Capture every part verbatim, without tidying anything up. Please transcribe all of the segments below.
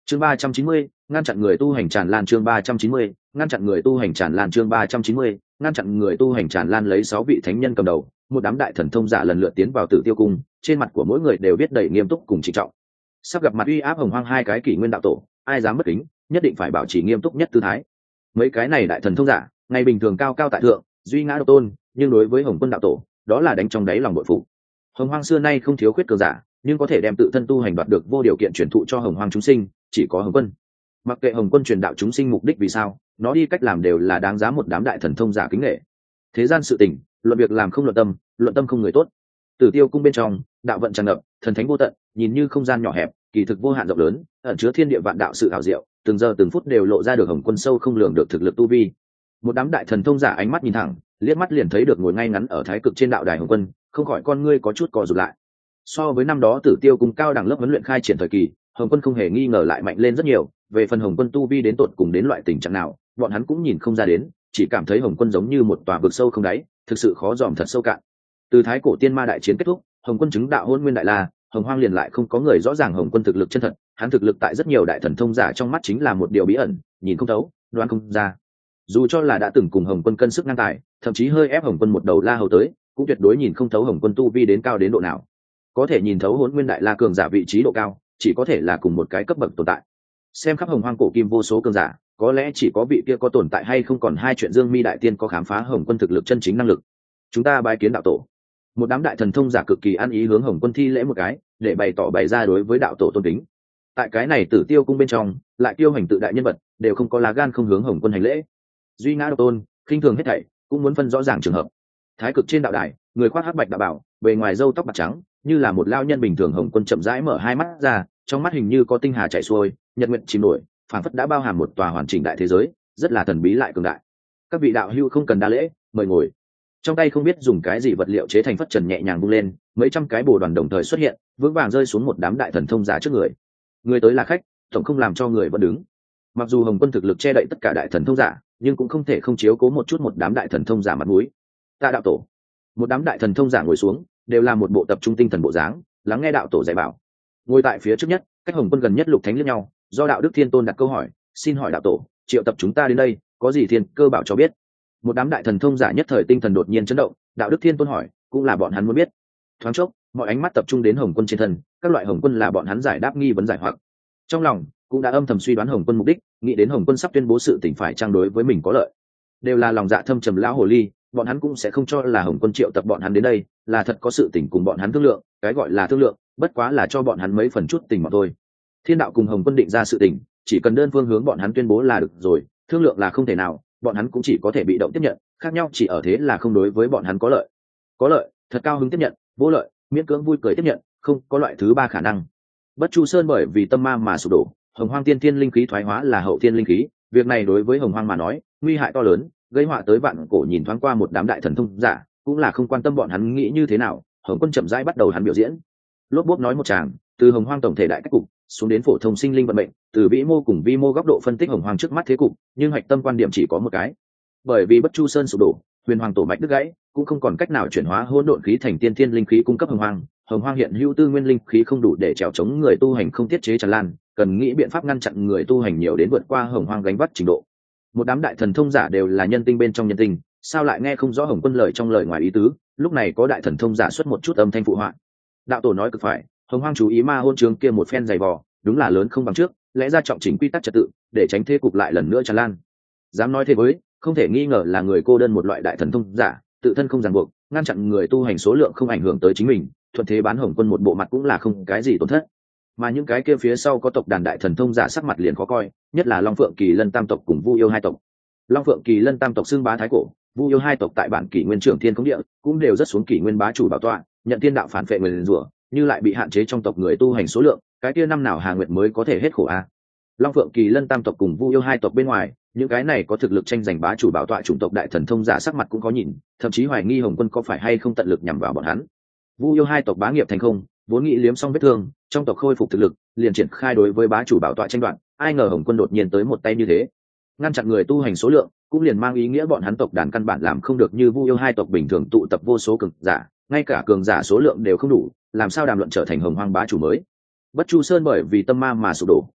chương ba trăm chín mươi ngăn chặn người tu hành tràn lan chương ba trăm chín mươi ngăn chặn người tu hành tràn lan chương ba trăm chín mươi ngăn chặn người tu hành tràn lan lấy sáu vị thánh nhân cầm đầu, một đám đại thần thông giả lần lượt tiến vào Tử Tiêu cung, trên mặt của mỗi người đều viết đầy nghiêm túc cùng trịnh trọng. Sắp gặp mặt uy áp hồng hoang hai cái kỷ nguyên đạo tổ, ai dám bất kính, nhất định phải bảo trì nghiêm túc nhất tư thái. Mấy cái này đại thần thông giả, ngày bình thường cao cao tại thượng, duy ngã độc tôn, nhưng đối với Hồng Quân đạo tổ, đó là đánh trong đáy lòng bội phụ. Hồng hoang xưa nay không thiếu khuyết cường giả, nhưng có thể đem tự thân tu hành đoạt được vô điều kiện truyền thụ cho hồng hoang chúng sinh, chỉ có Hồng Quân. Mặc kệ Hồng Quân truyền đạo chúng sinh mục đích vì sao, nó đi cách làm đều là đáng giá một đám đại thần thông giả kính nể. Thế gian sự tình, luận việc làm không luận tâm, luận tâm không người tốt. Tử Tiêu cung bên trong, đạo vận tràn ngập, thần thánh vô tận, nhìn như không gian nhỏ hẹp, kỳ thực vô hạn rộng lớn, ẩn chứa thiên địa vạn đạo sự ảo diệu, từng giờ từng phút đều lộ ra được Hồng Quân sâu không lường được thực lực tu vi. Một đám đại thần thông giả ánh mắt nhìn thẳng, liếc mắt liền thấy được ngồi ngay ngắn ở thái cực trên đạo đài Hồng Quân, không khỏi con ngươi có chút co rụt lại. So với năm đó Tử Tiêu cung cao đẳng lớp huấn luyện khai triển thời kỳ, Hồng Quân không hề nghi ngờ lại mạnh lên rất nhiều. Về phần Hồng Quân tu vi đến tột cùng đến loại tình trạng nào, bọn hắn cũng nhìn không ra đến, chỉ cảm thấy Hồng Quân giống như một tòa vực sâu không đáy, thực sự khó dòm thật sâu cạn. Từ thái cổ tiên ma đại chiến kết thúc, Hồng Quân chứng đạo hôn nguyên đại la, Hồng Hoang liền lại không có người rõ ràng Hồng Quân thực lực chân thật, hắn thực lực tại rất nhiều đại thần thông giả trong mắt chính là một điều bí ẩn, nhìn không thấu, đoán không ra. Dù cho là đã từng cùng Hồng Quân cân sức ngang tài, thậm chí hơi ép Hồng Quân một đầu la hầu tới, cũng tuyệt đối nhìn không thấu Hồng Quân tu vi đến cao đến độ nào. Có thể nhìn thấu hôn nguyên đại la cường giả vị trí độ cao, chỉ có thể là cùng một cái cấp bậc tồn tại. Xem khắp Hồng Hoang cổ kim vô số cường giả, có lẽ chỉ có vị kia có tồn tại hay không còn hai chuyện Dương Mi đại tiên có khám phá Hồng Quân thực lực chân chính năng lực. Chúng ta bái kiến đạo tổ. Một đám đại thần thông giả cực kỳ ăn ý hướng Hồng Quân thi lễ một cái, để bày tỏ bày ra đối với đạo tổ tôn kính. Tại cái này Tử Tiêu cung bên trong, lại kiêu hành tự đại nhân vật, đều không có lá gan không hướng Hồng Quân hành lễ. Duy ngã độc tôn, khinh thường hết thảy, cũng muốn phân rõ ràng trường hợp. Thái cực trên đạo đài, người khoác hắc bạch đạo bảo, bề ngoài râu tóc bạc trắng, như là một lao nhân bình thường. Hồng Quân chậm rãi mở hai mắt ra, trong mắt hình như có tinh hà chảy xuôi, nhật nguyện chìm nổi, phảng phất đã bao hàm một tòa hoàn chỉnh đại thế giới, rất là thần bí lại cường đại. Các vị đạo hữu không cần đa lễ, mời ngồi. Trong tay không biết dùng cái gì vật liệu chế thành phất trần nhẹ nhàng vung lên, mấy trăm cái bồ đoàn đồng thời xuất hiện, vững vàng rơi xuống một đám đại thần thông giả trước người. Người tới là khách, tổng không làm cho người vẫn đứng. Mặc dù Hồng Quân thực lực che đậy tất cả đại thần thông giả, nhưng cũng không thể không chiếu cố một chút một đám đại thần thông giả mặt mũi. Ta đạo tổ. Một đám đại thần thông giả ngồi xuống, đều là một bộ tập trung tinh thần bộ dáng, lắng nghe đạo tổ dạy bảo. Ngồi tại phía trước nhất, cách Hồng Quân gần nhất Lục Thánh liếc nhau, do Đạo Đức Thiên Tôn đặt câu hỏi, xin hỏi đạo tổ, triệu tập chúng ta đến đây, có gì thiên cơ bảo cho biết? Một đám đại thần thông giả nhất thời tinh thần đột nhiên chấn động. Đạo Đức Thiên Tôn hỏi, cũng là bọn hắn muốn biết. Thoáng chốc, mọi ánh mắt tập trung đến Hồng Quân trên thân, các loại Hồng Quân là bọn hắn giải đáp nghi vấn giải hoặc. Trong lòng cũng đã âm thầm suy đoán Hồng Quân mục đích, nghĩ đến Hồng Quân sắp tuyên bố sự tình phải trang đối với mình có lợi. Đều là lòng dạ thâm trầm lão hồ ly, bọn hắn cũng sẽ không cho là Hồng Quân triệu tập bọn hắn đến đây là thật có sự tình cùng bọn hắn thương lượng. Cái gọi là thương lượng, bất quá là cho bọn hắn mấy phần chút tình mà thôi. Thiên đạo cùng Hồng Quân định ra sự tình, chỉ cần đơn phương hướng bọn hắn tuyên bố là được rồi, thương lượng là không thể nào, bọn hắn cũng chỉ có thể bị động tiếp nhận, khác nhau chỉ ở thế là không đối với bọn hắn có lợi. Có lợi, thật cao hứng tiếp nhận, vô lợi, miễn cưỡng vui cười tiếp nhận, không có loại thứ ba khả năng. Bất Chu Sơn bởi vì tâm ma mà sụp đổ, Hồng Hoang tiên thiên linh khí thoái hóa là hậu thiên linh khí, việc này đối với Hồng Hoang mà nói, nguy hại to lớn, gây họa tới vạn cổ. Nhìn thoáng qua một đám đại thần thông giả, cũng là không quan tâm bọn hắn nghĩ như thế nào. Hồng Quân chậm rãi bắt đầu hắn biểu diễn. Lốp bốp nói một tràng, từ Hồng Hoang tổng thể đại cách cục xuống đến phổ thông sinh linh vận mệnh, từ vĩ mô cùng vi mô góc độ phân tích Hồng Hoang trước mắt thế cục, nhưng hạch tâm quan điểm chỉ có một cái. Bởi vì Bất Chu Sơn sụp đổ, Huyền Hoàng tổ mạch đứt gãy, cũng không còn cách nào chuyển hóa hỗn độn khí thành tiên thiên linh khí cung cấp Hồng Hoang. Hồng Hoang hiện hữu tư nguyên linh khí không đủ để trèo chống người tu hành không tiết chế tràn lan, cần nghĩ biện pháp ngăn chặn người tu hành nhiều đến vượt qua Hồng Hoang gánh vác trình độ. Một đám đại thần thông giả đều là nhân tinh bên trong nhân tinh, sao lại nghe không rõ Hồng Quân lời trong lời ngoài ý tứ? Lúc này có đại thần thông giả xuất một chút âm thanh phụ họa. Đạo tổ nói cực phải, Hồng Hoang chú ý ma hôn trường kia một phen dày vò, đúng là lớn không bằng trước, lẽ ra trọng chỉnh quy tắc trật tự, để tránh thế cục lại lần nữa tràn lan. Dám nói thế với, không thể nghi ngờ là người cô đơn một loại đại thần thông giả, tự thân không ràng buộc, ngăn chặn người tu hành số lượng không ảnh hưởng tới chính mình, thuận thế bán Hồng Quân một bộ mặt cũng là không cái gì tổn thất. Mà những cái kia phía sau có tộc đàn đại thần thông giả sắc mặt liền khó coi, nhất là Long Phượng Kỳ Lân Tam tộc cùng Vu Yêu hai tộc. Long Phượng Kỳ Lân Tam tộc xưng bá thái cổ, Vu Yêu hai tộc tại bản kỷ nguyên trưởng thiên không địa, cũng đều rất xuống kỷ nguyên bá chủ bảo tọa, nhận thiên đạo phản phệ người liền rủa, như lại bị hạn chế trong tộc người tu hành số lượng, cái kia năm nào Hà Nguyệt mới có thể hết khổ a. Long Phượng Kỳ Lân Tam tộc cùng Vu Yêu hai tộc bên ngoài, những cái này có thực lực tranh giành bá chủ bảo tọa chủng tộc đại thần thông giả sắc mặt cũng có nhìn, thậm chí hoài nghi Hồng Quân có phải hay không tận lực nhằm vào bọn hắn. Vu Yêu hai tộc bá nghiệp thành không, vốn nghĩ liếm xong vết thương, trong tộc khôi phục thực lực, liền triển khai đối với bá chủ bảo tọa tranh đoạt, ai ngờ Hồng Quân đột nhiên tới một tay như thế, ngăn chặn người tu hành số lượng, cũng liền mang ý nghĩa bọn hắn tộc đàn căn bản làm không được như Vu Yêu hai tộc bình thường tụ tập vô số cường giả, ngay cả cường giả số lượng đều không đủ, làm sao đàm luận trở thành Hồng Hoang bá chủ mới. Bất Chu Sơn bởi vì tâm ma mà sụp đổ,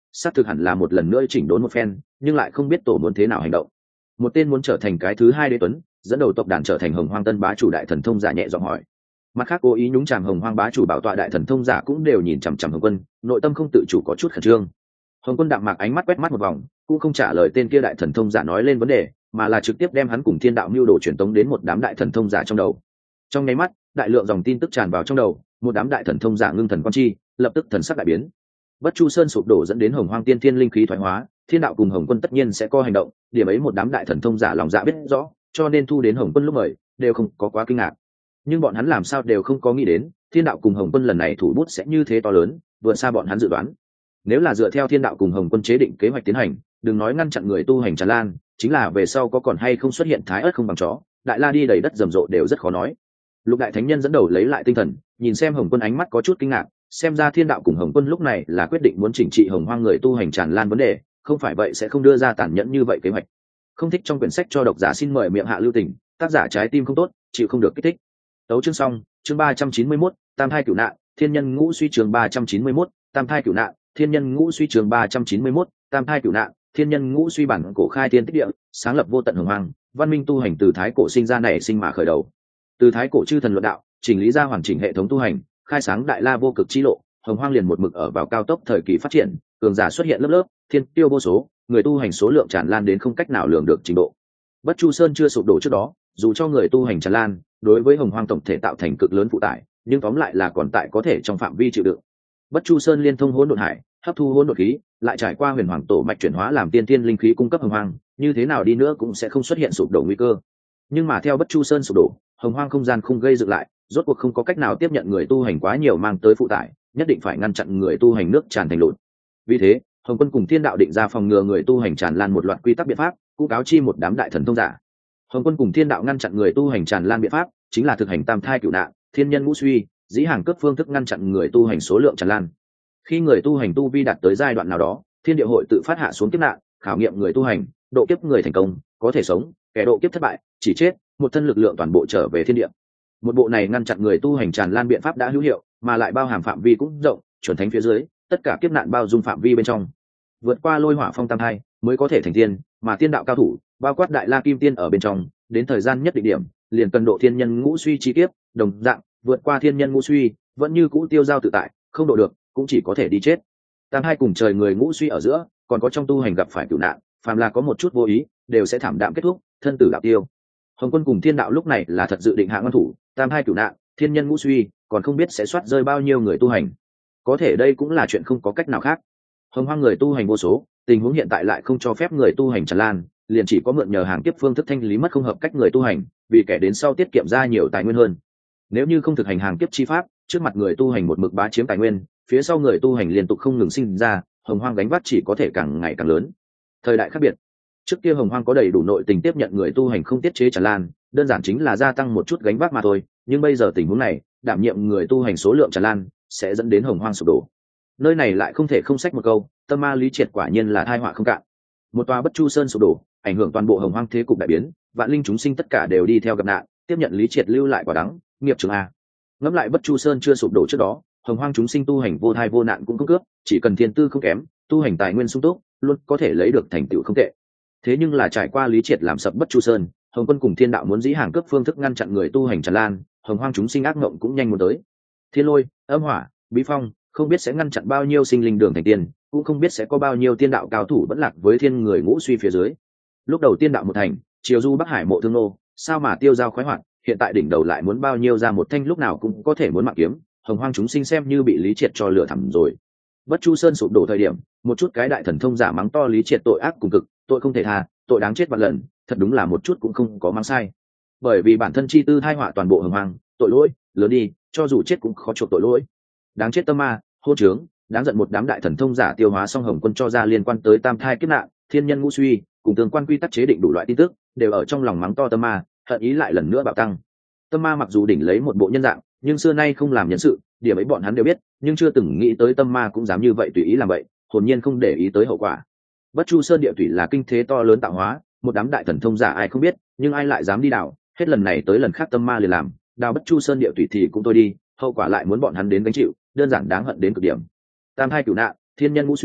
xác thực hẳn là một lần nữa chỉnh đốn một phen, nhưng lại không biết tổ muốn thế nào hành động. Một tên muốn trở thành cái thứ hai đế tuấn, dẫn đầu tộc đàn trở thành hồng hoang tân bá chủ đại thần thông giả nhẹ giọng hỏi. Mặt khác cố ý nhúng chàm hồng hoang bá chủ bảo tọa đại thần thông giả cũng đều nhìn chằm chằm hồng quân, nội tâm không tự chủ có chút khẩn trương. Hồng quân đạm mạc ánh mắt quét mắt một vòng, cũng không trả lời tên kia đại thần thông giả nói lên vấn đề, mà là trực tiếp đem hắn cùng thiên đạo mưu đồ truyền tống đến một đám đại thần thông giả trong đầu. Trong nháy mắt, đại lượng dòng tin tức tràn vào trong đầu, một đám đại thần thông giả ngưng thần quan chi, lập tức thần sắc đại biến. Bất Chu Sơn sụp đổ dẫn đến hồng hoang tiên thiên linh khí thoái hóa, thiên đạo cùng hồng quân tất nhiên sẽ có hành động, điểm ấy một đám đại thần thông giả lòng dạ biết rõ, cho nên thu đến hồng quân lúc mời đều không có quá kinh ngạc. Nhưng bọn hắn làm sao đều không có nghĩ đến, thiên đạo cùng hồng quân lần này thủ bút sẽ như thế to lớn, vượt xa bọn hắn dự đoán. Nếu là dựa theo thiên đạo cùng hồng quân chế định kế hoạch tiến hành, đừng nói ngăn chặn người tu hành tràn lan, chính là về sau có còn hay không xuất hiện thái ớt không bằng chó, đại la đi đầy đất rầm rộ đều rất khó nói. Lục đại thánh nhân dẫn đầu lấy lại tinh thần, nhìn xem hồng quân ánh mắt có chút kinh ngạc, xem ra thiên đạo cùng hồng quân lúc này là quyết định muốn chỉnh trị hồng hoang người tu hành tràn lan vấn đề, không phải vậy sẽ không đưa ra tàn nhẫn như vậy kế hoạch. Không thích trong quyển sách cho độc giả xin mời miệng hạ lưu tình, tác giả trái tim không tốt, chịu không được kích thích. Tấu chương xong, chương ba trăm chín mươi mốt, tam thai cửu nạn, thiên nhân ngũ suy chương ba trăm chín mươi mốt, tam thai cửu nạn, thiên nhân ngũ suy chương ba trăm chín mươi mốt, tam thai cửu nạn, thiên nhân ngũ suy bản cổ khai thiên tích địa, sáng lập vô tận hồng hoang, văn minh tu hành từ thái cổ sinh ra nảy sinh mà khởi đầu. Từ thái cổ chư thần luận đạo, chỉnh lý ra hoàn chỉnh hệ thống tu hành, khai sáng đại la vô cực chi lộ, hồng hoang liền một mực ở vào cao tốc thời kỳ phát triển, cường giả xuất hiện lớp lớp, thiên tiêu vô số, người tu hành số lượng tràn lan đến không cách nào lường được trình độ. Bất Chu Sơn chưa sụp đổ trước đó, dù cho người tu hành tràn lan, đối với hồng hoang tổng thể tạo thành cực lớn phụ tải, nhưng tóm lại là còn tại có thể trong phạm vi chịu đựng. Bất Chu Sơn liên thông hỗn độn hải, hấp thu hỗn độn khí, lại trải qua huyền hoàng tổ mạch chuyển hóa làm tiên tiên linh khí cung cấp hồng hoang, như thế nào đi nữa cũng sẽ không xuất hiện sụp đổ nguy cơ. Nhưng mà theo Bất Chu Sơn sụp đổ, hồng hoang không gian không gây dựng lại, rốt cuộc không có cách nào tiếp nhận người tu hành quá nhiều mang tới phụ tải, nhất định phải ngăn chặn người tu hành nước tràn thành lụt. Vì thế, hồng quân cùng thiên đạo định ra phòng ngừa người tu hành tràn lan một loạt quy tắc biện pháp, cũng cáo chi một đám đại thần thông giả. Hồng quân cùng thiên đạo ngăn chặn người tu hành tràn lan biện pháp chính là thực hành tam thai cửu nạn, thiên nhân ngũ suy, dĩ hàng cấp phương thức ngăn chặn người tu hành số lượng tràn lan. Khi người tu hành tu vi đạt tới giai đoạn nào đó, thiên địa hội tự phát hạ xuống kiếp nạn, khảo nghiệm người tu hành, độ kiếp người thành công có thể sống, kẻ độ kiếp thất bại chỉ chết, một thân lực lượng toàn bộ trở về thiên địa. Một bộ này ngăn chặn người tu hành tràn lan biện pháp đã hữu hiệu, mà lại bao hàm phạm vi cũng rộng, chuẩn thánh phía dưới, tất cả kiếp nạn bao dung phạm vi bên trong. Vượt qua lôi hỏa phong tam thai mới có thể thành tiên, mà tiên đạo cao thủ, bao quát đại la kim tiên ở bên trong, đến thời gian nhất định điểm, liền cần độ thiên nhân ngũ suy chi kiếp, đồng dạng, vượt qua thiên nhân ngũ suy, vẫn như cũ tiêu dao tự tại, không độ được, cũng chỉ có thể đi chết. Tam hai cùng trời người ngũ suy ở giữa, còn có trong tu hành gặp phải cửu nạn, phàm là có một chút vô ý, đều sẽ thảm đạm kết thúc, thân tử đạo tiêu. Hồng quân cùng thiên đạo lúc này là thật dự định hạ ngăn thủ, tam hai cửu nạn, thiên nhân ngũ suy, còn không biết sẽ soát rơi bao nhiêu người tu hành. Có thể đây cũng là chuyện không có cách nào khác. Hồng hoang người tu hành vô số, tình huống hiện tại lại không cho phép người tu hành tràn lan, liền chỉ có mượn nhờ hàng tiếp phương thức thanh lý mất không hợp cách người tu hành, vì kẻ đến sau tiết kiệm ra nhiều tài nguyên hơn. Nếu như không thực hành hàng tiếp chi pháp, trước mặt người tu hành một mực bá chiếm tài nguyên, phía sau người tu hành liên tục không ngừng sinh ra, hồng hoang gánh vác chỉ có thể càng ngày càng lớn. Thời đại khác biệt, trước kia hồng hoang có đầy đủ nội tình tiếp nhận người tu hành không tiết chế tràn lan, đơn giản chính là gia tăng một chút gánh vác mà thôi, nhưng bây giờ tình huống này, đảm nhiệm người tu hành số lượng tràn lan sẽ dẫn đến hồng hoang sụp đổ. Nơi này lại không thể không sách một câu, tâm ma lý triệt quả nhiên là tai họa không cạn. Một tòa Bất Chu Sơn sụp đổ, ảnh hưởng toàn bộ hồng hoang thế cục đại biến, vạn linh chúng sinh tất cả đều đi theo gặp nạn, tiếp nhận lý triệt lưu lại quả đắng, nghiệp trường a. Ngẫm lại Bất Chu Sơn chưa sụp đổ trước đó, hồng hoang chúng sinh tu hành vô thai vô nạn cũng không cướp, chỉ cần thiên tư không kém, tu hành tài nguyên sung túc, luôn có thể lấy được thành tựu không tệ. Thế nhưng là trải qua lý triệt làm sập Bất Chu Sơn, hồng quân cùng thiên đạo muốn dĩ hàng cướp phương thức ngăn chặn người tu hành tràn lan, hồng hoang chúng sinh ác mộng cũng nhanh muốn tới. Thiên lôi, âm hỏa, bí phong, không biết sẽ ngăn chặn bao nhiêu sinh linh đường thành tiên, cũng không biết sẽ có bao nhiêu tiên đạo cao thủ vẫn lạc với thiên người ngũ suy phía dưới. Lúc đầu tiên đạo một thành, chiều du bắc hải mộ thương nô, sao mà tiêu dao khoái hoạt, hiện tại đỉnh đầu lại muốn bao nhiêu ra một thanh lúc nào cũng có thể muốn mạng kiếm, hồng hoang chúng sinh xem như bị lý triệt cho lửa thẳm rồi. Bất Chu Sơn sụp đổ thời điểm, một chút cái đại thần thông giả mắng to lý triệt tội ác cùng cực, tội không thể tha, tội đáng chết vạn lần, thật đúng là một chút cũng không có mang sai. Bởi vì bản thân chi tư thai họa toàn bộ hồng hoang, tội lỗi lớn đi, cho dù chết cũng khó chuộc tội lỗi. Đáng chết tâm ma, hô trướng, đáng giận một đám đại thần thông giả tiêu hóa xong hồng quân cho ra liên quan tới tam thai kiếp nạn, thiên nhân ngũ suy, cùng tương quan quy tắc chế định đủ loại tin tức, đều ở trong lòng mắng to tâm ma, hận ý lại lần nữa bạo tăng. Tâm ma mặc dù đỉnh lấy một bộ nhân dạng, nhưng xưa nay không làm nhân sự, điểm ấy bọn hắn đều biết, nhưng chưa từng nghĩ tới tâm ma cũng dám như vậy tùy ý làm vậy, hồn nhiên không để ý tới hậu quả. Bất Chu Sơn địa thủy là kinh thế to lớn tạo hóa, một đám đại thần thông giả ai không biết, nhưng ai lại dám đi đào, hết lần này tới lần khác tâm ma liền làm, đào Bất Chu Sơn địa thủy thì cũng tôi đi, hậu quả lại muốn bọn hắn đến gánh chịu, đơn giản đáng hận đến cực điểm. Tam hai cửu nạn, thiên nhân ngũ suy,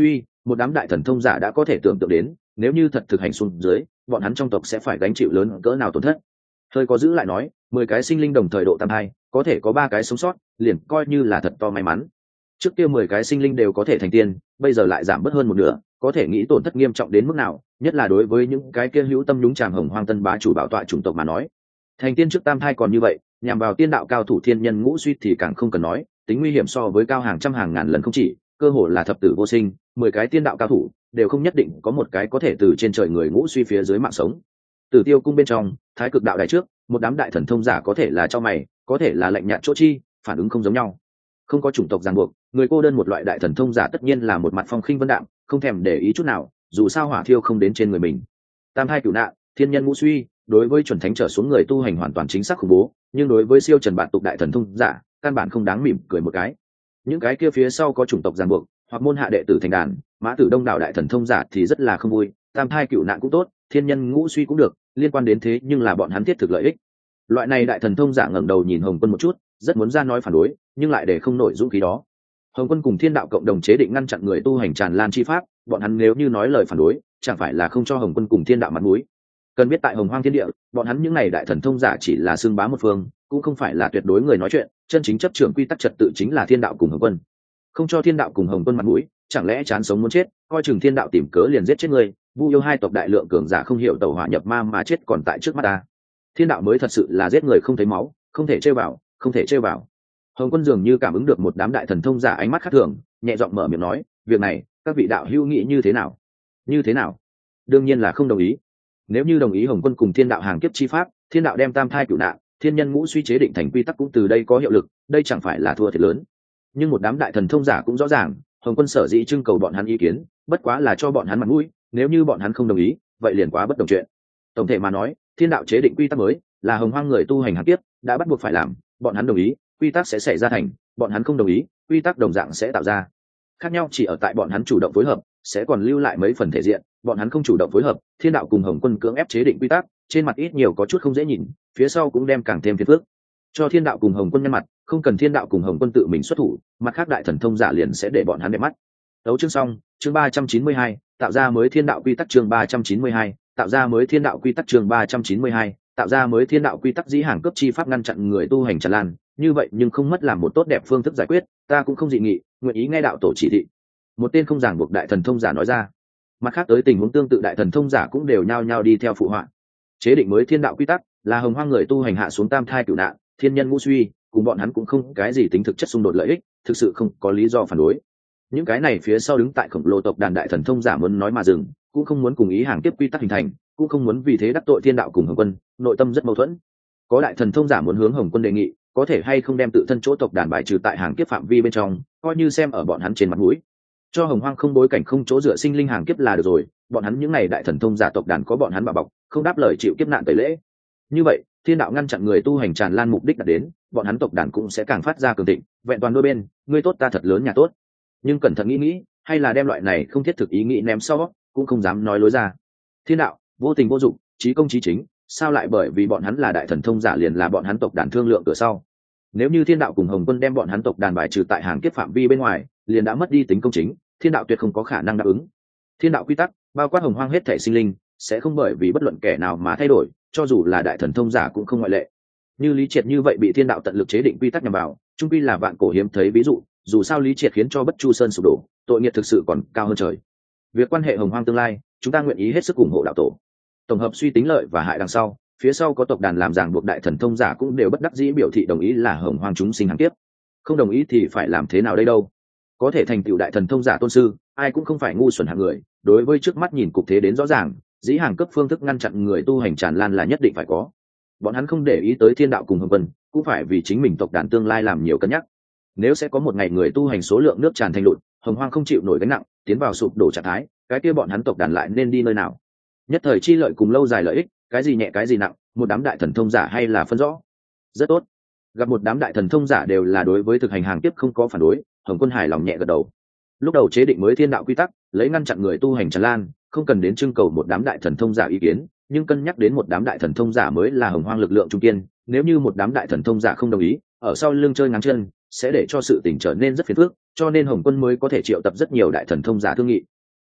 một đám đại thần thông giả đã có thể tưởng tượng đến nếu như thật thực hành xuống dưới bọn hắn trong tộc sẽ phải gánh chịu lớn cỡ nào tổn thất. Hơi có giữ lại nói mười cái sinh linh đồng thời độ tam hai có thể có ba cái sống sót liền coi như là thật to may mắn. Trước kia mười cái sinh linh đều có thể thành tiên, bây giờ lại giảm bớt hơn một nửa, có thể nghĩ tổn thất nghiêm trọng đến mức nào, nhất là đối với những cái kia hữu tâm nhúng chàm hồng hoang tân bá chủ bảo tọa chủng tộc mà nói. Thành tiên trước tam thai còn như vậy, nhằm vào tiên đạo cao thủ thiên nhân ngũ suy thì càng không cần nói, tính nguy hiểm so với cao hàng trăm hàng ngàn lần không chỉ, cơ hồ là thập tử vô sinh, mười cái tiên đạo cao thủ đều không nhất định có một cái có thể từ trên trời người ngũ suy phía dưới mạng sống. Tử Tiêu cung bên trong, Thái Cực đạo đài trước, một đám đại thần thông giả có thể là cho mày, có thể là lạnh nhạt chỗ chi, phản ứng không giống nhau. Không có chủng tộc ràng buộc, người cô đơn một loại đại thần thông giả tất nhiên là một mặt phong khinh vân đạm, không thèm để ý chút nào, dù sao hỏa thiêu không đến trên người mình. Tam hai cửu nạn, thiên nhân ngũ suy, đối với chuẩn thánh trở xuống người tu hành hoàn toàn chính xác khủng bố, nhưng đối với siêu trần bản tục đại thần thông giả, căn bản không đáng mỉm cười một cái. Những cái kia phía sau có chủng tộc ràng buộc, hoặc môn hạ đệ tử thành đàn, mã tử đông đảo đại thần thông giả thì rất là không vui, tam thai cửu nạn cũng tốt, thiên nhân ngũ suy cũng được, liên quan đến thế nhưng là bọn hắn thiết thực lợi ích. Loại này đại thần thông giả ngẩng đầu nhìn Hồng Quân một chút, rất muốn ra nói phản đối, nhưng lại để không nổi dũng khí đó. Hồng Quân cùng Thiên đạo cộng đồng chế định ngăn chặn người tu hành tràn lan chi pháp, bọn hắn nếu như nói lời phản đối, chẳng phải là không cho Hồng Quân cùng Thiên đạo mặt mũi. Cần biết tại Hồng Hoang Thiên địa, bọn hắn những này đại thần thông giả chỉ là xương bá một phương, cũng không phải là tuyệt đối người nói chuyện, chân chính chấp trưởng quy tắc trật tự chính là Thiên đạo cùng Hồng Quân. Không cho Thiên đạo cùng Hồng Quân mặt mũi, chẳng lẽ chán sống muốn chết, coi chừng Thiên đạo tìm cớ liền giết chết người, Vu Yêu hai tộc đại lượng cường giả không hiểu tẩu hỏa nhập ma mà chết còn tại trước mắt ta. Thiên đạo mới thật sự là giết người không thấy máu, không thể chơi vào, không thể chơi vào. Hồng Quân dường như cảm ứng được một đám đại thần thông giả ánh mắt khác thường, nhẹ giọng mở miệng nói, việc này các vị đạo hữu nghĩ như thế nào? Như thế nào? Đương nhiên là không đồng ý. Nếu như đồng ý Hồng Quân cùng Thiên đạo hàng kiếp chi pháp, Thiên đạo đem tam thai cửu nạn, thiên nhân ngũ suy chế định thành quy tắc cũng từ đây có hiệu lực, đây chẳng phải là thua thiệt lớn. Nhưng một đám đại thần thông giả cũng rõ ràng, Hồng Quân sở dĩ trưng cầu bọn hắn ý kiến, bất quá là cho bọn hắn mặt mũi, nếu như bọn hắn không đồng ý, vậy liền quá bất đồng chuyện. Tổng thể mà nói, Thiên đạo chế định quy tắc mới, là Hồng Hoang người tu hành hàng kiếp đã bắt buộc phải làm, bọn hắn đồng ý, quy tắc sẽ xảy ra thành, bọn hắn không đồng ý, quy tắc đồng dạng sẽ tạo ra. Khác nhau chỉ ở tại bọn hắn chủ động phối hợp, sẽ còn lưu lại mấy phần thể diện, bọn hắn không chủ động phối hợp, Thiên đạo cùng Hồng Quân cưỡng ép chế định quy tắc, trên mặt ít nhiều có chút không dễ nhìn, phía sau cũng đem càng thêm phiền phức. Cho Thiên đạo cùng Hồng Quân nhân mặt, không cần Thiên đạo cùng Hồng Quân tự mình xuất thủ, mặt khác đại thần thông giả liền sẽ để bọn hắn đẹp mắt. Đấu chương xong, chương ba trăm chín mươi hai, tạo ra mới Thiên đạo quy tắc chương ba trăm chín mươi hai, tạo ra mới Thiên đạo quy tắc chương ba trăm chín mươi hai, tạo ra mới Thiên đạo quy tắc dĩ hàng cấp chi pháp ngăn chặn người tu hành tràn lan, như vậy nhưng không mất làm một tốt đẹp phương thức giải quyết, ta cũng không dị nghị, nguyện ý nghe đạo tổ chỉ thị. Một tên không giảng buộc đại thần thông giả nói ra. Mặt khác tới tình huống tương tự đại thần thông giả cũng đều nhao nhao đi theo phụ họa. Chế định mới Thiên đạo quy tắc là Hồng Hoang người tu hành hạ xuống tam thai cửu nạn, thiên nhân ngũ suy, cùng bọn hắn cũng không cái gì tính thực chất xung đột lợi ích, thực sự không có lý do phản đối. Những cái này phía sau đứng tại khổng lồ tộc đàn đại thần thông giả muốn nói mà dừng, cũng không muốn cùng ý hàng tiếp quy tắc hình thành, cũng không muốn vì thế đắc tội Thiên đạo cùng Hồng Quân, nội tâm rất mâu thuẫn. Có đại thần thông giả muốn hướng Hồng Quân đề nghị, có thể hay không đem tự thân chỗ tộc đàn bài trừ tại hàng kiếp phạm vi bên trong, coi như xem ở bọn hắn trên mặt mũi, cho Hồng Hoang không bối cảnh không chỗ dựa sinh linh hàng kiếp là được rồi, bọn hắn những này đại thần thông giả tộc đàn có bọn hắn bảo bọc, không đáp lời chịu kiếp nạn tẩy lễ. Như vậy, Thiên đạo ngăn chặn người tu hành tràn lan mục đích đạt đến, bọn hắn tộc đàn cũng sẽ càng phát ra cường thịnh, vẹn toàn đôi bên, ngươi tốt ta thật lớn nhà tốt. Nhưng cẩn thận nghĩ nghĩ, hay là đem loại này không thiết thực ý nghĩ ném sau, cũng không dám nói lối ra. Thiên đạo vô tình vô dụng, chí công chí chính, sao lại bởi vì bọn hắn là đại thần thông giả liền là bọn hắn tộc đàn thương lượng cửa sau? Nếu như Thiên đạo cùng Hồng Quân đem bọn hắn tộc đàn bài trừ tại hàng kiếp phạm vi bên ngoài, liền đã mất đi tính công chính, Thiên đạo tuyệt không có khả năng đáp ứng. Thiên đạo quy tắc bao quát Hồng Hoang hết thảy sinh linh, sẽ không bởi vì bất luận kẻ nào mà thay đổi, cho dù là đại thần thông giả cũng không ngoại lệ. Như Lý Triệt như vậy bị Thiên đạo tận lực chế định quy tắc nhằm vào, chung quy là vạn cổ hiếm thấy ví dụ, dù sao Lý Triệt khiến cho Bất Chu Sơn sụp đổ, tội nghiệp thực sự còn cao hơn trời. Việc quan hệ Hồng Hoang tương lai, chúng ta nguyện ý hết sức ủng hộ đạo tổ. Tổng hợp suy tính lợi và hại đằng sau, phía sau có tộc đàn làm ràng buộc đại thần thông giả cũng đều bất đắc dĩ biểu thị đồng ý là Hồng Hoang chúng sinh hàng tiếp. Không đồng ý thì phải làm thế nào đây đâu? Có thể thành tựu đại thần thông giả tôn sư, ai cũng không phải ngu xuẩn hạng người, đối với trước mắt nhìn cục thế đến rõ ràng, dĩ hàng cấp phương thức ngăn chặn người tu hành tràn lan là nhất định phải có. Bọn hắn không để ý tới Thiên đạo cùng Hồng Quân, cũng phải vì chính mình tộc đàn tương lai làm nhiều cân nhắc. Nếu sẽ có một ngày người tu hành số lượng nước tràn thành lụt, Hồng Hoang không chịu nổi gánh nặng, tiến vào sụp đổ trạng thái, cái kia bọn hắn tộc đàn lại nên đi nơi nào? Nhất thời chi lợi cùng lâu dài lợi ích, cái gì nhẹ cái gì nặng, một đám đại thần thông giả hay là phân rõ. Rất tốt. Gặp một đám đại thần thông giả đều là đối với thực hành hàng tiếp không có phản đối, Hồng Quân hài lòng nhẹ gật đầu. Lúc đầu chế định mới Thiên đạo quy tắc, lấy ngăn chặn người tu hành tràn lan, không cần đến trưng cầu một đám đại thần thông giả ý kiến, nhưng cân nhắc đến một đám đại thần thông giả mới là Hồng Hoang lực lượng trung kiên, nếu như một đám đại thần thông giả không đồng ý, ở sau lưng chơi ngáng chân, sẽ để cho sự tình trở nên rất phiền phức, cho nên Hồng Quân mới có thể triệu tập rất nhiều đại thần thông giả thương nghị.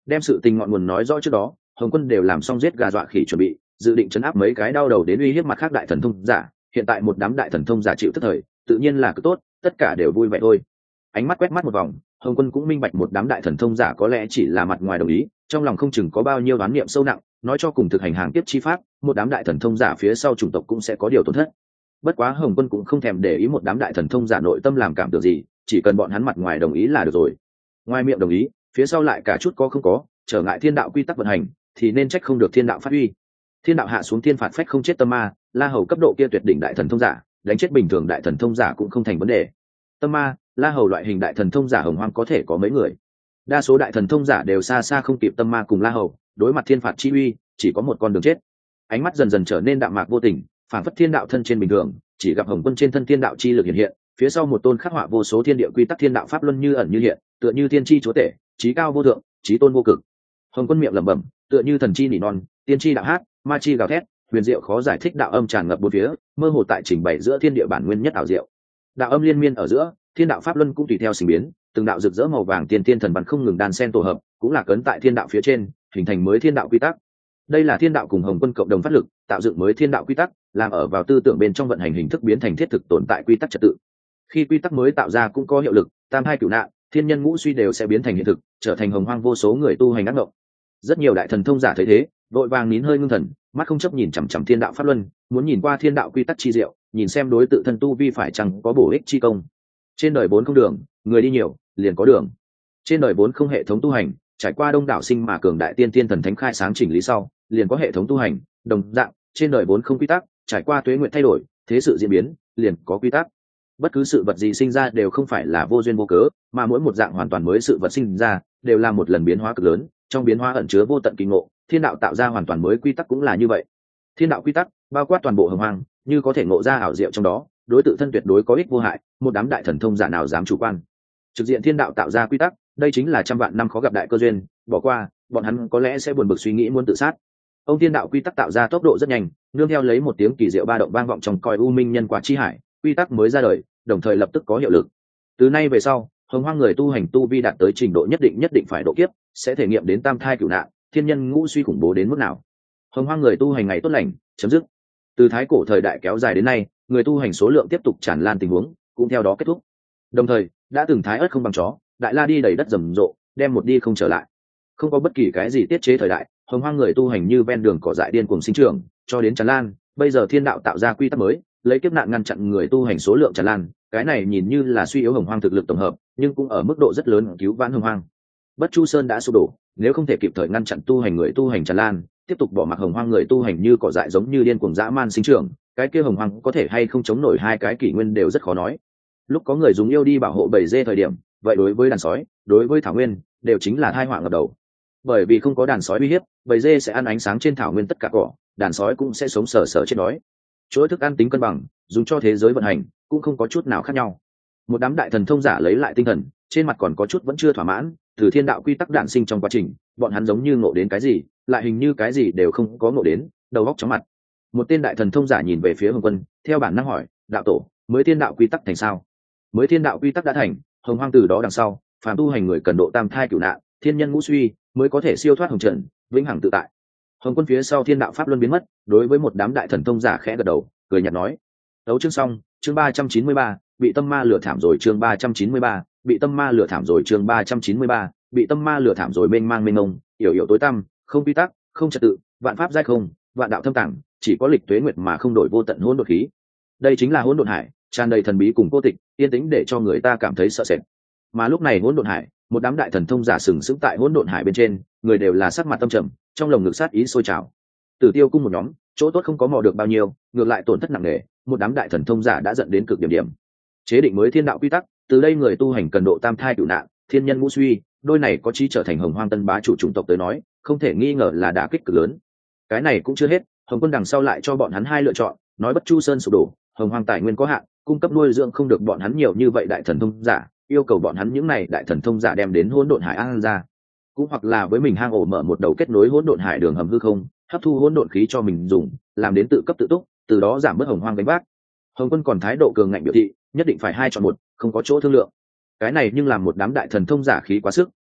Đem sự tình ngọn nguồn nói rõ trước đó, Hồng Quân đều làm xong giết gà dọa khỉ chuẩn bị, dự định chấn áp mấy cái đau đầu đến uy hiếp mặt khác đại thần thông giả. Hiện tại một đám đại thần thông giả chịu tức thời, tự nhiên là cứ tốt, tất cả đều vui vẻ thôi. Ánh mắt quét mắt một vòng, Hồng Quân cũng minh bạch một đám đại thần thông giả có lẽ chỉ là mặt ngoài đồng ý, trong lòng không chừng có bao nhiêu đoán niệm sâu nặng, nói cho cùng thực hành hàng tiếp chi pháp, một đám đại thần thông giả phía sau chủng tộc cũng sẽ có điều tổn thất. Bất quá Hồng Quân cũng không thèm để ý một đám đại thần thông giả nội tâm làm cảm tưởng gì, chỉ cần bọn hắn mặt ngoài đồng ý là được rồi. Ngoài miệng đồng ý, phía sau lại cả chút có không có, trở ngại thiên đạo quy tắc vận hành, thì nên trách không được thiên đạo phát huy. Thiên đạo hạ xuống thiên phạt phách không chết tâm ma, La Hầu cấp độ kia tuyệt đỉnh đại thần thông giả, đánh chết bình thường đại thần thông giả cũng không thành vấn đề. Tâm ma, La Hầu loại hình đại thần thông giả hồng hoang có thể có mấy người. Đa số đại thần thông giả đều xa xa không kịp Tâm ma cùng La Hầu, đối mặt thiên phạt chi uy, chỉ có một con đường chết. Ánh mắt dần dần trở nên đạm mạc vô tình, phản phất thiên đạo thân trên bình thường, chỉ gặp Hồng Quân trên thân thiên đạo chi lực hiện hiện, phía sau một tôn khắc họa vô số thiên địa quy tắc thiên đạo pháp luân như ẩn như hiện, tựa như thiên chi chúa tể, chí cao vô thượng, chí tôn vô cực. Hồng Quân miệng lẩm bẩm, tựa như thần chi nỉ non, tiên chi đạo hát, ma chi gào thét, huyền diệu khó giải thích đạo âm tràn ngập bốn phía, mơ hồ tại trình bày giữa thiên địa bản nguyên nhất ảo diệu. Đạo âm liên miên ở giữa, thiên đạo pháp luân cũng tùy theo sinh biến, từng đạo rực rỡ màu vàng tiên tiên thần văn không ngừng đan xen tổ hợp, cũng là cấn tại thiên đạo phía trên, hình thành mới thiên đạo quy tắc. Đây là thiên đạo cùng Hồng Quân cộng đồng phát lực, tạo dựng mới thiên đạo quy tắc, làm ở vào tư tưởng bên trong vận hành hình thức biến thành thiết thực tồn tại quy tắc trật tự. Khi quy tắc mới tạo ra cũng có hiệu lực, tam hai cửu nạn, thiên nhân ngũ suy đều sẽ biến thành hiện thực, trở thành hồng hoang vô số người tu hành ác ngộng. Rất nhiều đại thần thông giả thấy thế, vội vàng nín hơi ngưng thần, mắt không chấp nhìn chằm chằm thiên đạo pháp luân, muốn nhìn qua thiên đạo quy tắc chi diệu, nhìn xem đối tự thân tu vi phải chăng có bổ ích chi công. Trên đời bốn không đường, người đi nhiều, liền có đường. Trên đời bốn không hệ thống tu hành, trải qua đông đảo sinh mà cường đại tiên tiên thần thánh khai sáng chỉnh lý sau, liền có hệ thống tu hành. Đồng dạng, trên đời bốn không quy tắc, trải qua tuế nguyện thay đổi, thế sự diễn biến, liền có quy tắc. Bất cứ sự vật gì sinh ra đều không phải là vô duyên vô cớ, mà mỗi một dạng hoàn toàn mới sự vật sinh ra đều là một lần biến hóa cực lớn, trong biến hóa ẩn chứa vô tận kỳ ngộ. Thiên đạo tạo ra hoàn toàn mới quy tắc cũng là như vậy. Thiên đạo quy tắc bao quát toàn bộ hồng hoang, như có thể ngộ ra ảo diệu trong đó, đối tự thân tuyệt đối có ích vô hại, một đám đại thần thông giả nào dám chủ quan. Trực diện thiên đạo tạo ra quy tắc, đây chính là trăm vạn năm khó gặp đại cơ duyên, bỏ qua, bọn hắn có lẽ sẽ buồn bực suy nghĩ muốn tự sát. Ông thiên đạo quy tắc tạo ra tốc độ rất nhanh, nương theo lấy một tiếng kỳ diệu ba động vang vọng trong coi u minh nhân quả chi hải, quy tắc mới ra đời, đồng thời lập tức có hiệu lực. Từ nay về sau, hồng hoang người tu hành tu vi đạt tới trình độ nhất định nhất định phải độ kiếp, sẽ thể nghiệm đến tam thai cửu nạn, thiên nhân ngũ suy khủng bố đến mức nào. Hồng hoang người tu hành ngày tốt lành chấm dứt. Từ thái cổ thời đại kéo dài đến nay, người tu hành số lượng tiếp tục tràn lan tình huống cũng theo đó kết thúc. Đồng thời, đã từng thái ớt không bằng chó, đại la đi đầy đất rầm rộ, đem một đi không trở lại. Không có bất kỳ cái gì tiết chế thời đại, hồng hoang người tu hành như ven đường cỏ dại điên cuồng sinh trưởng, cho đến tràn lan. Bây giờ thiên đạo tạo ra quy tắc mới, lấy kiếp nạn ngăn chặn người tu hành số lượng tràn lan. Cái này nhìn như là suy yếu hồng hoang thực lực tổng hợp, nhưng cũng ở mức độ rất lớn cứu vãn hồng hoang. Bất Chu Sơn đã sụp đổ, nếu không thể kịp thời ngăn chặn tu hành người tu hành tràn lan, tiếp tục bỏ mặc hồng hoang người tu hành như cỏ dại giống như điên cuồng dã man sinh trưởng, cái kia hồng hoang có thể hay không chống nổi hai cái kỷ nguyên đều rất khó nói. Lúc có người dùng yêu đi bảo hộ bầy dê thời điểm, vậy đối với đàn sói, đối với thảo nguyên, đều chính là tai họa ngập đầu. Bởi vì không có đàn sói uy hiếp, bầy dê sẽ ăn ánh sáng trên thảo nguyên tất cả cỏ, đàn sói cũng sẽ sống sờ sờ chết đói. Chuỗi thức ăn tính cân bằng, dùng cho thế giới vận hành, cũng không có chút nào khác nhau. Một đám đại thần thông giả lấy lại tinh thần, trên mặt còn có chút vẫn chưa thỏa mãn, từ thiên đạo quy tắc đản sinh trong quá trình, bọn hắn giống như ngộ đến cái gì, lại hình như cái gì đều không có ngộ đến, đầu óc chóng mặt. Một tên đại thần thông giả nhìn về phía Hồng Quân, theo bản năng hỏi, đạo tổ, mới thiên đạo quy tắc thành sao? Mới thiên đạo quy tắc đã thành, hồng hoang từ đó đằng sau, phàm tu hành người cần độ tam thai cửu nạn, thiên nhân ngũ suy, mới có thể siêu thoát hồng trần, vĩnh hằng tự tại. Hồng Quân phía sau thiên đạo pháp luân biến mất, đối với một đám đại thần thông giả khẽ gật đầu, cười nhạt nói, đấu chương xong, chương ba trăm chín mươi ba, bị tâm ma lừa thảm rồi chương ba trăm chín mươi ba, bị tâm ma lừa thảm rồi chương ba trăm chín mươi ba, bị tâm ma lừa thảm rồi mênh mang mênh mông, yểu yểu tối tăm, không quy tắc, không trật tự, vạn pháp giai không, vạn đạo thâm tàng, chỉ có lịch tuế nguyệt mà không đổi vô tận hỗn độn khí. Đây chính là hỗn độn hải, tràn đầy thần bí cùng cô tịch, yên tĩnh để cho người ta cảm thấy sợ sệt. Mà lúc này hỗn độn hải, một đám đại thần thông giả sừng sững tại hỗn độn hải bên trên, người đều là sắc mặt tâm trầm, trong lồng ngực sát ý sôi trào. Tử Tiêu cung một nhóm, chỗ tốt không có mò được bao nhiêu, ngược lại tổn thất nặng nề, một đám đại thần thông giả đã dẫn đến cực điểm điểm. Chế định mới thiên đạo quy tắc, từ đây người tu hành cần độ tam thai cửu nạn, thiên nhân ngũ suy, đôi này có chí trở thành hồng hoang tân bá chủ chủng tộc tới nói, không thể nghi ngờ là đả kích cực lớn. Cái này cũng chưa hết, Hồng Quân đằng sau lại cho bọn hắn hai lựa chọn, nói Bất Chu Sơn sụp đổ, hồng hoang tài nguyên có hạn, cung cấp nuôi dưỡng không được bọn hắn nhiều như vậy đại thần thông giả, yêu cầu bọn hắn những này đại thần thông giả đem đến hỗn độn hải an ra, cũng hoặc là với mình hang ổ mở một đầu kết nối hỗn độn hải đường hầm hư không, hấp thu hỗn độn khí cho mình dùng, làm đến tự cấp tự túc, từ đó giảm bớt hồng hoang gánh vác. Hồng Quân còn thái độ cường ngạnh biểu thị, nhất định phải hai chọn một, không có chỗ thương lượng. Cái này nhưng làm một đám đại thần thông giả khí quá sức,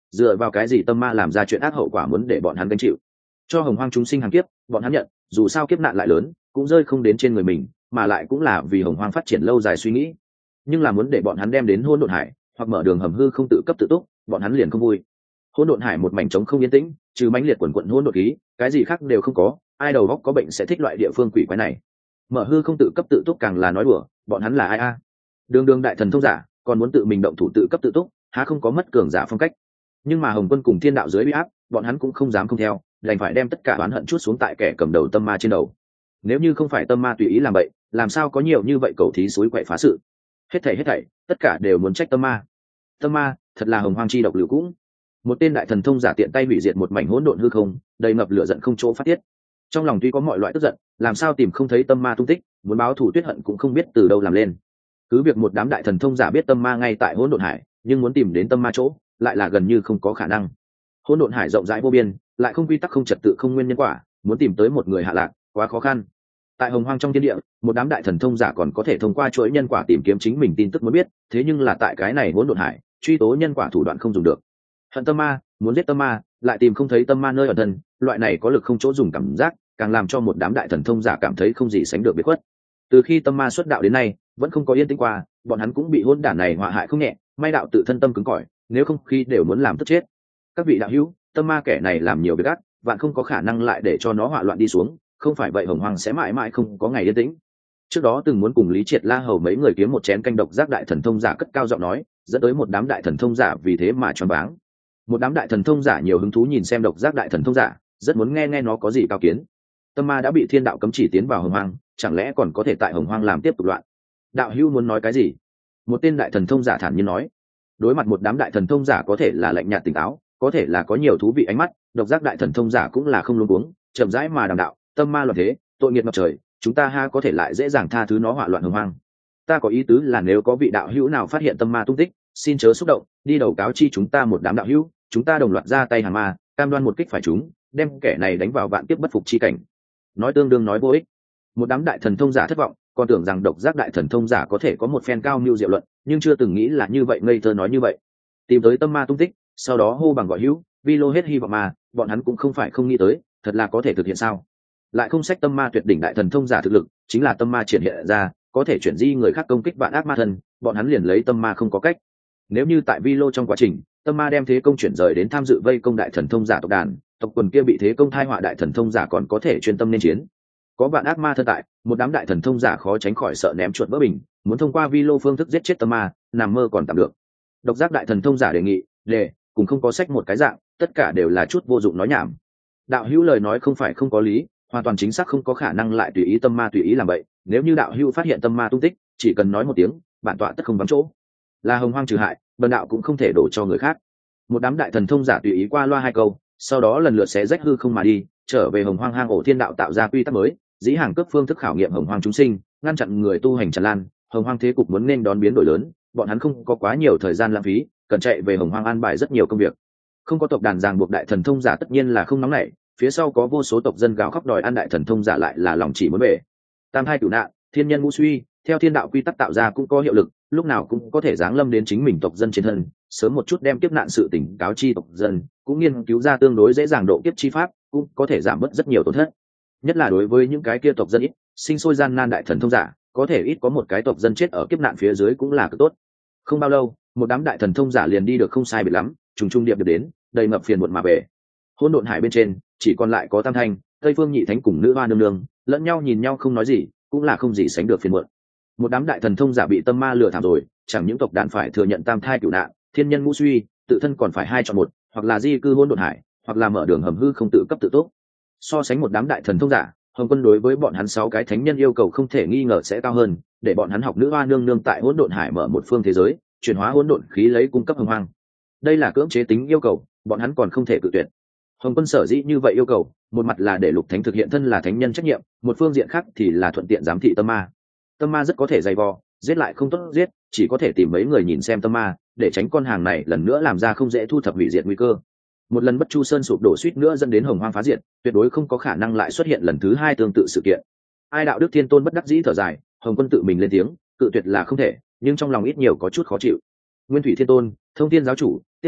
dựa vào cái gì tâm ma làm ra chuyện ác hậu quả muốn để bọn hắn gánh chịu? Cho hồng hoang chúng sinh hàng kiếp, bọn hắn nhận, dù sao kiếp nạn lại lớn cũng rơi không đến trên người mình, mà lại cũng là vì hồng hoang phát triển lâu dài suy nghĩ. Nhưng là muốn để bọn hắn đem đến hỗn độn hải hoặc mở đường hầm hư không tự cấp tự túc, bọn hắn liền không vui. Hỗn độn hải một mảnh trống không yên tĩnh, trừ mãnh liệt quần quận hỗn độn khí, cái gì khác đều không có. Ai đầu óc có bệnh sẽ thích loại địa phương quỷ quái này. Mở hư không tự cấp tự túc càng là nói đùa, bọn hắn là ai a? Đường đường đại thần thông giả còn muốn tự mình động thủ tự cấp tự túc, há không có mất cường giả phong cách. Nhưng mà hồng quân cùng thiên đạo dưới uy áp, bọn hắn cũng không dám không theo, đành phải đem tất cả oán hận chút xuống tại kẻ cầm đầu tâm ma trên đầu. Nếu như không phải tâm ma tùy ý làm vậy, làm sao có nhiều như vậy cầu thí suối quậy phá sự? Hết thảy hết thảy tất cả đều muốn trách tâm ma. Tâm ma thật là hồng hoang chi độc lửa cũng. Một tên đại thần thông giả tiện tay hủy diệt một mảnh hỗn độn hư không, đầy ngập lửa giận không chỗ phát tiết. Trong lòng tuy có mọi loại tức giận, làm sao tìm không thấy tâm ma tung tích, muốn báo thù tuyết hận cũng không biết từ đâu làm lên. Cứ việc một đám đại thần thông giả biết tâm ma ngay tại hỗn độn hải, nhưng muốn tìm đến tâm ma chỗ lại là gần như không có khả năng. Hỗn độn hải rộng rãi vô biên, lại không quy tắc, không trật tự, không nguyên nhân quả, muốn tìm tới một người hạ lạc quá khó khăn. Tại hồng hoang trong thiên địa, một đám đại thần thông giả còn có thể thông qua chuỗi nhân quả tìm kiếm chính mình tin tức muốn biết, thế nhưng là tại cái này hỗn độn hải, truy tố nhân quả thủ đoạn không dùng được. Hận tâm ma, muốn giết tâm ma, lại tìm không thấy tâm ma nơi ẩn thân, loại này có lực không chỗ dùng cảm giác, càng làm cho một đám đại thần thông giả cảm thấy không gì sánh được biệt khuất. Từ khi tâm ma xuất đạo đến nay, vẫn không có yên tĩnh qua, bọn hắn cũng bị hỗn đản này họa hại không nhẹ, may đạo tự thân tâm cứng cỏi, nếu không khi đều muốn làm tức chết. Các vị đạo hữu, tâm ma kẻ này làm nhiều việc ác, vạn không có khả năng lại để cho nó họa loạn đi xuống, không phải vậy hồng hoàng sẽ mãi mãi không có ngày yên tĩnh. Trước đó từng muốn cùng Lý Triệt La Hầu mấy người kiếm một chén canh độc giác đại thần thông giả cất cao giọng nói, dẫn tới một đám đại thần thông giả vì thế mà choáng váng. Một đám đại thần thông giả nhiều hứng thú nhìn xem độc giác đại thần thông giả, rất muốn nghe nghe nó có gì cao kiến. Tâm ma đã bị thiên đạo cấm chỉ tiến vào hồng hoang, chẳng lẽ còn có thể tại hồng hoang làm tiếp tục loạn? Đạo hữu muốn nói cái gì? Một tên đại thần thông giả thản nhiên nói. Đối mặt một đám đại thần thông giả có thể là lạnh nhạt tỉnh táo, có thể là có nhiều thú vị ánh mắt, độc giác đại thần thông giả cũng là không luống cuống, chậm rãi mà đàm đạo, tâm ma loạn thế, tội nghiệp ngập trời, chúng ta ha có thể lại dễ dàng tha thứ nó họa loạn hồng hoang. Ta có ý tứ là nếu có vị đạo hữu nào phát hiện tâm ma tung tích, xin chớ xúc động, đi đầu cáo chi chúng ta một đám đạo hữu, chúng ta đồng loạt ra tay hàng ma, cam đoan một kích phải chúng, đem kẻ này đánh vào vạn kiếp bất phục chi cảnh. Nói tương đương nói vô ích. Một đám đại thần thông giả thất vọng, còn tưởng rằng độc giác đại thần thông giả có thể có một phen cao mưu diệu luận, nhưng chưa từng nghĩ là như vậy ngây thơ nói như vậy. Tìm tới tâm ma tung tích, sau đó hô bằng gọi hữu, vi lô hết hy vọng mà, bọn hắn cũng không phải không nghĩ tới, thật là có thể thực hiện sao? Lại không sách tâm ma tuyệt đỉnh đại thần thông giả thực lực, chính là tâm ma triển hiện ra, có thể chuyển di người khác công kích vạn ác ma thần, bọn hắn liền lấy tâm ma không có cách. Nếu như tại vi lô trong quá trình, tâm ma đem thế công chuyển rời đến tham dự vây công đại thần thông giả tộc đàn, tộc quần kia bị thế công thai họa đại thần thông giả còn có thể chuyên tâm nên chiến. Có vạn ác ma thân tại, một đám đại thần thông giả khó tránh khỏi sợ ném chuột vỡ bình, muốn thông qua vi lô phương thức giết chết tâm ma, nằm mơ còn tạm được. Độc giác đại thần thông giả đề nghị, đề, cùng không có sách một cái dạng, tất cả đều là chút vô dụng nói nhảm. Đạo hữu lời nói không phải không có lý, hoàn toàn chính xác không có khả năng lại tùy ý tâm ma tùy ý làm vậy. Nếu như đạo hữu phát hiện tâm ma tung tích, chỉ cần nói một tiếng, bản tọa tất không vắng chỗ. Là hồng hoang trừ hại, bần đạo cũng không thể đổ cho người khác. Một đám đại thần thông giả tùy ý qua loa hai câu, sau đó lần lượt xé rách hư không mà đi, trở về hồng hoang hang ổ thiên đạo tạo ra quy tắc mới, dĩ hàng cấp phương thức khảo nghiệm hồng hoang chúng sinh, ngăn chặn người tu hành tràn lan. Hồng hoang thế cục muốn nên đón biến đổi lớn, bọn hắn không có quá nhiều thời gian lãng phí, cần chạy về hồng hoang an bài rất nhiều công việc. Không có tộc đàn ràng buộc đại thần thông giả tất nhiên là không nóng nảy, phía sau có vô số tộc dân gào khóc đòi ăn đại thần thông giả lại là lòng chỉ muốn về. Tam hai cửu nạn, thiên nhân ngũ suy, theo thiên đạo quy tắc tạo ra cũng có hiệu lực, lúc nào cũng có thể giáng lâm đến chính mình tộc dân trên thân, sớm một chút đem kiếp nạn sự tỉnh cáo chi tộc dân, cũng nghiên cứu ra tương đối dễ dàng độ kiếp chi pháp, cũng có thể giảm bớt rất nhiều tổn thất. Nhất là đối với những cái kia tộc dân ít sinh sôi gian nan đại thần thông giả, có thể ít có một cái tộc dân chết ở kiếp nạn phía dưới cũng là cực tốt. Không bao lâu, một đám đại thần thông giả liền đi được không sai biệt lắm, trùng trùng điệp được đến, đầy ngập phiền muộn mà về. Hỗn độn hải bên trên chỉ còn lại có Tam Thanh, Tây Phương Nhị Thánh cùng nữ hoa nương nương, lẫn nhau nhìn nhau không nói gì, cũng là không gì sánh được phiền muộn. Một đám đại thần thông giả bị tâm ma lừa thảm rồi, chẳng những tộc đàn phải thừa nhận tam thai cửu nạn, thiên nhân ngũ suy, tự thân còn phải hai chọn một, hoặc là di cư hỗn độn hải, hoặc là mở đường hầm hư không tự cấp tự túc. So sánh một đám đại thần thông giả, Hồng Quân đối với bọn hắn sáu cái thánh nhân yêu cầu không thể nghi ngờ sẽ cao hơn, để bọn hắn học nữ hoa nương nương tại hỗn độn hải mở một phương thế giới, chuyển hóa hỗn độn khí lấy cung cấp hồng hoang. Đây là cưỡng chế tính yêu cầu, bọn hắn còn không thể cự tuyệt. Hồng Quân sở dĩ như vậy yêu cầu, một mặt là để Lục Thánh thực hiện thân là thánh nhân trách nhiệm, một phương diện khác thì là thuận tiện giám thị tâm ma. Tâm ma rất có thể dày vò, giết lại không tốt giết, chỉ có thể tìm mấy người nhìn xem tâm ma, để tránh con hàng này lần nữa làm ra không dễ thu thập hủy diệt nguy cơ. Một lần Bất Chu Sơn sụp đổ suýt nữa dẫn đến hồng hoang phá diệt, tuyệt đối không có khả năng lại xuất hiện lần thứ hai tương tự sự kiện. Ai đạo đức thiên tôn bất đắc dĩ thở dài, Hồng Quân tự mình lên tiếng, cự tuyệt là không thể, nhưng trong lòng ít nhiều có chút khó chịu. Nguyên Thủy Thiên Tôn, Thông Thiên giáo chủ, tiếp dẫn,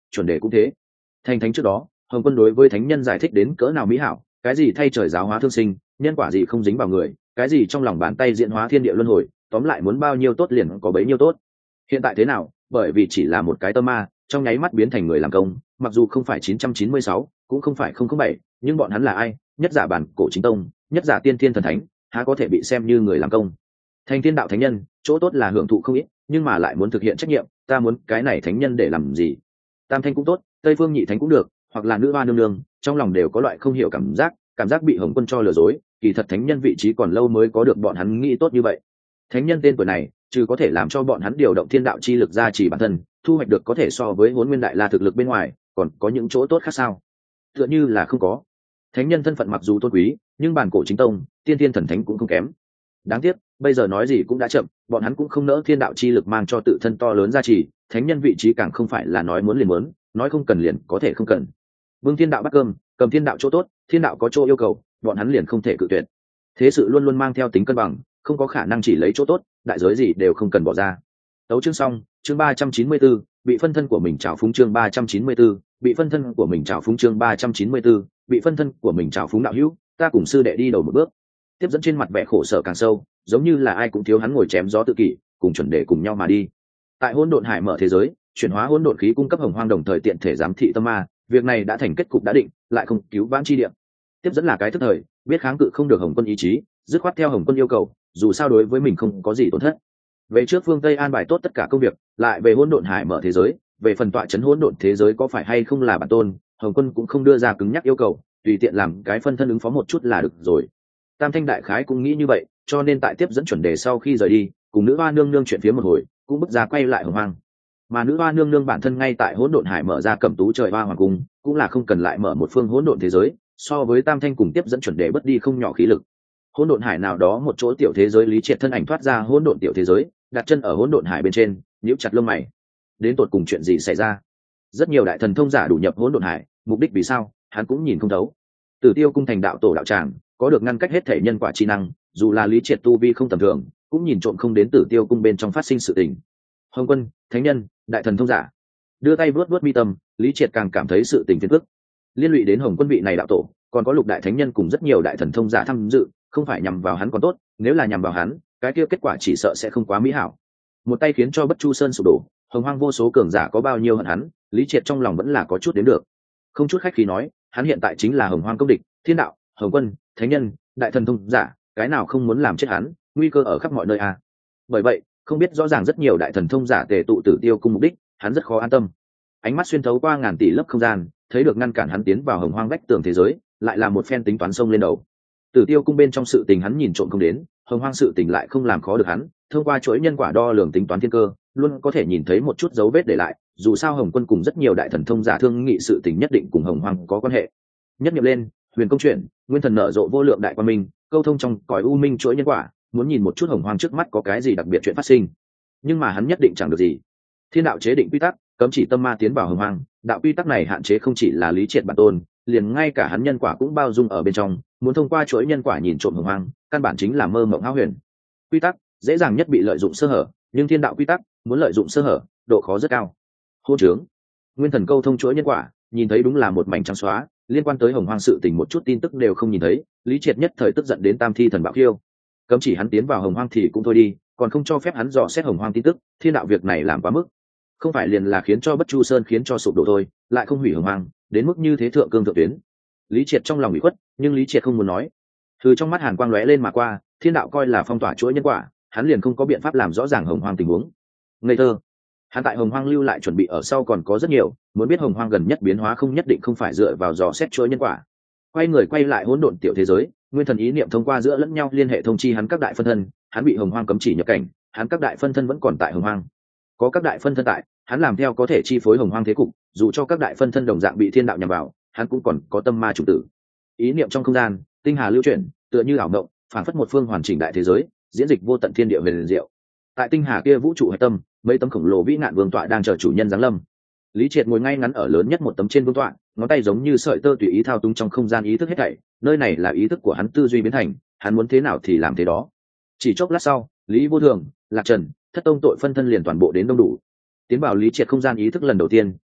chuẩn đề cũng thế. Thành thánh trước đó, Hồng Quân đối với thánh nhân giải thích đến cỡ nào mỹ hảo, cái gì thay trời giáo hóa thương sinh, nhân quả gì không dính vào người, cái gì trong lòng bàn tay diễn hóa thiên địa luân hồi, tóm lại muốn bao nhiêu tốt liền có bấy nhiêu tốt. Hiện tại thế nào? Bởi vì chỉ là một cái tâm ma, trong nháy mắt biến thành người làm công, mặc dù không phải chín trăm chín mươi sáu, cũng không phải không không bảy, nhưng bọn hắn là ai? Nhất giả bản cổ chính tông, nhất giả tiên thiên thần thánh, há có thể bị xem như người làm công? Thành thiên đạo thánh nhân, chỗ tốt là hưởng thụ không ít, nhưng mà lại muốn thực hiện trách nhiệm, ta muốn cái này thánh nhân để làm gì? Tam thanh cũng tốt, Tây Phương Nhị Thánh cũng được, hoặc là nữ hoa nương nương, trong lòng đều có loại không hiểu cảm giác, cảm giác bị Hồng Quân cho lừa dối, kỳ thật thánh nhân vị trí còn lâu mới có được bọn hắn nghĩ tốt như vậy. Thánh nhân tên tuổi này, trừ có thể làm cho bọn hắn điều động thiên đạo chi lực ra chỉ bản thân, thu hoạch được có thể so với Hỗn Nguyên Đại La thực lực bên ngoài, còn có những chỗ tốt khác sao? Tựa như là không có. Thánh nhân thân phận mặc dù tôn quý, nhưng bản cổ chính tông, tiên thiên thần thánh cũng không kém. Đáng tiếc, bây giờ nói gì cũng đã chậm, bọn hắn cũng không nỡ thiên đạo chi lực mang cho tự thân to lớn giá trị, thánh nhân vị trí càng không phải là nói muốn liền muốn, nói không cần liền có thể không cần. Vương thiên đạo bắt cơm, cầm thiên đạo chỗ tốt, thiên đạo có chỗ yêu cầu, bọn hắn liền không thể cự tuyệt. Thế sự luôn luôn mang theo tính cân bằng, không có khả năng chỉ lấy chỗ tốt, đại giới gì đều không cần bỏ ra. Tấu chương xong, chương ba trăm chín mươi 4, bị phân thân của mình trào phúng chương ba trăm chín mươi 4, bị phân thân của mình trào phúng chương ba trăm chín mươi 4, bị phân thân của mình trào phúng đạo hữu, ta cùng sư đệ đi đầu một bước. Tiếp dẫn trên mặt vẻ khổ sở càng sâu, giống như là ai cũng thiếu hắn ngồi chém gió tự kỷ, cùng chuẩn đề cùng nhau mà đi. Tại hỗn độn hải mở thế giới, chuyển hóa hỗn độn khí cung cấp hồng hoang đồng thời tiện thể giám thị tâm ma, việc này đã thành kết cục đã định, lại không cứu vãn chi điểm. Tiếp dẫn là cái thức thời, biết kháng cự không được Hồng Quân ý chí, dứt khoát theo Hồng Quân yêu cầu, dù sao đối với mình không có gì tổn thất. Về trước phương Tây an bài tốt tất cả công việc, lại về hỗn độn hải mở thế giới, về phần tọa chấn hỗn độn thế giới có phải hay không là bản tôn, Hồng Quân cũng không đưa ra cứng nhắc yêu cầu, tùy tiện làm cái phân thân ứng phó một chút là được rồi. Tam Thanh đại khái cũng nghĩ như vậy, cho nên tại tiếp dẫn chuẩn đề sau khi rời đi, cùng nữ hoa nương nương chuyện phía một hồi, cũng bước ra quay lại Hồng Hoang. Mà nữ hoa nương nương bản thân ngay tại hỗn độn hải mở ra cẩm tú trời hoa hoàng cung, cũng là không cần lại mở một phương hỗn độn thế giới, so với Tam Thanh cùng tiếp dẫn chuẩn đề bất đi không nhỏ khí lực. Hỗn độn hải nào đó một chỗ tiểu thế giới lý triệt thân ảnh thoát ra hỗn độn tiểu thế giới, đặt chân ở hỗn độn hải bên trên, nhíu chặt lông mày. Đến tột cùng chuyện gì xảy ra? Rất nhiều đại thần thông giả đủ nhập hỗn độn hải, mục đích vì sao, hắn cũng nhìn không thấu. Tử Tiêu cung thành đạo tổ đạo tràng, có được ngăn cách hết thể nhân quả chi năng, dù là lý triệt tu vi không tầm thường, cũng nhìn trộm không đến Tử Tiêu cung bên trong phát sinh sự tình. Hồng Quân, thánh nhân, đại thần thông giả, đưa tay vuốt vuốt mi tâm, lý triệt càng cảm thấy sự tình phiền phức. Liên lụy đến Hồng Quân vị này đạo tổ, còn có lục đại thánh nhân cùng rất nhiều đại thần thông giả tham dự, không phải nhằm vào hắn còn tốt, nếu là nhằm vào hắn, cái kia kết quả chỉ sợ sẽ không quá mỹ hảo. Một tay khiến cho Bất Chu Sơn sụp đổ, hồng hoang vô số cường giả có bao nhiêu hận hắn, lý triệt trong lòng vẫn là có chút đến được. Không chút khách khí nói, hắn hiện tại chính là hồng hoang công địch, thiên đạo, Hồng Quân, thánh nhân, đại thần thông giả, cái nào không muốn làm chết hắn, nguy cơ ở khắp mọi nơi à. Bởi vậy, không biết rõ ràng rất nhiều đại thần thông giả tề tụ Tử Tiêu cung mục đích, hắn rất khó an tâm. Ánh mắt xuyên thấu qua ngàn tỷ lớp không gian, thấy được ngăn cản hắn tiến vào hồng hoang vách tường thế giới, lại là một phen tính toán sông lên đầu. Tử Tiêu cung bên trong sự tình hắn nhìn trộm không đến, hồng hoang sự tình lại không làm khó được hắn, thông qua chuỗi nhân quả đo lường tính toán thiên cơ, luôn có thể nhìn thấy một chút dấu vết để lại, dù sao Hồng Quân cùng rất nhiều đại thần thông giả thương nghị sự tình nhất định cùng hồng hoang có quan hệ. Nhất nghiệm lên, huyền công chuyện, nguyên thần nở rộ vô lượng đại quan minh, câu thông trong cõi u minh chuỗi nhân quả, muốn nhìn một chút hồng hoang trước mắt có cái gì đặc biệt chuyện phát sinh. Nhưng mà hắn nhất định chẳng được gì. Thiên đạo chế định quy tắc, cấm chỉ tâm ma tiến vào hồng hoang, đạo quy tắc này hạn chế không chỉ là lý triệt bản tôn, liền ngay cả hắn nhân quả cũng bao dung ở bên trong, muốn thông qua chuỗi nhân quả nhìn trộm hồng hoang, căn bản chính là mơ mộng hão huyền. Quy tắc dễ dàng nhất bị lợi dụng sơ hở, nhưng thiên đạo quy tắc muốn lợi dụng sơ hở, độ khó rất cao. Hô trướng, nguyên thần câu thông chuỗi nhân quả, nhìn thấy đúng là một mảnh trắng xóa, liên quan tới hồng hoang sự tình một chút tin tức đều không nhìn thấy, lý triệt nhất thời tức giận đến tam thi thần bạo khiêu. Cấm chỉ hắn tiến vào hồng hoang thì cũng thôi đi, còn không cho phép hắn dò xét hồng hoang tin tức, thiên đạo việc này làm quá mức. Không phải liền là khiến cho Bất Chu Sơn khiến cho sụp đổ thôi, lại không hủy hồng hoang, đến mức như thế thượng cương thượng tuyến. Lý triệt trong lòng bị khuất, nhưng lý triệt không muốn nói. Từ trong mắt hàn quang lóe lên mà qua, thiên đạo coi là phong tỏa chuỗi nhân quả, hắn liền không có biện pháp làm rõ ràng hồng hoang tình huống. Ngây thơ, hắn tại hồng hoang lưu lại chuẩn bị ở sau còn có rất nhiều, muốn biết hồng hoang gần nhất biến hóa không nhất định không phải dựa vào dò xét chuỗi nhân quả. Quay người quay lại hỗn độn tiểu thế giới, nguyên thần ý niệm thông qua giữa lẫn nhau liên hệ thông chi hắn các đại phân thân, hắn bị hồng hoang cấm chỉ nhập cảnh, hắn các đại phân thân vẫn còn tại hồng hoang. Có các đại phân thân tại, hắn làm theo có thể chi phối hồng hoang thế cục, dù cho các đại phân thân đồng dạng bị thiên đạo nhằm vào, hắn cũng còn có tâm ma chủ tử. Ý niệm trong không gian, tinh hà lưu chuyển, tựa như ảo mộng, phản phất một phương hoàn chỉnh đại thế giới, diễn dịch vô tận thiên địa huyền diệu. Tại tinh hà kia vũ trụ hạch tâm, mấy tấm khổng lồ vĩ nạn vương tọa đang chờ chủ nhân giáng lâm. Lý triệt ngồi ngay ngắn ở lớn nhất một tấm trên vương tọa, ngón tay giống như sợi tơ tùy ý thao túng trong không gian ý thức hết thảy, nơi này là ý thức của hắn tư duy biến thành, hắn muốn thế nào thì làm thế đó. Chỉ chốc lát sau, Lý Vô Thường, Lạc Trần, thất tông tội phân thân liền toàn bộ đến đông đủ. Tiến vào lý triệt không gian ý thức lần đầu tiên,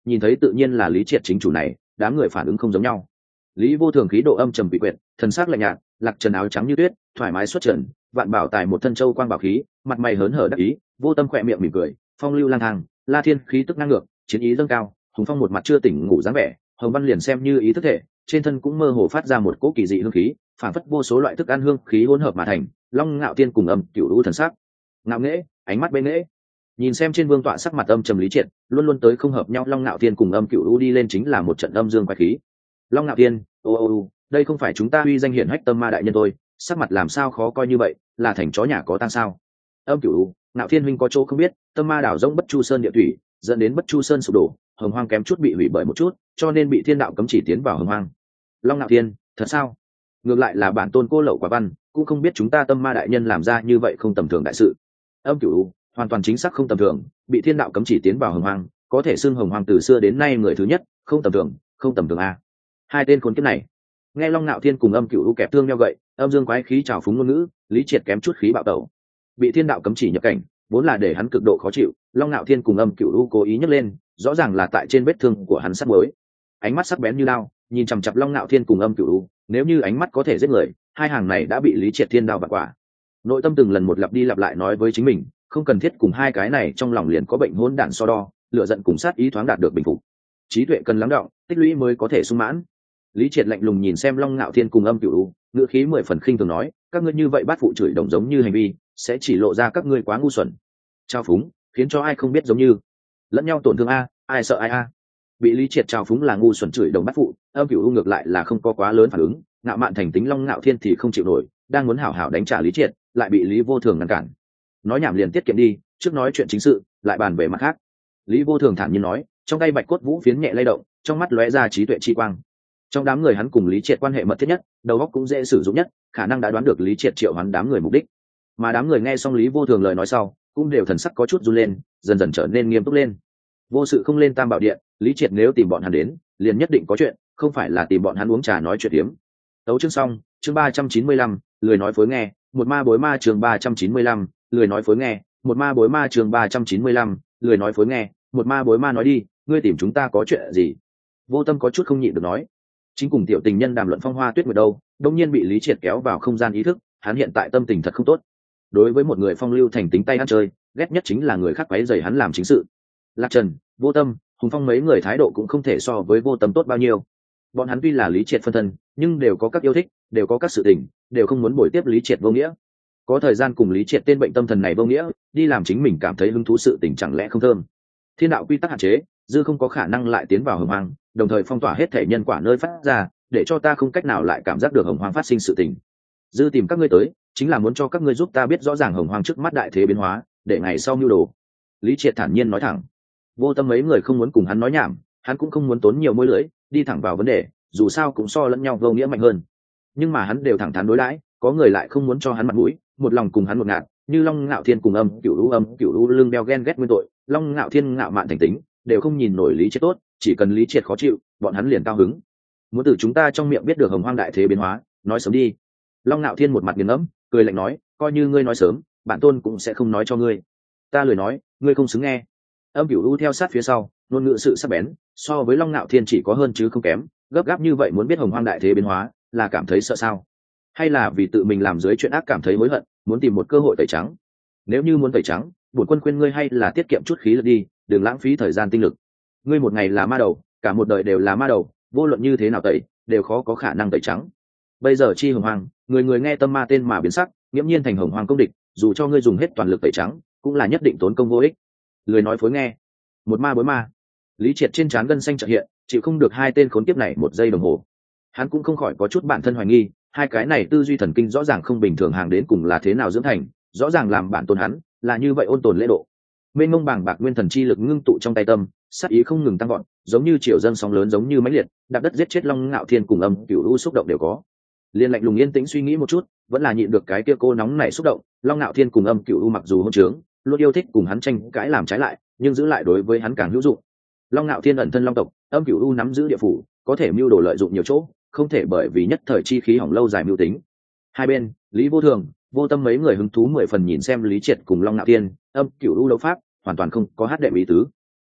nhìn thấy tự nhiên là lý triệt chính chủ này, đám người phản ứng không giống nhau. Lý Vô Thường khí độ âm trầm bị quyệt, thần sắc lạnh nhạt, lạc trần áo trắng như tuyết, thoải mái xuất trần, vạn bảo tài một thân châu quang bảo khí, mặt mày hớn hở đắc ý, Vô Tâm khỏe miệng mỉm cười, phong lưu lang thang, La Thiên khí tức năng ngược, chiến ý dâng cao, Hùng Phong một mặt chưa tỉnh ngủ dáng vẻ, Hồng Văn liền xem như ý thức thể, trên thân cũng mơ hồ phát ra một cỗ kỳ dị hương khí, phảng phất vô số loại thức ăn hương khí hỗn hợp mà thành. Long Ngạo Thiên cùng âm cửu lũ thần sắc ngạo nghễ, ánh mắt bên nghễ, nhìn xem trên vương tọa sắc mặt âm trầm lý triệt, luôn luôn tới không hợp nhau. Long Ngạo Thiên cùng âm cửu lũ đi lên chính là một trận âm dương quái khí. Long Ngạo Thiên, ô ô ô, đây không phải chúng ta uy danh hiển hách Tâm Ma đại nhân tôi, sắc mặt làm sao khó coi như vậy, là thành chó nhà có tang sao? Âm cửu lũ, Ngạo Thiên huynh có chỗ không biết, Tâm Ma đảo rỗng Bất Chu Sơn địa thủy, dẫn đến Bất Chu Sơn sụp đổ, Hồng Hoang kém chút bị hủy bởi một chút, cho nên bị thiên đạo cấm chỉ tiến vào Hồng Hoang. Long Ngạo Thiên, thật sao? Ngược lại là bản tôn cô lậu quả văn, cũng không biết chúng ta Tâm Ma đại nhân làm ra như vậy không tầm thường đại sự. Âm cửu hoàn toàn chính xác không tầm thường, bị thiên đạo cấm chỉ tiến vào Hồng Hoang, có thể xưng Hồng Hoang từ xưa đến nay người thứ nhất, không tầm thường, không tầm thường a. Hai tên khốn kiếp này. Nghe Long Nạo Thiên cùng âm cửu kẹp thương nhau gậy, âm dương quái khí trào phúng ngôn ngữ, lý triệt kém chút khí bạo tẩu. Bị thiên đạo cấm chỉ nhập cảnh, vốn là để hắn cực độ khó chịu, Long Nạo Thiên cùng âm cửu cố ý nhấc lên, rõ ràng là tại trên vết thương của hắn sắp mới. Ánh mắt sắc bén như lao, nhìn chằm chằm Long Nạo Thiên cùng âm cửu, nếu như ánh mắt có thể giết người, hai hàng này đã bị lý triệt thiên đao bạt quả. Nội tâm từng lần một lặp đi lặp lại nói với chính mình, không cần thiết cùng hai cái này trong lòng liền có bệnh hỗn đản so đo, lựa giận cùng sát ý thoáng đạt được bình phục. Trí tuệ cần lắng đọng, tích lũy mới có thể sung mãn. Lý triệt lạnh lùng nhìn xem Long Nạo Thiên cùng âm cửu, ngữ khí mười phần khinh thường nói, các ngươi như vậy bát phụ chửi đồng giống như hành vi, sẽ chỉ lộ ra các ngươi quá ngu xuẩn. Trao phúng, khiến cho ai không biết giống như lẫn nhau tổn thương a, ai sợ ai a. Bị lý triệt trao phúng là ngu xuẩn chửi đồng bát phụ, âm cửu ngược lại là không có quá lớn phản ứng, ngạo mạn thành tính Long Nạo Thiên thì không chịu nổi, đang muốn hảo hảo đánh trả lý triệt, lại bị Lý Vô Thường ngăn cản. Nói nhảm liền tiết kiệm đi, trước nói chuyện chính sự, lại bàn về mặt khác. Lý Vô Thường thản nhiên nói, trong tay bạch cốt vũ phiến nhẹ lay động, trong mắt lóe ra trí tuệ chi quang. Trong đám người hắn cùng lý triệt quan hệ mật thiết nhất, đầu óc cũng dễ sử dụng nhất, khả năng đã đoán được lý triệt triệu hoán đám người mục đích. Mà đám người nghe xong Lý Vô Thường lời nói sau, cũng đều thần sắc có chút run lên, dần dần trở nên nghiêm túc lên. Vô sự không lên Tam Bảo Điện, lý triệt nếu tìm bọn hắn đến, liền nhất định có chuyện, không phải là tìm bọn hắn uống trà nói chuyện hiếm. Tấu chương xong, chương ba trăm chín mươi lăm, lười nói phối nghe, một ma bối ma chương ba trăm chín mươi lăm, lười nói phối nghe, một ma bối ma chương ba trăm chín mươi lăm, lười nói phối nghe, một ma bối ma nói đi, ngươi tìm chúng ta có chuyện gì? Vô Tâm có chút không nhịn được nói. Chính cùng tiểu tình nhân đàm luận phong hoa tuyết nguyệt đâu, đông nhiên bị lý triệt kéo vào không gian ý thức, hắn hiện tại tâm tình thật không tốt. Đối với một người phong lưu thành tính tay ăn chơi, ghét nhất chính là người khác quấy rầy hắn làm chính sự. Lạc Trần, Vô Tâm, Hùng Phong mấy người thái độ cũng không thể so với Vô Tâm tốt bao nhiêu. Bọn hắn tuy là lý triệt phân thân, nhưng đều có các yêu thích, đều có các sự tình, đều không muốn bồi tiếp lý triệt vô nghĩa. Có thời gian cùng lý triệt tên bệnh tâm thần này vô nghĩa, đi làm chính mình cảm thấy hứng thú sự tình chẳng lẽ không thơm. Thiên đạo quy tắc hạn chế, dư không có khả năng lại tiến vào Hồng Hoang, đồng thời phong tỏa hết thể nhân quả nơi phát ra, để cho ta không cách nào lại cảm giác được Hồng Hoang phát sinh sự tình. Dư tìm các ngươi tới, chính là muốn cho các ngươi giúp ta biết rõ ràng Hồng Hoang trước mắt đại thế biến hóa, để ngày sau mưu đồ. Lý triệt thản nhiên nói thẳng. Vô Tâm mấy người không muốn cùng hắn nói nhảm, hắn cũng không muốn tốn nhiều môi lưỡi, đi thẳng vào vấn đề, dù sao cũng so lẫn nhau vô nghĩa mạnh hơn. Nhưng mà hắn đều thẳng thắn đối đãi, có người lại không muốn cho hắn mặt mũi, một lòng cùng hắn một ngạt, như Long Ngạo Thiên cùng âm cửu lũ âm cửu lũ lưng đeo ghen ghét nguyên tội, Long Ngạo Thiên ngạo mạn thành tính, đều không nhìn nổi lý triệt tốt, chỉ cần lý triệt khó chịu, bọn hắn liền cao hứng. Muốn từ chúng ta trong miệng biết được Hồng Hoang đại thế biến hóa, nói sớm đi. Long Ngạo Thiên một mặt nghiền ngẫm, cười lạnh nói, coi như ngươi nói sớm, bản tôn cũng sẽ không nói cho ngươi. Ta lười nói, ngươi không xứng nghe. Âm cửu lũ theo sát phía sau, ngôn ngữ sự sắc bén, so với Long Ngạo Thiên chỉ có hơn chứ không kém, gấp gáp như vậy muốn biết Hồng Hoang đại thế biến hóa, là cảm thấy sợ sao? Hay là vì tự mình làm dưới chuyện ác cảm thấy hối hận, muốn tìm một cơ hội tẩy trắng? Nếu như muốn tẩy trắng, bổn quân khuyên ngươi hay là tiết kiệm chút khí lực đi, đừng lãng phí thời gian tinh lực. Ngươi một ngày là ma đầu, cả một đời đều là ma đầu, vô luận như thế nào tẩy, đều khó có khả năng tẩy trắng. Bây giờ chi Hồng Hoang, người người nghe tâm ma tên mà biến sắc, nghiễm nhiên thành Hồng Hoang công địch, dù cho ngươi dùng hết toàn lực tẩy trắng, cũng là nhất định tốn công vô ích. Lười nói phối nghe, một ma bối ma. Lý triệt trên trán gân xanh chợt hiện, chịu không được hai tên khốn kiếp này một giây đồng hồ. Hắn cũng không khỏi có chút bản thân hoài nghi, hai cái này tư duy thần kinh rõ ràng không bình thường, hàng đến cùng là thế nào dưỡng thành, rõ ràng làm bản tôn hắn là như vậy ôn tồn lễ độ. Mênh mông bàng bạc nguyên thần chi lực ngưng tụ trong tay tâm, sát ý không ngừng tăng vọt, giống như triều dâng sóng lớn, giống như mãnh liệt, đạp đất giết chết Long Ngạo Thiên cùng âm cửu lũ xúc động đều có. Liên lạnh lùng yên tĩnh suy nghĩ một chút, vẫn là nhịn được cái kia cô nóng này xúc động. Long Ngạo Thiên cùng âm cửu lũ mặc dù hỗn trướng, luôn yêu thích cùng hắn tranh cãi làm trái lại, nhưng giữ lại đối với hắn càng hữu dụng. Long Ngạo Thiên ẩn thân long tộc, âm cửu lũ nắm giữ địa phủ, có thể mưu đồ lợi dụng nhiều chỗ, không thể bởi vì nhất thời chi khí hỏng lâu dài mưu tính. Hai bên, Lý Vô Thường, Vô Tâm mấy người hứng thú mười phần nhìn xem Lý Triệt cùng Long Ngạo Thiên, âm cửu lũ đấu pháp, hoàn toàn không có hát đệm ý tứ.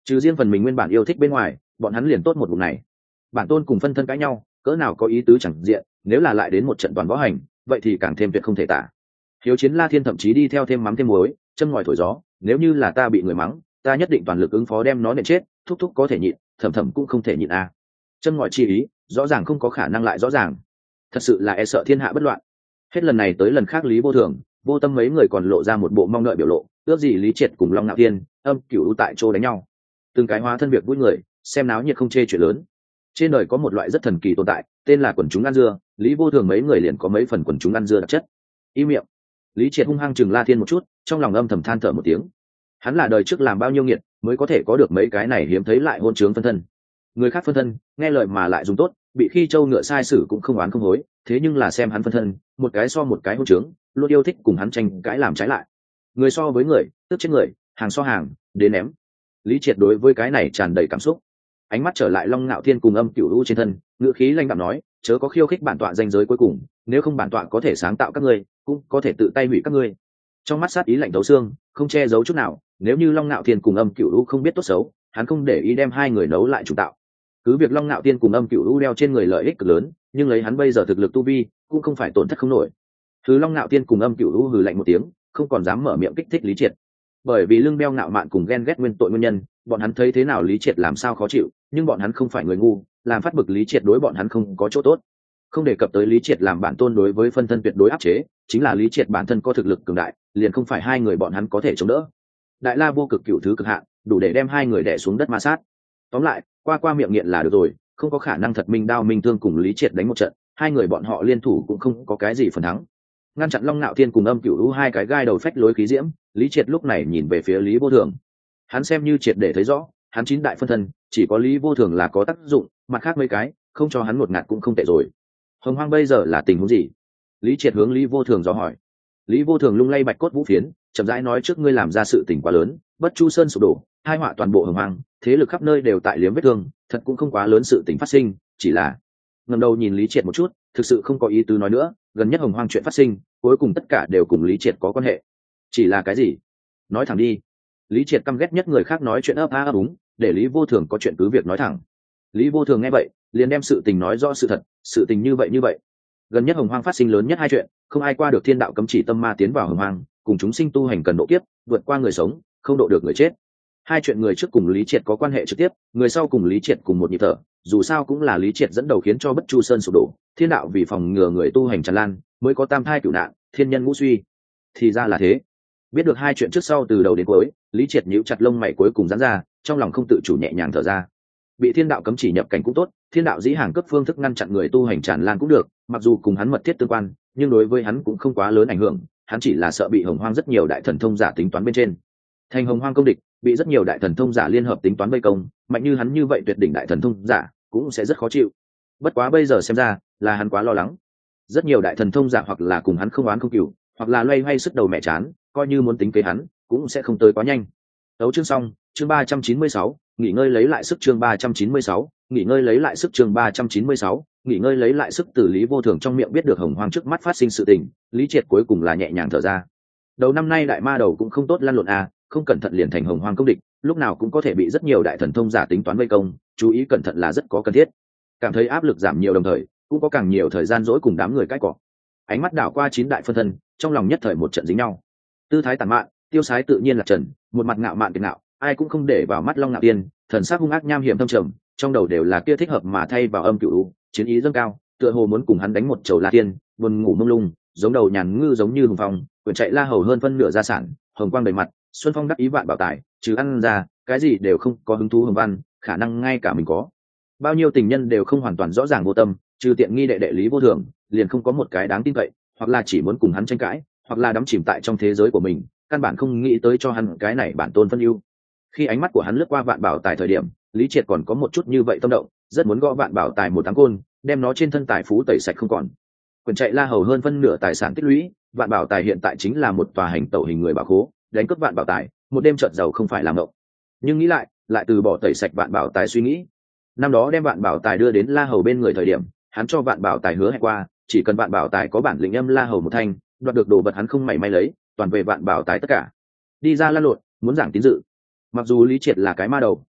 trừ riêng phần mình nguyên bản yêu thích bên ngoài, bọn hắn liền tốt một vùng này. Bản tôn cùng phân thân cãi nhau, cỡ nào có ý tứ chẳng diện, nếu là lại đến một trận toàn võ hành, vậy thì càng thêm tuyệt không thể tả. Hiếu chiến La Thiên thậm chí đi theo thêm mắm thêm muối, châm ngòi thổi gió, nếu như là ta bị người mắng, ta nhất định toàn lực ứng phó đem nó nện chết, thúc thúc có thể nhịn, thầm thầm cũng không thể nhịn a. À. Châm ngòi chi ý, rõ ràng không có khả năng lại rõ ràng. Thật sự là e sợ thiên hạ bất loạn. Hết lần này tới lần khác Lý Vô Thường, Vô Tâm mấy người còn lộ ra một bộ mong đợi biểu lộ, ước gì Lý Triệt cùng Long Nạo Thiên, Âm Cửu tại chỗ đánh nhau. Từng cái hóa thân việc vui người, xem náo nhiệt không chê chuyện lớn. Trên đời có một loại rất thần kỳ tồn tại, tên là quần chúng ăn dưa, Lý Vô Thường mấy người liền có mấy phần quần chúng ăn dưa đặc chất. Im miệng. Lý Triệt hung hăng chừng La Thiên một chút, trong lòng âm thầm than thở một tiếng. Hắn là đời trước làm bao nhiêu nghiệt, mới có thể có được mấy cái này hiếm thấy lại hôn trướng phân thân. Người khác phân thân, nghe lời mà lại dùng tốt, bị khi trâu ngựa sai sử cũng không oán không hối, thế nhưng là xem hắn phân thân, một cái so một cái hôn trướng, luôn yêu thích cùng hắn tranh cãi làm trái lại. Người so với người, tức chết người, hàng so hàng, đến ném. Lý Triệt đối với cái này tràn đầy cảm xúc. Ánh mắt trở lại Long Nạo Thiên cùng Âm Cửu U trên thân, ngữ khí lanh đạm nói, chớ có khiêu khích bản tọa danh giới cuối cùng, nếu không bản tọa có thể sáng tạo các ngươi, cũng có thể tự tay hủy các ngươi. Trong mắt sát ý lạnh thấu xương, không che giấu chút nào, nếu như Long Nạo Thiên cùng Âm Cửu U không biết tốt xấu, hắn không để ý đem hai người nấu lại chủ tạo. Cứ việc Long Nạo Thiên cùng Âm Cửu U đeo trên người lợi ích cực lớn, nhưng lấy hắn bây giờ thực lực tu vi, cũng không phải tổn thất không nổi. Thứ Long Nạo Thiên cùng Âm Cửu U hừ lạnh một tiếng, không còn dám mở miệng kích thích Lý Triệt. Bởi vì lưng beo ngạo mạn cùng ghen ghét nguyên tội nguyên nhân, bọn hắn thấy thế nào Lý Triệt làm sao khó chịu, nhưng bọn hắn không phải người ngu, làm phát bực Lý Triệt đối bọn hắn không có chỗ tốt. Không đề cập tới Lý Triệt làm bản tôn đối với phân thân tuyệt đối áp chế, chính là Lý Triệt bản thân có thực lực cường đại, liền không phải hai người bọn hắn có thể chống đỡ. Đại La vô cực cửu thứ cực hạn, đủ để đem hai người đè xuống đất ma sát. Tóm lại, qua qua miệng nghiện là được rồi, không có khả năng thật minh đao minh thương cùng Lý Triệt đánh một trận, hai người bọn họ liên thủ cũng không có cái gì phần thắng. Ngăn chặn Long Nạo Thiên cùng Âm Cửu U hai cái gai đầu phách lối khí diễm, Lý Triệt lúc này nhìn về phía Lý Vô Thường. Hắn xem như triệt để thấy rõ, hắn chín đại phân thân, chỉ có Lý Vô Thường là có tác dụng, mặt khác mấy cái, không cho hắn một ngạt cũng không tệ rồi. Hồng Hoang bây giờ là tình huống gì? Lý Triệt hướng Lý Vô Thường dò hỏi. Lý Vô Thường lung lay bạch cốt vũ phiến, chậm rãi nói, trước ngươi làm ra sự tình quá lớn, Bất Chu Sơn sụp đổ, hai họa toàn bộ Hồng Hoang, thế lực khắp nơi đều tại liếm vết thương, thật cũng không quá lớn sự tình phát sinh, chỉ là ngẩng đầu nhìn Lý Triệt một chút, thực sự không có ý tứ nói nữa, gần nhất Hồng Hoang chuyện phát sinh, cuối cùng tất cả đều cùng Lý Triệt có quan hệ. Chỉ là cái gì? Nói thẳng đi. Lý Triệt căm ghét nhất người khác nói chuyện ấp a ấp úng, để Lý Vô Thường có chuyện cứ việc nói thẳng. Lý Vô Thường nghe vậy, liền đem sự tình nói rõ sự thật, sự tình như vậy như vậy. Gần nhất Hồng Hoang phát sinh lớn nhất hai chuyện, không ai qua được thiên đạo cấm chỉ tâm ma tiến vào Hồng Hoang, cùng chúng sinh tu hành cần độ kiếp, vượt qua người sống, không độ được người chết. Hai chuyện người trước cùng Lý Triệt có quan hệ trực tiếp, người sau cùng Lý Triệt cùng một nhịp thở, dù sao cũng là Lý Triệt dẫn đầu khiến cho Bất Chu Sơn sụp đổ, thiên đạo vì phòng ngừa người tu hành tràn lan, mới có tam thai cửu nạn, thiên nhân ngũ suy. Thì ra là thế. Biết được hai chuyện trước sau từ đầu đến cuối, Lý Triệt nhíu chặt lông mày cuối cùng giãn ra, trong lòng không tự chủ nhẹ nhàng thở ra. Bị thiên đạo cấm chỉ nhập cảnh cũng tốt, thiên đạo dĩ hàng cấp phương thức ngăn chặn người tu hành tràn lan cũng được, mặc dù cùng hắn mật thiết tương quan, nhưng đối với hắn cũng không quá lớn ảnh hưởng, hắn chỉ là sợ bị Hồng Hoang rất nhiều đại thần thông giả tính toán bên trên. Thành Hồng Hoang công địch, bị rất nhiều đại thần thông giả liên hợp tính toán vây công, mạnh như hắn như vậy tuyệt đỉnh đại thần thông giả, cũng sẽ rất khó chịu. Bất quá bây giờ xem ra, là hắn quá lo lắng. Rất nhiều đại thần thông giả hoặc là cùng hắn không oán không cừu, hoặc là loay hoay sức đầu mẹ chán, coi như muốn tính kế hắn, cũng sẽ không tới quá nhanh. Đấu chương xong, chương ba trăm chín mươi sáu, nghỉ ngơi lấy lại sức chương ba trăm chín mươi sáu, nghỉ ngơi lấy lại sức chương ba trăm chín mươi sáu, nghỉ ngơi lấy lại sức từ Lý Vô Thường trong miệng biết được Hồng Hoang trước mắt phát sinh sự tình, Lý Triệt cuối cùng là nhẹ nhàng thở ra. Đầu năm nay đại ma đầu cũng không tốt lăn lộn à, không cẩn thận liền thành Hồng Hoang công địch, lúc nào cũng có thể bị rất nhiều đại thần thông giả tính toán vây công, chú ý cẩn thận là rất có cần thiết. Cảm thấy áp lực giảm nhiều đồng thời, cũng có càng nhiều thời gian dỗi cùng đám người cãi cọ. Ánh mắt đảo qua chín đại phân thân, trong lòng nhất thời một trận dính nhau. Tư thái tàn mạn, tiêu sái tự nhiên là trần, một mặt ngạo mạn kiệt ngạo, ai cũng không để vào mắt Long Nạo Tiên, thần sắc hung ác nham hiểm thâm trầm, trong đầu đều là kia thích hợp mà thay vào Âm Cửu, chiến ý dâng cao, tựa hồ muốn cùng hắn đánh một chầu La Tiên, buồn ngủ mông lung, giống đầu nhàn ngư giống như hùng phong, quyển chạy la hầu hơn phân nửa gia sản, hồng quang đầy mặt, xuân phong đắc ý vạn bảo tài, trừ ăn ra, cái gì đều không có hứng thú hồng văn, khả năng ngay cả mình có. Bao nhiêu tình nhân đều không hoàn toàn rõ ràng vô tâm, trừ tiện nghi đệ đệ Lý Vô Thường, liền không có một cái đáng tin cậy, hoặc là chỉ muốn cùng hắn tranh cãi, hoặc là đắm chìm tại trong thế giới của mình, căn bản không nghĩ tới cho hắn cái này bản tôn phân ưu. Khi ánh mắt của hắn lướt qua vạn bảo tài thời điểm, Lý Triệt còn có một chút như vậy tâm động, rất muốn gõ vạn bảo tài một tháng côn, đem nó trên thân tài phú tẩy sạch không còn. Quyền chạy la hầu hơn phân nửa tài sản tích lũy, vạn bảo tài hiện tại chính là một tòa hành tẩu hình người bảo khố, đánh cướp vạn bảo tài, một đêm chợt giàu không phải làm ngộng. Nhưng nghĩ lại, lại từ bỏ tẩy sạch vạn bảo tài suy nghĩ. Năm đó đem vạn bảo tài đưa đến la hầu bên người thời điểm, hắn cho vạn bảo tài hứa hẹn qua, chỉ cần vạn bảo tài có bản lĩnh âm la hầu một thanh, đoạt được đồ vật hắn không mảy may lấy, toàn về vạn bảo tài tất cả. Đi ra lăn lộn, muốn giảng tín dự. Mặc dù Lý Triệt là cái ma đầu,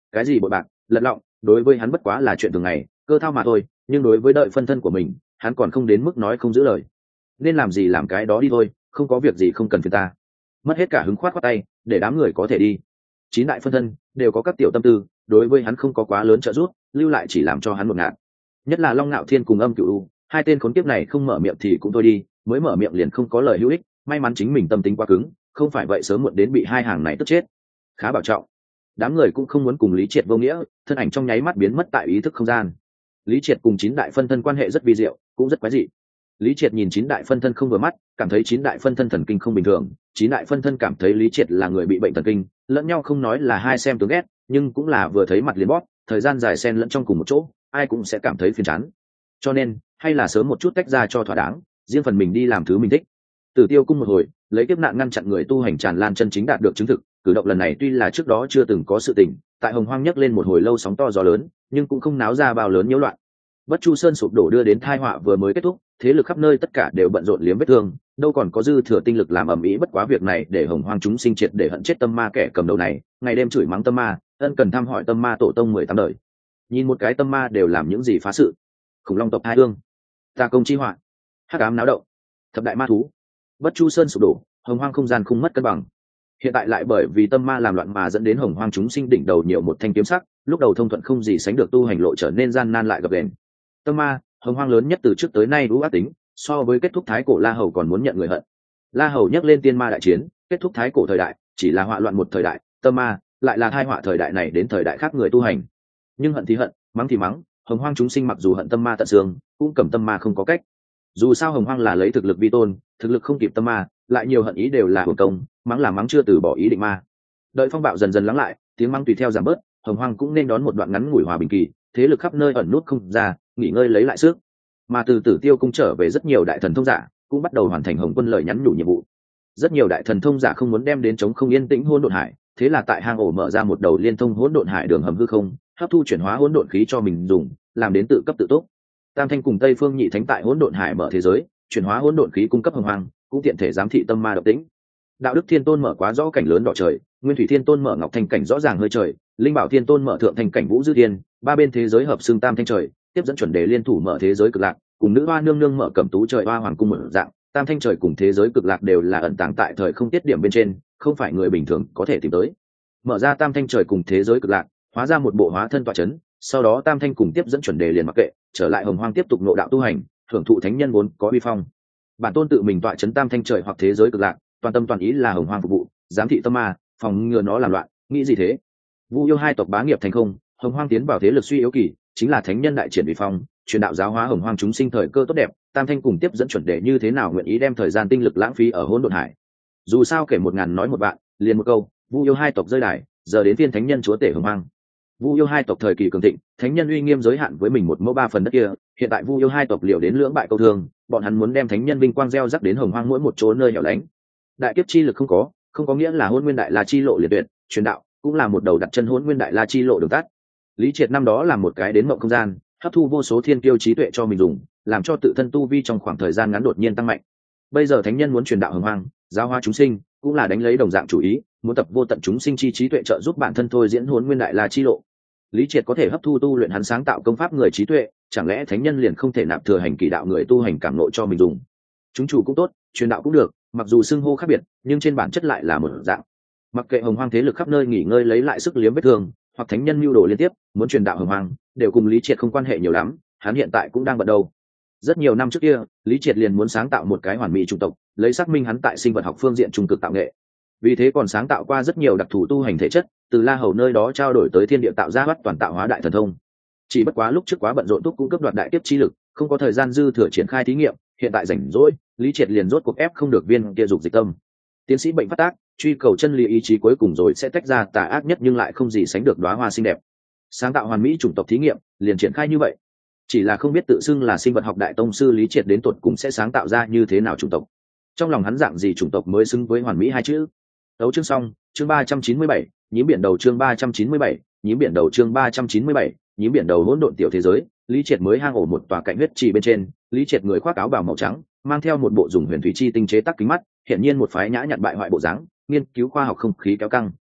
cái gì bội bạc lật lọng đối với hắn bất quá là chuyện thường ngày, cơ thao mà thôi. Nhưng đối với đợi phân thân của mình, hắn còn không đến mức nói không giữ lời. Nên làm gì làm cái đó đi thôi, không có việc gì không cần phiền ta. Mất hết cả hứng khoát khoát tay để đám người có thể đi. Chín đại phân thân đều có các tiểu tâm tư, đối với hắn không có quá lớn trợ giúp, lưu lại chỉ làm cho hắn một ngạt. Nhất là Long Nạo Thiên cùng Âm Cửu U, hai tên khốn kiếp này không mở miệng thì cũng thôi đi, mới mở miệng liền không có lời hữu ích. May mắn chính mình tâm tính quá cứng, không phải vậy sớm muộn đến bị hai hàng này tức chết. Khá bảo trọng. Đám người cũng không muốn cùng Lý Triệt vô nghĩa, thân ảnh trong nháy mắt biến mất tại ý thức không gian. Lý Triệt cùng chín đại phân thân quan hệ rất vi diệu, cũng rất quái dị. Lý Triệt nhìn chín đại phân thân không vừa mắt, cảm thấy chín đại phân thân thần kinh không bình thường, chín đại phân thân cảm thấy Lý Triệt là người bị bệnh thần kinh, lẫn nhau không nói là hai xem tướng ghét, nhưng cũng là vừa thấy mặt liền bóp, thời gian dài xen lẫn trong cùng một chỗ, ai cũng sẽ cảm thấy phiền chán. Cho nên, hay là sớm một chút tách ra cho thỏa đáng, riêng phần mình đi làm thứ mình thích. Tử Tiêu cung một hồi, lấy kiếp nạn ngăn chặn người tu hành tràn lan chân chính đạt được chứng thực, cử động lần này tuy là trước đó chưa từng có sự tình, tại Hồng Hoang nhấc lên một hồi lâu sóng to gió lớn, nhưng cũng không náo ra bao lớn nhiễu loạn. Bất Chu Sơn sụp đổ đưa đến tai họa vừa mới kết thúc, thế lực khắp nơi tất cả đều bận rộn liếm vết thương, đâu còn có dư thừa tinh lực làm ầm ĩ. Bất quá việc này để Hồng Hoang chúng sinh triệt để hận chết tâm ma kẻ cầm đầu này, ngày đêm chửi mắng tâm ma, ân cần thăm hỏi tâm ma tổ tông mười tám đời. Nhìn một cái tâm ma đều làm những gì phá sự. Khủng long tộc hai hương, tà công chi họa, hắc ám náo động, thập đại ma thú. Bất Chu Sơn sụp đổ, Hồng Hoang không gian không mất cân bằng. Hiện tại lại bởi vì tâm ma làm loạn mà dẫn đến Hồng Hoang chúng sinh đỉnh đầu nhiều một thanh kiếm sắc, lúc đầu thông thuận không gì sánh được tu hành lộ trở nên gian nan lại gập ghềnh. Tâm ma, Hồng Hoang lớn nhất từ trước tới nay đũ ác tính, so với kết thúc thái cổ La Hầu còn muốn nhận người hận. La Hầu nhắc lên tiên ma đại chiến, kết thúc thái cổ thời đại, chỉ là họa loạn một thời đại, tâm ma lại là tai họa thời đại này đến thời đại khác người tu hành. Nhưng hận thì hận, mắng thì mắng, Hồng Hoang chúng sinh mặc dù hận tâm ma tận xương, cũng cầm tâm ma không có cách. Dù sao Hồng Hoang là lấy thực lực vi tôn, thực lực không kịp tâm ma, lại nhiều hận ý đều là hưởng công, mắng là mắng chưa từ bỏ ý định ma. Đợi phong bạo dần dần lắng lại, tiếng mắng tùy theo giảm bớt, Hồng Hoang cũng nên đón một đoạn ngắn ngủi hòa bình kỳ, thế lực khắp nơi ẩn nút không ra, nghỉ ngơi lấy lại sức. Mà từ Tử Tiêu cung trở về rất nhiều đại thần thông giả, cũng bắt đầu hoàn thành Hồng Quân lời nhắn nhủ nhiệm vụ. Rất nhiều đại thần thông giả không muốn đem đến chống không yên tĩnh hỗn độn hải, thế là tại hang ổ mở ra một đầu liên thông hỗn độn hải đường hầm hư không, hấp thu chuyển hóa hỗn độn khí cho mình dùng, làm đến tự cấp tự túc. Tam Thanh cùng Tây Phương Nhị Thánh tại hỗn độn hải mở thế giới, chuyển hóa hỗn độn khí cung cấp Hồng Hoang, cũng tiện thể giám thị tâm ma độc tĩnh. Đạo Đức Thiên Tôn mở quá rõ cảnh lớn đỏ trời, Nguyên Thủy Thiên Tôn mở ngọc thanh cảnh rõ ràng hơi trời, Linh Bảo Thiên Tôn mở thượng thanh cảnh vũ dư thiên, ba bên thế giới hợp xương tam thanh trời, tiếp dẫn chuẩn đề liên thủ mở thế giới cực lạc, cùng nữ hoa nương nương mở cẩm tú trời hoa hoàng cung mở dạng, tam thanh trời cùng thế giới cực lạc đều là ẩn tàng tại thời không tiết điểm bên trên, không phải người bình thường có thể tìm tới. Mở ra tam thanh trời cùng thế giới cực lạc, hóa ra một bộ hóa thân tọa chấn, sau đó tam thanh cùng tiếp dẫn chuẩn đề liền mặc kệ, trở lại Hồng Hoang tiếp tục nội đạo tu hành, hưởng thụ thánh nhân vốn có uy phong. Bản tôn tự mình tọa chấn tam thanh trời hoặc thế giới cực lạc, toàn tâm toàn ý là Hồng Hoang phục vụ, giám thị tâm ma, phòng ngừa nó làm loạn, nghĩ gì thế? Vu yêu hai tộc bá nghiệp thành không, Hồng Hoang tiến vào thế lực suy yếu kỳ, chính là thánh nhân đại triển uy phong, truyền đạo giáo hóa Hồng Hoang chúng sinh thời cơ tốt đẹp, tam thanh cùng tiếp dẫn chuẩn đề như thế nào nguyện ý đem thời gian tinh lực lãng phí ở hỗn độn hải. Dù sao kể một ngàn nói một vạn, liền một câu, Vu yêu hai tộc rơi đài, giờ đến phiên thánh nhân chúa tể Hồng Hoang. Vu yêu hai tộc thời kỳ cường thịnh, thánh nhân uy nghiêm giới hạn với mình một mẫu ba phần đất kia, hiện tại Vu yêu hai tộc liều đến lưỡng bại câu thương, bọn hắn muốn đem thánh nhân vinh quang gieo rắc đến Hồng Hoang mỗi một chỗ nơi hẻo lánh. Đại kiếp chi lực không có, không có nghĩa là hôn nguyên đại la chi lộ liệt tuyệt, truyền đạo cũng là một đầu đặt chân hôn nguyên đại la chi lộ đường tắt. Lý Triệt năm đó làm một cái đến mộng không gian, hấp thu vô số thiên kiêu trí tuệ cho mình dùng, làm cho tự thân tu vi trong khoảng thời gian ngắn đột nhiên tăng mạnh. Bây giờ thánh nhân muốn truyền đạo Hồng Hoang, giáo hóa chúng sinh, cũng là đánh lấy đồng dạng chủ ý, muốn tập vô tận chúng sinh chi trí tuệ trợ giúp bản thân thôi diễn hôn nguyên đại la chi lộ. Lý Triệt có thể hấp thu tu luyện hắn sáng tạo công pháp người trí tuệ, chẳng lẽ thánh nhân liền không thể nạp thừa hành kỳ đạo người tu hành cảm ngộ cho mình dùng? Chúng chủ cũng tốt, truyền đạo cũng được, mặc dù xưng hô khác biệt, nhưng trên bản chất lại là một dạng. Mặc kệ Hồng Hoang thế lực khắp nơi nghỉ ngơi lấy lại sức liếm vết thương, hoặc thánh nhân mưu đồ liên tiếp, muốn truyền đạo Hồng Hoang, đều cùng Lý Triệt không quan hệ nhiều lắm, hắn hiện tại cũng đang bận đầu. Rất nhiều năm trước kia, Lý Triệt liền muốn sáng tạo một cái hoàn mỹ chủng tộc, lấy xác minh hắn tại sinh vật học phương diện trung cực tạo nghệ. Vì thế còn sáng tạo qua rất nhiều đặc thù tu hành thể chất, từ La Hầu nơi đó trao đổi tới thiên địa tạo ra bắt toàn tạo hóa đại thần thông. Chỉ bất quá lúc trước quá bận rộn túc cũng cấp đoạt đại tiếp chi lực, không có thời gian dư thừa triển khai thí nghiệm, hiện tại rảnh rỗi, Lý Triệt liền rốt cuộc ép không được viên kia dục dịch tâm. Tiến sĩ bệnh phát tác, truy cầu chân lý ý chí cuối cùng rồi sẽ tách ra tà ác nhất nhưng lại không gì sánh được đóa hoa xinh đẹp. Sáng tạo hoàn mỹ chủng tộc thí nghiệm, liền triển khai như vậy. Chỉ là không biết tự xưng là sinh vật học đại tông sư Lý Triệt đến tột cùng sẽ sáng tạo ra như thế nào chủng tộc. Trong lòng hắn dạng gì chủng tộc mới xứng với hoàn mỹ hai chữ. Đấu chương xong, chương ba trăm chín mươi bảy, nhím biển đầu chương ba trăm chín mươi bảy, nhím biển đầu chương ba trăm chín mươi bảy, nhím biển đầu hỗn độn tiểu thế giới, Lý Triệt mới hang ổ một tòa cạnh huyết trì bên trên, Lý Triệt người khoác áo bào màu trắng, mang theo một bộ dùng huyền thủy chi tinh chế tác kính mắt, hiển nhiên một phái nhã nhặn bại hoại bộ dáng, nghiên cứu khoa học không khí kéo căng.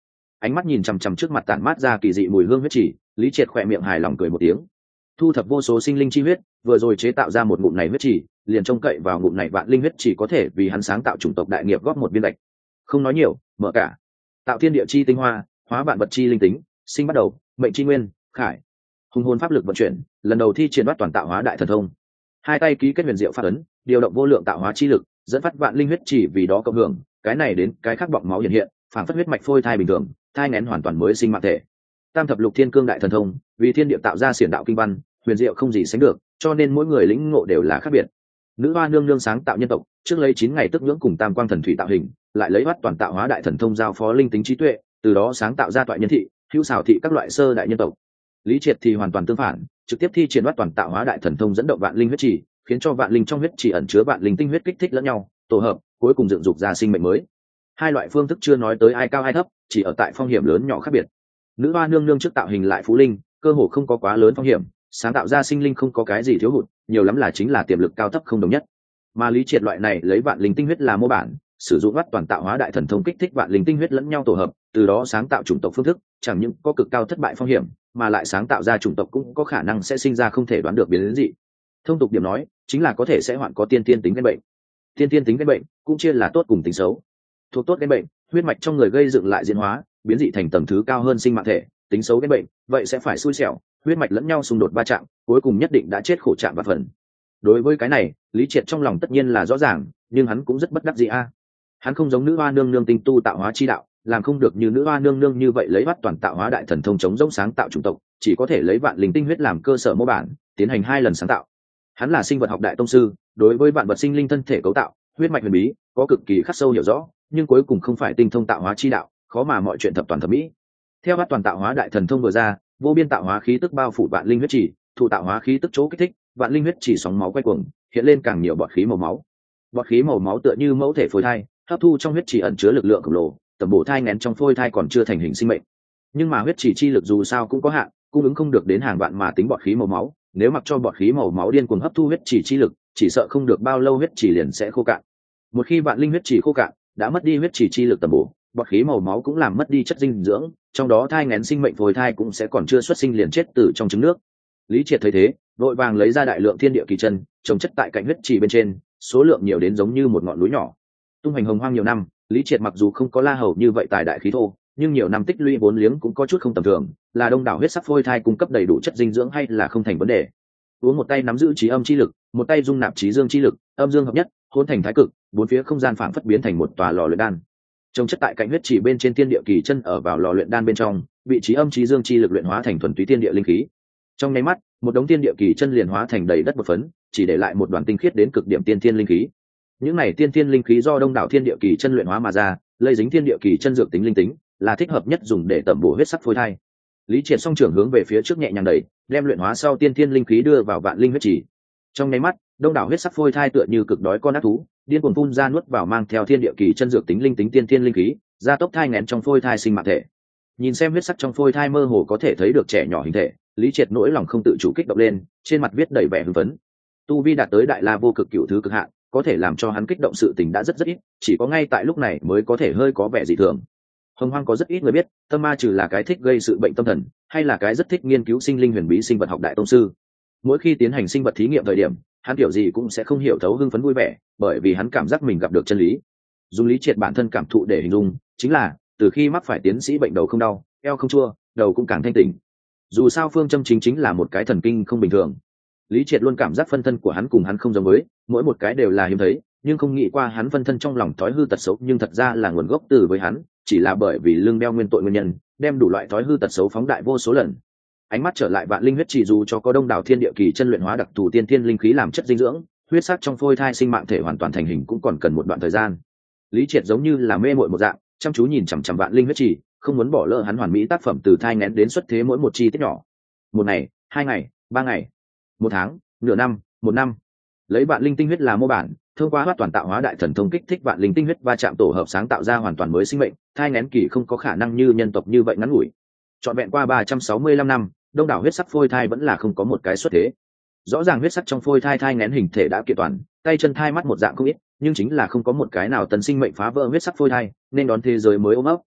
ánh mắt nhìn chằm chằm trước mặt tản mát ra kỳ dị mùi hương huyết chỉ, Lý Triệt khỏe miệng hài lòng cười một tiếng. Thu thập vô số sinh linh chi huyết, vừa rồi chế tạo ra một ngụm này huyết chỉ, liền trông cậy vào ngụm này vạn linh huyết chỉ có thể vì hắn sáng tạo chủng tộc đại nghiệp góp một viên lệch. Không nói nhiều, mở cả. Tạo thiên địa chi tinh hoa, hóa vạn vật chi linh tính, sinh bắt đầu, mệnh chi nguyên, khải. Hùng hồn pháp lực vận chuyển, lần đầu thi triển đoạt toàn tạo hóa đại thần thông. Hai tay ký kết huyền diệu pháp ấn, điều động vô lượng tạo hóa chi lực, dẫn phát vạn linh huyết chỉ vì đó cộng hưởng, cái này đến cái khác bọng máu hiện hiện, phản phất huyết mạch phôi thai bình thường, thai nghén hoàn toàn mới sinh mạng thể. Tam thập lục thiên cương đại thần thông, vì thiên địa tạo ra xiển đạo kinh văn, huyền diệu không gì sánh được, cho nên mỗi người lĩnh ngộ đều là khác biệt. Nữ hoa nương nương sáng tạo nhân tộc, trước lấy chín ngày tức nhưỡng cùng tam quang thần thủy tạo hình, lại lấy hoát toàn tạo hóa đại thần thông giao phó linh tính trí tuệ, từ đó sáng tạo ra toại nhân thị, hữu xảo thị các loại sơ đại nhân tộc. Lý Triệt thì hoàn toàn tương phản, trực tiếp thi triển hoát toàn tạo hóa đại thần thông dẫn động vạn linh huyết chỉ, khiến cho vạn linh trong huyết chỉ ẩn chứa vạn linh tinh huyết kích thích lẫn nhau, tổ hợp, cuối cùng dựng dục ra sinh mệnh mới. Hai loại phương thức chưa nói tới ai cao ai thấp, chỉ ở tại phong hiểm lớn nhỏ khác biệt. Nữ hoa nương nương trước tạo hình lại phú linh, cơ hồ không có quá lớn phong hiểm, sáng tạo ra sinh linh không có cái gì thiếu hụt, nhiều lắm là chính là tiềm lực cao thấp không đồng nhất. Mà Lý Triệt loại này lấy vạn linh tinh huyết làm mô bản, sử dụng hoát toàn tạo hóa đại thần thông kích thích vạn linh tinh huyết lẫn nhau tổ hợp, từ đó sáng tạo chủng tộc phương thức, chẳng những có cực cao thất bại phong hiểm, mà lại sáng tạo ra chủng tộc cũng có khả năng sẽ sinh ra không thể đoán được biến dị. Thông tục điểm nói, chính là có thể sẽ hoạn có tiên tiên tính gen bệnh. Tiên tiên tính gen bệnh cũng chia là tốt cùng tính xấu. Thuộc tốt gen bệnh, huyết mạch trong người gây dựng lại diễn hóa, biến dị thành tầng thứ cao hơn sinh mạng thể, tính xấu gen bệnh, vậy sẽ phải xui xẻo, huyết mạch lẫn nhau xung đột va chạm, cuối cùng nhất định đã chết khổ chạm và phần. Đối với cái này, Lý Triệt trong lòng tất nhiên là rõ ràng, nhưng hắn cũng rất bất đắc dĩ a. Hắn không giống nữ hoa nương nương tinh tu tạo hóa chi đạo, làm không được như nữ hoa nương nương như vậy lấy bắt toàn tạo hóa đại thần thông chống rỗng sáng tạo chủng tộc, chỉ có thể lấy vạn linh tinh huyết làm cơ sở mô bản, tiến hành hai lần sáng tạo. Hắn là sinh vật học đại tông sư, đối với vạn vật sinh linh thân thể cấu tạo, huyết mạch huyền bí, có cực kỳ khắc sâu hiểu rõ, nhưng cuối cùng không phải tinh thông tạo hóa chi đạo, khó mà mọi chuyện thập toàn thập mỹ. Theo bắt toàn tạo hóa đại thần thông vừa ra, vô biên tạo hóa khí tức bao phủ vạn linh huyết chỉ, thụ tạo hóa khí tức chỗ kích thích, vạn linh huyết chỉ sóng máu quay cuồng, hiện lên càng nhiều bọt khí màu máu. Bọt khí màu máu tựa như mẫu thể phôi thai, hấp thu trong huyết chỉ ẩn chứa lực lượng khổng lồ, tầm bổ thai nghén trong phôi thai còn chưa thành hình sinh mệnh. Nhưng mà huyết chỉ chi lực dù sao cũng có hạn, cung ứng không được đến hàng vạn mà tính bọt khí màu máu, nếu mặc cho bọt khí màu máu điên cuồng hấp thu huyết chỉ chi lực, chỉ sợ không được bao lâu huyết chỉ liền sẽ khô cạn. Một khi vạn linh huyết chỉ khô cạn, đã mất đi huyết chỉ chi lực tầm bổ, bọt khí màu máu cũng làm mất đi chất dinh dưỡng, trong đó thai nghén sinh mệnh phôi thai cũng sẽ còn chưa xuất sinh liền chết từ trong trứng nước. Lý Triệt thấy thế, vội vàng lấy ra đại lượng thiên địa kỳ chân, trồng chất tại cạnh huyết chỉ bên trên, số lượng nhiều đến giống như một ngọn núi nhỏ. Tung hành hồng hoang nhiều năm, Lý Triệt mặc dù không có La Hầu như vậy tài đại khí thô, nhưng nhiều năm tích lũy vốn liếng cũng có chút không tầm thường, là đông đảo huyết sắc phôi thai cung cấp đầy đủ chất dinh dưỡng hay là không thành vấn đề. Uống một tay nắm giữ trí âm chi lực, một tay dung nạp trí dương chi lực, âm dương hợp nhất, hỗn thành thái cực, bốn phía không gian phảng phất biến thành một tòa lò luyện đan. Trồng chất tại cạnh huyết chỉ bên trên thiên địa kỳ chân ở vào lò luyện đan bên trong, vị trí âm trí dương chi lực luyện hóa thành thuần túy thiên địa linh khí. Trong nháy mắt, một đống thiên địa kỳ chân liền hóa thành đầy đất một phấn, chỉ để lại một đoàn tinh khiết đến cực điểm tiên thiên linh khí. Những này tiên thiên linh khí do đông đảo thiên địa kỳ chân luyện hóa mà ra, lây dính thiên địa kỳ chân dược tính linh tính, là thích hợp nhất dùng để tẩm bổ huyết sắc phôi thai. Lý Triệt song trưởng hướng về phía trước nhẹ nhàng đẩy, đem luyện hóa sau tiên thiên linh khí đưa vào vạn linh huyết chỉ. Trong nháy mắt, đông đảo huyết sắc phôi thai tựa như cực đói con ác thú, điên cuồng phun ra nuốt vào mang theo thiên địa kỳ chân dược tính linh tính tiên thiên linh khí, gia tốc thai nghén trong phôi thai sinh mạng thể. Nhìn xem huyết sắc trong phôi thai mơ hồ có thể thấy được trẻ nhỏ hình thể, Lý Triệt nỗi lòng không tự chủ kích động lên, trên mặt viết đầy vẻ hưng phấn. Tu vi đạt tới đại la vô cực cửu thứ cực hạn, có thể làm cho hắn kích động sự tình đã rất rất ít, chỉ có ngay tại lúc này mới có thể hơi có vẻ dị thường. Hồng hoang có rất ít người biết, Tâm Ma trừ là cái thích gây sự bệnh tâm thần, hay là cái rất thích nghiên cứu sinh linh huyền bí sinh vật học đại tông sư. Mỗi khi tiến hành sinh vật thí nghiệm thời điểm, hắn kiểu gì cũng sẽ không hiểu thấu hưng phấn vui vẻ, bởi vì hắn cảm giác mình gặp được chân lý. Dùng Lý Triệt bản thân cảm thụ để hình dung, chính là từ khi mắc phải tiến sĩ bệnh đầu không đau, eo không chua, đầu cũng càng thanh tỉnh. Dù sao phương châm chính chính là một cái thần kinh không bình thường. Lý Triệt luôn cảm giác phân thân của hắn cùng hắn không giống với, mỗi một cái đều là hiếm thấy, nhưng không nghĩ qua hắn phân thân trong lòng thói hư tật xấu nhưng thật ra là nguồn gốc từ với hắn, chỉ là bởi vì lưng đeo nguyên tội nguyên nhân, đem đủ loại thói hư tật xấu phóng đại vô số lần. Ánh mắt trở lại vạn linh huyết chỉ, dù cho có đông đảo thiên địa kỳ chân luyện hóa đặc thù tiên thiên linh khí làm chất dinh dưỡng, huyết sắc trong phôi thai sinh mạng thể hoàn toàn thành hình cũng còn cần một đoạn thời gian. Lý Triệt giống như là mê muội một dạng, chăm chú nhìn chằm chằm vạn linh huyết chỉ, không muốn bỏ lỡ hắn hoàn mỹ tác phẩm từ thai nghén đến xuất thế mỗi một chi tiết nhỏ. Một ngày, hai ngày, ba ngày, một tháng, nửa năm, một năm. Lấy vạn linh tinh huyết là mô bản, thông qua hoát toàn tạo hóa đại thần thông kích thích vạn linh tinh huyết va chạm tổ hợp sáng tạo ra hoàn toàn mới sinh mệnh, thai nghén kỳ không có khả năng như nhân tộc như vậy ngắn ngủi. Trọn vẹn qua ba trăm sáu mươi lăm năm, đông đảo huyết sắc phôi thai vẫn là không có một cái xuất thế. Rõ ràng huyết sắc trong phôi thai thai nghén hình thể đã kiện toàn, tay chân thai mắt một dạng không ít, nhưng chính là không có một cái nào tần sinh mệnh phá vỡ huyết sắc phôi thai, nên đón thế giới mới ôm ấp.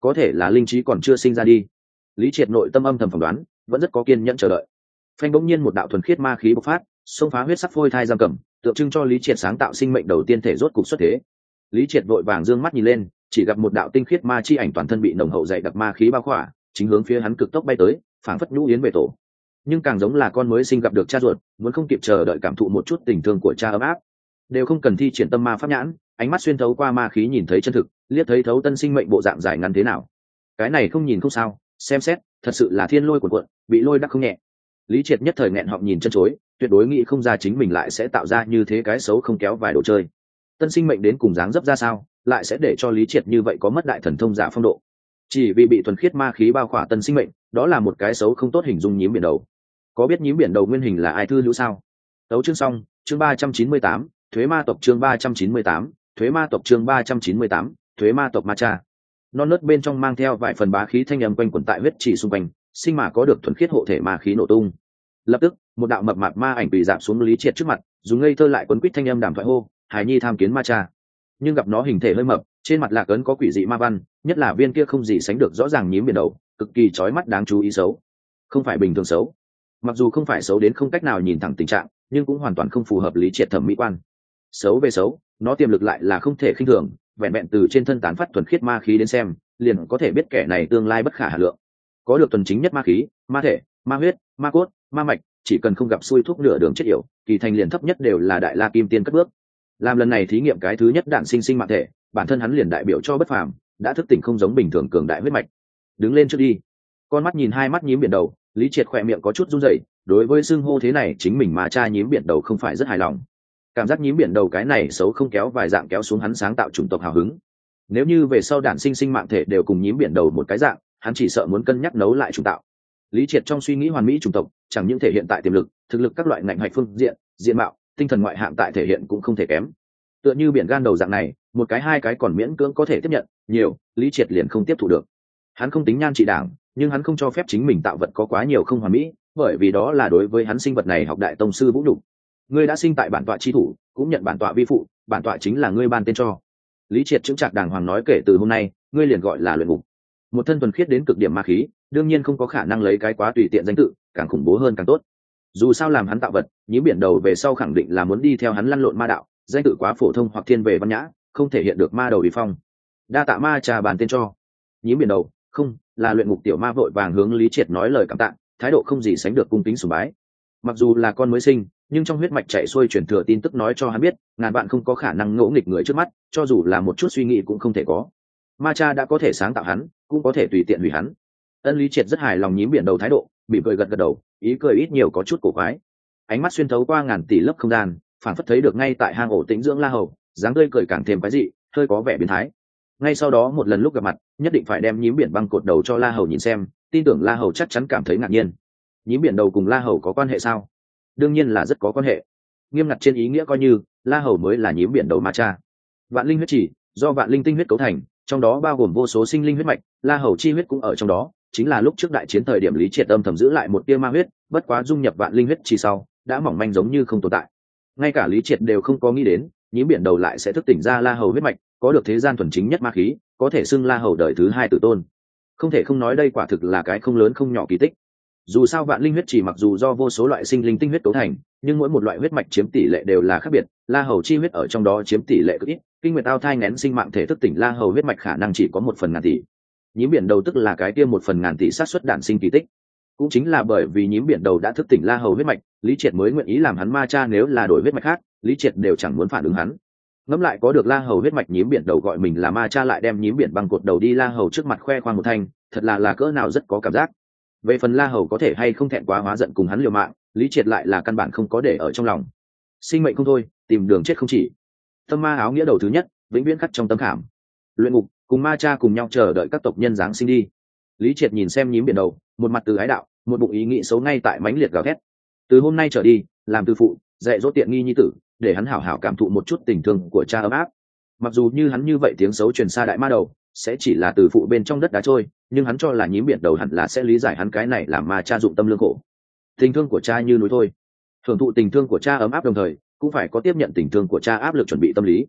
có thể là linh trí còn chưa sinh ra đi. Lý Triệt nội tâm âm thầm phỏng đoán, vẫn rất có kiên nhẫn chờ đợi. Phanh bỗng nhiên một đạo thuần khiết ma khí bộc phát, xông phá huyết sắc phôi thai giam cầm, tượng trưng cho Lý Triệt sáng tạo sinh mệnh đầu tiên thể rốt cục xuất thế. Lý Triệt vội vàng dương mắt nhìn lên, chỉ gặp một đạo tinh khiết ma chi ảnh toàn thân bị nồng hậu dày đặc ma khí bao khỏa, chính hướng phía hắn cực tốc bay tới, phảng phất nhũ yến về tổ. Nhưng càng giống là con mới sinh gặp được cha ruột, muốn không kịp chờ đợi cảm thụ một chút tình thương của cha ấm áp. Đều không cần thi triển tâm ma pháp nhãn, ánh mắt xuyên thấu qua ma khí nhìn thấy chân thực, liếc thấy thấu tân sinh mệnh bộ dạng dài ngắn thế nào. Cái này không nhìn không sao, xem xét, thật sự là thiên lôi cuộn cuộn, bị lôi đắc không nhẹ. Lý Triệt nhất thời nghẹn họng nhìn chân chối, tuyệt đối nghĩ không ra chính mình lại sẽ tạo ra như thế cái xấu không kéo vài đồ chơi. Tân sinh mệnh đến cùng dáng dấp ra sao, lại sẽ để cho Lý Triệt như vậy có mất đại thần thông giả phong độ. Chỉ vì bị thuần khiết ma khí bao khỏa tân sinh mệnh, đó là một cái xấu không tốt hình dung nhím biển đầu. Có biết nhím biển đầu nguyên hình là ai thư hữu sao? Tấu chương xong, chương ba trăm chín mươi tám, thuế ma tộc chương ba trăm chín mươi tám, thuế ma tộc chương ba trăm chín mươi tám, thuế ma tộc ma cha. Non nớt bên trong mang theo vài phần bá khí thanh âm quanh quẩn tại huyết chỉ xung quanh, sinh mà có được thuần khiết hộ thể ma khí nổ tung. Lập tức, một đạo mập mạp ma ảnh bị giảm xuống Lý Triệt trước mặt, dùng ngây thơ lại quấn quýt thanh âm đàm thoại hô, "Hải nhi tham kiến ma cha." Nhưng gặp nó hình thể hơi mập, trên mặt lạc ấn có quỷ dị ma văn, nhất là viên kia không gì sánh được rõ ràng nhím biển đầu, cực kỳ chói mắt đáng chú ý xấu. Không phải bình thường xấu. Mặc dù không phải xấu đến không cách nào nhìn thẳng tình trạng, nhưng cũng hoàn toàn không phù hợp Lý Triệt thẩm mỹ quan. Xấu về xấu, nó tiềm lực lại là không thể khinh thường, vẹn vẹn từ trên thân tán phát thuần khiết ma khí đến xem, liền có thể biết kẻ này tương lai bất khả hà lượng. Có được thuần chính nhất ma khí, ma thể, ma huyết, ma cốt, ma mạch, chỉ cần không gặp xui thuốc nửa đường chết yểu, kỳ thành liền thấp nhất đều là đại la kim tiên cất bước. Làm lần này thí nghiệm cái thứ nhất đạn sinh sinh mạng thể, bản thân hắn liền đại biểu cho bất phàm, đã thức tỉnh không giống bình thường cường đại huyết mạch. Đứng lên trước đi. Con mắt nhìn hai mắt nhím biển đầu, Lý Triệt khỏe miệng có chút run rẩy, đối với xưng hô thế này chính mình mà cha nhím biển đầu không phải rất hài lòng. Cảm giác nhím biển đầu cái này xấu không kéo vài dạng kéo xuống hắn sáng tạo chủng tộc hào hứng. Nếu như về sau đản sinh sinh mạng thể đều cùng nhím biển đầu một cái dạng, hắn chỉ sợ muốn cân nhắc nấu lại chủng tạo. Lý Triệt trong suy nghĩ hoàn mỹ chủng tộc, chẳng những thể hiện tại tiềm lực, thực lực các loại ngành hạch phương diện, diện mạo, tinh thần ngoại hạng tại thể hiện cũng không thể kém. Tựa như biển gan đầu dạng này, một cái hai cái còn miễn cưỡng có thể tiếp nhận, nhiều, Lý Triệt liền không tiếp thu được. Hắn không tính nhan trị đảng, nhưng hắn không cho phép chính mình tạo vật có quá nhiều không hoàn mỹ, bởi vì đó là đối với hắn sinh vật này học đại tông sư vũ nhục. Ngươi đã sinh tại bản tọa chi thủ, cũng nhận bản tọa vi phụ, bản tọa chính là ngươi ban tên cho. Lý Triệt chững chạc đàng hoàng nói, kể từ hôm nay, ngươi liền gọi là luyện ngục. Một thân thuần khiết đến cực điểm ma khí, đương nhiên không có khả năng lấy cái quá tùy tiện danh tự, càng khủng bố hơn càng tốt. Dù sao làm hắn tạo vật, nhím biển đầu về sau khẳng định là muốn đi theo hắn lăn lộn ma đạo, danh tự quá phổ thông hoặc thiên về văn nhã, không thể hiện được ma đầu uy phong. Đa tạ ma trà bàn tên cho. Nhím biển đầu, không, là luyện ngục tiểu ma vội vàng hướng Lý Triệt nói lời cảm tạ, thái độ không gì sánh được cung kính sùng bái. Mặc dù là con mới sinh, nhưng trong huyết mạch chạy xuôi truyền thừa tin tức nói cho hắn biết, ngàn bạn không có khả năng ngỗ nghịch người trước mắt, cho dù là một chút suy nghĩ cũng không thể có. Ma cha đã có thể sáng tạo hắn, cũng có thể tùy tiện hủy hắn. Ân Lý Triệt rất hài lòng nhím biển đầu thái độ, bị cười gật gật đầu, ý cười ít nhiều có chút cổ quái. Ánh mắt xuyên thấu qua ngàn tỷ lớp không gian, phản phất thấy được ngay tại hang ổ tĩnh dưỡng La Hầu, dáng tươi cười càng thêm quái dị, hơi có vẻ biến thái. Ngay sau đó một lần lúc gặp mặt, nhất định phải đem nhím biển băng cột đầu cho La Hầu nhìn xem, tin tưởng La Hầu chắc chắn cảm thấy ngạc nhiên. Nhím biển đầu cùng La Hầu có quan hệ sao? Đương nhiên là rất có quan hệ. Nghiêm ngặt trên ý nghĩa coi như La Hầu mới là nhím biển đầu ma cha. Vạn linh huyết chỉ do vạn linh tinh huyết cấu thành, trong đó bao gồm vô số sinh linh huyết mạch, La Hầu chi huyết cũng ở trong đó, chính là lúc trước đại chiến thời điểm Lý Triệt âm thầm giữ lại một tia ma huyết, bất quá dung nhập vạn linh huyết chỉ sau, đã mỏng manh giống như không tồn tại. Ngay cả Lý Triệt đều không có nghĩ đến, nhím biển đầu lại sẽ thức tỉnh ra La Hầu huyết mạch, có được thế gian thuần chính nhất ma khí, có thể xưng La Hầu đời thứ hai tử tôn. Không thể không nói đây quả thực là cái không lớn không nhỏ kỳ tích. Dù sao vạn linh huyết chỉ mặc dù do vô số loại sinh linh tinh huyết cấu thành, nhưng mỗi một loại huyết mạch chiếm tỷ lệ đều là khác biệt, La Hầu chi huyết ở trong đó chiếm tỷ lệ cực ít, kinh nguyệt ao thai nén sinh mạng thể thức tỉnh La Hầu huyết mạch khả năng chỉ có một phần ngàn tỷ. Nhím biển đầu tức là cái kia một phần ngàn tỷ xác suất đản sinh kỳ tích. Cũng chính là bởi vì nhím biển đầu đã thức tỉnh La Hầu huyết mạch, Lý Triệt mới nguyện ý làm hắn ma cha, nếu là đổi huyết mạch khác, Lý Triệt đều chẳng muốn phản ứng hắn. Ngẫm lại có được La Hầu huyết mạch nhím biển đầu gọi mình là ma cha, lại đem nhím biển băng cột đầu đi La Hầu trước mặt khoe khoang một thanh, thật là là cỡ nào rất có cảm giác. Về phần La Hầu có thể hay không thẹn quá hóa giận cùng hắn liều mạng, Lý Triệt lại là căn bản không có để ở trong lòng. Sinh mệnh không thôi, tìm đường chết không chỉ. Tâm ma áo nghĩa đầu thứ nhất, vĩnh viễn khắc trong tâm khảm. Luyện ngục, cùng ma cha cùng nhau chờ đợi các tộc nhân giáng sinh đi. Lý Triệt nhìn xem nhím biển đầu, một mặt từ ái đạo, một bụng ý nghĩ xấu ngay tại mãnh liệt gào thét. Từ hôm nay trở đi, làm từ phụ, dạy dỗ tiện nghi nhi tử, để hắn hảo hảo cảm thụ một chút tình thương của cha ấm áp. Mặc dù như hắn như vậy tiếng xấu truyền xa đại ma đầu, sẽ chỉ là từ phụ bên trong đất đá trôi, nhưng hắn cho là nhím biển đầu hẳn là sẽ lý giải hắn cái này làm ma cha dụng tâm lương khổ. Tình thương của cha như núi thôi, hưởng thụ tình thương của cha ấm áp đồng thời cũng phải có tiếp nhận tình thương của cha áp lực chuẩn bị tâm lý.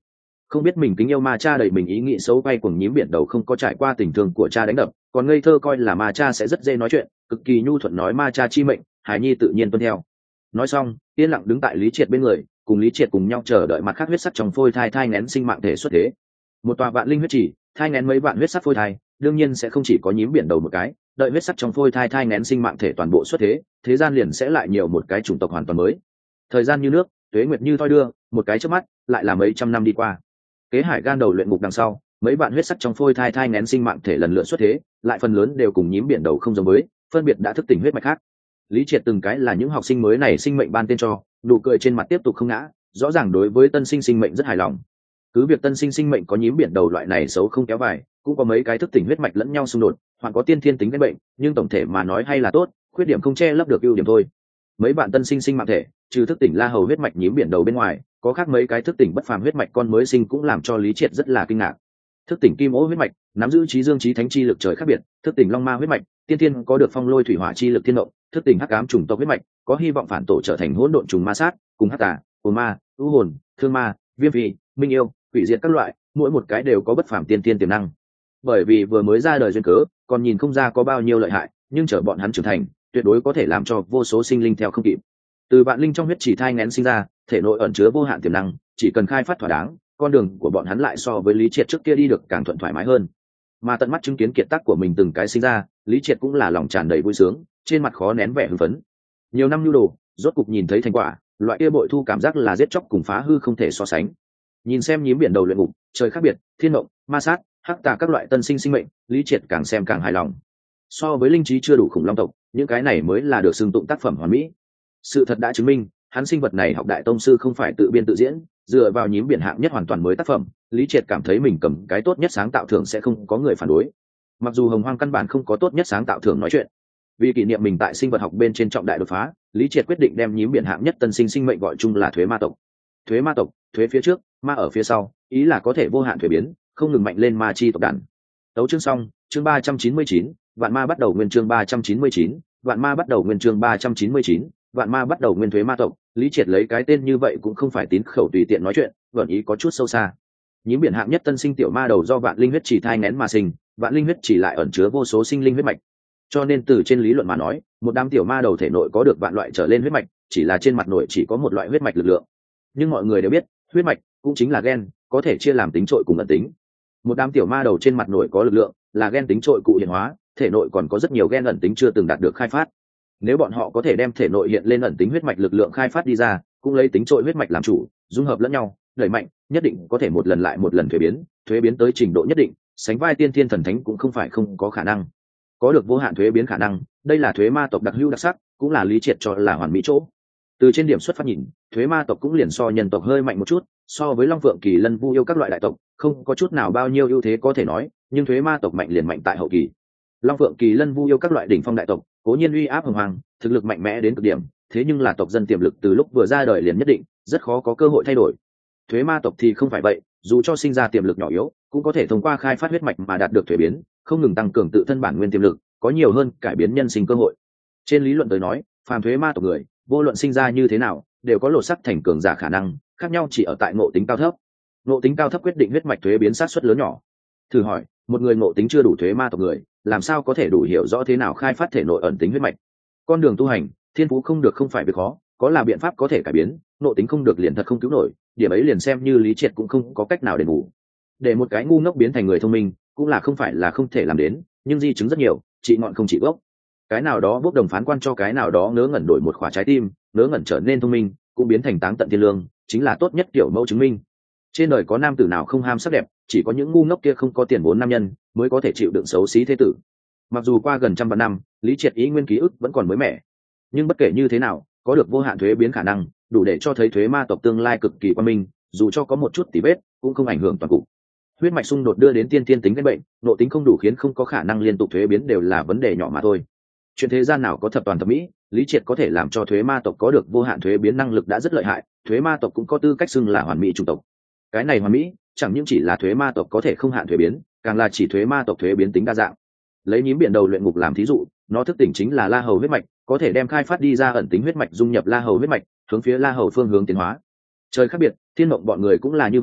Không biết mình kính yêu ma cha đầy mình ý nghĩ xấu bay cuồng nhím biển đầu không có trải qua tình thương của cha đánh đập, còn ngây thơ coi là ma cha sẽ rất dễ nói chuyện, cực kỳ nhu thuận nói ma cha chi mệnh, hải nhi tự nhiên tuân theo. Nói xong, yên lặng đứng tại Lý Triệt bên người, cùng Lý Triệt cùng nhau chờ đợi mặt khác huyết sắc trong phôi thai thai nghén sinh mạng thể xuất thế. Một tòa vạn linh huyết chỉ, thai nghén mấy vạn huyết sắc phôi thai, đương nhiên sẽ không chỉ có nhím biển đầu một cái, đợi huyết sắc trong phôi thai thai nghén sinh mạng thể toàn bộ xuất thế, thế gian liền sẽ lại nhiều một cái chủng tộc hoàn toàn mới. Thời gian như nước, tuế nguyệt như thoi đưa, một cái chớp mắt, lại là mấy trăm năm đi qua. Kế Hải gan đầu luyện ngục đằng sau, mấy bạn huyết sắc trong phôi thai thai nghén sinh mạng thể lần lượt xuất thế, lại phần lớn đều cùng nhím biển đầu không giống với, phân biệt đã thức tỉnh huyết mạch khác. Lý Triệt từng cái là những học sinh mới này sinh mệnh ban tên cho, nụ cười trên mặt tiếp tục không ngã, rõ ràng đối với tân sinh sinh mệnh rất hài lòng. Cứ việc tân sinh sinh mệnh có nhím biển đầu loại này xấu không kéo vài, cũng có mấy cái thức tỉnh huyết mạch lẫn nhau xung đột, hoặc có tiên thiên tính cái bệnh, nhưng tổng thể mà nói hay là tốt, khuyết điểm không che lấp được ưu điểm thôi. Mấy bạn tân sinh sinh mạng thể, trừ thức tỉnh la hầu huyết mạch nhím biển đầu bên ngoài, có khác mấy cái thức tỉnh bất phàm huyết mạch con mới sinh cũng làm cho Lý Triệt rất là kinh ngạc. Thức tỉnh kim ô huyết mạch, nắm giữ trí dương trí thánh chi lực trời khác biệt, thức tỉnh long ma huyết mạch, tiên thiên có được phong lôi thủy hỏa chi lực thiên động, thức tỉnh hắc ám trùng tộc huyết mạch, có hy vọng phản tổ trở thành hỗn độn trùng ma sát, cùng hắc tà, hồn ma, u hồn, thương ma, viêm phi, minh yêu, hủy diệt các loại, mỗi một cái đều có bất phàm tiên thiên tiềm năng. Bởi vì vừa mới ra đời duyên cớ, còn nhìn không ra có bao nhiêu lợi hại, nhưng chờ bọn hắn trưởng thành, tuyệt đối có thể làm cho vô số sinh linh theo không kịp. Từ vạn linh trong huyết chỉ thai nghén sinh ra, thể nội ẩn chứa vô hạn tiềm năng, chỉ cần khai phát thỏa đáng, con đường của bọn hắn lại so với Lý Triệt trước kia đi được càng thuận thoải mái hơn. Mà tận mắt chứng kiến kiệt tác của mình từng cái sinh ra, Lý Triệt cũng là lòng tràn đầy vui sướng, trên mặt khó nén vẻ hưng phấn. Nhiều năm nhu đồ, rốt cục nhìn thấy thành quả, loại kia bội thu cảm giác là giết chóc cùng phá hư không thể so sánh. Nhìn xem nhím biển đầu luyện ngục, trời khác biệt, thiên động, ma sát, hắc tà các loại tân sinh sinh mệnh, Lý Triệt càng xem càng hài lòng. So với linh trí chưa đủ khủng long tộc, những cái này mới là được xưng tụng tác phẩm hoàn mỹ. Sự thật đã chứng minh, hắn sinh vật này học đại tông sư không phải tự biên tự diễn, dựa vào nhím biển hạng nhất hoàn toàn mới tác phẩm, Lý Triệt cảm thấy mình cầm cái tốt nhất sáng tạo thưởng sẽ không có người phản đối. Mặc dù Hồng Hoang căn bản không có tốt nhất sáng tạo thưởng nói chuyện, vì kỷ niệm mình tại sinh vật học bên trên trọng đại đột phá, Lý Triệt quyết định đem nhím biển hạng nhất tân sinh sinh mệnh gọi chung là thuế ma tộc. Thuế ma tộc, thuế phía trước, ma ở phía sau, ý là có thể vô hạn thuế biến, không ngừng mạnh lên ma chi tộc đàn. Tấu chương xong, chương ba trăm chín mươi chín, vạn ma bắt đầu nguyên chương ba trăm chín mươi chín, vạn ma bắt đầu nguyên chương ba trăm chín mươi chín, vạn ma bắt đầu nguyên thuế ma tộc. Lý Triệt lấy cái tên như vậy cũng không phải tín khẩu tùy tiện nói chuyện, vẫn ý có chút sâu xa. Nhím biển hạng nhất tân sinh tiểu ma đầu do vạn linh huyết chỉ thai nghén mà sinh, vạn linh huyết chỉ lại ẩn chứa vô số sinh linh huyết mạch, cho nên từ trên lý luận mà nói, một đám tiểu ma đầu thể nội có được vạn loại trở lên huyết mạch, chỉ là trên mặt nội chỉ có một loại huyết mạch lực lượng. Nhưng mọi người đều biết, huyết mạch cũng chính là gen, có thể chia làm tính trội cùng ẩn tính. Một đám tiểu ma đầu trên mặt nội có lực lượng, là gen tính trội cụ hiện hóa, thể nội còn có rất nhiều gen ẩn tính chưa từng đạt được khai phát. Nếu bọn họ có thể đem thể nội hiện lên ẩn tính huyết mạch lực lượng khai phát đi ra, cũng lấy tính trội huyết mạch làm chủ, dung hợp lẫn nhau, đẩy mạnh, nhất định có thể một lần lại một lần thuế biến, thuế biến tới trình độ nhất định, sánh vai tiên thiên thần thánh cũng không phải không có khả năng. Có được vô hạn thuế biến khả năng, đây là thuế ma tộc đặc hữu đặc sắc, cũng là Lý Triệt cho là hoàn mỹ chỗ. Từ trên điểm xuất phát nhìn, thuế ma tộc cũng liền so nhân tộc hơi mạnh một chút, so với Long Phượng Kỳ Lân Vu yêu các loại đại tộc, không có chút nào bao nhiêu ưu thế có thể nói, nhưng thuế ma tộc mạnh liền mạnh tại hậu kỳ. Long Phượng Kỳ Lân Vu yêu các loại đỉnh phong đại tộc, cố nhiên uy áp hùng hoàng, thực lực mạnh mẽ đến cực điểm, thế nhưng là tộc dân tiềm lực từ lúc vừa ra đời liền nhất định, rất khó có cơ hội thay đổi. Thuế ma tộc thì không phải vậy, dù cho sinh ra tiềm lực nhỏ yếu, cũng có thể thông qua khai phát huyết mạch mà đạt được thuế biến, không ngừng tăng cường tự thân bản nguyên tiềm lực, có nhiều hơn cải biến nhân sinh cơ hội. Trên lý luận tới nói, phàm thuế ma tộc người, vô luận sinh ra như thế nào, đều có lột sắc thành cường giả khả năng, khác nhau chỉ ở tại ngộ tính cao thấp. Ngộ tính cao thấp quyết định huyết mạch thuế biến sát suất lớn nhỏ. Thử hỏi, một người ngộ tính chưa đủ thuế ma tộc người, làm sao có thể đủ hiểu rõ thế nào khai phát thể nội ẩn tính huyết mạch? Con đường tu hành, thiên phú không được không phải việc khó, có là biện pháp có thể cải biến, ngộ tính không được liền thật không cứu nổi, điểm ấy liền xem như Lý Triệt cũng không có cách nào để ngủ. Để một cái ngu ngốc biến thành người thông minh, cũng là không phải là không thể làm đến, nhưng di chứng rất nhiều, trị ngọn không trị gốc. Cái nào đó bốc đồng phán quan cho cái nào đó ngớ ngẩn đổi một khỏa trái tim, ngớ ngẩn trở nên thông minh, cũng biến thành táng tận thiên lương, chính là tốt nhất kiểu mẫu chứng minh. Trên đời có nam tử nào không ham sắc đẹp, chỉ có những ngu ngốc kia không có tiền vốn nam nhân mới có thể chịu đựng xấu xí thế tử. Mặc dù qua gần trăm vạn năm, Lý Triệt ý nguyên ký ức vẫn còn mới mẻ, nhưng bất kể như thế nào, có được vô hạn thuế biến khả năng, đủ để cho thấy thuế ma tộc tương lai cực kỳ quan minh, dù cho có một chút tỉ vết, cũng không ảnh hưởng toàn cục. Huyết mạch xung đột đưa đến tiên tiên tính cái bệnh, nội tính không đủ khiến không có khả năng liên tục thuế biến đều là vấn đề nhỏ mà thôi. Chuyện thế gian nào có thập toàn thập mỹ, Lý Triệt có thể làm cho thuế ma tộc có được vô hạn thuế biến năng lực đã rất lợi hại, thuế ma tộc cũng có tư cách xưng là hoàn mỹ chủng tộc. Cái này hoàn mỹ, chẳng những chỉ là thuế ma tộc có thể không hạn thuế biến, càng là chỉ thuế ma tộc thuế biến tính đa dạng. Lấy nhím biển đầu luyện ngục làm thí dụ, nó thức tỉnh chính là la hầu huyết mạch, có thể đem khai phát đi ra ẩn tính huyết mạch dung nhập la hầu huyết mạch, hướng phía la hầu phương hướng tiến hóa. Trời khác biệt, thiên mộng bọn người cũng là như vậy,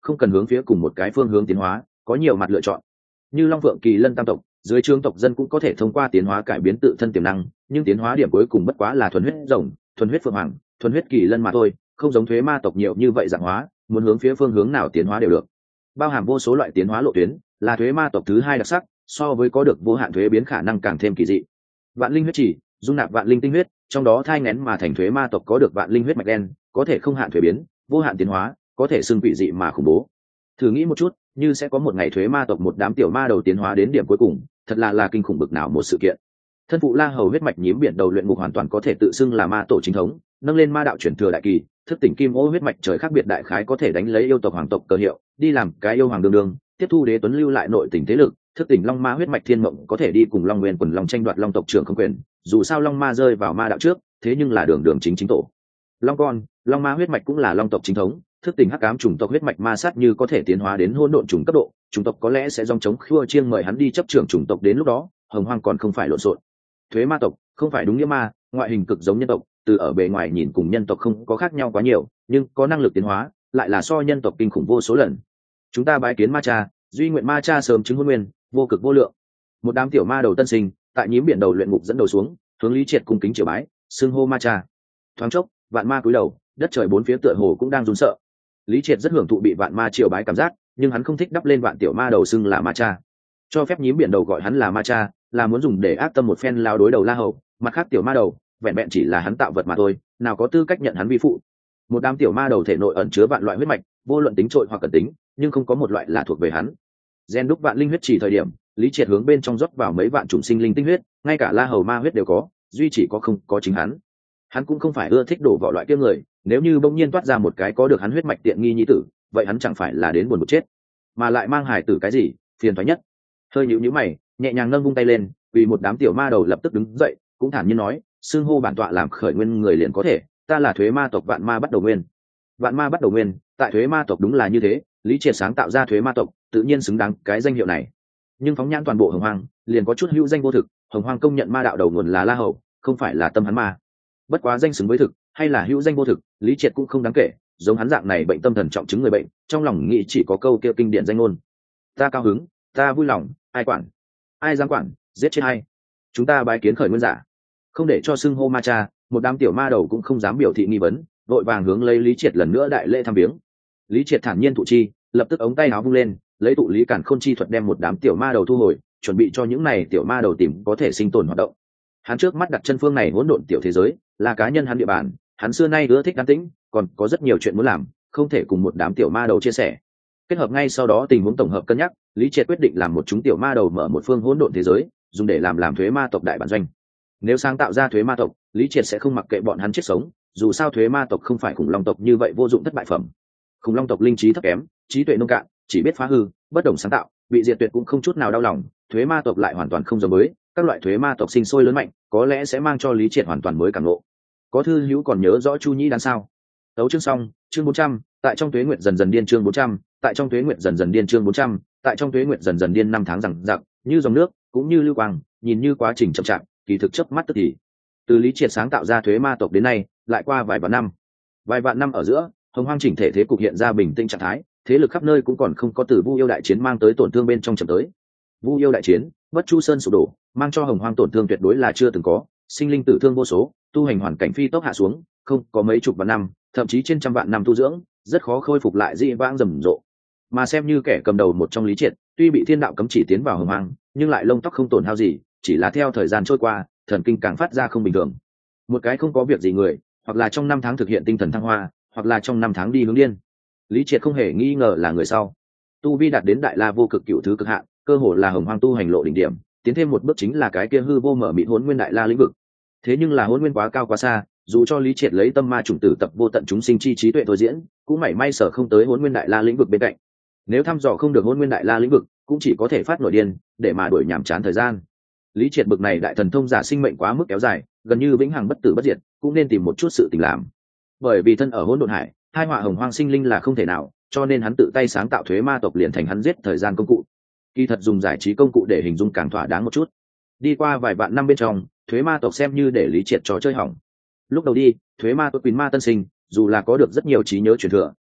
không cần hướng phía cùng một cái phương hướng tiến hóa, có nhiều mặt lựa chọn. Như Long Phượng Kỳ Lân tam tộc, dưới trướng tộc dân cũng có thể thông qua tiến hóa cải biến tự thân tiềm năng, nhưng tiến hóa điểm cuối cùng bất quá là thuần huyết rồng, thuần huyết phượng hoàng, thuần huyết kỳ lân mà thôi, không giống thuế ma tộc nhiều như vậy dạng hóa, muốn hướng phía phương hướng nào tiến hóa đều được. Bao hàm vô số loại tiến hóa lộ tuyến, là thuế ma tộc thứ hai đặc sắc, so với có được vô hạn thuế biến khả năng càng thêm kỳ dị. Vạn linh huyết chỉ, dung nạp vạn linh tinh huyết, trong đó thai nghén mà thành thuế ma tộc có được vạn linh huyết mạch đen, có thể không hạn thuế biến, vô hạn tiến hóa, có thể xưng quỷ dị mà khủng bố. Thử nghĩ một chút, như sẽ có một ngày thuế ma tộc một đám tiểu ma đầu tiến hóa đến điểm cuối cùng, thật là là kinh khủng bực nào một sự kiện. Thân phụ La Hầu huyết mạch nhím biển đầu luyện ngục hoàn toàn có thể tự xưng là ma tổ chính thống, nâng lên ma đạo chuyển thừa đại kỳ, thức tỉnh kim ô huyết mạch trời khác biệt đại khái có thể đánh lấy yêu tộc hoàng tộc cơ hiệu, đi làm cái yêu hoàng đương đương, tiếp thu đế tuấn lưu lại nội tình thế lực, thức tỉnh long ma huyết mạch thiên mộng có thể đi cùng long nguyên quần long tranh đoạt long tộc trưởng không quyền, dù sao long ma rơi vào ma đạo trước, thế nhưng là đường đường chính chính tổ. Long con, long ma huyết mạch cũng là long tộc chính thống, thức tỉnh hắc ám chủng tộc huyết mạch ma sát như có thể tiến hóa đến hỗn độn chủng cấp độ, chủng tộc có lẽ sẽ dòng chống khua chiêng mời hắn đi chấp trưởng chủng tộc, đến lúc đó hồng hoang còn không phải lộn xộn. Thuế ma tộc không phải đúng nghĩa ma, ngoại hình cực giống nhân tộc, từ ở bề ngoài nhìn cùng nhân tộc không có khác nhau quá nhiều, nhưng có năng lực tiến hóa lại là so nhân tộc kinh khủng vô số lần. Chúng ta bái kiến ma cha, duy nguyện ma cha sớm chứng hôn nguyên, vô cực vô lượng. Một đám tiểu ma đầu tân sinh tại nhím biển đầu luyện ngục dẫn đầu xuống, hướng Lý Triệt cung kính triều bái, xưng hô ma cha. Thoáng chốc, vạn ma cúi đầu, đất trời bốn phía tựa hồ cũng đang run sợ. Lý Triệt rất hưởng thụ bị vạn ma triều bái cảm giác, nhưng hắn không thích đắp lên vạn tiểu ma đầu xưng là ma cha. Cho phép nhím biển đầu gọi hắn là ma cha, là muốn dùng để ác tâm một phen lao đối đầu La Hầu, mặt khác tiểu ma đầu vẹn vẹn chỉ là hắn tạo vật mà thôi, nào có tư cách nhận hắn vi phụ. Một đám tiểu ma đầu thể nội ẩn chứa vạn loại huyết mạch, vô luận tính trội hoặc cẩn tính, nhưng không có một loại là thuộc về hắn. Gen đúc vạn linh huyết chỉ thời điểm, Lý Triệt hướng bên trong rót vào mấy vạn chủng sinh linh tinh huyết, ngay cả La Hầu ma huyết đều có, duy chỉ có không có chính hắn. Hắn cũng không phải ưa thích đổ vỏ loại kia người, nếu như bỗng nhiên toát ra một cái có được hắn huyết mạch tiện nghi nhi tử, vậy hắn chẳng phải là đến buồn bực chết, mà lại mang hài tử cái gì, phiền toái nhất. Hơi nhíu nhíu mày, nhẹ nhàng nâng vung tay lên, vì một đám tiểu ma đầu lập tức đứng dậy, cũng thản nhiên nói, xưng hô bản tọa làm khởi nguyên người liền có thể, ta là thuế ma tộc vạn ma bắt đầu nguyên. Vạn ma bắt đầu nguyên, tại thuế ma tộc đúng là như thế, Lý Triệt sáng tạo ra thuế ma tộc, tự nhiên xứng đáng cái danh hiệu này. Nhưng phóng nhãn toàn bộ hồng hoang, liền có chút hữu danh vô thực, hồng hoang công nhận ma đạo đầu nguồn là La Hầu, không phải là tâm hắn ma. Bất quá danh xứng với thực, hay là hữu danh vô thực, Lý Triệt cũng không đáng kể, giống hắn dạng này bệnh tâm thần trọng chứng người bệnh, trong lòng nghĩ chỉ có câu kia kinh điển danh ngôn: ta cao hứng, ta vui lòng, ai quản, ai dám quản, giết chết hay. Chúng ta bái kiến khởi nguyên giả. Không để cho xưng hô ma cha, một đám tiểu ma đầu cũng không dám biểu thị nghi vấn, vội vàng hướng lấy Lý Triệt lần nữa đại lễ thăm viếng. Lý Triệt thản nhiên thụ chi, lập tức ống tay áo vung lên, lấy tụ lý cản khôn chi thuật đem một đám tiểu ma đầu thu hồi, chuẩn bị cho những này tiểu ma đầu tìm có thể sinh tồn hoạt động. Hắn trước mắt đặt chân phương này hỗn độn tiểu thế giới, là cá nhân hắn địa bàn, hắn xưa nay ưa thích an tĩnh, còn có rất nhiều chuyện muốn làm, không thể cùng một đám tiểu ma đầu chia sẻ. Kết hợp ngay sau đó tình huống tổng hợp cân nhắc, Lý Triệt quyết định làm một chúng tiểu ma đầu mở một phương hỗn độn thế giới, dùng để làm làm thuế ma tộc đại bản doanh. Nếu sáng tạo ra thuế ma tộc, Lý Triệt sẽ không mặc kệ bọn hắn chết sống, dù sao thuế ma tộc không phải khủng long tộc như vậy vô dụng thất bại phẩm. Khủng long tộc linh trí thấp kém, trí tuệ nông cạn, chỉ biết phá hư, bất đồng sáng tạo, bị diệt tuyệt cũng không chút nào đau lòng. Thuế ma tộc lại hoàn toàn không giống với các loại thuế ma tộc sinh sôi lớn mạnh, có lẽ sẽ mang cho Lý Triệt hoàn toàn mới cảm ngộ. Có thư hữu còn nhớ rõ Chu Nhĩ đan sao? Tấu chương xong, chương bốn trăm, tại trong tuế nguyệt dần dần điên chương bốn trăm, tại trong tuế nguyệt dần dần điên chương bốn trăm, tại trong tuế nguyệt dần dần điên năm tháng rằng rặc, như dòng nước, cũng như lưu quang, nhìn như quá trình chậm chạp, kỳ thực chớp mắt tức thì. Từ Lý Triệt sáng tạo ra thuế ma tộc đến nay, lại qua vài vạn năm. Vài vạn năm ở giữa, hồng hoang chỉnh thể thế cục hiện ra bình tĩnh trạng thái, thế lực khắp nơi cũng còn không có từ Vu yêu đại chiến mang tới tổn thương bên trong chậm tới. Vu yêu đại chiến, Bất Chu Sơn sụp đổ, mang cho hồng hoang tổn thương tuyệt đối là chưa từng có, sinh linh tử thương vô số, tu hành hoàn cảnh phi tốc hạ xuống, không có mấy chục vạn năm, thậm chí trên trăm vạn năm tu dưỡng, rất khó khôi phục lại dị vãng rầm rộ. Mà xem như kẻ cầm đầu một trong Lý Triệt, tuy bị thiên đạo cấm chỉ tiến vào hồng hoang, nhưng lại lông tóc không tổn hao gì, chỉ là theo thời gian trôi qua, thần kinh càng phát ra không bình thường. Một cái không có việc gì người, hoặc là trong năm tháng thực hiện tinh thần thăng hoa, hoặc là trong năm tháng đi hướng điên. Lý Triệt không hề nghi ngờ là người sau. Tu vi đạt đến đại la vô cực cửu thứ cực hạn, cơ hồ là hồng hoang tu hành lộ đỉnh điểm, tiến thêm một bước chính là cái kia hư vô mở mịt hỗn nguyên đại la lĩnh vực. Thế nhưng là hỗn nguyên quá cao quá xa, dù cho Lý Triệt lấy tâm ma chủng tử tập vô tận chúng sinh chi trí tuệ thôi diễn, cũng mảy may sở không tới hỗn nguyên đại la lĩnh vực bên cạnh. Nếu thăm dò không được hỗn nguyên đại la lĩnh vực, cũng chỉ có thể phát nổi điên, để mà đuổi nhảm chán thời gian. Lý Triệt bực này đại thần thông giả sinh mệnh quá mức kéo dài, gần như vĩnh hằng bất tử bất diệt, cũng nên tìm một chút sự tình làm. Bởi vì thân ở hỗn độn hải, hai họa hồng hoang sinh linh là không thể nào, cho nên hắn tự tay sáng tạo thuế ma tộc liền thành hắn giết thời gian công cụ. Kỳ thật dùng giải trí công cụ để hình dung càng thỏa đáng một chút. Đi qua vài vạn năm bên trong, thuế ma tộc xem như để Lý Triệt trò chơi hỏng. Lúc đầu đi, thuế ma tộc Quỳnh ma tân sinh, dù là có được rất nhiều trí nhớ truyền thừa,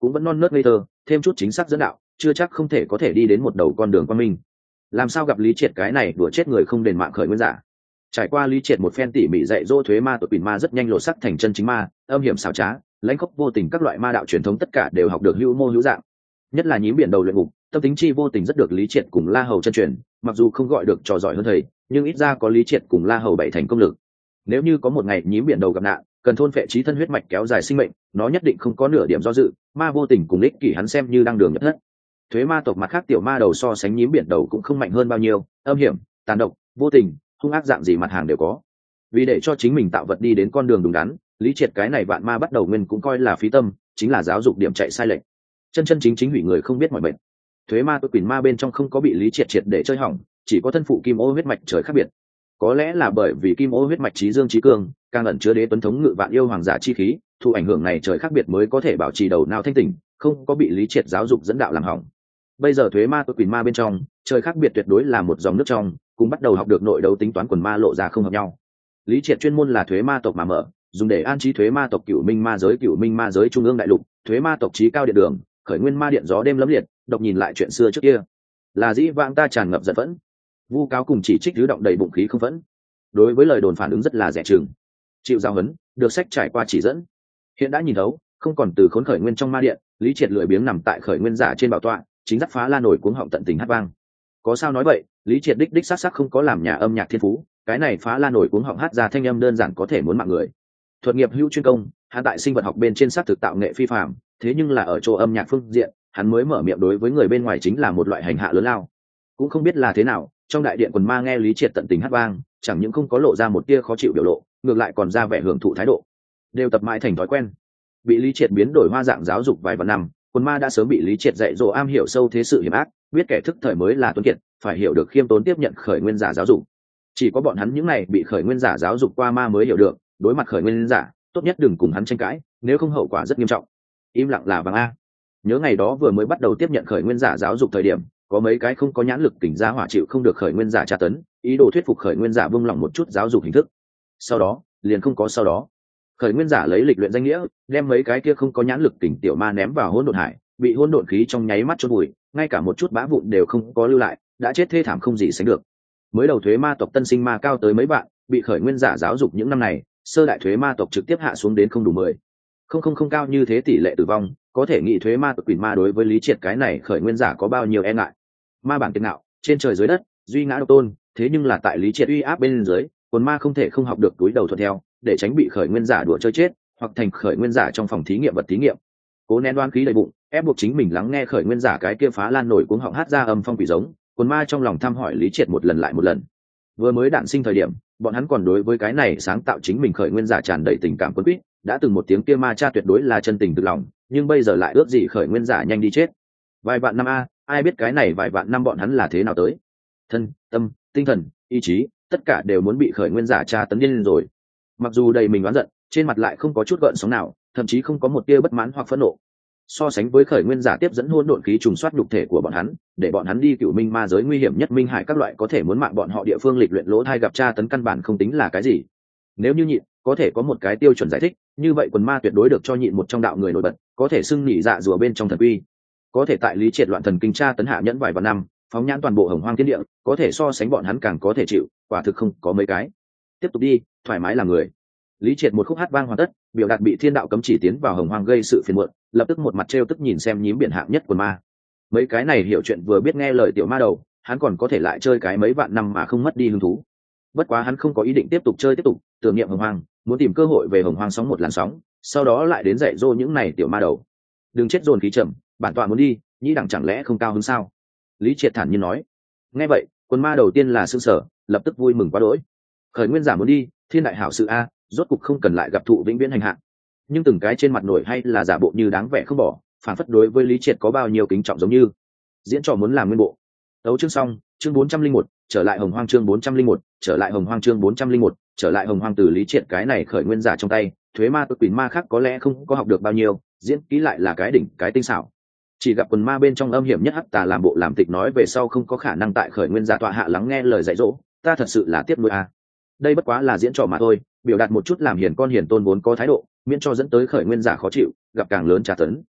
cũng vẫn non nớt ngây thơ, thêm chút chính xác dẫn đạo chưa chắc không thể có thể đi đến một đầu con đường quan minh. Làm sao gặp Lý Triệt cái này đùa chết người không đền mạng khởi nguyên giả. Trải qua Lý Triệt một phen tỉ mỉ dạy dỗ, thuế ma tội quỷ ma rất nhanh lộ sắc thành chân chính ma, âm hiểm xảo trá, lãnh khốc vô tình, các loại ma đạo truyền thống tất cả đều học được hữu mô hữu dạng. Nhất là nhím biển đầu luyện ngục, tâm tính chi vô tình rất được Lý Triệt cùng La Hầu chân truyền, mặc dù không gọi được trò giỏi hơn thầy, nhưng ít ra có Lý Triệt cùng La Hầu bảy thành công lực. Nếu như có một ngày nhím biển đầu gặp nạn, cần thôn phệ trí thân huyết mạch kéo dài sinh mệnh, nó nhất định không có nửa điểm do dự, ma vô tình cùng ích kỷ hắn xem như đang đường nhập thất. Thuế ma tộc mặt khác tiểu ma đầu so sánh nhím biển đầu cũng không mạnh hơn bao nhiêu, âm hiểm, tàn độc, vô tình, hung ác dạng gì mặt hàng đều có. Vì để cho chính mình tạo vật đi đến con đường đúng đắn, Lý Triệt cái này vạn ma bắt đầu nguyên cũng coi là phí tâm, chính là giáo dục điểm chạy sai lệch. Chân chân chính chính hủy người không biết mọi bệnh. Thuế ma tội quỷ ma bên trong không có bị Lý Triệt triệt để chơi hỏng, chỉ có thân phụ kim ô huyết mạch trời khác biệt. Có lẽ là bởi vì kim ô huyết mạch trí dương trí cường, càng ẩn chứa đế tuấn thống ngự vạn yêu hoàng giả chi khí, thụ ảnh hưởng này trời khác biệt mới có thể bảo trì đầu não thanh tỉnh, không có bị Lý Triệt giáo dục dẫn đạo làm hỏng. Bây giờ thuế ma tội quỷ ma bên trong, trời khác biệt tuyệt đối là một dòng nước trong, cũng bắt đầu học được nội đấu tính toán quần ma lộ ra không hợp nhau. Lý Triệt chuyên môn là thuế ma tộc mà mở, dùng để an trí thuế ma tộc cửu minh ma giới, cửu minh ma giới trung ương đại lục, thuế ma tộc trí cao điện đường, khởi nguyên ma điện gió đêm lấm liệt, đọc nhìn lại chuyện xưa trước kia, là dĩ vãng ta tràn ngập giận vẫn, vu cáo cùng chỉ trích rứ động đầy bụng khí không phẫn. Đối với lời đồn phản ứng rất là rẻ chừng, chịu giao hấn, được sách trải qua chỉ dẫn, hiện đã nhìn thấu, không còn từ khốn khởi nguyên trong ma điện. Lý Triệt lười biếng nằm tại khởi nguyên giả trên bảo tọa, chính dắt phá la nổi cuống họng tận tình hát vang. Có sao nói vậy, Lý Triệt đích đích xác xác không có làm nhà âm nhạc thiên phú, cái này phá la nổi cuống họng hát ra thanh âm đơn giản có thể muốn mạng người. Thuật nghiệp hữu chuyên công, hắn tại sinh vật học bên trên xác thực tạo nghệ phi phàm, thế nhưng là ở chỗ âm nhạc phương diện, hắn mới mở miệng đối với người bên ngoài chính là một loại hành hạ lớn lao. Cũng không biết là thế nào, trong đại điện quần ma nghe Lý Triệt tận tình hát vang, chẳng những không có lộ ra một tia khó chịu biểu lộ, ngược lại còn ra vẻ hưởng thụ thái độ, đều tập mãi thành thói quen. Bị Lý Triệt biến đổi hoa dạng giáo dục vài vạn năm, quần ma đã sớm bị Lý Triệt dạy dỗ am hiểu sâu thế sự hiểm ác, biết kẻ thức thời mới là tuấn kiệt, phải hiểu được khiêm tốn tiếp nhận khởi nguyên giả giáo dục. Chỉ có bọn hắn những này bị khởi nguyên giả giáo dục qua ma mới hiểu được, đối mặt khởi nguyên giả, tốt nhất đừng cùng hắn tranh cãi, nếu không hậu quả rất nghiêm trọng. Im lặng là vàng a. Nhớ ngày đó vừa mới bắt đầu tiếp nhận khởi nguyên giả giáo dục thời điểm, có mấy cái không có nhãn lực tỉnh ra hỏa chịu không được khởi nguyên giả tra tấn, ý đồ thuyết phục khởi nguyên giả buông lỏng một chút giáo dục hình thức. Sau đó, liền không có sau đó. Khởi nguyên giả lấy lịch luyện danh nghĩa, đem mấy cái kia không có nhãn lực tỉnh tiểu ma ném vào hỗn độn hải, bị hỗn độn khí trong nháy mắt chôn vùi, ngay cả một chút bã vụn đều không có lưu lại, đã chết thê thảm không gì sánh được. Mới đầu thuế ma tộc tân sinh ma cao tới mấy vạn, bị khởi nguyên giả giáo dục những năm này, sơ đại thuế ma tộc trực tiếp hạ xuống đến không đủ mười. Không không không cao như thế tỷ lệ tử vong, có thể nghĩ thuế ma tộc quỷ ma đối với Lý Triệt cái này khởi nguyên giả có bao nhiêu e ngại. Ma bản tiền nạo, trên trời dưới đất, duy ngã độc tôn, thế nhưng là tại Lý Triệt uy áp bên dưới, quần ma không thể không học được túi đầu thuận theo, để tránh bị khởi nguyên giả đùa chơi chết, hoặc thành khởi nguyên giả trong phòng thí nghiệm vật thí nghiệm. Cố nén đoan khí đầy bụng, ép buộc chính mình lắng nghe khởi nguyên giả cái kia phá lan nổi cuống họng hát ra âm phong quỷ giống, quần ma trong lòng thăm hỏi Lý Triệt một lần lại một lần. Vừa mới đản sinh thời điểm, bọn hắn còn đối với cái này sáng tạo chính mình khởi nguyên giả tràn đầy tình cảm quân quýt, đã từng một tiếng kia ma cha tuyệt đối là chân tình từ lòng, nhưng bây giờ lại ước gì khởi nguyên giả nhanh đi chết. Vài vạn năm a, ai biết cái này vài vạn năm bọn hắn là thế nào tới. Thân, tâm, tinh thần, ý chí, tất cả đều muốn bị khởi nguyên giả tra tấn điên rồi. Mặc dù đầy mình oán giận, trên mặt lại không có chút gợn sóng nào, thậm chí không có một tia bất mãn hoặc phẫn nộ. So sánh với khởi nguyên giả tiếp dẫn hỗn độn khí trùng soát nhục thể của bọn hắn, để bọn hắn đi cựu minh ma giới nguy hiểm nhất minh hải các loại có thể muốn mạng bọn họ địa phương lịch luyện lỗ thai gặp tra tấn căn bản không tính là cái gì. Nếu như nhịn, có thể có một cái tiêu chuẩn giải thích, như vậy quần ma tuyệt đối được cho nhịn một trong đạo người nổi bật, có thể xưng nhị dạ rùa bên trong thần quy, có thể tại Lý Triệt loạn thần kinh tra tấn hạ nhẫn vài vạn năm, phóng nhãn toàn bộ hồng hoang thiên địa, có thể so sánh bọn hắn càng có thể chịu, quả thực không có mấy cái. Tiếp tục đi, thoải mái là người. Lý Triệt một khúc hát vang hoàn tất, biểu đạt bị thiên đạo cấm chỉ tiến vào hồng hoang gây sự phiền muộn, lập tức một mặt trêu tức nhìn xem nhím biển hạng nhất quần ma. Mấy cái này hiểu chuyện vừa biết nghe lời tiểu ma đầu, hắn còn có thể lại chơi cái mấy vạn năm mà không mất đi hứng thú. Bất quá hắn không có ý định tiếp tục chơi tiếp tục, tưởng niệm hồng hoang, muốn tìm cơ hội về hồng hoang sóng một làn sóng, sau đó lại đến dạy dỗ những này tiểu ma đầu. Đừng chết dồn khí trầm, bản tọa muốn đi, nhĩ đẳng chẳng lẽ không cao hơn sao? Lý Triệt thản nhiên nói. Nghe vậy, quần ma đầu tiên là sững sờ, lập tức vui mừng quá đỗi. Khởi nguyên giả muốn đi, thiên đại hảo sự a, rốt cục không cần lại gặp thụ vĩnh viễn hành hạ. Nhưng từng cái trên mặt nổi hay là giả bộ như đáng vẻ không bỏ, phản phất đối với Lý Triệt có bao nhiêu kính trọng giống như diễn trò muốn làm nguyên bộ. Đấu chương xong, chương bốn trăm linh một, trở lại hồng hoang chương bốn trăm linh một, trở lại hồng hoang chương bốn trăm linh một, trở lại hồng hoang từ Lý Triệt cái này khởi nguyên giả trong tay, thuế ma tội quỷ ma khác có lẽ không có học được bao nhiêu, diễn kỹ lại là cái đỉnh cái tinh xảo. Chỉ gặp quần ma bên trong âm hiểm nhất hắc tà làm bộ làm tịch nói về sau không có khả năng tại khởi nguyên giả tọa hạ lắng nghe lời dạy dỗ, ta thật sự là tiếc nuối a. Đây bất quá là diễn trò mà thôi, biểu đạt một chút làm hiền con hiền tôn vốn có thái độ, miễn cho dẫn tới khởi nguyên giả khó chịu, gặp càng lớn tra tấn.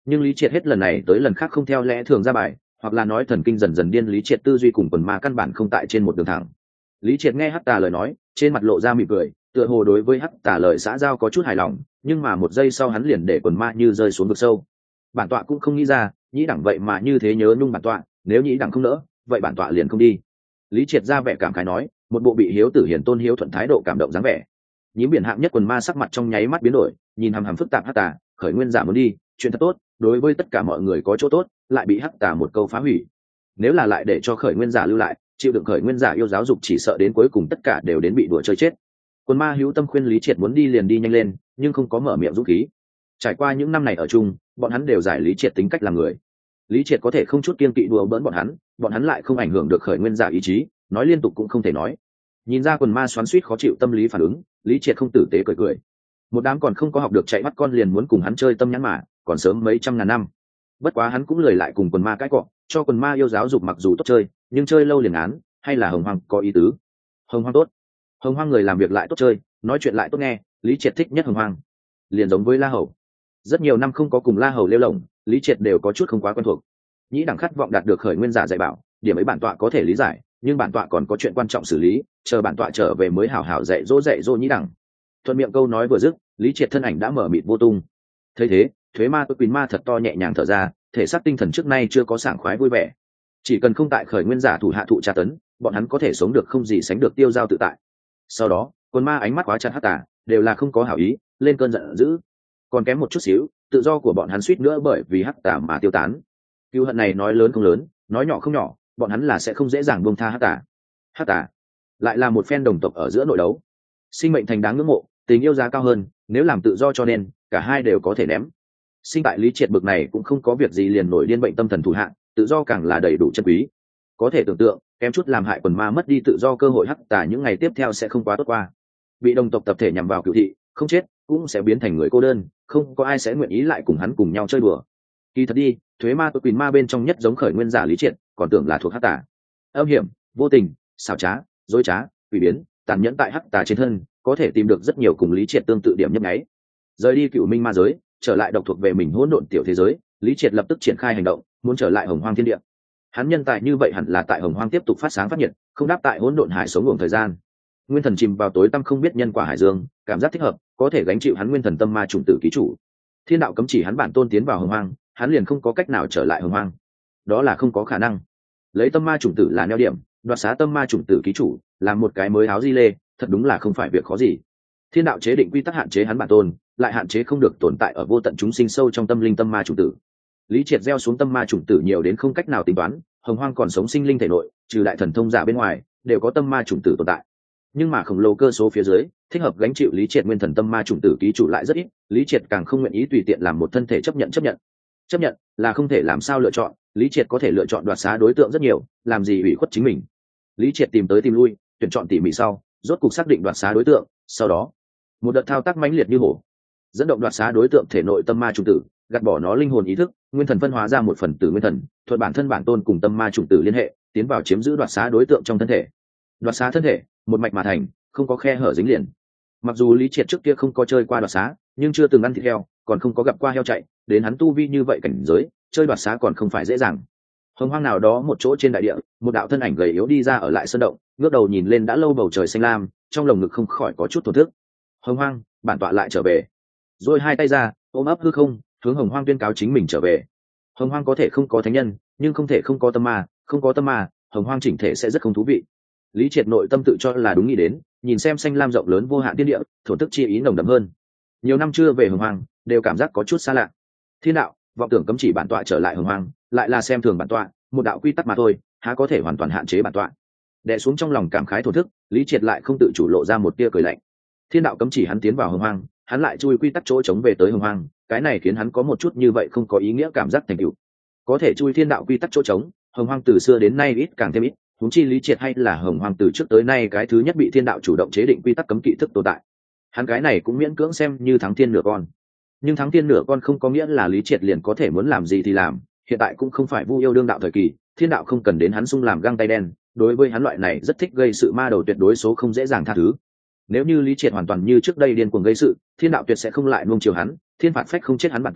Nhưng lý triệt hết lần này tới lần khác không theo lẽ thường ra bài, hoặc là nói thần kinh dần dần điên, lý triệt tư duy cùng quần ma căn bản không tại trên một đường thẳng. Lý triệt nghe hắc tà lời nói, trên mặt lộ ra mỉm cười, tựa hồ đối với hắc tà lời xã giao có chút hài lòng, nhưng mà một giây sau hắn liền để quần ma như rơi xuống vực sâu. Bản tọa cũng không nghĩ ra nhĩ đẳng vậy mà như thế nhớ nhung bản tọa, nếu nhĩ đẳng không nỡ vậy bản tọa liền không đi. Lý triệt ra vẻ cảm khái nói, một bộ bị hiếu tử hiền tôn hiếu thuận thái độ cảm động dáng vẻ. Nhím biển hạng nhất quần ma sắc mặt trong nháy mắt biến đổi, nhìn hằm hằm phức tạp hắc tà, khởi nguyên giả muốn đi chuyện thật tốt, đối với tất cả mọi người có chỗ tốt, lại bị hắc tà một câu phá hủy. Nếu là lại để cho khởi nguyên giả lưu lại, chịu đựng khởi nguyên giả yêu giáo dục, chỉ sợ đến cuối cùng tất cả đều đến bị đùa chơi chết. Quần ma hữu tâm khuyên lý triệt muốn đi liền đi nhanh lên, nhưng không có mở miệng dũng khí. Trải qua những năm này ở chung, bọn hắn đều giải lý triệt tính cách làm người. Lý triệt có thể không chút kiêng kỵ đùa bỡn bọn hắn, bọn hắn lại không ảnh hưởng được khởi nguyên giả ý chí, nói liên tục cũng không thể nói. Nhìn ra quần ma xoắn xuýt khó chịu tâm lý phản ứng, lý triệt không tử tế cười cười. Một đám còn không có học được chạy bắt con liền muốn cùng hắn chơi tâm nhãn mà, còn sớm mấy trăm ngàn năm. Bất quá hắn cũng lười lại cùng quần ma cãi cọ, cho quần ma yêu giáo dục mặc dù tốt chơi, nhưng chơi lâu liền án, hay là hồng hoang có ý tứ. Hồng hoang tốt, hồng hoang người làm việc lại tốt chơi, nói chuyện lại tốt nghe, lý triệt thích nhất hồng hoang. Liền giống với La Hầu, rất nhiều năm không có cùng La Hầu lêu lồng, lý triệt đều có chút không quá quen thuộc. Nhĩ đẳng khát vọng đạt được khởi nguyên giả dạy bảo, điểm ấy bản tọa có thể lý giải, nhưng bản tọa còn có chuyện quan trọng xử lý, chờ bản tọa trở về mới hảo hảo dạy dỗ dạy dỗ nhĩ đẳng. Thuận miệng câu nói vừa dứt, lý triệt thân ảnh đã mở mịt vô tung. Thấy thế, thuế ma tôi quỳnh ma thật to nhẹ nhàng thở ra, thể xác tinh thần trước nay chưa có sảng khoái vui vẻ. Chỉ cần không tại khởi nguyên giả thủ hạ thụ tra tấn, bọn hắn có thể sống được không gì sánh được tiêu dao tự tại. Sau đó, quân ma ánh mắt quá chặt hắc tà, đều là không có hảo ý, lên cơn giận dữ. Còn kém một chút xíu, tự do của bọn hắn suýt nữa bởi vì hắc tà mà tiêu tán. Cừu hận này nói lớn không lớn, nói nhỏ không nhỏ, bọn hắn là sẽ không dễ dàng buông tha hắc tà. Hắc tà lại là một phen đồng tộc ở giữa nội đấu, sinh mệnh thành đáng ngưỡng mộ, tình yêu giá cao hơn, nếu làm tự do cho nên cả hai đều có thể ném. Sinh tại lý triệt bực này cũng không có việc gì liền nổi điên bệnh tâm thần thủ hạng, tự do càng là đầy đủ chân quý. Có thể tưởng tượng, kém chút làm hại quần ma mất đi tự do cơ hội, hắc tà những ngày tiếp theo sẽ không quá tốt qua. Bị đồng tộc tập thể nhằm vào cựu thị, không chết cũng sẽ biến thành người cô đơn, không có ai sẽ nguyện ý lại cùng hắn cùng nhau chơi đùa. Kỳ thật đi, thuế ma tôi quỳnh ma bên trong nhất giống khởi nguyên giả lý triệt, còn tưởng là thuộc hắc tà. Âm hiểm, vô tình, xảo trá, dối trá, quỷ biến, tàn nhẫn tại hắc tà trên thân, có thể tìm được rất nhiều cùng lý triệt tương tự điểm nhấp nháy. Rời đi cựu minh ma giới, trở lại độc thuộc về mình hỗn độn tiểu thế giới, lý triệt lập tức triển khai hành động, muốn trở lại hồng hoang thiên địa. Hắn nhân tài như vậy hẳn là tại hồng hoang tiếp tục phát sáng phát nhiệt, không đáp tại hỗn độn hải sống ngủ thời gian. Nguyên thần chìm vào tối tăm không biết nhân quả hải dương, cảm giác thích hợp, có thể gánh chịu hắn nguyên thần tâm ma chủng tử ký chủ. Thiên đạo cấm chỉ hắn bản tôn tiến vào hồng hoang, hắn liền không có cách nào trở lại hồng hoang, đó là không có khả năng. Lấy tâm ma chủng tử là neo điểm, đoạt xá tâm ma chủng tử ký chủ, làm một cái mới áo di lê, thật đúng là không phải việc khó gì. Thiên đạo chế định quy tắc hạn chế hắn bản tôn, lại hạn chế không được tồn tại ở vô tận chúng sinh sâu trong tâm linh tâm ma chủng tử. Lý triệt gieo xuống tâm ma chủng tử nhiều đến không cách nào tính toán, hồng hoang còn sống sinh linh thể nội, trừ đại thần thông giả bên ngoài, đều có tâm ma chủng tử tồn tại. Nhưng mà khổng lồ cơ số phía dưới, thích hợp gánh chịu lý triệt nguyên thần tâm ma chủng tử ký chủ lại rất ít, lý triệt càng không nguyện ý tùy tiện làm một thân thể chấp nhận chấp nhận chấp nhận là không thể làm sao lựa chọn. Lý triệt có thể lựa chọn đoạt xá đối tượng rất nhiều, làm gì ủy khuất chính mình. Lý triệt tìm tới tìm lui, tuyển chọn tỉ mỉ sau, rốt cục xác định đoạt xá đối tượng. Sau đó một đợt thao tác mãnh liệt như hổ, dẫn động đoạt xá đối tượng thể nội tâm ma chủng tử, gạt bỏ nó linh hồn ý thức, nguyên thần phân hóa ra một phần tử nguyên thần, thuận bản thân bản tôn cùng tâm ma chủng tử liên hệ, tiến vào chiếm giữ đoạt xá đối tượng trong thân thể. Đoạt xá thân thể một mạch mà thành, không có khe hở dính liền. Mặc dù lý triệt trước kia không có chơi qua đoạt xá, nhưng chưa từng ăn thịt heo, còn không có gặp qua heo chạy, đến hắn tu vi như vậy cảnh giới, chơi đoạt xá còn không phải dễ dàng. Hồng hoang nào đó một chỗ trên đại địa, một đạo thân ảnh gầy yếu đi ra ở lại sơn động, ngước đầu nhìn lên đã lâu bầu trời xanh lam, trong lồng ngực không khỏi có chút thổn thức. Hồng hoang, bản tọa lại trở về. Rồi hai tay ra ôm ấp hư không, hướng hồng hoang tuyên cáo chính mình trở về. Hồng hoang có thể không có thánh nhân, nhưng không thể không có tâm ma, không có tâm ma, hồng hoang chỉnh thể sẽ rất không thú vị. Lý triệt nội tâm tự cho là đúng nghĩ đến, nhìn xem xanh lam rộng lớn vô hạn thiên địa, thổn thức chi ý nồng đậm hơn. Nhiều năm chưa về hồng hoang, đều cảm giác có chút xa lạ. Thiên đạo vọng tưởng cấm chỉ bản tọa trở lại hồng hoang, lại là xem thường bản tọa, một đạo quy tắc mà thôi, há có thể hoàn toàn hạn chế bản tọa. Đè xuống trong lòng cảm khái thổn thức, lý triệt lại không tự chủ lộ ra một tia cười lạnh. Thiên đạo cấm chỉ hắn tiến vào hồng hoang, hắn lại chui quy tắc chỗ chống về tới hồng hoang, cái này khiến hắn có một chút như vậy không có ý nghĩa cảm giác thành tựu. Có thể chui thiên đạo quy tắc chỗ chống, hồng hoang từ xưa đến nay ít càng thêm ít, huống chi lý triệt hay là hồng hoang từ trước tới nay cái thứ nhất bị thiên đạo chủ động chế định quy tắc cấm kỵ thức tồn tại. Hắn cái này cũng miễn cưỡng xem như thắng thiên nửa con. Nhưng thắng thiên nửa con không có nghĩa là lý triệt liền có thể muốn làm gì thì làm, hiện tại cũng không phải vu yêu đương đạo thời kỳ, thiên đạo không cần đến hắn sung làm găng tay đen, đối với hắn loại này rất thích gây sự ma đầu tuyệt đối số không dễ dàng tha thứ. Nếu như lý triệt hoàn toàn như trước đây điên cuồng gây sự, thiên đạo tuyệt sẽ không lại nuông chiều hắn, thiên phạt phách không chết hắn bản tôn,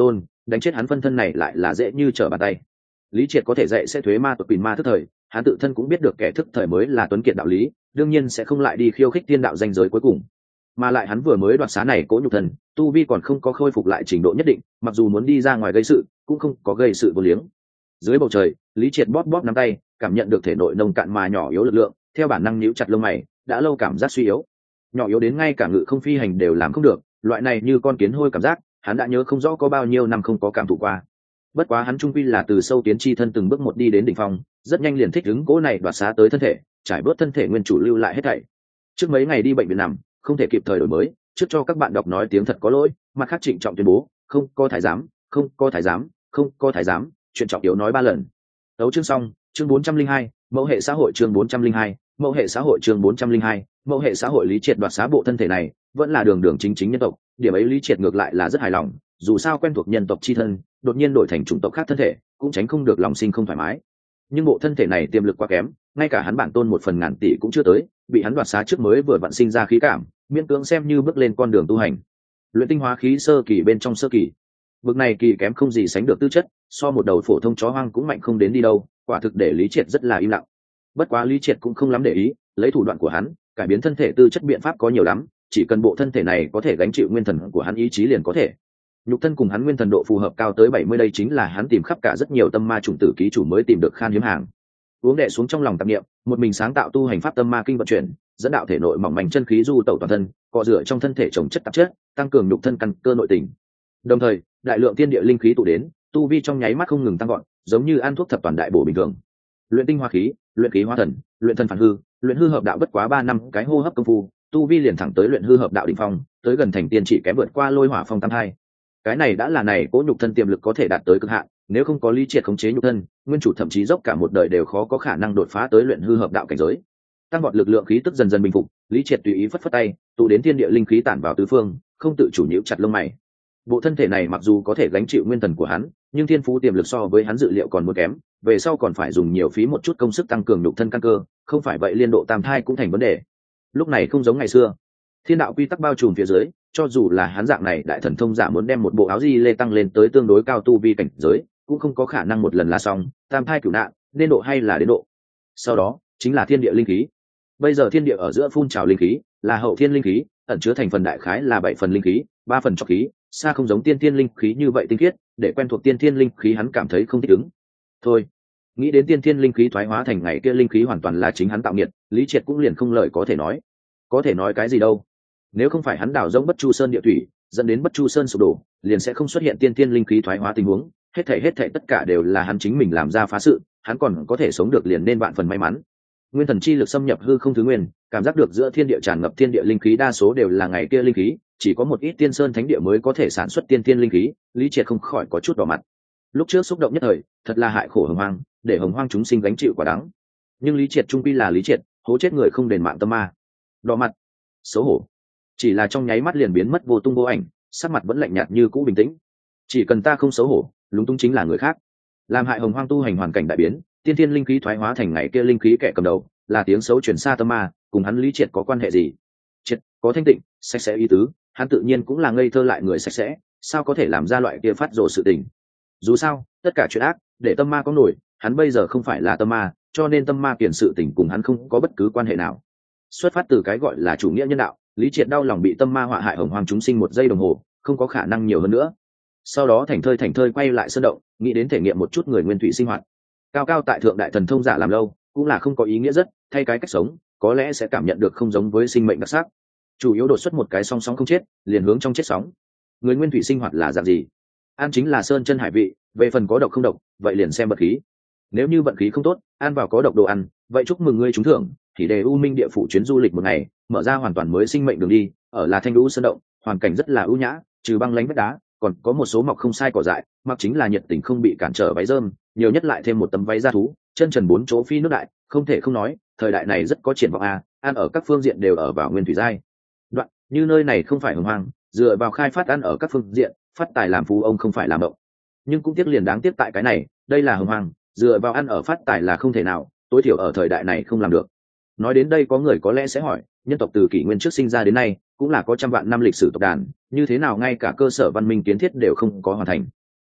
đánh chết hắn phân thân này lại là dễ như trở bàn tay. Lý Triệt có thể dạy sẽ thuế ma tuật quỳnh ma thức thời, hắn tự thân cũng biết được kẻ thức thời mới là tuấn kiệt đạo lý, đương nhiên sẽ không lại đi khiêu khích tiên đạo danh giới cuối cùng. Mà lại hắn vừa mới đoạt xá này cố nhục thần, tu vi còn không có khôi phục lại trình độ nhất định, mặc dù muốn đi ra ngoài gây sự cũng không có gây sự vô liếng. Dưới bầu trời, Lý Triệt bóp bóp nắm tay, cảm nhận được thể nội nông cạn mà nhỏ yếu lực lượng, theo bản năng nhíu chặt lông mày, đã lâu cảm giác suy yếu, nhỏ yếu đến ngay cả ngự không phi hành đều làm không được, loại này như con kiến hôi cảm giác, hắn đã nhớ không rõ có bao nhiêu năm không có cảm thụ qua. Bất quá hắn trung quy là từ sâu tiến chi thân từng bước một đi đến đỉnh phong, rất nhanh liền thích ứng cố này đoạt xá tới thân thể, trải bớt thân thể nguyên chủ lưu lại hết thảy. Trước mấy ngày đi bệnh viện nằm, không thể kịp thời đổi mới, trước cho các bạn đọc nói tiếng thật có lỗi, mặt khác trịnh trọng tuyên bố, không có thái giám, không có thái giám, không có thái giám, chuyện trọng yếu nói ba lần. Đấu chương xong, chương bốn trăm linh hai, mẫu hệ xã hội chương bốn trăm linh hai, mẫu hệ xã hội chương bốn trăm linh hai, mẫu hệ xã hội. Lý Triệt đoạt xá bộ thân thể này, vẫn là đường đường chính chính nhân tộc, điểm ấy Lý Triệt ngược lại là rất hài lòng, dù sao quen thuộc nhân tộc chi thân, đột nhiên đổi thành chủng tộc khác thân thể, cũng tránh không được lòng sinh không thoải mái. Nhưng bộ thân thể này tiềm lực quá kém, ngay cả hắn bản tôn một phần ngàn tỷ cũng chưa tới, bị hắn đoạt xá trước mới vừa vặn sinh ra khí cảm, miễn cưỡng xem như bước lên con đường tu hành. Luyện tinh hóa khí sơ kỳ bên trong sơ kỳ, bực này kỳ kém không gì sánh được tư chất, so một đầu phổ thông chó hoang cũng mạnh không đến đi đâu, quả thực để Lý Triệt rất là im lặng. Bất quá Lý Triệt cũng không lắm để ý, lấy thủ đoạn của hắn, cải biến thân thể tư chất biện pháp có nhiều lắm, chỉ cần bộ thân thể này có thể gánh chịu nguyên thần của hắn ý chí liền có thể. Nhục thân cùng hắn nguyên thần độ phù hợp cao tới bảy mươi, đây chính là hắn tìm khắp cả rất nhiều tâm ma chủng tử ký chủ mới tìm được khan hiếm hàng. Uống đệ xuống trong lòng tạp niệm, một mình sáng tạo tu hành pháp tâm ma kinh vận chuyển, dẫn đạo thể nội mỏng manh chân khí du tẩu toàn thân, cọ rửa trong thân thể trồng chất tạp chất, tăng cường nhục thân căn cơ nội tình. Đồng thời, đại lượng tiên địa linh khí tụ đến, tu vi trong nháy mắt không ngừng tăng gọn, giống như ăn thuốc thập toàn đại bổ bình thường. Luyện tinh hóa khí, luyện khí hóa thần, luyện thân phản hư, luyện hư hợp đạo bất quá ba năm cái hô hấp công phu, tu vi liền thẳng tới luyện hư hợp đạo đỉnh phong, tới gần thành tiên chỉ kém vượt qua lôi hỏa phong tam hai. Cái này đã là này cố nhục thân tiềm lực có thể đạt tới cực hạn, nếu không có Lý Triệt khống chế nhục thân, nguyên chủ thậm chí dốc cả một đời đều khó có khả năng đột phá tới luyện hư hợp đạo cảnh giới. Tăng vọt lực lượng khí tức dần dần bình phục, Lý Triệt tùy ý phất phất tay, tụ đến thiên địa linh khí tản vào tứ phương, không tự chủ nhíu chặt lông mày. Bộ thân thể này mặc dù có thể gánh chịu nguyên thần của hắn, nhưng thiên phú tiềm lực so với hắn dự liệu còn muốn kém, về sau còn phải dùng nhiều phí một chút công sức tăng cường nhục thân căn cơ, không phải vậy liên độ tam thai cũng thành vấn đề. Lúc này không giống ngày xưa, thiên đạo quy tắc bao trùm phía dưới, cho dù là hắn dạng này đại thần thông giả muốn đem một bộ áo di lê tăng lên tới tương đối cao tu vi cảnh giới, cũng không có khả năng một lần là xong, tam thai cửu nạn, nên độ hay là đến độ. Sau đó chính là thiên địa linh khí. Bây giờ thiên địa ở giữa phun trào linh khí, là hậu thiên linh khí, ẩn chứa thành phần đại khái là bảy phần linh khí, ba phần trọc khí, xa không giống tiên thiên linh khí như vậy tinh khiết, để quen thuộc tiên thiên linh khí hắn cảm thấy không thích ứng. Thôi, nghĩ đến tiên thiên linh khí thoái hóa thành ngày kia linh khí hoàn toàn là chính hắn tạo nghiệt, Lý Triệt cũng liền không lời có thể nói. Có thể nói cái gì đâu? Nếu không phải hắn đào rỗng Bất Chu Sơn địa thủy, dẫn đến Bất Chu Sơn sụp đổ, liền sẽ không xuất hiện tiên thiên linh khí thoái hóa tình huống, hết thảy hết thảy tất cả đều là hắn chính mình làm ra phá sự, hắn còn có thể sống được liền nên vạn phần may mắn. Nguyên thần chi lực xâm nhập hư không thứ nguyên, cảm giác được giữa thiên địa tràn ngập thiên địa linh khí đa số đều là ngày kia linh khí, chỉ có một ít tiên sơn thánh địa mới có thể sản xuất tiên thiên linh khí, Lý Triệt không khỏi có chút đỏ mặt. Lúc trước xúc động nhất thời, thật là hại khổ hồng hoang, để hồng hoang chúng sinh gánh chịu quả đắng. Nhưng Lý Triệt trung quy là Lý Triệt, hố chết người không đền mạng tâm ma. Đỏ mặt, xấu hổ, chỉ là trong nháy mắt liền biến mất vô tung vô ảnh, sắc mặt vẫn lạnh nhạt như cũ bình tĩnh. Chỉ cần ta không xấu hổ, lúng túng chính là người khác. Làm hại hồng hoang tu hành hoàn cảnh đại biến, tiên thiên linh khí thoái hóa thành ngày kia linh khí kẻ cầm đầu, là tiếng xấu chuyển xa tâm ma, cùng hắn Lý Triệt có quan hệ gì? Triệt có thanh tịnh, sạch sẽ ý tứ, hắn tự nhiên cũng là ngây thơ lại người sạch sẽ, sao có thể làm ra loại kia phát rồ sự tình? Dù sao, tất cả chuyện ác, để tâm ma có nổi, hắn bây giờ không phải là tâm ma, cho nên tâm ma kiền sự tình cùng hắn không có bất cứ quan hệ nào. Xuất phát từ cái gọi là chủ nghĩa nhân đạo, Lý Triệt đau lòng bị tâm ma họa hại hồng hoang chúng sinh một giây đồng hồ, không có khả năng nhiều hơn nữa. Sau đó thành thơi thành thơi quay lại sơn động, nghĩ đến thể nghiệm một chút người nguyên thủy sinh hoạt. Cao cao tại thượng đại thần thông giả làm lâu, cũng là không có ý nghĩa rất, thay cái cách sống, có lẽ sẽ cảm nhận được không giống với sinh mệnh đặc sắc. Chủ yếu đột xuất một cái song sóng không chết, liền hướng trong chết sóng. Người nguyên thủy sinh hoạt là dạng gì? Ăn chính là sơn chân hải vị, về phần có độc không độc, vậy liền xem vận khí. Nếu như vận khí không tốt, ăn vào có độc đồ ăn, vậy chúc mừng ngươi trúng thưởng, thì đề u minh địa phủ chuyến du lịch một ngày, mở ra hoàn toàn mới sinh mệnh đường đi. Ở là thanh lũ sơn động, hoàn cảnh rất là ưu nhã, trừ băng lánh vách đá, còn có một số mọc không sai cỏ dại, mặc chính là nhiệt tình không bị cản trở váy rơm, nhiều nhất lại thêm một tấm váy da thú, chân trần bốn chỗ phi nước đại, không thể không nói, thời đại này rất có triển vọng a, ăn ở các phương diện đều ở vào nguyên thủy giai đoạn, như nơi này không phải hồng hoang, dựa vào khai phát ăn ở các phương diện, phát tài làm phú ông không phải làm mộng. Nhưng cũng tiếc liền đáng tiếc tại cái này, đây là hồng hoang, dựa vào ăn ở phát tài là không thể nào, tối thiểu ở thời đại này không làm được. Nói đến đây có người có lẽ sẽ hỏi, nhân tộc từ kỷ nguyên trước sinh ra đến nay cũng là có trăm vạn năm lịch sử tộc đàn, như thế nào ngay cả cơ sở văn minh kiến thiết đều không có hoàn thành?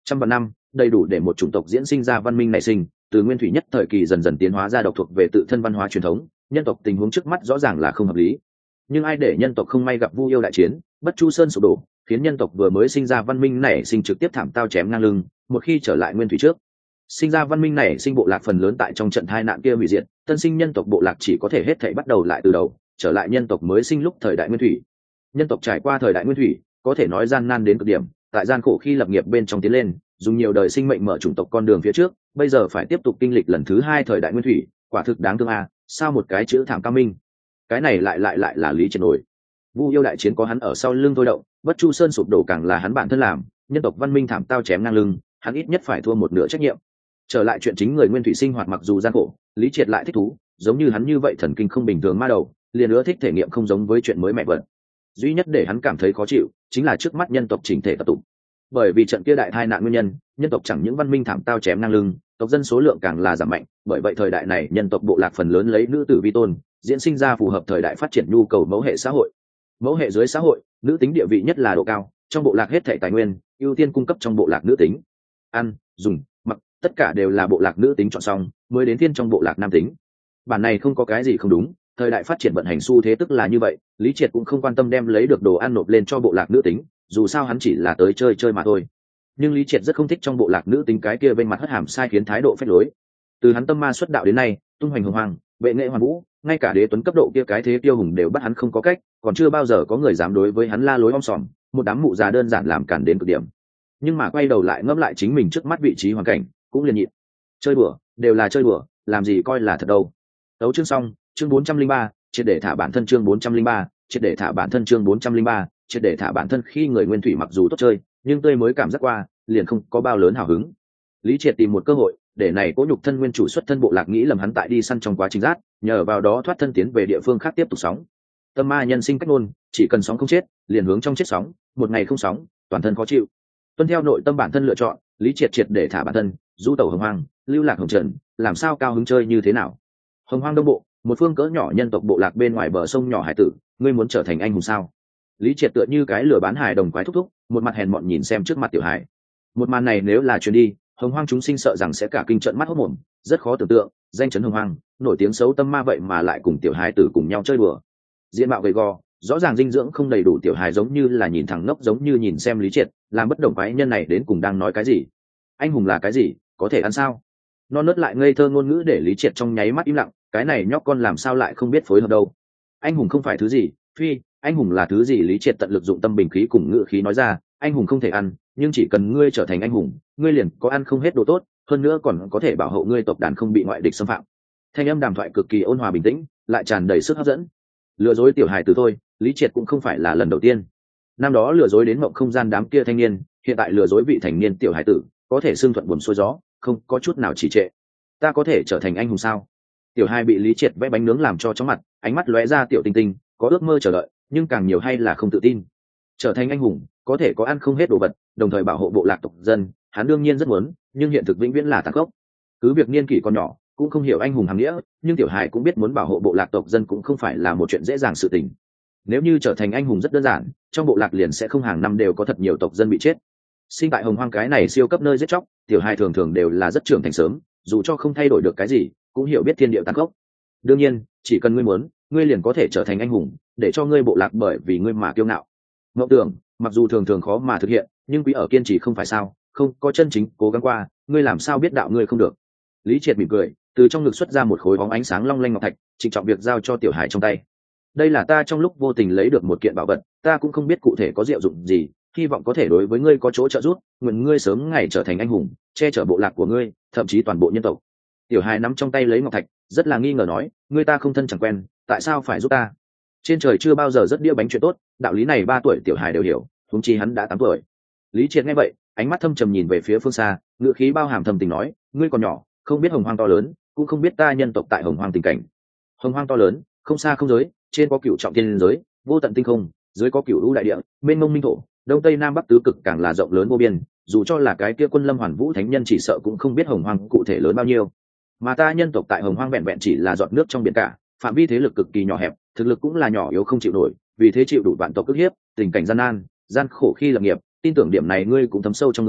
Trăm vạn năm đầy đủ để một chủng tộc diễn sinh ra văn minh nảy sinh, từ nguyên thủy nhất thời kỳ dần dần tiến hóa ra độc thuộc về tự thân văn hóa truyền thống. Nhân tộc tình huống trước mắt rõ ràng là không hợp lý, nhưng ai để nhân tộc không may gặp Vu yêu đại chiến, Bất Chu Sơn sụp đổ, khiến nhân tộc vừa mới sinh ra văn minh nảy sinh trực tiếp thảm tao chém ngang lưng. Một khi trở lại nguyên thủy trước, sinh ra văn minh này sinh bộ lạc phần lớn tại trong trận tai nạn kia hủy diệt, tân sinh nhân tộc bộ lạc chỉ có thể hết thảy bắt đầu lại từ đầu, trở lại nhân tộc mới sinh lúc thời đại nguyên thủy. Nhân tộc trải qua thời đại nguyên thủy có thể nói gian nan đến cực điểm, tại gian khổ khi lập nghiệp bên trong tiến lên, dùng nhiều đời sinh mệnh mở chủng tộc con đường phía trước, bây giờ phải tiếp tục kinh lịch lần thứ hai thời đại nguyên thủy, quả thực đáng thương a. Sao một cái chữ thảm cao minh, cái này lại lại lại là Lý Triệt nổi. Vu yêu đại chiến có hắn ở sau lưng thôi động, Bất Chu Sơn sụp đổ càng là hắn bản thân làm, nhân tộc văn minh thảm tao chém ngang lưng, hắn ít nhất phải thua một nửa trách nhiệm. Trở lại chuyện chính, người nguyên thủy sinh hoạt mặc dù gian khổ, Lý Triệt lại thích thú, giống như hắn như vậy thần kinh không bình thường ma đầu, liền nữa thích thể nghiệm không giống với chuyện mới mẹ vật. Duy nhất để hắn cảm thấy khó chịu chính là trước mắt nhân tộc chỉnh thể tập tụ. Bởi vì trận kia đại tai nạn nguyên nhân, nhân tộc chẳng những văn minh thảm tao chém ngang lưng, tộc dân số lượng càng là giảm mạnh, bởi vậy thời đại này nhân tộc bộ lạc phần lớn lấy nữ tử vi tôn, diễn sinh ra phù hợp thời đại phát triển nhu cầu mẫu hệ xã hội. Mẫu hệ dưới xã hội, nữ tính địa vị nhất là độ cao, trong bộ lạc hết thảy tài nguyên ưu tiên cung cấp trong bộ lạc nữ tính. Ăn, dùng, mặc, tất cả đều là bộ lạc nữ tính chọn xong, mới đến thiên trong bộ lạc nam tính. Bản này không có cái gì không đúng, thời đại phát triển vận hành xu thế tức là như vậy. Lý Triệt cũng không quan tâm đem lấy được đồ ăn nộp lên cho bộ lạc nữ tính, dù sao hắn chỉ là tới chơi chơi mà thôi. Nhưng Lý Triệt rất không thích trong bộ lạc nữ tính cái kia bên mặt hất hàm sai khiến thái độ phách lối. Từ hắn tâm ma xuất đạo đến nay, tung hoành hồng hoàng, bệ nghệ hoàn vũ, ngay cả đế tuấn cấp độ kia cái thế tiêu hùng đều bắt hắn không có cách, còn chưa bao giờ có người dám đối với hắn la lối om sòm, một đám mụ già đơn giản làm cản đến cực điểm. Nhưng mà quay đầu lại ngẫm lại chính mình trước mắt vị trí hoàn cảnh, cũng liền nhịn. Chơi đùa, đều là chơi đùa, làm gì coi là thật đâu. Tấu chương xong, chương bốn trăm linh ba, triệt để thả bản thân chương bốn trăm linh ba, triệt để thả bản thân chương bốn trăm linh ba, triệt để thả bản thân. Khi người nguyên thủy mặc dù tốt chơi, nhưng tươi mới cảm giác qua, liền không có bao lớn hào hứng. Lý Triệt tìm một cơ hội, để này cố nhục thân nguyên chủ xuất thân bộ lạc nghĩ lầm hắn tại đi săn trong quá trình rát, nhờ vào đó thoát thân tiến về địa phương khác tiếp tục sóng. Tâm ma nhân sinh cách ngôn, chỉ cần sóng không chết, liền hướng trong chết sóng, một ngày không sóng, toàn thân khó chịu. Tuân theo nội tâm bản thân lựa chọn, Lý Triệt triệt để thả bản thân, du tẩu hồng hoang, lưu lạc hồng trần, làm sao cao hứng chơi như thế nào. Hồng hoang đông bộ, một phương cỡ nhỏ nhân tộc bộ lạc bên ngoài bờ sông nhỏ hải tử, ngươi muốn trở thành anh hùng sao? Lý Triệt tựa như cái lừa bán hài đồng quái thúc thúc, một mặt hèn mọn nhìn xem trước mặt tiểu hải. Một màn này nếu là truyền đi, hồng hoang chúng sinh sợ rằng sẽ cả kinh trận mắt hốt mồm, rất khó tưởng tượng, danh chấn hồng hoang, nổi tiếng xấu tâm ma vậy mà lại cùng tiểu hài tử cùng nhau chơi đùa. Diện mạo gầy gò, rõ ràng dinh dưỡng không đầy đủ tiểu hài giống như là nhìn thẳng ngốc, giống như nhìn xem Lý Triệt, làm bất đồng quái nhân này đến cùng đang nói cái gì? Anh hùng là cái gì, có thể ăn sao? Non nớt lại ngây thơ ngôn ngữ để Lý Triệt trong nháy mắt im lặng, cái này nhóc con làm sao lại không biết phối hợp đâu. Anh hùng không phải thứ gì, phi, anh hùng là thứ gì? Lý Triệt tận lực dụng tâm bình khí cùng ngữ khí nói ra, anh hùng không thể ăn, nhưng chỉ cần ngươi trở thành anh hùng, ngươi liền có ăn không hết đồ tốt, hơn nữa còn có thể bảo hộ ngươi tộc đàn không bị ngoại địch xâm phạm. Thanh âm đàm thoại cực kỳ ôn hòa bình tĩnh, lại tràn đầy sức hấp dẫn. Lừa dối tiểu hài từ thôi, Lý Triệt cũng không phải là lần đầu tiên. Năm đó lừa dối đến mộng không gian đám kia thanh niên, hiện tại lừa dối vị thành niên tiểu hài tử, có thể xương thuận buồm xuôi gió, không có chút nào trì trệ. Ta có thể trở thành anh hùng sao? Tiểu hai bị Lý Triệt vẽ bánh nướng làm cho chóng mặt, ánh mắt lóe ra tiểu tinh tinh, có ước mơ chờ đợi, nhưng càng nhiều hay là không tự tin. Trở thành anh hùng, có thể có ăn không hết đồ vật, đồng thời bảo hộ bộ lạc tộc dân, hắn đương nhiên rất muốn, nhưng hiện thực vĩnh viễn là tàn khốc. Cứ việc niên kỷ còn nhỏ, cũng không hiểu anh hùng hàm nghĩa, nhưng tiểu hài cũng biết muốn bảo hộ bộ lạc tộc dân cũng không phải là một chuyện dễ dàng sự tình. Nếu như trở thành anh hùng rất đơn giản, trong bộ lạc liền sẽ không hàng năm đều có thật nhiều tộc dân bị chết. Sinh tại hồng hoang cái này siêu cấp nơi giết chóc, tiểu hài thường thường đều là rất trưởng thành sớm, dù cho không thay đổi được cái gì, cũng hiểu biết thiên địa tàn khốc. Đương nhiên, chỉ cần ngươi muốn, ngươi liền có thể trở thành anh hùng, để cho ngươi bộ lạc bởi vì ngươi mà kiêu ngạo. Ngộ tưởng, mặc dù thường thường khó mà thực hiện, nhưng quý ở kiên trì không phải sao, không có chân chính cố gắng qua, ngươi làm sao biết đạo ngươi không được. Lý Triệt mỉm cười, từ trong ngực xuất ra một khối bóng ánh sáng long lanh ngọc thạch, trịnh trọng việc giao cho tiểu hải trong tay. Đây là ta trong lúc vô tình lấy được một kiện bảo vật, ta cũng không biết cụ thể có diệu dụng gì, hy vọng có thể đối với ngươi có chỗ trợ giúp, nguyện ngươi sớm ngày trở thành anh hùng, che chở bộ lạc của ngươi, thậm chí toàn bộ nhân tộc. Tiểu hải nắm trong tay lấy ngọc thạch, rất là nghi ngờ nói, ngươi ta không thân chẳng quen, tại sao phải giúp ta? Trên trời chưa bao giờ rất đĩa bánh chuyện tốt, đạo lý này ba tuổi tiểu hải đều hiểu, huống chi hắn đã tám tuổi. Lý Triệt nghe vậy, ánh mắt thâm trầm nhìn về phía phương xa, ngữ khí bao hàm thầm tình nói, ngươi còn nhỏ, không biết hồng hoang to lớn, cũng không biết ta nhân tộc tại hồng hoang tình cảnh. Hồng hoang to lớn, không xa không giới, trên có cửu trọng thiên giới, vô tận tinh không, dưới có cửu u đại địa, mênh mông minh thổ, đông tây nam bắc tứ cực càng là rộng lớn vô biên, dù cho là cái kia quân lâm hoàn vũ thánh nhân chỉ sợ cũng không biết hồng hoang cụ thể lớn bao nhiêu. Mà ta nhân tộc tại hồng hoang vẹn vẹn chỉ là giọt nước trong biển cả, phạm vi thế lực cực kỳ nhỏ hẹp, thực lực cũng là nhỏ yếu không chịu nổi, vì thế chịu đủ vạn tộc ức hiếp, tình cảnh gian nan, gian khổ khi lập nghiệp, tin tưởng điểm này ngươi cũng thấm sâu trong người,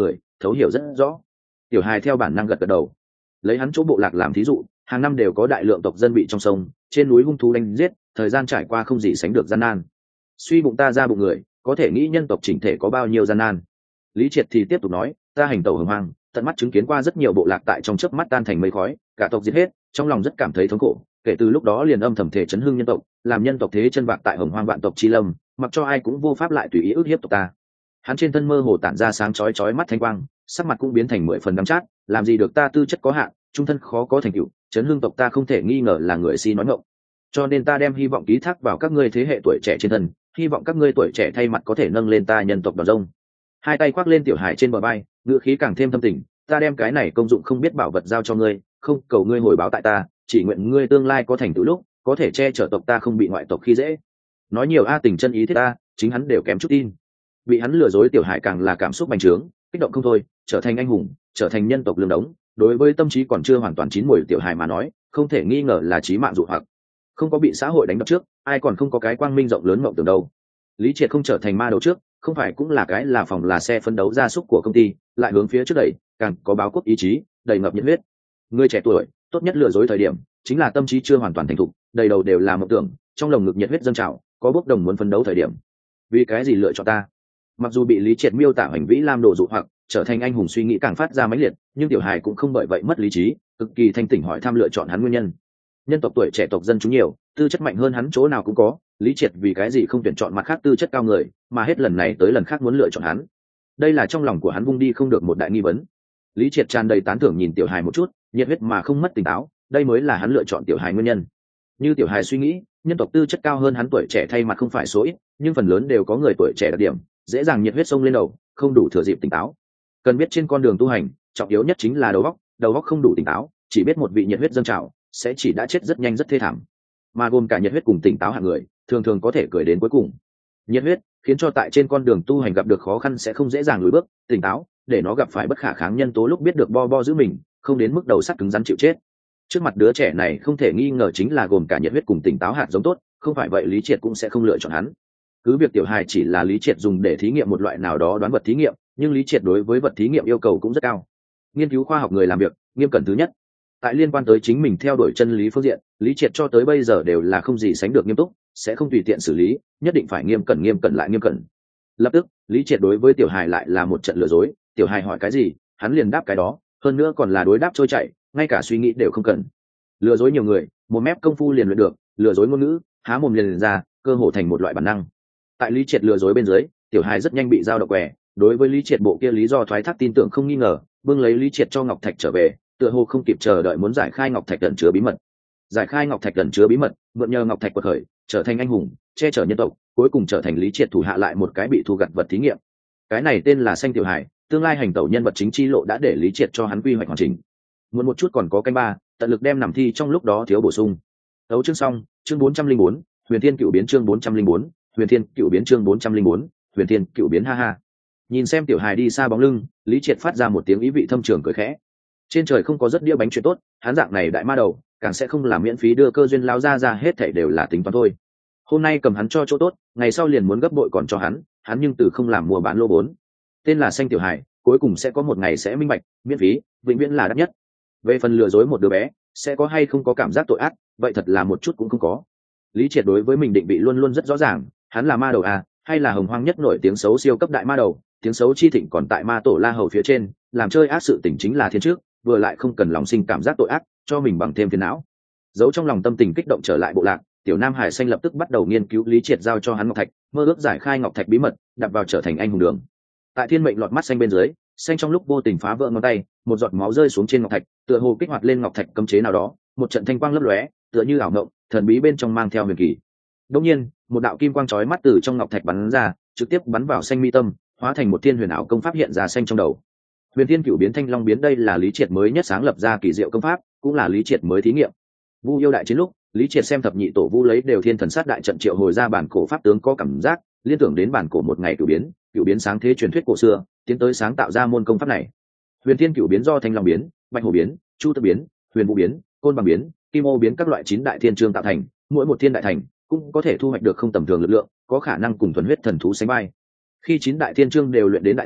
thấu hiểu rất rõ. Tiểu hài theo bản năng gật gật đầu. Lấy hắn chỗ bộ lạc làm thí dụ, hàng năm đều có đại lượng tộc dân bị trong sông trên núi hung thú đánh giết, thời gian trải qua không gì sánh được gian nan. Suy bụng ta ra bụng người, có thể nghĩ nhân tộc chỉnh thể có bao nhiêu gian nan. Lý Triệt thì tiếp tục nói, ta hành tẩu hồng hoang, tận mắt chứng kiến qua rất nhiều bộ lạc tại trong chớp mắt tan thành mây khói, cả tộc giết hết, trong lòng rất cảm thấy thống khổ. Kể từ lúc đó liền âm thầm thể chấn hưng nhân tộc, làm nhân tộc thế chân bạc tại hồng hoang vạn tộc chi lâm, mặc cho ai cũng vô pháp lại tùy ý ức hiếp tộc ta. Hắn trên thân mơ hồ tản ra sáng chói chói mắt thanh quang, sắc mặt cũng biến thành mười phần đắng chát, làm gì được ta tư chất có hạn, trung thân khó có thành tựu, chấn hưng tộc ta không thể nghi ngờ là người si nói ngọng. Cho nên ta đem hy vọng ký thác vào các ngươi thế hệ tuổi trẻ trên thân, hy vọng các ngươi tuổi trẻ thay mặt có thể nâng lên ta nhân tộc đòn rông. Hai tay khoác lên tiểu hải trên bờ bay, ngựa khí càng thêm thâm tình, ta đem cái này công dụng không biết bảo vật giao cho ngươi, không cầu ngươi hồi báo tại ta, chỉ nguyện ngươi tương lai có thành tựu lúc có thể che chở tộc ta không bị ngoại tộc khi dễ. Nói nhiều a tình chân ý thiết ta, chính hắn đều kém chút tin. Bị hắn lừa dối tiểu hải càng là cảm xúc bành trướng, kích động không thôi, trở thành anh hùng, trở thành nhân tộc lương đống. Đối với tâm trí còn chưa hoàn toàn chín mùi tiểu hải mà nói, không thể nghi ngờ là chí mạng dụ hoặc. Không có bị xã hội đánh đập trước, ai còn không có cái quang minh rộng lớn mộng tưởng đâu. Lý Triệt không trở thành ma đầu trước, không phải cũng là cái là phòng là xe phấn đấu gia súc của công ty, lại hướng phía trước đẩy, càng có báo quốc ý chí, đầy ngập nhiệt huyết. Người trẻ tuổi, tốt nhất lừa dối thời điểm, chính là tâm trí chưa hoàn toàn thành thục, đầy đầu đều là mộng tưởng, trong lồng ngực nhiệt huyết dâng trào, có bốc đồng muốn phấn đấu thời điểm. Vì cái gì lựa chọn ta? Mặc dù bị Lý Triệt miêu tả hành vĩ lam đồ dụ hoặc trở thành anh hùng suy nghĩ càng phát ra mãnh liệt, nhưng tiểu hài cũng không bởi vậy mất lý trí, cực kỳ thanh tỉnh hỏi thăm lựa chọn hắn nguyên nhân. Nhân tộc tuổi trẻ tộc dân chúng nhiều, tư chất mạnh hơn hắn chỗ nào cũng có, Lý Triệt vì cái gì không tuyển chọn mặt khác tư chất cao người, mà hết lần này tới lần khác muốn lựa chọn hắn. Đây là trong lòng của hắn vung đi không được một đại nghi vấn. Lý Triệt tràn đầy tán thưởng nhìn tiểu hài một chút, nhiệt huyết mà không mất tỉnh táo, đây mới là hắn lựa chọn tiểu hài nguyên nhân. Như tiểu hài suy nghĩ, nhân tộc tư chất cao hơn hắn tuổi trẻ thay mặt không phải số ít, nhưng phần lớn đều có người tuổi trẻ đặc điểm, dễ dàng nhiệt huyết sông lên đầu, không đủ thừa dịp tỉnh táo. Cần biết trên con đường tu hành, trọng yếu nhất chính là đầu óc, đầu óc không đủ tỉnh táo, chỉ biết một vị nhiệt huyết dâng trào, sẽ chỉ đã chết rất nhanh rất thê thảm. Mà gồm cả nhiệt huyết cùng tỉnh táo hạng người, thường thường có thể cười đến cuối cùng. Nhiệt huyết khiến cho tại trên con đường tu hành gặp được khó khăn sẽ không dễ dàng lùi bước, tỉnh táo để nó gặp phải bất khả kháng nhân tố lúc biết được bo bo giữ mình, không đến mức đầu sắt cứng rắn chịu chết. Trước mặt đứa trẻ này không thể nghi ngờ chính là gồm cả nhiệt huyết cùng tỉnh táo hạt giống tốt, không phải vậy Lý Triệt cũng sẽ không lựa chọn hắn. Cứ việc tiểu hài chỉ là Lý Triệt dùng để thí nghiệm một loại nào đó đoán vật thí nghiệm, nhưng Lý Triệt đối với vật thí nghiệm yêu cầu cũng rất cao. Nghiên cứu khoa học người làm việc, nghiêm cẩn thứ nhất. Tại liên quan tới chính mình theo đuổi chân lý phương diện, Lý Triệt cho tới bây giờ đều là không gì sánh được nghiêm túc, sẽ không tùy tiện xử lý, nhất định phải nghiêm cẩn nghiêm cẩn lại nghiêm cẩn. Lập tức, Lý Triệt đối với tiểu hài lại là một trận lừa dối, tiểu hài hỏi cái gì, hắn liền đáp cái đó, hơn nữa còn là đối đáp trôi chảy, ngay cả suy nghĩ đều không cần. Lừa dối nhiều người, một mép công phu liền luyện được, lừa dối ngôn ngữ, há mồm liền, liền ra, cơ hồ thành một loại bản năng. Tại Lý Triệt lừa dối bên dưới, tiểu hài rất nhanh bị dao động quẻ, đối với Lý Triệt bộ kia lý do thoái thác tin tưởng không nghi ngờ, bưng lấy Lý Triệt cho ngọc thạch trở về, tựa hồ không kịp chờ đợi muốn giải khai ngọc thạch ẩn chứa bí mật. Giải khai ngọc thạch ẩn chứa bí mật, mượn nhờ ngọc thạch quật khởi, trở thành anh hùng, che chở nhân tộc, cuối cùng trở thành Lý Triệt thủ hạ lại một cái bị thu gặt vật thí nghiệm. Cái này tên là Xanh Tiểu Hải, tương lai hành tẩu nhân vật chính chi lộ đã để Lý Triệt cho hắn quy hoạch hoàn chỉnh. Muốn một chút còn có canh ba, tận lực đem nằm thi trong lúc đó thiếu bổ sung. Tấu chương xong, chương bốn trăm linh bốn, Huyền Thiên Cựu biến chương bốn trăm linh bốn, Huyền Thiên Cựu biến chương bốn trăm linh bốn, Huyền Thiên Cựu biến ha ha. Nhìn xem tiểu hài đi xa bóng lưng, Lý Triệt phát ra một tiếng ý vị thâm trường cười khẽ. Trên trời không có rất đĩa bánh chuyện tốt, hắn dạng này đại ma đầu, càng sẽ không làm miễn phí đưa cơ duyên lao ra ra, hết thảy đều là tính toán thôi. Hôm nay cầm hắn cho chỗ tốt, ngày sau liền muốn gấp bội còn cho hắn, hắn nhưng từ không làm mua bán lô vốn. Tên là Xanh Tiểu Hải, cuối cùng sẽ có một ngày sẽ minh bạch, miễn phí, vĩnh viễn là đắt nhất. Về phần lừa dối một đứa bé, sẽ có hay không có cảm giác tội ác, vậy thật là một chút cũng không có. Lý Triệt đối với mình định vị luôn luôn rất rõ ràng, hắn là ma đầu à, hay là hồng hoang nhất nổi tiếng xấu siêu cấp đại ma đầu, tiếng xấu chi thịnh còn tại ma tổ La Hầu phía trên, làm chơi ác sự tình chính là thiên trước, vừa lại không cần lòng sinh cảm giác tội ác, cho mình bằng thêm phiền não. Giấu trong lòng tâm tình kích động trở lại bộ lạc, tiểu Nam Hải xanh lập tức bắt đầu nghiên cứu Lý Triệt giao cho hắn ngọc thạch, mơ ước giải khai ngọc thạch bí mật, đặt vào trở thành anh hùng đường. Tại thiên mệnh lọt mắt xanh bên dưới, xanh trong lúc vô tình phá vỡ ngón tay, một giọt máu rơi xuống trên ngọc thạch, tựa hồ kích hoạt lên ngọc thạch cấm chế nào đó, một trận thanh quang lấp lóe, tựa như ảo ngộng, thần bí bên trong mang theo huyền kỳ. Đột nhiên, một đạo kim quang chói mắt từ trong ngọc thạch bắn ra, trực tiếp bắn vào xanh mi tâm, hóa thành một thiên huyền ảo công pháp hiện ra xanh trong đầu. Huyền Thiên Cửu biến Thanh Long biến, đây là Lý Triệt mới nhất sáng lập ra kỳ diệu công pháp, cũng là Lý Triệt mới thí nghiệm. Vu yêu đại chiến lúc, Lý Triệt xem thập nhị tổ vu lấy đều thiên thần sát đại trận triệu hồi ra bản cổ pháp tướng, có cảm giác liên tưởng đến bản cổ một ngày cửu biến, cửu biến sáng thế truyền thuyết cổ xưa, tiến tới sáng tạo ra môn công pháp này. Huyền Thiên Cửu biến do Thanh Long biến, Bạch Hổ biến, Chu Tước biến, Huyền Vũ biến, Côn Bằng biến, Kim Ô biến các loại chín đại thiên chương tạo thành, mỗi một thiên đại thành cũng có thể thu hoạch được không tầm thường lực lượng, có khả năng cùng thuần huyết thần thú sánh vai. Khi chín đại thiên chương đều luyện đến đại thành,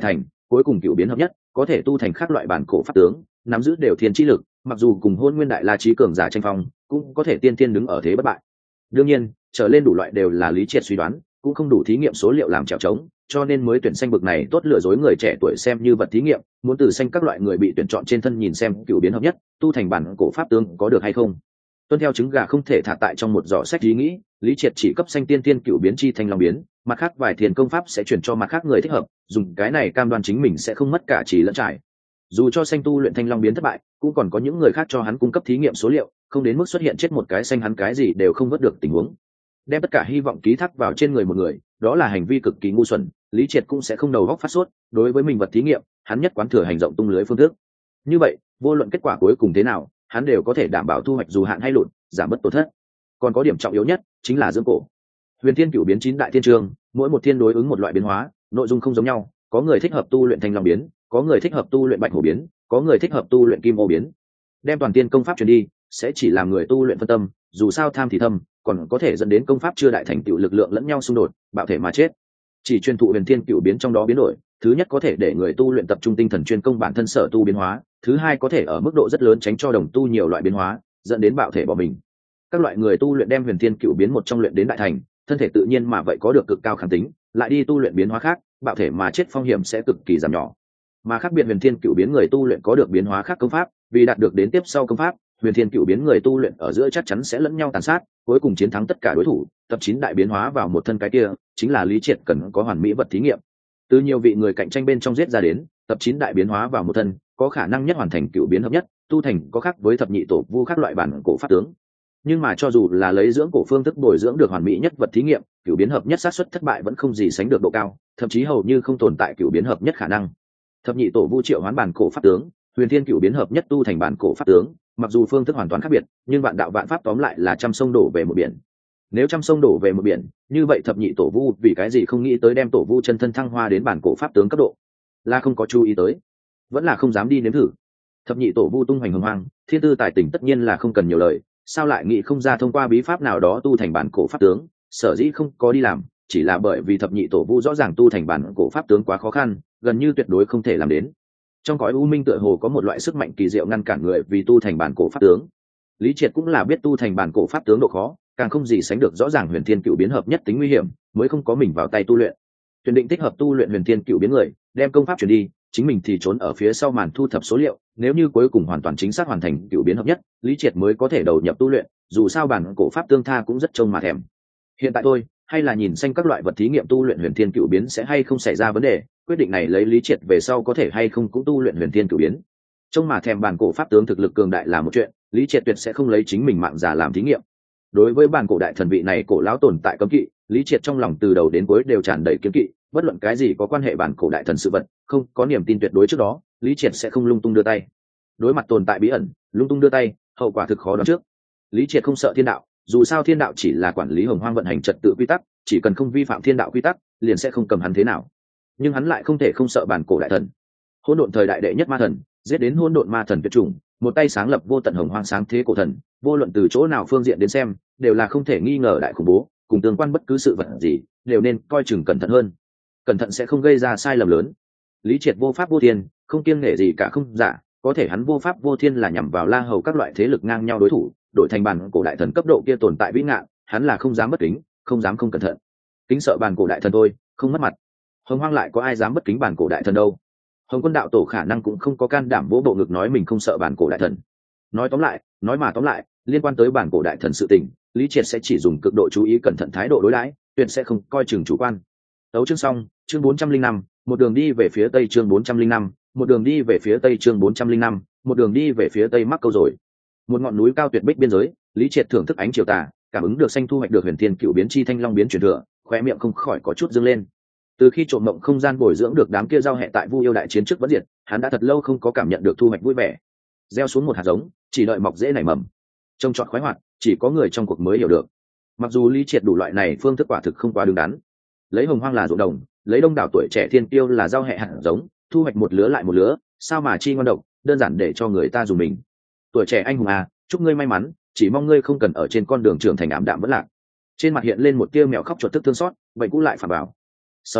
cuối cùng cựu biến hợp nhất có thể tu thành các loại bản cổ pháp tướng, nắm giữ đều thiên chi lực, mặc dù cùng hôn nguyên đại la trí cường giả tranh phong cũng có thể tiên tiên đứng ở thế bất bại. Đương nhiên trở lên đủ loại đều là Lý Triệt suy đoán, cũng không đủ thí nghiệm số liệu làm trèo trống, cho nên mới tuyển sanh bực này tốt lừa dối người trẻ tuổi xem như vật thí nghiệm, muốn từ sanh các loại người bị tuyển chọn trên thân nhìn xem cựu biến hợp nhất tu thành bản cổ pháp tướng có được hay không. Tuân theo trứng gà không thể thả tại trong một giỏ sách ý nghĩ, Lý Triệt chỉ cấp sanh tiên tiên cựu biến chi thanh long biến, mặt khác vài thiền công pháp sẽ chuyển cho mặt khác người thích hợp, dùng cái này cam đoan chính mình sẽ không mất cả chỉ lẫn trải. Dù cho sanh tu luyện thanh long biến thất bại, cũng còn có những người khác cho hắn cung cấp thí nghiệm số liệu, không đến mức xuất hiện chết một cái sanh hắn cái gì đều không vớt được tình huống. Đem tất cả hy vọng ký thác vào trên người một người, đó là hành vi cực kỳ ngu xuẩn, Lý Triệt cũng sẽ không đầu góc phát sốt, đối với mình vật thí nghiệm, hắn nhất quán thừa hành động tung lưới phương thức. Như vậy, vô luận kết quả cuối cùng thế nào, hắn đều có thể đảm bảo thu hoạch dù hạn hay lụt, giảm bất tổn thất. Còn có điểm trọng yếu nhất, chính là dưỡng cổ. Huyền Thiên Cửu biến chín đại thiên trường, mỗi một thiên đối ứng một loại biến hóa, nội dung không giống nhau, có người thích hợp tu luyện thanh long biến, có người thích hợp tu luyện bạch hổ biến, có người thích hợp tu luyện kim ô biến. Đem toàn tiên công pháp truyền đi, sẽ chỉ làm người tu luyện phân tâm, dù sao tham thì thâm, còn có thể dẫn đến công pháp chưa đại thành tựu lực lượng lẫn nhau xung đột, bạo thể mà chết. Chỉ truyền thụ Huyền Thiên Cửu biến trong đó biến đổi, thứ nhất có thể để người tu luyện tập trung tinh thần chuyên công bản thân sở tu biến hóa, thứ hai có thể ở mức độ rất lớn tránh cho đồng tu nhiều loại biến hóa, dẫn đến bạo thể bỏ mình. Các loại người tu luyện đem Huyền Thiên Cửu biến một trong luyện đến đại thành, thân thể tự nhiên mà vậy có được cực cao kháng tính, lại đi tu luyện biến hóa khác, bạo thể mà chết phong hiểm sẽ cực kỳ giảm nhỏ. Mà khác biệt Huyền Thiên Cửu biến người tu luyện có được biến hóa khác công pháp, vì đạt được đến tiếp sau công pháp, Huyền Thiên Cửu biến người tu luyện ở giữa chắc chắn sẽ lẫn nhau tàn sát, cuối cùng chiến thắng tất cả đối thủ, tập chín đại biến hóa vào một thân cái kia, chính là Lý Triệt cần có hoàn mỹ vật thí nghiệm. Từ nhiều vị người cạnh tranh bên trong giết ra đến, tập chín đại biến hóa vào một thân, có khả năng nhất hoàn thành cửu biến hợp nhất, tu thành có khác với thập nhị tổ vu khác loại bản cổ pháp tướng. Nhưng mà cho dù là lấy dưỡng cổ phương thức bồi dưỡng được hoàn mỹ nhất vật thí nghiệm, cửu biến hợp nhất xác suất thất bại vẫn không gì sánh được độ cao, thậm chí hầu như không tồn tại cửu biến hợp nhất khả năng. Thập nhị tổ vu triệu hoán bản cổ pháp tướng, Huyền Thiên Cửu biến hợp nhất tu thành bản cổ pháp tướng, mặc dù phương thức hoàn toàn khác biệt, nhưng vạn đạo vạn pháp tóm lại là trăm sông đổ về một biển. Nếu trăm sông đổ về một biển, như vậy thập nhị tổ vu vì cái gì không nghĩ tới đem tổ vu chân thân thăng hoa đến bản cổ pháp tướng cấp độ? Là không có chú ý tới, vẫn là không dám đi nếm thử. Thập nhị tổ vu tung hoành hồng hoang, thiên tư tài tình tất nhiên là không cần nhiều lời, sao lại nghĩ không ra thông qua bí pháp nào đó tu thành bản cổ pháp tướng? Sở dĩ không có đi làm, chỉ là bởi vì thập nhị tổ vu rõ ràng tu thành bản cổ pháp tướng quá khó khăn, gần như tuyệt đối không thể làm đến. Trong cõi u minh tựa hồ có một loại sức mạnh kỳ diệu ngăn cản người vì tu thành bản cổ pháp tướng. Lý Triệt cũng là biết tu thành bản cổ pháp tướng độ khó, càng không gì sánh được rõ ràng Huyền Thiên Cửu biến hợp nhất tính nguy hiểm, mới không có mình vào tay tu luyện. Tuyển định thích hợp tu luyện Huyền Thiên Cửu biến người, đem công pháp truyền đi, chính mình thì trốn ở phía sau màn thu thập số liệu, nếu như cuối cùng hoàn toàn chính xác hoàn thành cửu biến hợp nhất, Lý Triệt mới có thể đầu nhập tu luyện, dù sao bản cổ pháp tương tha cũng rất trông mà thèm. Hiện tại tôi, hay là nhìn xem các loại vật thí nghiệm tu luyện Huyền Thiên Cửu biến sẽ hay không xảy ra vấn đề, quyết định này lấy Lý Triệt về sau có thể hay không cũng tu luyện Huyền Thiên Cửu biến. Trông mà thèm bản cổ pháp tướng thực lực cường đại là một chuyện, Lý Triệt tuyệt sẽ không lấy chính mình mạng giả làm thí nghiệm. Đối với bản cổ đại thần vị này cổ lão tồn tại cấm kỵ, Lý Triệt trong lòng từ đầu đến cuối đều tràn đầy kiêng kỵ, bất luận cái gì có quan hệ bản cổ đại thần sự vật, không có niềm tin tuyệt đối trước đó, Lý Triệt sẽ không lung tung đưa tay. Đối mặt tồn tại bí ẩn, lung tung đưa tay, hậu quả thực khó đoán trước. Lý Triệt không sợ thiên đạo, dù sao thiên đạo chỉ là quản lý hồng hoang vận hành trật tự quy tắc, chỉ cần không vi phạm thiên đạo quy tắc, liền sẽ không cầm hắn thế nào. Nhưng hắn lại không thể không sợ bản cổ đại thần. Hỗn độn thời đại đệ nhất ma thần, giết đến hỗn độn ma thần tuyệt chủng, một tay sáng lập vô tận hồng hoang sáng thế cổ thần, vô luận từ chỗ nào phương diện đến xem, đều là không thể nghi ngờ đại khủng bố, cùng tương quan bất cứ sự vật gì, đều nên coi chừng cẩn thận hơn. Cẩn thận sẽ không gây ra sai lầm lớn. Lý Triệt vô pháp vô thiên, không kiêng nể gì cả không giả, có thể hắn vô pháp vô thiên là nhằm vào La Hầu các loại thế lực ngang nhau đối thủ, đổi thành bản cổ đại thần cấp độ kia tồn tại vĩ ngạn, hắn là không dám bất kính, không dám không cẩn thận. Kính sợ bản cổ đại thần thôi, không mất mặt. Hồng hoang lại có ai dám bất kính bản cổ đại thần đâu? Hồng Quân đạo tổ khả năng cũng không có can đảm vỗ bộ ngực nói mình không sợ bản cổ đại thần. Nói tóm lại, nói mà tóm lại, liên quan tới bản cổ đại thần sự tình, Lý Triệt sẽ chỉ dùng cực độ chú ý cẩn thận thái độ đối đãi, tuyệt sẽ không coi chừng chủ quan. Tấu chương xong, chương bốn trăm linh năm, một đường đi về phía tây chương bốn trăm linh năm, một đường đi về phía tây chương bốn trăm linh năm, một đường đi về phía tây mắc câu rồi. Một ngọn núi cao tuyệt bích biên giới, Lý Triệt thưởng thức ánh chiều tà, cảm ứng được xanh thu hoạch được Huyền Thiên Cửu biến chi thanh long biến truyền thừa, khóe miệng không khỏi có chút dương lên. Từ khi trộm mộng không gian bồi dưỡng được đám kia giao hệ tại Vu yêu đại chiến trước vẫn diệt, hắn đã thật lâu không có cảm nhận được thu hoạch vui vẻ. Gieo xuống một hạt giống, chỉ đợi mọc dễ nảy mầm. Trông trọt khoái hoạt, chỉ có người trong cuộc mới hiểu được. Mặc dù Lý Triệt đủ loại này phương thức quả thực không quá đứng đắn. Lấy hồng hoang là ruộng đồng, lấy đông đảo tuổi trẻ thiên tiêu là giao hệ hạt giống, thu hoạch một lứa lại một lứa, sao mà chi ngon độc, đơn giản để cho người ta dùng mình. Tuổi trẻ anh hùng à, chúc ngươi may mắn, chỉ mong ngươi không cần ở trên con đường trưởng thành ảm đạm vất lạc. Trên mặt hiện lên một tia mèo khóc chuột tức thương xót, vậy cũng lại phản bảo. Sau đó,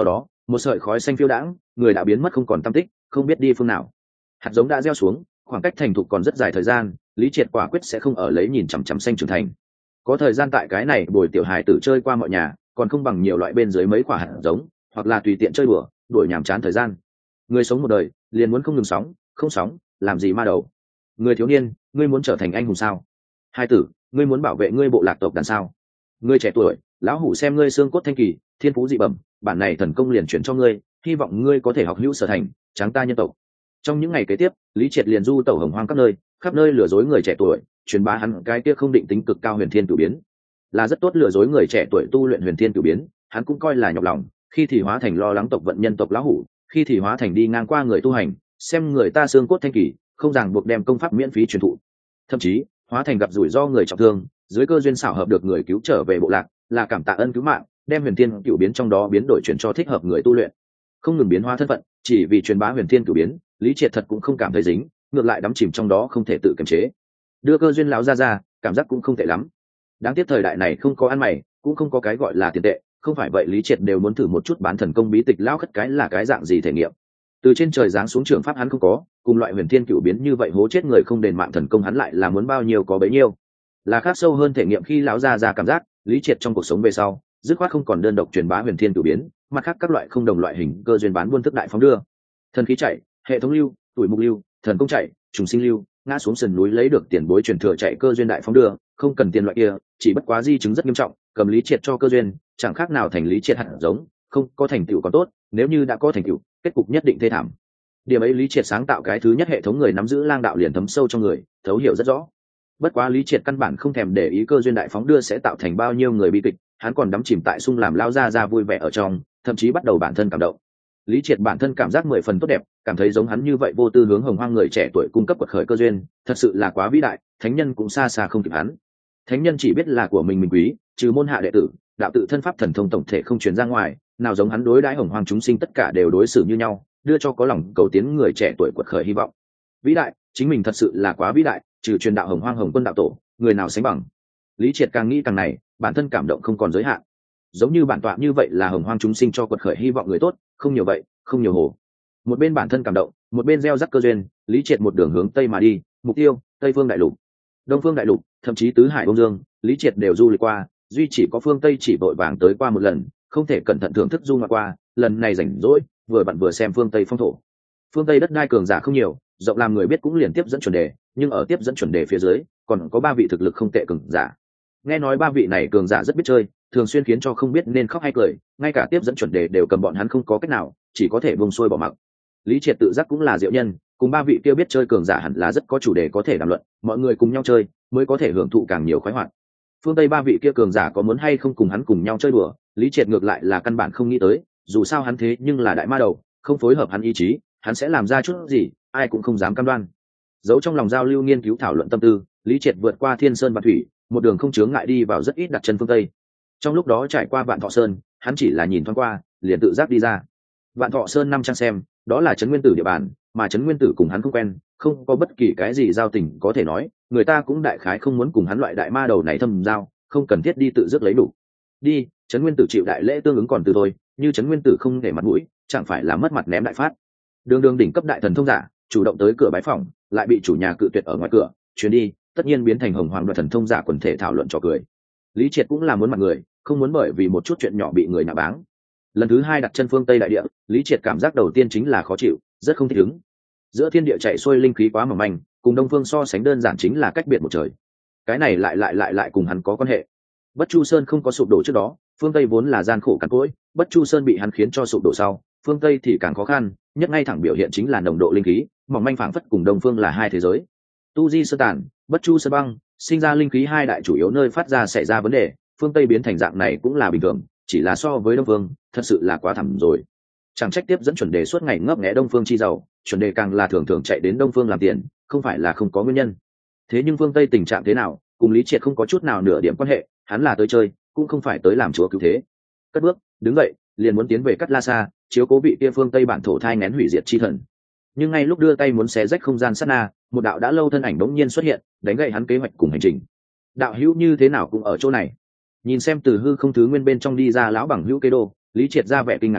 một sợi khói xanh phiêu đãng, người đã biến mất không còn tăm tích, không biết đi phương nào. Hạt giống đã gieo xuống, khoảng cách thành thục còn rất dài thời gian, Lý Triệt quả quyết sẽ không ở lấy nhìn chằm chằm xanh trưởng thành. Có thời gian tại cái này bồi tiểu hài tử chơi qua mọi nhà, còn không bằng nhiều loại bên dưới mấy quả hạt giống, hoặc là tùy tiện chơi đùa, đuổi nhàm chán thời gian. Người sống một đời, liền muốn không ngừng sóng, không sóng, làm gì ma đầu. Người thiếu niên, ngươi muốn trở thành anh hùng sao? Hai tử, ngươi muốn bảo vệ ngươi bộ lạc tộc đàn sao? Ngươi trẻ tuổi, lão hủ xem ngươi xương cốt thanh kỳ, thiên phú dị bẩm, bản này thần công liền chuyển cho ngươi, hy vọng ngươi có thể học hữu sở thành, tráng ta nhân tộc. Trong những ngày kế tiếp, Lý Triệt liền du tẩu hồng hoang các nơi, khắp nơi lừa dối người trẻ tuổi, truyền bá hắn cái kia không định tính cực cao huyền thiên cửu biến, là rất tốt lừa dối người trẻ tuổi tu luyện huyền thiên cửu biến, hắn cũng coi là nhọc lòng, khi thì hóa thành lo lắng tộc vận nhân tộc lão hủ, khi thì hóa thành đi ngang qua người tu hành, xem người ta xương cốt thanh kỳ, không ràng buộc đem công pháp miễn phí truyền thụ, thậm chí hóa thành gặp rủi ro người trọng thương, dưới cơ duyên xảo hợp được người cứu trở về bộ lạc, là cảm tạ ân cứu mạng, đem huyền thiên cửu biến trong đó biến đổi chuyển cho thích hợp người tu luyện, không ngừng biến hóa thân phận, chỉ vì truyền bá huyền thiên cửu biến. Lý Triệt thật cũng không cảm thấy dính, ngược lại đắm chìm trong đó không thể tự kiềm chế. Đưa cơ duyên lão ra ra, cảm giác cũng không tệ lắm. Đáng tiếc thời đại này không có ăn mày, cũng không có cái gọi là tiền tệ, không phải vậy Lý Triệt đều muốn thử một chút bán thần công bí tịch lão khất cái là cái dạng gì thể nghiệm. Từ trên trời giáng xuống trường pháp hắn không có, cùng loại huyền thiên cửu biến như vậy hố chết người không đền mạng thần công hắn lại là muốn bao nhiêu có bấy nhiêu. Là khác sâu hơn thể nghiệm khi lão ra ra cảm giác, Lý Triệt trong cuộc sống về sau, dứt khoát không còn đơn độc truyền bá huyền thiên cửu biến, mặt khác các loại không đồng loại hình cơ duyên bán buôn thức đại phóng đưa. Thần khí chạy, hệ thống lưu, tuổi mục lưu, thần công chạy, trùng sinh lưu, ngã xuống sườn núi lấy được tiền bối truyền thừa chạy cơ duyên đại phóng đưa, không cần tiền loại kia, chỉ bất quá di chứng rất nghiêm trọng, cầm Lý Triệt cho cơ duyên, chẳng khác nào thành Lý Triệt hạt giống, không có thành tựu còn tốt, nếu như đã có thành tựu, kết cục nhất định thê thảm. Điểm ấy Lý Triệt sáng tạo cái thứ nhất hệ thống người nắm giữ lang đạo liền thấm sâu trong người, thấu hiểu rất rõ. Bất quá Lý Triệt căn bản không thèm để ý cơ duyên đại phóng đưa sẽ tạo thành bao nhiêu người bi kịch, hắn còn đắm chìm tại sung làm lao ra ra vui vẻ ở trong, thậm chí bắt đầu bản thân cảm động. Lý Triệt bản thân cảm giác mười phần tốt đẹp, cảm thấy giống hắn như vậy vô tư hướng hồng hoang người trẻ tuổi cung cấp quật khởi cơ duyên, thật sự là quá vĩ đại, thánh nhân cũng xa xa không kịp hắn. Thánh nhân chỉ biết là của mình mình quý, trừ môn hạ đệ tử, đạo tự thân pháp thần thông tổng thể không truyền ra ngoài, nào giống hắn đối đãi hồng hoang chúng sinh tất cả đều đối xử như nhau, đưa cho có lòng cầu tiến người trẻ tuổi quật khởi hy vọng. Vĩ đại, chính mình thật sự là quá vĩ đại, trừ truyền đạo hồng hoang hồng quân đạo tổ, người nào sánh bằng. Lý Triệt càng nghĩ càng này, bản thân cảm động không còn giới hạn. Giống như bản tọa như vậy là hồng hoang chúng sinh cho quật khởi hy vọng người tốt, không nhiều vậy, không nhiều hồ. Một bên bản thân cảm động, một bên gieo rắc cơ duyên, Lý Triệt một đường hướng tây mà đi, mục tiêu Tây Phương đại lục, Đông Phương đại lục, thậm chí tứ hải Đông Dương, Lý Triệt đều du lịch qua, duy chỉ có phương Tây chỉ vội vàng tới qua một lần, không thể cẩn thận thưởng thức du ngoạn qua, lần này rảnh rỗi, vừa bạn vừa xem phương Tây phong thổ. Phương Tây đất đai cường giả không nhiều, rộng làm người biết cũng liền tiếp dẫn chuẩn đề, nhưng ở tiếp dẫn chuẩn đề phía dưới, còn có ba vị thực lực không tệ cường giả. Nghe nói ba vị này cường giả rất biết chơi, thường xuyên khiến cho không biết nên khóc hay cười, ngay cả tiếp dẫn chuẩn đề đều cầm bọn hắn không có cách nào, chỉ có thể buông xuôi bỏ mặc. Lý Triệt tự giác cũng là diệu nhân, cùng ba vị kia biết chơi cường giả hẳn là rất có chủ đề có thể đàm luận, mọi người cùng nhau chơi mới có thể hưởng thụ càng nhiều khoái hoạt. Phương Tây ba vị kia cường giả có muốn hay không cùng hắn cùng nhau chơi đùa, Lý Triệt ngược lại là căn bản không nghĩ tới, dù sao hắn thế nhưng là đại ma đầu, không phối hợp hắn ý chí, hắn sẽ làm ra chút gì, ai cũng không dám cam đoan. Giấu trong lòng giao lưu nghiên cứu thảo luận tâm tư, Lý Triệt vượt qua thiên sơn và thủy, một đường không chướng ngại đi vào rất ít đặt chân phương Tây. Trong lúc đó trải qua Vạn Thọ Sơn, hắn chỉ là nhìn thoáng qua, liền tự giác đi ra. Vạn Thọ Sơn năm trang xem, đó là Trấn Nguyên Tử địa bàn, mà Trấn Nguyên Tử cùng hắn không quen, không có bất kỳ cái gì giao tình có thể nói, người ta cũng đại khái không muốn cùng hắn loại đại ma đầu này thâm giao, không cần thiết đi tự dứt lấy đủ. Đi, Trấn Nguyên Tử chịu đại lễ tương ứng còn từ thôi, như Trấn Nguyên Tử không để mặt mũi, chẳng phải là mất mặt ném đại phát. Đường đường đỉnh cấp đại thần thông giả, chủ động tới cửa bái phòng, lại bị chủ nhà cự tuyệt ở ngoài cửa, chuyến đi, tất nhiên biến thành hồng hoàng đoạt thần thông giả quần thể thảo luận trò cười. Lý Triệt cũng là muốn mặt người, không muốn bởi vì một chút chuyện nhỏ bị người nạ báng. Lần thứ hai đặt chân phương Tây đại địa, Lý Triệt cảm giác đầu tiên chính là khó chịu, rất không thích ứng. Giữa thiên địa chạy xuôi linh khí quá mỏng manh, cùng Đông Phương so sánh đơn giản chính là cách biệt một trời. Cái này lại lại lại lại cùng hắn có quan hệ. Bất Chu Sơn không có sụp đổ trước đó, phương Tây vốn là gian khổ cằn cỗi, Bất Chu Sơn bị hắn khiến cho sụp đổ sau, phương Tây thì càng khó khăn, nhất ngay thẳng biểu hiện chính là nồng độ linh khí, mỏng manh phảng phất cùng Đông Phương là hai thế giới. Tu Di Sơ Tản, Bất Chu Sơn băng, sinh ra linh khí hai đại chủ yếu nơi phát ra xảy ra vấn đề, phương Tây biến thành dạng này cũng là bình thường, chỉ là so với Đông Phương, thật sự là quá thảm rồi. Chẳng trách tiếp dẫn chuẩn đề suốt ngày ngấp nghé Đông Phương chi giàu, chuẩn đề càng là thường thường chạy đến Đông Phương làm tiền, không phải là không có nguyên nhân. Thế nhưng phương Tây tình trạng thế nào, cùng Lý Triệt không có chút nào nửa điểm quan hệ, hắn là tới chơi, cũng không phải tới làm chúa cứu thế. Cất bước, đứng dậy, liền muốn tiến về Cát La Sa, chiếu cố vị kia phương Tây bản thổ thai nghén hủy diệt chi thần. Nhưng ngay lúc đưa tay muốn xé rách không gian sát na, một đạo đã lâu thân ảnh bỗng nhiên xuất hiện, đánh gậy hắn kế hoạch cùng hành trình. Đạo hữu như thế nào cũng ở chỗ này. Nhìn xem từ hư không thứ nguyên bên trong đi ra lão bằng hữu kế đô, Lý Triệt ra vẻ kinh ngạc nói,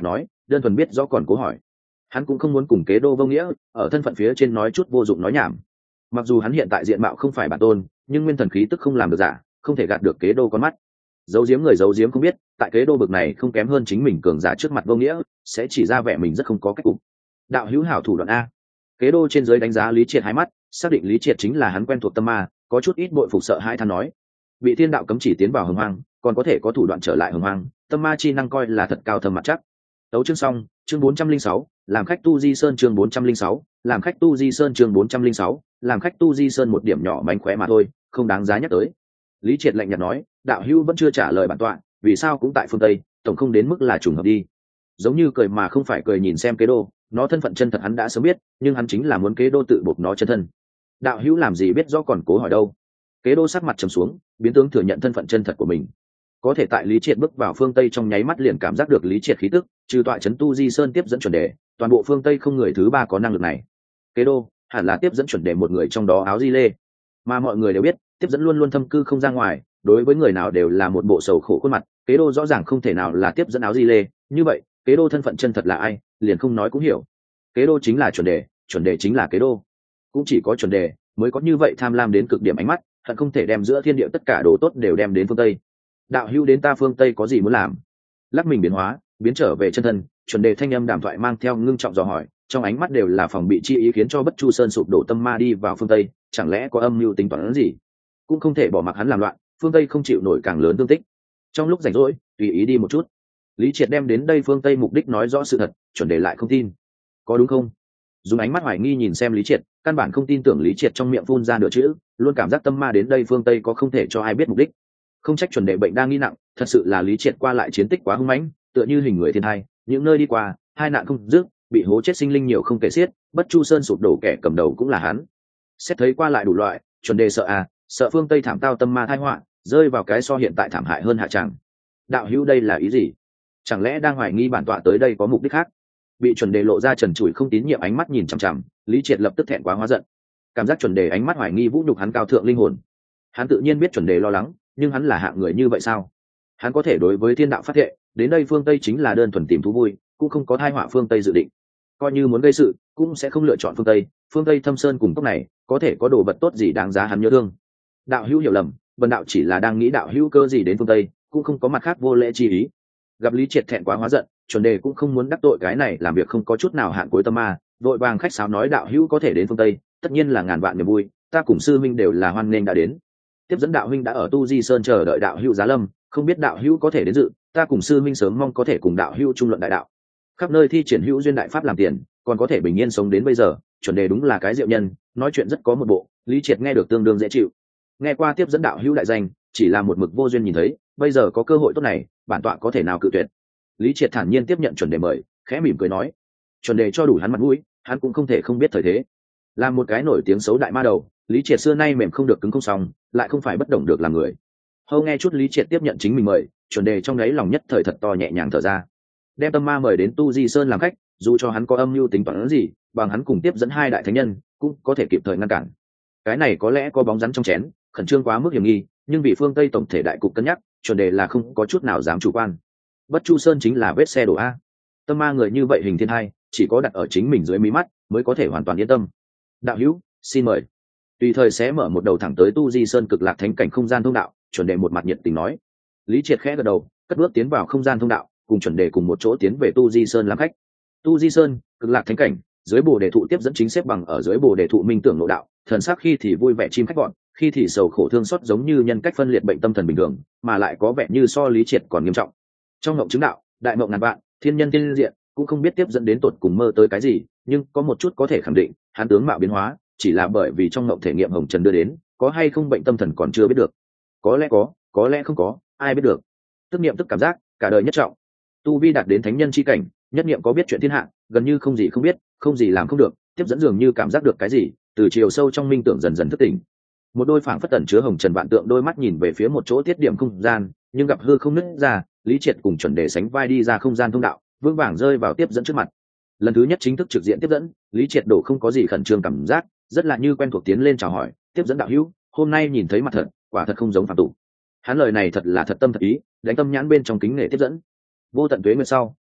đơn thuần biết rõ còn cố hỏi. Hắn cũng không muốn cùng kế đô vô nghĩa ở thân phận phía trên nói chút vô dụng nói nhảm. Mặc dù hắn hiện tại diện mạo không phải bản tôn, nhưng nguyên thần khí tức không làm được giả, không thể gạt được kế đô con mắt. Giấu giếm người giấu giếm không biết, tại kế đô bực này không kém hơn chính mình cường giả trước mặt vô nghĩa, sẽ chỉ ra vẻ mình rất không có cách cục. Đạo hữu hảo thủ đoạn a. Kế đô trên dưới đánh giá Lý Triệt hai mắt, xác định Lý Triệt chính là hắn quen thuộc tâm ma, có chút ít bội phục sợ hãi than nói. Bị thiên đạo cấm chỉ tiến vào hồng hoang, còn có thể có thủ đoạn trở lại hồng hoang, tâm ma chi năng coi là thật cao thâm mặt chắc. Đấu chương xong, chương bốn trăm linh sáu, làm khách tu di sơn chương bốn trăm linh sáu, làm khách tu di sơn chương bốn trăm linh sáu, làm khách tu di sơn một điểm nhỏ mánh khóe mà thôi, không đáng giá nhắc tới. Lý Triệt lạnh nhạt nói, đạo hữu vẫn chưa trả lời bản tọa, vì sao cũng tại phương Tây, tổng không đến mức là trùng hợp đi. Giống như cười mà không phải cười nhìn xem kế đô, nó thân phận chân thật hắn đã sớm biết, nhưng hắn chính là muốn kế đô tự buộc nó chân thân. Đạo hữu làm gì biết rõ còn cố hỏi đâu. Kế đô sắc mặt trầm xuống, biến tướng thừa nhận thân phận chân thật của mình. Có thể tại Lý Triệt bước vào phương Tây trong nháy mắt liền cảm giác được Lý Triệt khí tức, trừ tọa trấn tu di sơn tiếp dẫn chuẩn đề, toàn bộ phương Tây không người thứ ba có năng lực này. Kế đô hẳn là tiếp dẫn chuẩn đề một người trong đó áo di lê, mà mọi người đều biết tiếp dẫn luôn luôn thâm cư không ra ngoài, đối với người nào đều là một bộ sầu khổ khuôn mặt. Kế đô rõ ràng không thể nào là tiếp dẫn áo di lê, như vậy kế đô thân phận chân thật là ai, liền không nói cũng hiểu. Kế đô chính là chuẩn đề, chuẩn đề chính là kế đô, cũng chỉ có chuẩn đề mới có như vậy tham lam đến cực điểm ánh mắt, hận không thể đem giữa thiên địa tất cả đồ tốt đều đem đến phương Tây. Đạo hữu đến ta phương Tây có gì muốn làm? Lắc mình biến hóa, biến trở về chân thân, chuẩn đề thanh âm đàm thoại mang theo ngưng trọng dò hỏi, trong ánh mắt đều là phòng bị chi ý, khiến cho Bất Chu Sơn sụp đổ tâm ma đi vào phương Tây, chẳng lẽ có âm mưu tính toán gì? Cũng không thể bỏ mặc hắn làm loạn, phương Tây không chịu nổi càng lớn tương tích. Trong lúc rảnh rỗi, tùy ý đi một chút. Lý Triệt đem đến đây phương Tây mục đích nói rõ sự thật, chuẩn đề lại không tin. Có đúng không? Dùng ánh mắt hoài nghi nhìn xem Lý Triệt, căn bản không tin tưởng Lý Triệt trong miệng phun ra nửa chữ, luôn cảm giác tâm ma đến đây phương Tây có không thể cho ai biết mục đích. Không trách chuẩn đề bệnh đang nghi nặng, thật sự là Lý Triệt qua lại chiến tích quá hung mãnh, tựa như hình người thiên thai, những nơi đi qua, hai nạn không dứt, bị hố chết sinh linh nhiều không kể xiết, Bất Chu Sơn sụp đổ kẻ cầm đầu cũng là hắn. Xét thấy qua lại đủ loại, chuẩn đề sợ à, sợ phương Tây thảm tao tâm ma tai họa, rơi vào cái so hiện tại thảm hại hơn hạ tràng. Đạo hữu đây là ý gì? Chẳng lẽ đang hoài nghi bản tọa tới đây có mục đích khác? Bị chuẩn đề lộ ra trần trụi không tín nhiệm ánh mắt nhìn chằm chằm, Lý Triệt lập tức thẹn quá hóa giận. Cảm giác chuẩn đề ánh mắt hoài nghi vũ nhục hắn cao thượng linh hồn. Hắn tự nhiên biết chuẩn đề lo lắng, nhưng hắn là hạng người như vậy sao? Hắn có thể đối với thiên đạo phát thệ, đến đây phương Tây chính là đơn thuần tìm thú vui, cũng không có thai họa phương Tây dự định. Coi như muốn gây sự, cũng sẽ không lựa chọn phương Tây. Phương Tây thâm sơn cùng cốc này, có thể có đồ vật tốt gì đáng giá hắn nhớ thương. Đạo hữu hiểu lầm, vân đạo chỉ là đang nghĩ đạo hữu cơ gì đến phương Tây, cũng không có mặt khác vô lễ chi ý. Gặp Lý Triệt thẹn quá hóa giận, chuẩn đề cũng không muốn đắc tội cái này làm việc không có chút nào hạn cuối tâm ma, vội vàng khách sáo nói đạo hữu có thể đến phương Tây, tất nhiên là ngàn vạn niềm vui, ta cùng sư minh đều là hoan nghênh đã đến. Tiếp dẫn đạo huynh đã ở tu di sơn chờ đợi đạo hữu giá lâm, không biết đạo hữu có thể đến dự, ta cùng sư minh sớm mong có thể cùng đạo hữu trung luận đại đạo, khắp nơi thi triển hữu duyên đại pháp làm tiền, còn có thể bình yên sống đến bây giờ. Chuẩn đề đúng là cái diệu nhân, nói chuyện rất có một bộ. Lý Triệt nghe được tương đương dễ chịu. Nghe qua tiếp dẫn đạo hữu đại danh, chỉ là một mực vô duyên nhìn thấy, bây giờ có cơ hội tốt này, bản tọa có thể nào cự tuyệt? Lý Triệt thản nhiên tiếp nhận chuẩn đề mời, khẽ mỉm cười nói. Chuẩn đề cho đủ hắn mặt mũi, hắn cũng không thể không biết thời thế. Là một cái nổi tiếng xấu đại ma đầu, Lý Triệt xưa nay mềm không được cứng không xong, lại không phải bất động được làm người. Hâu nghe chút Lý Triệt tiếp nhận chính mình mời, chuẩn đề trong đáy lòng nhất thời thật to nhẹ nhàng thở ra. Đem tâm ma mời đến tu di sơn làm khách, dù cho hắn có âm mưu tính toán gì, bằng hắn cùng tiếp dẫn hai đại thánh nhân, cũng có thể kịp thời ngăn cản. Cái này có lẽ có bóng rắn trong chén, khẩn trương quá mức hiểm nghi, nhưng vì phương Tây tổng thể đại cục cân nhắc, chuẩn đề là không có chút nào dám chủ quan. Bất Chu Sơn chính là vết xe đổ a. Tâm ma người như vậy hình thiên hai, chỉ có đặt ở chính mình dưới mí mắt mới có thể hoàn toàn yên tâm. Đạo hữu, xin mời. Tùy thời sẽ mở một đầu thẳng tới tu di sơn cực lạc thánh cảnh không gian thông đạo, chuẩn đề một mặt nhiệt tình nói. Lý Triệt khẽ gật đầu, cất bước tiến vào không gian thông đạo, cùng chuẩn đề cùng một chỗ tiến về tu di sơn làm khách. Tu di sơn cực lạc thánh cảnh, dưới bồ đề thụ tiếp dẫn chính xếp bằng ở dưới bồ đề thụ minh tưởng nội đạo, thần sắc khi thì vui vẻ chim khách gọn, khi thì sầu khổ thương xót, giống như nhân cách phân liệt bệnh tâm thần bình thường, mà lại có vẻ như so Lý Triệt còn nghiêm trọng. Trong ngộng chứng đạo, đại ngộng ngàn vạn, thiên nhân thiên diện, cũng không biết tiếp dẫn đến tột cùng mơ tới cái gì, nhưng có một chút có thể khẳng định, hắn tướng mạo biến hóa, chỉ là bởi vì trong ngộng thể nghiệm hồng trần đưa đến, có hay không bệnh tâm thần còn chưa biết được. Có lẽ có, có lẽ không có, ai biết được. Tức niệm tức cảm giác, cả đời nhất trọng. Tu vi đạt đến thánh nhân chi cảnh, nhất niệm có biết chuyện thiên hạ, gần như không gì không biết, không gì làm không được. Tiếp dẫn dường như cảm giác được cái gì, từ chiều sâu trong minh tưởng dần dần thức tỉnh. Một đôi phảng phất tẩn chứa hồng trần vạn tượng đôi mắt nhìn về phía một chỗ tiết điểm không gian, nhưng gặp hư không nứt ra, Lý Triệt cùng chuẩn đề sánh vai đi ra không gian thông đạo, vững vàng rơi vào tiếp dẫn trước mặt. Lần thứ nhất chính thức trực diện tiếp dẫn, Lý Triệt đổ không có gì khẩn trương cảm giác, rất là như quen thuộc tiến lên chào hỏi. Tiếp dẫn đạo hữu, hôm nay nhìn thấy mặt thật, quả thật không giống phàm tục. Hắn lời này thật là thật tâm thật ý, đánh tâm nhãn bên trong kính nể tiếp dẫn. Vô tận tuế nguyệt sau,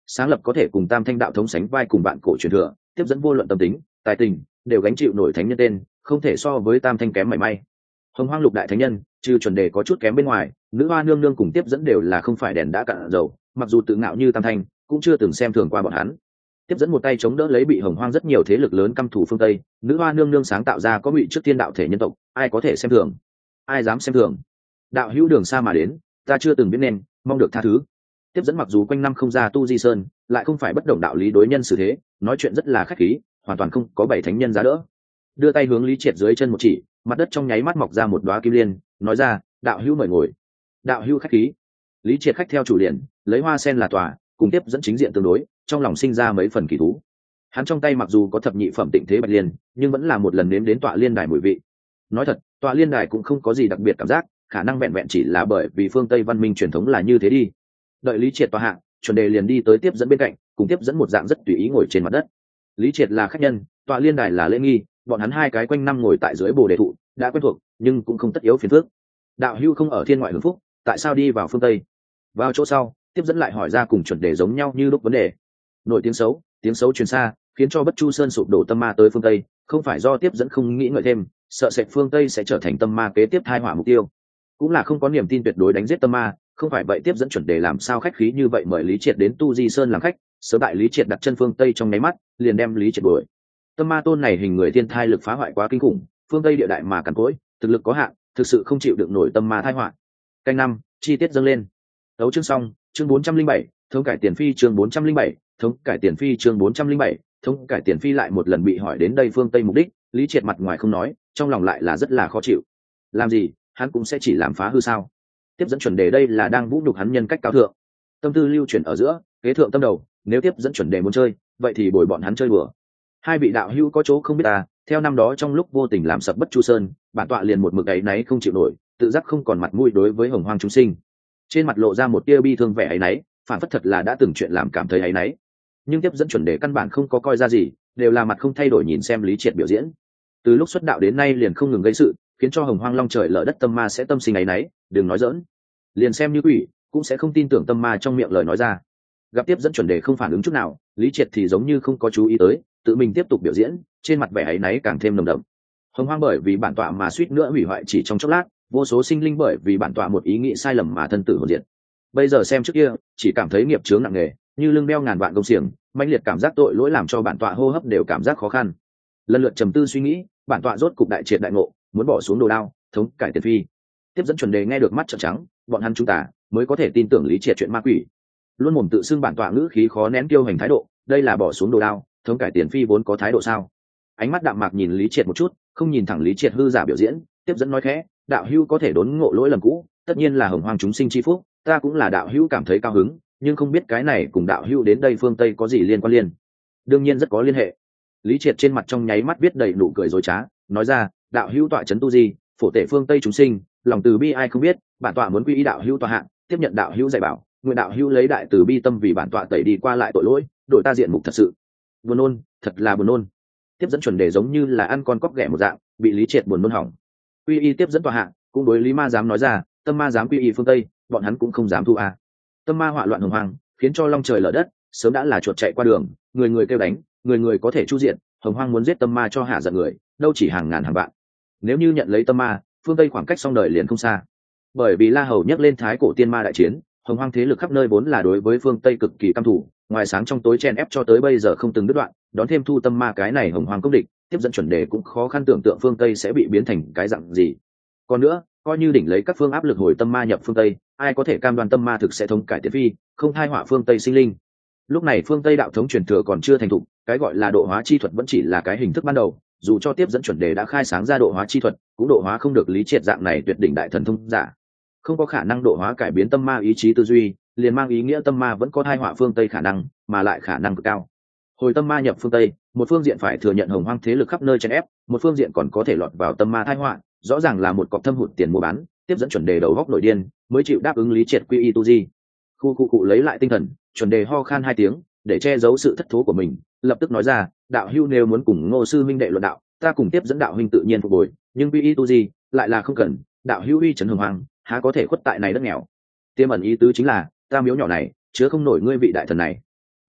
sáng lập có thể cùng tam thanh đạo thống sánh vai cùng bạn cổ truyền thừa, tiếp dẫn vô luận tâm tính tài tình đều gánh chịu nổi thánh nhân tên, không thể so với tam thanh kém mảy may. Hồng Hoang lục đại thánh nhân trừ chuẩn đề có chút kém bên ngoài, nữ hoa nương nương cùng tiếp dẫn đều là không phải đèn đã cạn dầu, mặc dù tự ngạo như tam thanh cũng chưa từng xem thường qua bọn hắn. Tiếp dẫn một tay chống đỡ lấy bị Hồng Hoang rất nhiều thế lực lớn căm thù phương Tây, nữ hoa nương nương sáng tạo ra có bị trước tiên đạo thể nhân tộc, ai có thể xem thường, ai dám xem thường. Đạo hữu đường xa mà đến, ta chưa từng biết nên, mong được tha thứ. Tiếp dẫn mặc dù quanh năm không ra tu di sơn, lại không phải bất đồng đạo lý đối nhân xử thế, nói chuyện rất là khách khí, hoàn toàn không có bảy thánh nhân giá đỡ. Đưa tay hướng Lý Triệt dưới chân một chỉ, mặt đất trong nháy mắt mọc ra một đóa kim liên, nói ra, đạo hữu mời ngồi. Đạo hữu khách khí. Lý Triệt khách theo chủ liền, lấy hoa sen là tòa, cùng tiếp dẫn chính diện tương đối, trong lòng sinh ra mấy phần kỳ thú. Hắn trong tay mặc dù có thập nhị phẩm tịnh thế bạch liên, nhưng vẫn là một lần nếm đến tọa liên đài mùi vị. Nói thật, tọa liên đài cũng không có gì đặc biệt cảm giác, khả năng vẹn vẹn chỉ là bởi vì phương Tây văn minh truyền thống là như thế đi. Đợi Lý Triệt tọa hạ, chuẩn đề liền đi tới tiếp dẫn bên cạnh, cùng tiếp dẫn một dạng rất tùy ý ngồi trên mặt đất. Lý Triệt là khách nhân, tọa liên đài là lễ nghi, bọn hắn hai cái quanh năm ngồi tại dưới bồ đề thụ, đã quen thuộc, nhưng cũng không tất yếu phiền phức. Đạo hữu không ở thiên ngoại hưởng phúc, tại sao đi vào phương Tây? Vào chỗ sau, tiếp dẫn lại hỏi ra cùng chuẩn đề giống nhau như lúc vấn đề. Nổi tiếng xấu, tiếng xấu truyền xa, khiến cho Bất Chu Sơn sụp đổ tâm ma tới phương Tây, không phải do tiếp dẫn không nghĩ ngợi thêm, sợ sệt phương Tây sẽ trở thành tâm ma kế tiếp thai họa mục tiêu, cũng là không có niềm tin tuyệt đối đánh giết tâm ma, không phải vậy tiếp dẫn chuẩn đề làm sao khách khí như vậy mời Lý Triệt đến Tu Di Sơn làm khách, sớm tại Lý Triệt đặt chân phương Tây trong nháy mắt, liền đem Lý Triệt đuổi. Tâm ma tôn này hình người thiên thai lực phá hoại quá kinh khủng, phương Tây địa đại mà cằn cỗi, thực lực có hạn, thực sự không chịu được nổi tâm ma thai họa. Canh năm, chi tiết dâng lên. Đấu chương xong, chương bốn trăm linh bảy, thống cải tiền phi chương bốn trăm linh bảy, thống cải tiền phi chương bốn trăm linh bảy, thống cải tiền phi lại một lần bị hỏi đến đây phương Tây mục đích, Lý Triệt mặt ngoài không nói, trong lòng lại là rất là khó chịu. Làm gì, hắn cũng sẽ chỉ làm phá hư sao? Tiếp dẫn chuẩn đề đây là đang vũ nhục hắn nhân cách cao thượng. Tâm tư lưu chuyển ở giữa, kế thượng tâm đầu, nếu tiếp dẫn chuẩn đề muốn chơi, vậy thì bồi bọn hắn chơi bừa. Hai vị đạo hữu có chỗ không biết ta, theo năm đó trong lúc vô tình làm sập Bất Chu Sơn, bản tọa liền một mực ấy náy không chịu nổi, tự giác không còn mặt mũi đối với hồng hoang chúng sinh. Trên mặt lộ ra một tia bi thương vẻ ấy náy, phản phất thật là đã từng chuyện làm cảm thấy ấy náy. Nhưng tiếp dẫn chuẩn đề căn bản không có coi ra gì, đều là mặt không thay đổi nhìn xem Lý Triệt biểu diễn. Từ lúc xuất đạo đến nay liền không ngừng gây sự, khiến cho hồng hoang long trời lở đất tâm ma sẽ tâm sinh ấy náy, đừng nói giỡn. Liền xem như quỷ, cũng sẽ không tin tưởng tâm ma trong miệng lời nói ra. Gặp tiếp dẫn chuẩn đề không phản ứng chút nào, Lý Triệt thì giống như không có chú ý tới, tự mình tiếp tục biểu diễn, trên mặt vẻ ấy náy càng thêm nồng đậm. Hồng hoang bởi vì bản tọa mà suýt nữa hủy hoại chỉ trong chốc lát, vô số sinh linh bởi vì bản tọa một ý nghĩ sai lầm mà thân tử hồn diệt. Bây giờ xem trước kia, chỉ cảm thấy nghiệp chướng nặng nề, như lưng đeo ngàn vạn công xiềng, mãnh liệt cảm giác tội lỗi làm cho bản tọa hô hấp đều cảm giác khó khăn. Lần lượt trầm tư suy nghĩ, bản tọa rốt cục đại triệt đại ngộ, muốn bỏ xuống đồ đao, thống cải tiền phi. Tiếp dẫn chuẩn đề nghe được mắt trợn trắng, bọn hắn chúng ta mới có thể tin tưởng Lý Triệt chuyện ma quỷ. Luôn mồm tự xưng bản tọa ngữ khí khó nén tiêu hành thái độ, đây là bỏ xuống đồ đao, thống cải tiền phi vốn có thái độ sao? Ánh mắt đạm mạc nhìn Lý Triệt một chút, không nhìn thẳng Lý Triệt hư giả biểu diễn, tiếp dẫn nói khẽ, đạo hữu có thể đốn ngộ lỗi lầm cũ, tất nhiên là hồng hoang chúng sinh chi phúc, ta cũng là đạo hữu cảm thấy cao hứng, nhưng không biết cái này cùng đạo hữu đến đây phương Tây có gì liên quan liên? Đương nhiên rất có liên hệ. Lý Triệt trên mặt trong nháy mắt viết đầy nụ cười dối trá, nói ra, đạo hữu tọa trấn tu di, phổ tể phương Tây chúng sinh, lòng từ bi ai không biết, bản tọa muốn quy y đạo hữu tọa hạng, tiếp nhận đạo hữu dạy bảo, nguyện đạo hữu lấy đại từ bi tâm vì bản tọa tẩy đi qua lại tội lỗi, đổi ta diện mục thật sự. Buồn nôn, thật là buồn nôn. Tiếp dẫn chuẩn đề giống như là ăn con cóc ghẻ một dạng, bị Lý Triệt buồn nôn hỏng. Quy y tiếp dẫn tọa hạng, cũng đối Lý Ma dám nói ra, tâm ma dám quy y phương Tây, bọn hắn cũng không dám thu a. Tâm ma họa loạn hồng hoang, khiến cho long trời lở đất, sớm đã là chuột chạy qua đường, người người kêu đánh, người người có thể chu diện, hồng hoang muốn giết tâm ma cho hạ giận người, đâu chỉ hàng ngàn hàng vạn. Nếu như nhận lấy tâm ma, phương Tây khoảng cách song đời liền không xa. Bởi vì La Hầu nhắc lên thái cổ tiên ma đại chiến, hồng hoang thế lực khắp nơi vốn là đối với phương Tây cực kỳ căm thù, ngoài sáng trong tối chen ép cho tới bây giờ không từng đứt đoạn, đón thêm thu tâm ma cái này hồng hoang công địch, tiếp dẫn chuẩn đề cũng khó khăn tưởng tượng phương Tây sẽ bị biến thành cái dạng gì. Còn nữa, coi như đỉnh lấy các phương áp lực hồi tâm ma nhập phương Tây, ai có thể cam đoan tâm ma thực sẽ thống cải tiền phi, không thai họa phương Tây sinh linh. Lúc này phương Tây đạo thống truyền thừa còn chưa thành thục, cái gọi là độ hóa chi thuật vẫn chỉ là cái hình thức ban đầu, dù cho tiếp dẫn chuẩn đề đã khai sáng ra độ hóa chi thuật, cũng độ hóa không được Lý Triệt dạng này tuyệt đỉnh đại thần thông giả. Không có khả năng độ hóa cải biến tâm ma ý chí tư duy, liền mang ý nghĩa tâm ma vẫn có thai họa phương Tây khả năng, mà lại khả năng cực cao. Hồi tâm ma nhập phương Tây, một phương diện phải thừa nhận hồng hoang thế lực khắp nơi chèn ép, một phương diện còn có thể lọt vào tâm ma thai họa, rõ ràng là một cọc thâm hụt tiền mua bán. Tiếp dẫn chuẩn đề đầu góc nổi điên, mới chịu đáp ứng Lý Triệt quy y tu di. Khu khu cụ lấy lại tinh thần, chuẩn đề ho khan hai tiếng, để che giấu sự thất thố của mình, lập tức nói ra, đạo hữu nếu muốn cùng Ngô sư minh đệ luận đạo, ta cùng tiếp dẫn đạo huynh tự nhiên phục hồi, nhưng quy y tu di lại là không cần, đạo hữu uy trấn hồng hoang, há có thể khuất tại này đất nghèo. Tiêm ẩn ý tứ chính là, ta miếu nhỏ này chứa không nổi ngươi vị đại thần này.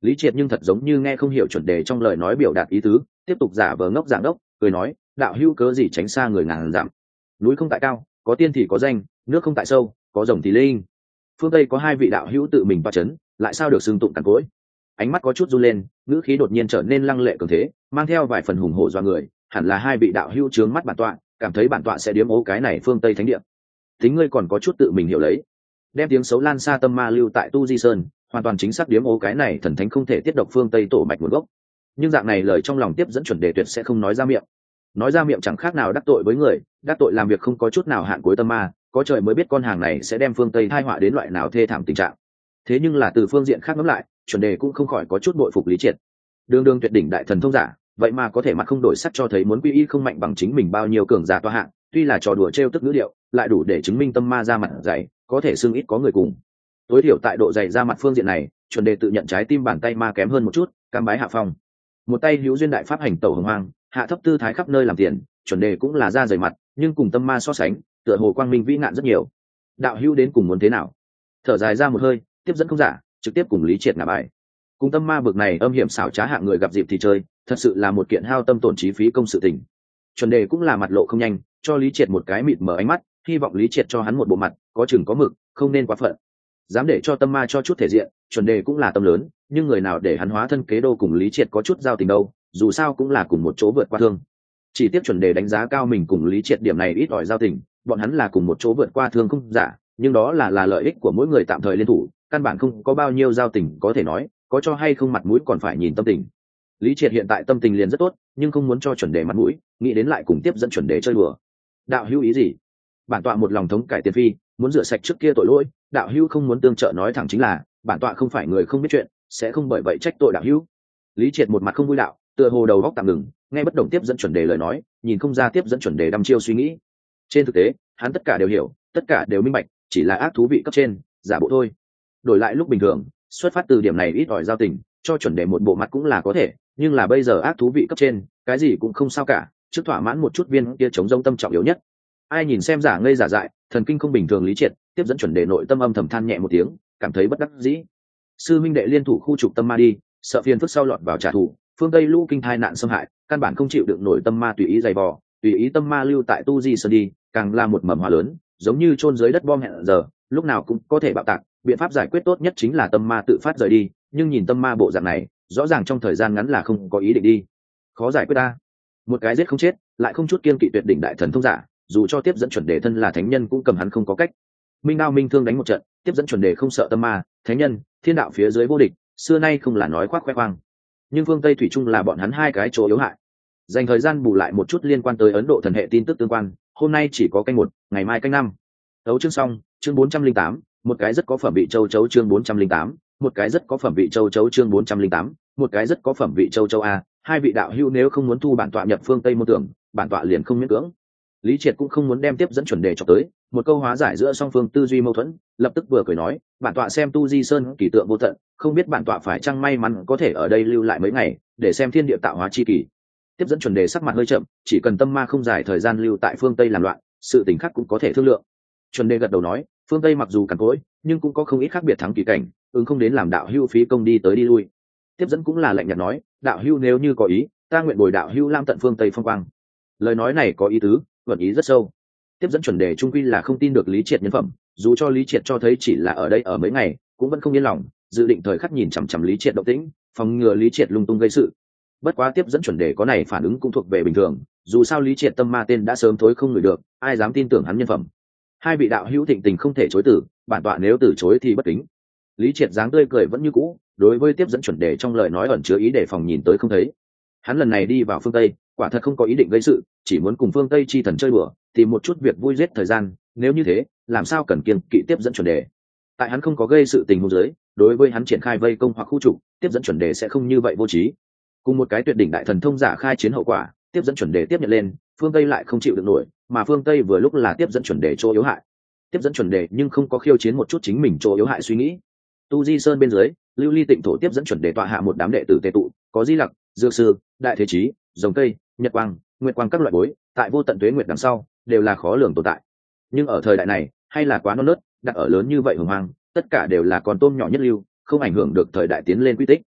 Lý Triệt nhưng thật giống như nghe không hiểu chuẩn đề trong lời nói biểu đạt ý tứ, tiếp tục giả vờ ngốc dạng ngốc, cười nói, đạo hữu cớ gì tránh xa người ngàn dặm. Núi không tại cao, có tiên thì có danh, nước không tại sâu, có rồng thì linh. Phương Tây có hai vị đạo hữu tự mình toa chấn, lại sao được xưng tụng cằn cỗi. Ánh mắt có chút run lên, ngữ khí đột nhiên trở nên lăng lệ cường thế, mang theo vài phần hùng hổ do người, hẳn là hai vị đạo hữu trướng mắt bản tọa, cảm thấy bản tọa sẽ điếm ố cái này Phương Tây thánh địa. Tính ngươi còn có chút tự mình hiểu lấy, đem tiếng xấu lan xa tâm ma lưu tại Tu Di Sơn, hoàn toàn chính xác điếm ố cái này thần thánh không thể tiết độc Phương Tây tổ mạch nguồn gốc. Nhưng dạng này lời trong lòng tiếp dẫn chuẩn đề tuyệt sẽ không nói ra miệng, nói ra miệng chẳng khác nào đắc tội với người, đắc tội làm việc không có chút nào hạn cuối tâm ma, có trời mới biết con hàng này sẽ đem Phương Tây thai họa đến loại nào thê thảm tình trạng. Thế nhưng là từ phương diện khác ngẫm lại, chuẩn đề cũng không khỏi có chút bội phục Lý Triệt. Đường đường tuyệt đỉnh đại thần thông giả, vậy mà có thể mặt không đổi sắc cho thấy muốn quy y không mạnh bằng chính mình bao nhiêu cường giả toa hạng, tuy là trò đùa trêu tức ngữ điệu, lại đủ để chứng minh tâm ma ra mặt dày, có thể xưng ít có người cùng. Tối thiểu tại độ dày ra mặt phương diện này, chuẩn đề tự nhận trái tim bàn tay ma kém hơn một chút, cam bái hạ phong. Một tay hữu duyên đại pháp hành tẩu hồng hoang, hạ thấp tư thái khắp nơi làm tiền, chuẩn đề cũng là ra dày mặt, nhưng cùng tâm ma so sánh, tựa hồ quang minh vĩ nạn rất nhiều. Đạo hữu đến cùng muốn thế nào? Thở dài ra một hơi, tiếp dẫn không giả, trực tiếp cùng Lý Triệt ngả bài. Cùng tâm ma bực này âm hiểm xảo trá hạng người gặp dịp thì chơi, thật sự là một kiện hao tâm tổn trí phí công sự tình. Chuẩn đề cũng là mặt lộ không nhanh, cho Lý Triệt một cái mịt mở ánh mắt, hy vọng Lý Triệt cho hắn một bộ mặt, có chừng có mực, không nên quá phận. Dám để cho tâm ma cho chút thể diện, chuẩn đề cũng là tâm lớn, nhưng người nào để hắn hóa thân kế đô cùng Lý Triệt có chút giao tình đâu, dù sao cũng là cùng một chỗ vượt qua thương. Chỉ tiếp chuẩn đề đánh giá cao mình cùng Lý Triệt điểm này ít ỏi giao tình, bọn hắn là cùng một chỗ vượt qua thương không giả, nhưng đó là là lợi ích của mỗi người tạm thời liên thủ, căn bản không có bao nhiêu giao tình có thể nói, có cho hay không mặt mũi còn phải nhìn tâm tình. Lý Triệt hiện tại tâm tình liền rất tốt, nhưng không muốn cho chuẩn đề mặt mũi, nghĩ đến lại cùng tiếp dẫn chuẩn đề chơi đùa. Đạo hữu ý gì? Bản tọa một lòng thống cải tiền phi, muốn rửa sạch trước kia tội lỗi, đạo hữu không muốn tương trợ nói thẳng chính là, bản tọa không phải người không biết chuyện, sẽ không bởi vậy trách tội đạo hữu. Lý Triệt một mặt không vui đạo, tựa hồ đầu óc tạm ngừng, nghe bất động tiếp dẫn chuẩn đề lời nói, nhìn không ra tiếp dẫn chuẩn đề đăm chiêu suy nghĩ. Trên thực tế, hắn tất cả đều hiểu, tất cả đều minh bạch, chỉ là ác thú vị cấp trên, giả bộ thôi. Đổi lại lúc bình thường, xuất phát từ điểm này ít ỏi giao tình, cho chuẩn đề một bộ mặt cũng là có thể, nhưng là bây giờ ác thú vị cấp trên, cái gì cũng không sao cả, trước thỏa mãn một chút viên kia chống rông tâm trọng yếu nhất. Ai nhìn xem giả ngây giả dại, thần kinh không bình thường Lý Triệt, tiếp dẫn chuẩn đề nội tâm âm thầm than nhẹ một tiếng, cảm thấy bất đắc dĩ. Sư minh đệ liên thủ khu trục tâm ma đi, sợ phiền phức sau lọt vào trả thù, phương Tây lũ kinh thai nạn xâm hại, căn bản không chịu đựng nổi tâm ma tùy ý dày vò, tùy ý tâm ma lưu tại Tu Di Sơn đi, càng là một mầm hoa lớn, giống như chôn dưới đất bom hẹn giờ, lúc nào cũng có thể bạo tạc. Biện pháp giải quyết tốt nhất chính là tâm ma tự phát rời đi, nhưng nhìn tâm ma bộ dạng này, rõ ràng trong thời gian ngắn là không có ý định đi. Khó giải quyết ta. Một cái giết không chết, lại không chút kiên kỵ tuyệt đỉnh đại thần thông giả, dù cho tiếp dẫn chuẩn đề thân là thánh nhân cũng cầm hắn không có cách. Minh đao minh thương đánh một trận, tiếp dẫn chuẩn đề không sợ tâm ma, thánh nhân, thiên đạo phía dưới vô địch, xưa nay không là nói khoác khoe khoang. Nhưng phương Tây thủy chung là bọn hắn hai cái chỗ yếu hại. Dành thời gian bù lại một chút liên quan tới Ấn Độ thần hệ tin tức tương quan, hôm nay chỉ có canh một, ngày mai canh năm. Đấu chương xong, chương bốn trăm linh tám, một cái rất có phẩm vị châu chấu chương bốn trăm linh tám, một cái rất có phẩm vị châu chấu chương bốn trăm linh tám, một cái rất có phẩm vị châu chấu a, hai vị đạo hữu nếu không muốn thu bản tọa nhập phương Tây môn tưởng, bản tọa liền không miễn cưỡng. Lý Triệt cũng không muốn đem tiếp dẫn chuẩn đề cho tới, một câu hóa giải giữa song phương tư duy mâu thuẫn, lập tức vừa cười nói, bản tọa xem Tu Di Sơn kỳ tượng vô tận, không biết bản tọa phải chăng may mắn có thể ở đây lưu lại mấy ngày, để xem thiên địa tạo hóa chi kỳ. Tiếp dẫn chuẩn đề sắc mặt hơi chậm, chỉ cần tâm ma không dài thời gian lưu tại phương Tây làm loạn, sự tình khác cũng có thể thương lượng. Chuẩn đề gật đầu nói, phương Tây mặc dù cằn cỗi, nhưng cũng có không ít khác biệt thắng kỳ cảnh, ứng không đến làm đạo hưu phí công đi tới đi lui. Tiếp dẫn cũng là lạnh nhạt nói, đạo hưu nếu như có ý, ta nguyện bồi đạo hưu lam tận phương Tây phong quang. Lời nói này có ý tứ, vận ý rất sâu. Tiếp dẫn chuẩn đề trung quy là không tin được Lý Triệt nhân phẩm, dù cho Lý Triệt cho thấy chỉ là ở đây ở mấy ngày, cũng vẫn không yên lòng, dự định thời khắc nhìn chằm chằm Lý Triệt động tĩnh, phòng ngừa Lý Triệt lung tung gây sự. Bất quá tiếp dẫn chuẩn đề có này phản ứng cũng thuộc về bình thường, dù sao Lý Triệt tâm ma tên đã sớm thối không ngửi được, ai dám tin tưởng hắn nhân phẩm. Hai vị đạo hữu thịnh tình không thể chối từ, bản tọa nếu từ chối thì bất kính. Lý Triệt dáng tươi cười vẫn như cũ, đối với tiếp dẫn chuẩn đề trong lời nói ẩn chứa ý đề phòng nhìn tới không thấy. Hắn lần này đi vào phương Tây, quả thật không có ý định gây sự, chỉ muốn cùng phương Tây chi thần chơi đùa, tìm một chút việc vui giết thời gian, nếu như thế, làm sao cần kiêng kỵ tiếp dẫn chuẩn đề. Tại hắn không có gây sự tình huống dưới, đối với hắn triển khai vây công hoặc khu trục, tiếp dẫn chuẩn đề sẽ không như vậy vô trí. Cùng một cái tuyệt đỉnh đại thần thông giả khai chiến hậu quả, tiếp dẫn chuẩn đề tiếp nhận lên, phương Tây lại không chịu được nổi, mà phương Tây vừa lúc là tiếp dẫn chuẩn đề chỗ yếu hại. Tiếp dẫn chuẩn đề nhưng không có khiêu chiến một chút chính mình chỗ yếu hại suy nghĩ. Tu Di Sơn bên dưới, lưu ly tịnh thổ tiếp dẫn chuẩn đề tọa hạ một đám đệ tử tề tụ, có Di Lặc, Dược Sư, Đại Thế Chí, Rồng Tây, Nhật Quang, Nguyệt Quang các loại bối, tại vô tận tuế nguyệt đằng sau, đều là khó lường tồn tại. Nhưng ở thời đại này, hay là quá non nớt, đặt ở lớn như vậy hùng hoang, tất cả đều là con tôm nhỏ nhất lưu, không ảnh hưởng được thời đại tiến lên quy tích.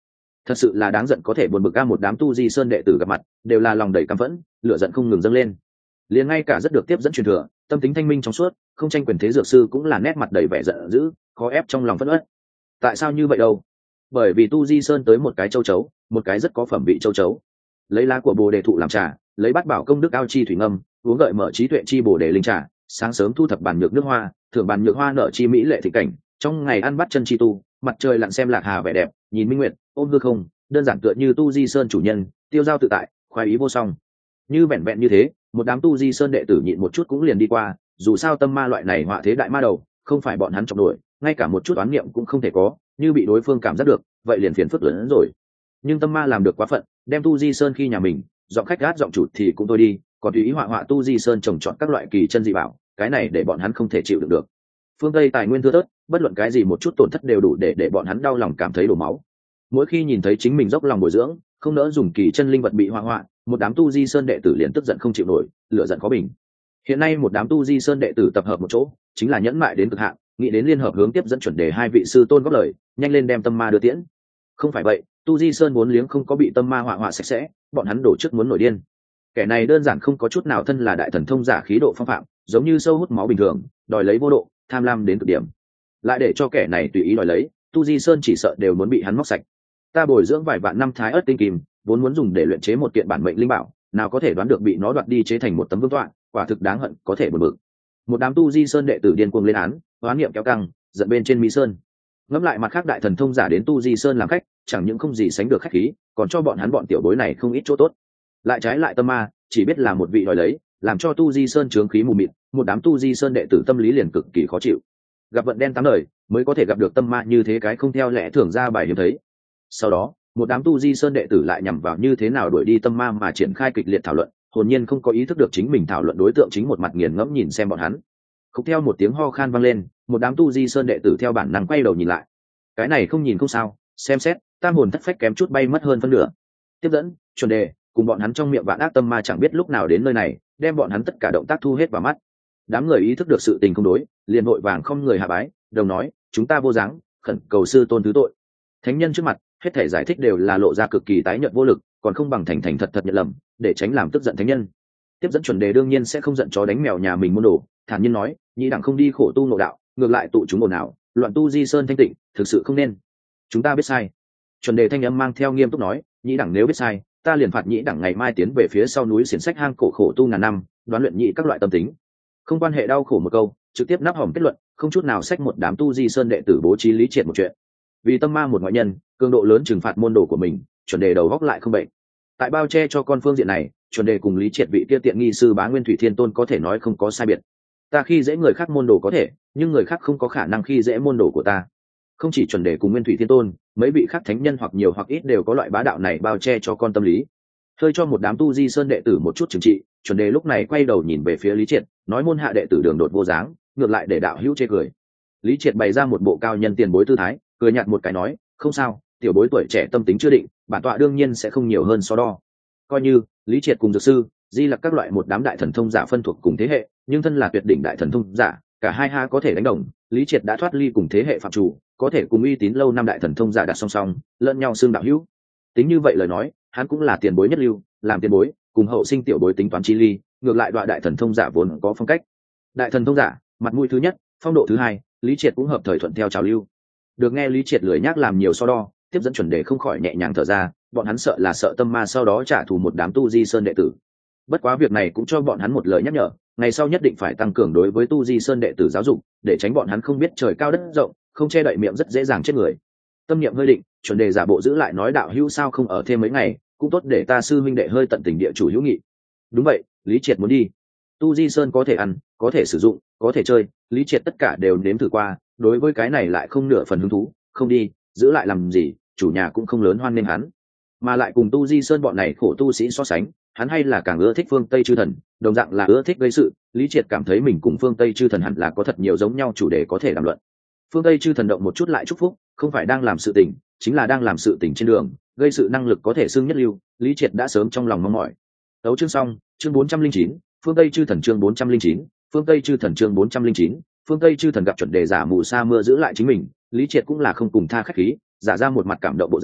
Thật sự là đáng giận, có thể buồn bực a. Một đám tu di sơn đệ tử gặp mặt đều là lòng đầy căm phẫn, lửa giận không ngừng dâng lên. Liền ngay cả rất được tiếp dẫn truyền thừa, tâm tính thanh minh trong suốt, không tranh quyền thế dược sư cũng là nét mặt đầy vẻ giận dữ, khó ép trong lòng phẫn uất. Tại sao như vậy đâu? Bởi vì tu di sơn tới một cái châu chấu, một cái rất có phẩm vị châu chấu. Lấy lá của bồ đề thụ làm trà, lấy bát bảo công đức ao chi thủy ngâm, uống gợi mở trí tuệ chi bồ đề linh trà, sáng sớm thu thập bàn nhược nước hoa, thưởng bàn nhược hoa nở chi mỹ lệ thị cảnh, trong ngày ăn bắt chân chi tu, mặt trời lặn xem lạc hà vẻ đẹp, nhìn minh nguyệt, ôm hư không, đơn giản tựa như tu di sơn chủ nhân, tiêu giao tự tại, khoái ý vô song. Như vẹn vẹn như thế, một đám tu di sơn đệ tử nhịn một chút cũng liền đi qua, dù sao tâm ma loại này họa thế đại ma đầu, không phải bọn hắn trọng nổi, ngay cả một chút oán niệm cũng không thể có, như bị đối phương cảm giác được, vậy liền phiền phức lớn hơn rồi. Nhưng tâm ma làm được quá phận, đem tu di sơn khi nhà mình, giọng khách gát giọng chủ thì cũng thôi đi, còn tùy ý họa họa tu di sơn trồng trọt các loại kỳ chân dị bảo, cái này để bọn hắn không thể chịu đựng được. Phương Tây tài nguyên thưa thớt, bất luận cái gì một chút tổn thất đều đủ để để bọn hắn đau lòng cảm thấy đổ máu. Mỗi khi nhìn thấy chính mình dốc lòng bồi dưỡng, không nỡ dùng kỳ chân linh vật bị họa họa, một đám tu di sơn đệ tử liền tức giận không chịu nổi, lửa giận khó bình. Hiện nay một đám tu di sơn đệ tử tập hợp một chỗ, chính là nhẫn mại đến cực hạn, nghĩ đến liên hợp hướng tiếp dẫn chuẩn đề hai vị sư tôn góp lời, nhanh lên đem tâm ma đưa tiễn. Không phải vậy, tu di sơn vốn liếng không có bị tâm ma họa họa sạch sẽ, bọn hắn đổ trước muốn nổi điên. Kẻ này đơn giản không có chút nào thân là đại thần thông giả khí độ phong phạm, giống như sâu hút máu bình thường, đòi lấy vô độ, tham lam đến cực điểm. Lại để cho kẻ này tùy ý đòi lấy, tu di sơn chỉ sợ đều muốn bị hắn móc sạch. Ta bồi dưỡng vài vạn năm thái ớt tinh kim, vốn muốn dùng để luyện chế một kiện bản mệnh linh bảo, nào có thể đoán được bị nó đoạt đi chế thành một tấm vương tọa, quả thực đáng hận, có thể buồn bực. Một đám tu di sơn đệ tử điên cuồng lên án, oán niệm kéo căng, giận bên trên mỹ sơn. Ngẫm lại mặt khác đại thần thông giả đến tu di sơn làm khách, chẳng những không gì sánh được khách khí, còn cho bọn hắn bọn tiểu bối này không ít chỗ tốt. Lại trái lại tâm ma, chỉ biết là một vị đòi lấy, làm cho tu di sơn trướng khí mù mịt, một đám tu di sơn đệ tử tâm lý liền cực kỳ khó chịu. Gặp vận đen tám đời, mới có thể gặp được tâm ma như thế cái không theo lẽ thường ra bài hiếm thấy. Sau đó, một đám tu di sơn đệ tử lại nhằm vào như thế nào đuổi đi tâm ma mà triển khai kịch liệt thảo luận, hồn nhiên không có ý thức được chính mình thảo luận đối tượng chính một mặt nghiền ngẫm nhìn xem bọn hắn. Không theo một tiếng ho khan vang lên, một đám tu di sơn đệ tử theo bản năng quay đầu nhìn lại. Cái này không nhìn không sao, xem xét, tam hồn thất phách kém chút bay mất hơn phân nửa. Tiếp dẫn, chuẩn đề, cùng bọn hắn trong miệng vạn ác tâm ma chẳng biết lúc nào đến nơi này, đem bọn hắn tất cả động tác thu hết vào mắt. Đám người ý thức được sự tình không đối, liền vội vàng không người hạ bái, đồng nói, chúng ta vô dáng, khẩn cầu sư tôn thứ tội. Thánh nhân trước mặt, hết thể giải thích đều là lộ ra cực kỳ tái nhợt vô lực, còn không bằng thành thành thật thật nhận lầm, để tránh làm tức giận thánh nhân. Tiếp dẫn chuẩn đề đương nhiên sẽ không giận chó đánh mèo nhà mình môn đồ, thản nhiên nói, nhị đẳng không đi khổ tu nội đạo, ngược lại tụ chúng ồn ào, loạn tu di sơn thanh tịnh, thực sự không nên. Chúng ta biết sai. Chuẩn đề thanh âm mang theo nghiêm túc nói, nhị đẳng nếu biết sai, ta liền phạt nhị đẳng ngày mai tiến về phía sau núi xiển sách hang cổ khổ tu ngàn năm, đoán luyện nhị các loại tâm tính. Không quan hệ đau khổ một câu, trực tiếp nắp hỏng kết luận, không chút nào sách một đám tu di sơn đệ tử bố trí lý triệt một chuyện. Vì tâm ma một ngoại nhân, cường độ lớn trừng phạt môn đồ của mình, chuẩn đề đầu góc lại không bệnh. Tại bao che cho con phương diện này, chuẩn đề cùng lý triệt vị kia tiện nghi sư bá nguyên thủy thiên tôn có thể nói không có sai biệt. Ta khi dễ người khác môn đồ có thể, nhưng người khác không có khả năng khi dễ môn đồ của ta. Không chỉ chuẩn đề cùng nguyên thủy thiên tôn, mấy vị khác thánh nhân hoặc nhiều hoặc ít đều có loại bá đạo này bao che cho con tâm lý. Hơi cho một đám tu di sơn đệ tử một chút trừng trị, chuẩn đề lúc này quay đầu nhìn về phía lý triệt, nói môn hạ đệ tử đường đột vô dáng, ngược lại để đạo hữu chê cười. Lý triệt bày ra một bộ cao nhân tiền bối tư thái, cười nhạt một cái nói, không sao, tiểu bối tuổi trẻ tâm tính chưa định, bản tọa đương nhiên sẽ không nhiều hơn so đo. Coi như lý triệt cùng dược sư di lặc các loại một đám đại thần thông giả phân thuộc cùng thế hệ, nhưng thân là tuyệt đỉnh đại thần thông giả, cả hai ha có thể đánh đồng. Lý triệt đã thoát ly cùng thế hệ phạm chủ, có thể cùng uy tín lâu năm đại thần thông giả đặt song song, lẫn nhau xương đạo hữu. Tính như vậy lời nói, hắn cũng là tiền bối nhất lưu, làm tiền bối cùng hậu sinh tiểu bối tính toán chi ly, ngược lại đoạn đại thần thông giả vốn có phong cách. Đại thần thông giả, mặt mũi thứ nhất, phong độ thứ hai, lý triệt cũng hợp thời thuận theo trào lưu. Được nghe lý triệt lười nhác làm nhiều so đo, tiếp dẫn chuẩn đề không khỏi nhẹ nhàng thở ra, bọn hắn sợ là sợ tâm ma sau đó trả thù một đám tu di sơn đệ tử. Bất quá việc này cũng cho bọn hắn một lời nhắc nhở, ngày sau nhất định phải tăng cường đối với tu di sơn đệ tử giáo dục, để tránh bọn hắn không biết trời cao đất rộng, không che đậy miệng rất dễ dàng chết người. Tâm niệm hơi định, chuẩn đề giả bộ giữ lại nói, đạo hữu sao không ở thêm mấy ngày, cũng tốt để ta sư minh đệ hơi tận tình địa chủ hữu nghị. Đúng vậy, lý triệt muốn đi. Tu di sơn có thể ăn, có thể sử dụng, có thể chơi, lý triệt tất cả đều nếm thử qua, đối với cái này lại không nửa phần hứng thú, không đi, giữ lại làm gì, chủ nhà cũng không lớn hoan nghênh hắn. Mà lại cùng tu di sơn bọn này khổ tu sĩ so sánh, hắn hay là càng ưa thích phương Tây chư thần, đồng dạng là ưa thích gây sự. Lý triệt cảm thấy mình cùng phương Tây chư thần hẳn là có thật nhiều giống nhau chủ đề có thể đàm luận. Phương Tây chư thần động một chút lại chúc phúc, không phải đang làm sự tình, chính là đang làm sự tình trên đường, gây sự năng lực có thể xưng nhất lưu. Lý triệt đã sớm trong lòng mong mỏi. Đấu chương xong, chương bốn trăm linh chín, phương Tây chư thần chương bốn trăm linh chín, phương Tây chư thần chương bốn trăm linh chín, phương Tây chư thần gặp chuẩn đề giả mù sa mưa giữ lại chính mình, lý triệt cũng là không cùng tha khách khí, giả ra một mặt cảm động bộ dáng,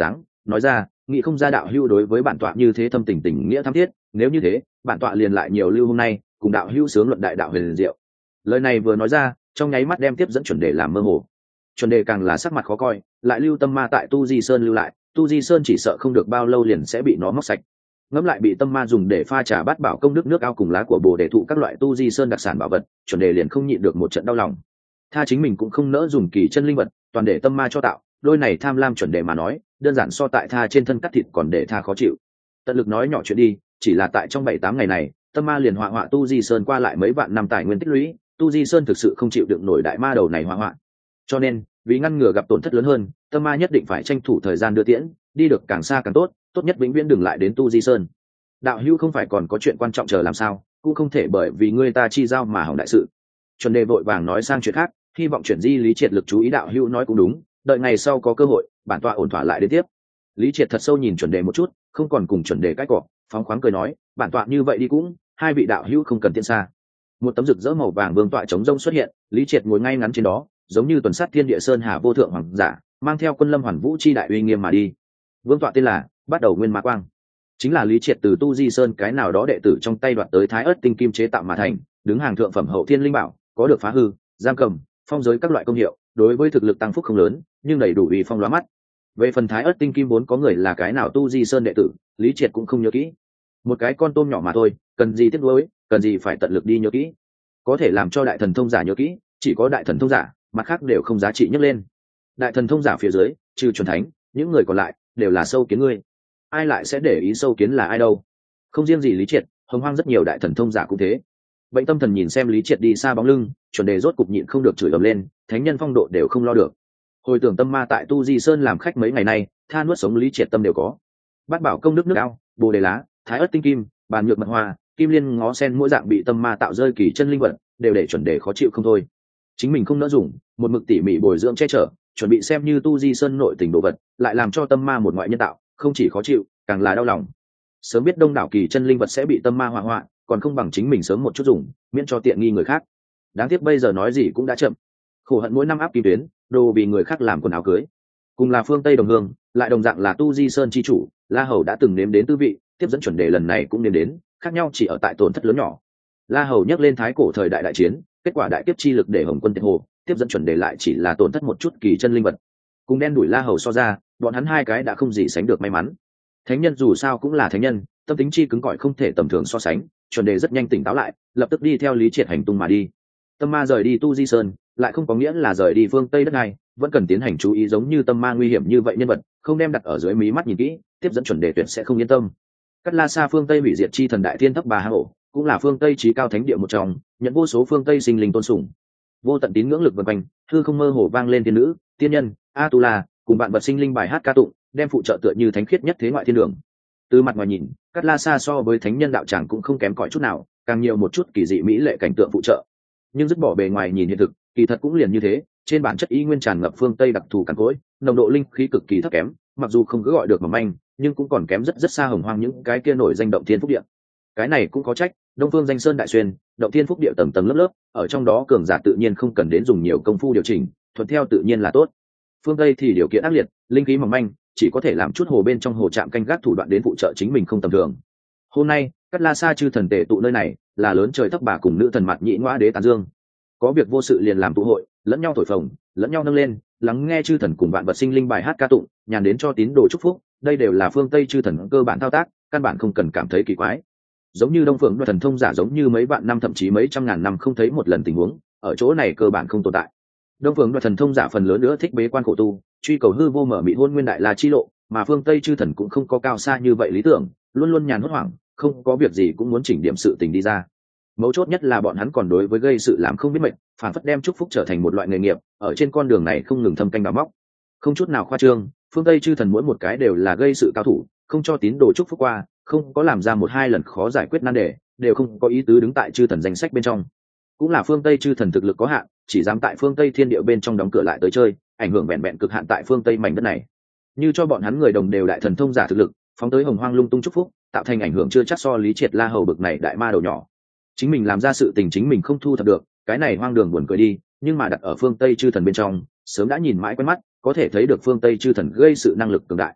nói ra nghĩ không ra đạo hữu đối với bản tọa như thế thâm tình tình nghĩa thắm thiết, nếu như thế bản tọa liền lại nhiều lưu hôm nay cùng đạo hữu sướng luận đại đạo huyền diệu. Lời này vừa nói ra trong nháy mắt đem tiếp dẫn chuẩn đề làm mơ hồ. Chuẩn đề càng là sắc mặt khó coi, lại lưu tâm ma tại tu di sơn lưu lại, tu di sơn chỉ sợ không được bao lâu liền sẽ bị nó móc sạch. Ngẫm lại bị tâm ma dùng để pha trà bát bảo công đức nước ao cùng lá của bồ đề thụ các loại tu di sơn đặc sản bảo vật, chuẩn đề liền không nhịn được một trận đau lòng. Tha chính mình cũng không nỡ dùng kỳ chân linh vật, toàn để tâm ma cho tạo, đôi này tham lam chuẩn đề mà nói đơn giản so tại tha trên thân cắt thịt còn để tha khó chịu. Tận lực nói nhỏ chuyện đi, chỉ là tại trong bảy tám ngày này tâm ma liền họa họa tu di sơn qua lại mấy vạn năm tài nguyên tích lũy, tu di sơn thực sự không chịu đựng nổi đại ma đầu này họa họa. Cho nên vì ngăn ngừa gặp tổn thất lớn hơn, tâm ma nhất định phải tranh thủ thời gian đưa tiễn, đi được càng xa càng tốt, tốt nhất vĩnh viễn đừng lại đến tu di sơn. Đạo hữu không phải còn có chuyện quan trọng chờ làm sao, cũng không thể bởi vì ngươi ta chi giao mà hỏng đại sự. Chuẩn đề vội vàng nói sang chuyện khác, hy vọng chuyển di Lý Triệt lực chú ý. Đạo hữu nói cũng đúng, đợi ngày sau có cơ hội bản tọa ổn thỏa lại đến tiếp. Lý Triệt thật sâu nhìn chuẩn đề một chút, không còn cùng chuẩn đề cãi cọ, phóng khoáng cười nói bản tọa như vậy đi cũng, hai vị đạo hữu không cần tiện xa. Một tấm rực rỡ màu vàng vương tọa chống rông xuất hiện, Lý Triệt ngồi ngay ngắn trên đó, giống như tuần sát thiên địa sơn hà vô thượng hoàng giả, mang theo quân lâm hoàn vũ chi đại uy nghiêm mà đi. Vương tọa tên là bắt đầu nguyên ma quang, chính là Lý Triệt từ tu di sơn cái nào đó đệ tử trong tay đoạt tới thái ớt tinh kim chế tạo mà thành, đứng hàng thượng phẩm hậu thiên linh bảo, có được phá hư, giam cầm, phong giới các loại công hiệu, đối với thực lực tăng phúc không lớn nhưng đầy đủ uy phong lóa mắt. Về phần thái ớt tinh kim vốn có người là cái nào tu di sơn đệ tử, Lý Triệt cũng không nhớ kỹ. Một cái con tôm nhỏ mà thôi, cần gì tiếc nuối, cần gì phải tận lực đi nhớ kỹ. Có thể làm cho đại thần thông giả nhớ kỹ, chỉ có đại thần thông giả, mặt khác đều không giá trị nhấc lên. Đại thần thông giả phía dưới, trừ chuẩn thánh, những người còn lại đều là sâu kiến ngươi. Ai lại sẽ để ý sâu kiến là ai đâu? Không riêng gì Lý Triệt, hồng hoang rất nhiều đại thần thông giả cũng thế. Bệnh tâm thần nhìn xem Lý Triệt đi xa bóng lưng, chuẩn đề rốt cục nhịn không được chửi ầm lên, thánh nhân phong độ đều không lo được. Hồi tưởng tâm ma tại tu di sơn làm khách mấy ngày nay, tha nuốt sống Lý Triệt tâm đều có. Bát bảo công đức nước ao, bồ đề lá, thái ớt tinh kim, bàn nhược mật hoa, kim liên ngó sen mỗi dạng bị tâm ma tạo rơi kỳ chân linh vật, đều để chuẩn đề khó chịu không thôi. Chính mình không nỡ dùng, một mực tỉ mỉ bồi dưỡng che chở, chuẩn bị xem như tu di sơn nội tình đồ vật, lại làm cho tâm ma một ngoại nhân tạo, không chỉ khó chịu, càng là đau lòng. Sớm biết đông đảo kỳ chân linh vật sẽ bị tâm ma hỏa hoạn, còn không bằng chính mình sớm một chút dùng, miễn cho tiện nghi người khác. Đáng tiếc bây giờ nói gì cũng đã chậm. Khổ hận mỗi năm áp kim tuyến, đồ vì người khác làm quần áo cưới. Cùng là phương Tây đồng hương, lại đồng dạng là tu di sơn chi chủ, La Hầu đã từng nếm đến tư vị, tiếp dẫn chuẩn đề lần này cũng nếm đến, khác nhau chỉ ở tại tổn thất lớn nhỏ. La Hầu nhắc lên thái cổ thời đại đại chiến, kết quả đại kiếp chi lực để Hồng Quân tiệt hồ, tiếp dẫn chuẩn đề lại chỉ là tổn thất một chút kỳ chân linh vật. Cùng đen đuổi La Hầu so ra, bọn hắn hai cái đã không gì sánh được may mắn. Thánh nhân dù sao cũng là thánh nhân, tâm tính chi cứng cỏi không thể tầm thường so sánh, chuẩn đề rất nhanh tỉnh táo lại, lập tức đi theo Lý Triệt hành tung mà đi. Tâm ma rời đi tu di sơn, lại không có nghĩa là rời đi phương Tây đất này, vẫn cần tiến hành chú ý, giống như tâm ma nguy hiểm như vậy nhân vật, không đem đặt ở dưới mí mắt nhìn kỹ, tiếp dẫn chuẩn đề tuyệt sẽ không yên tâm. Cát La Sa phương Tây hủy diệt chi thần đại thiên thấp bà hang ổ, cũng là phương Tây trí cao thánh địa một trong, nhận vô số phương Tây sinh linh tôn sùng. Vô tận tín ngưỡng lực vần quanh, hư không mơ hồ vang lên thiên nữ, tiên nhân, a tu la, cùng bạn vật sinh linh bài hát ca tụng, đem phụ trợ tựa như thánh khiết nhất thế ngoại thiên đường. Từ mặt ngoài nhìn, Cát La Sa so với thánh nhân đạo tràng cũng không kém cỏi chút nào, càng nhiều một chút kỳ dị mỹ lệ cảnh tượng phụ trợ. Nhưng dứt bỏ bề ngoài nhìn hiện thực, kỳ thật cũng liền như thế, trên bản chất ý nguyên tràn ngập phương Tây đặc thù cằn cỗi, nồng độ linh khí cực kỳ thấp kém, mặc dù không cứ gọi được mầm manh, nhưng cũng còn kém rất rất xa hồng hoang những cái kia nổi danh động thiên phúc địa. Cái này cũng có trách, Đông Phương Danh Sơn Đại Xuyên, động thiên phúc địa tầng tầng lớp lớp, ở trong đó cường giả tự nhiên không cần đến dùng nhiều công phu điều chỉnh, thuận theo tự nhiên là tốt. Phương Tây thì điều kiện ác liệt, linh khí mỏng manh, chỉ có thể làm chút hồ bên trong hồ trạm canh gác thủ đoạn đến phụ trợ chính mình không tầm thường. Hôm nay, Cát La Sa chư thần tề tụ nơi này, là lớn trời thấp bà cùng nữ thần mặt nhị ngoa đế tán dương. Có việc vô sự liền làm tụ hội, lẫn nhau thổi phồng, lẫn nhau nâng lên, lắng nghe chư thần cùng vạn vật sinh linh bài hát ca tụng, nhàn đến cho tín đồ chúc phúc, đây đều là phương Tây chư thần cơ bản thao tác, căn bản không cần cảm thấy kỳ quái. Giống như Đông Phương Đoạt Thần thông giả giống như mấy vạn năm thậm chí mấy trăm ngàn năm không thấy một lần tình huống, ở chỗ này cơ bản không tồn tại. Đông Phương Đoạt Thần thông giả phần lớn nữa thích bế quan khổ tu, truy cầu hư vô mở mị hôn nguyên đại la chi lộ, mà phương Tây chư thần cũng không có cao xa như vậy lý tưởng, luôn luôn nhàn hốt hoảng, không có việc gì cũng muốn chỉnh điểm sự tình đi ra. Mấu chốt nhất là bọn hắn còn đối với gây sự làm không biết mệnh, phản phất đem chúc phúc trở thành một loại nghề nghiệp, ở trên con đường này không ngừng thâm canh đào móc. Không chút nào khoa trương, phương Tây chư thần mỗi một cái đều là gây sự cao thủ, không cho tín đồ chúc phúc qua, không có làm ra một hai lần khó giải quyết nan đề, đều không có ý tứ đứng tại chư thần danh sách bên trong. Cũng là phương Tây chư thần thực lực có hạn, chỉ dám tại phương Tây thiên địa bên trong đóng cửa lại tới chơi, ảnh hưởng vẹn vẹn cực hạn tại phương Tây mảnh đất này. Như cho bọn hắn người đồng đều đại thần thông giả thực lực, phóng tới hồng hoang lung tung chúc phúc, tạo thành ảnh hưởng chưa chắc so Lý Triệt La Hầu bực này đại ma đầu nhỏ. Chính mình làm ra sự tình chính mình không thu thập được, cái này hoang đường buồn cười đi, nhưng mà đặt ở phương Tây chư thần bên trong, sớm đã nhìn mãi quen mắt, có thể thấy được phương Tây chư thần gây sự năng lực cường đại.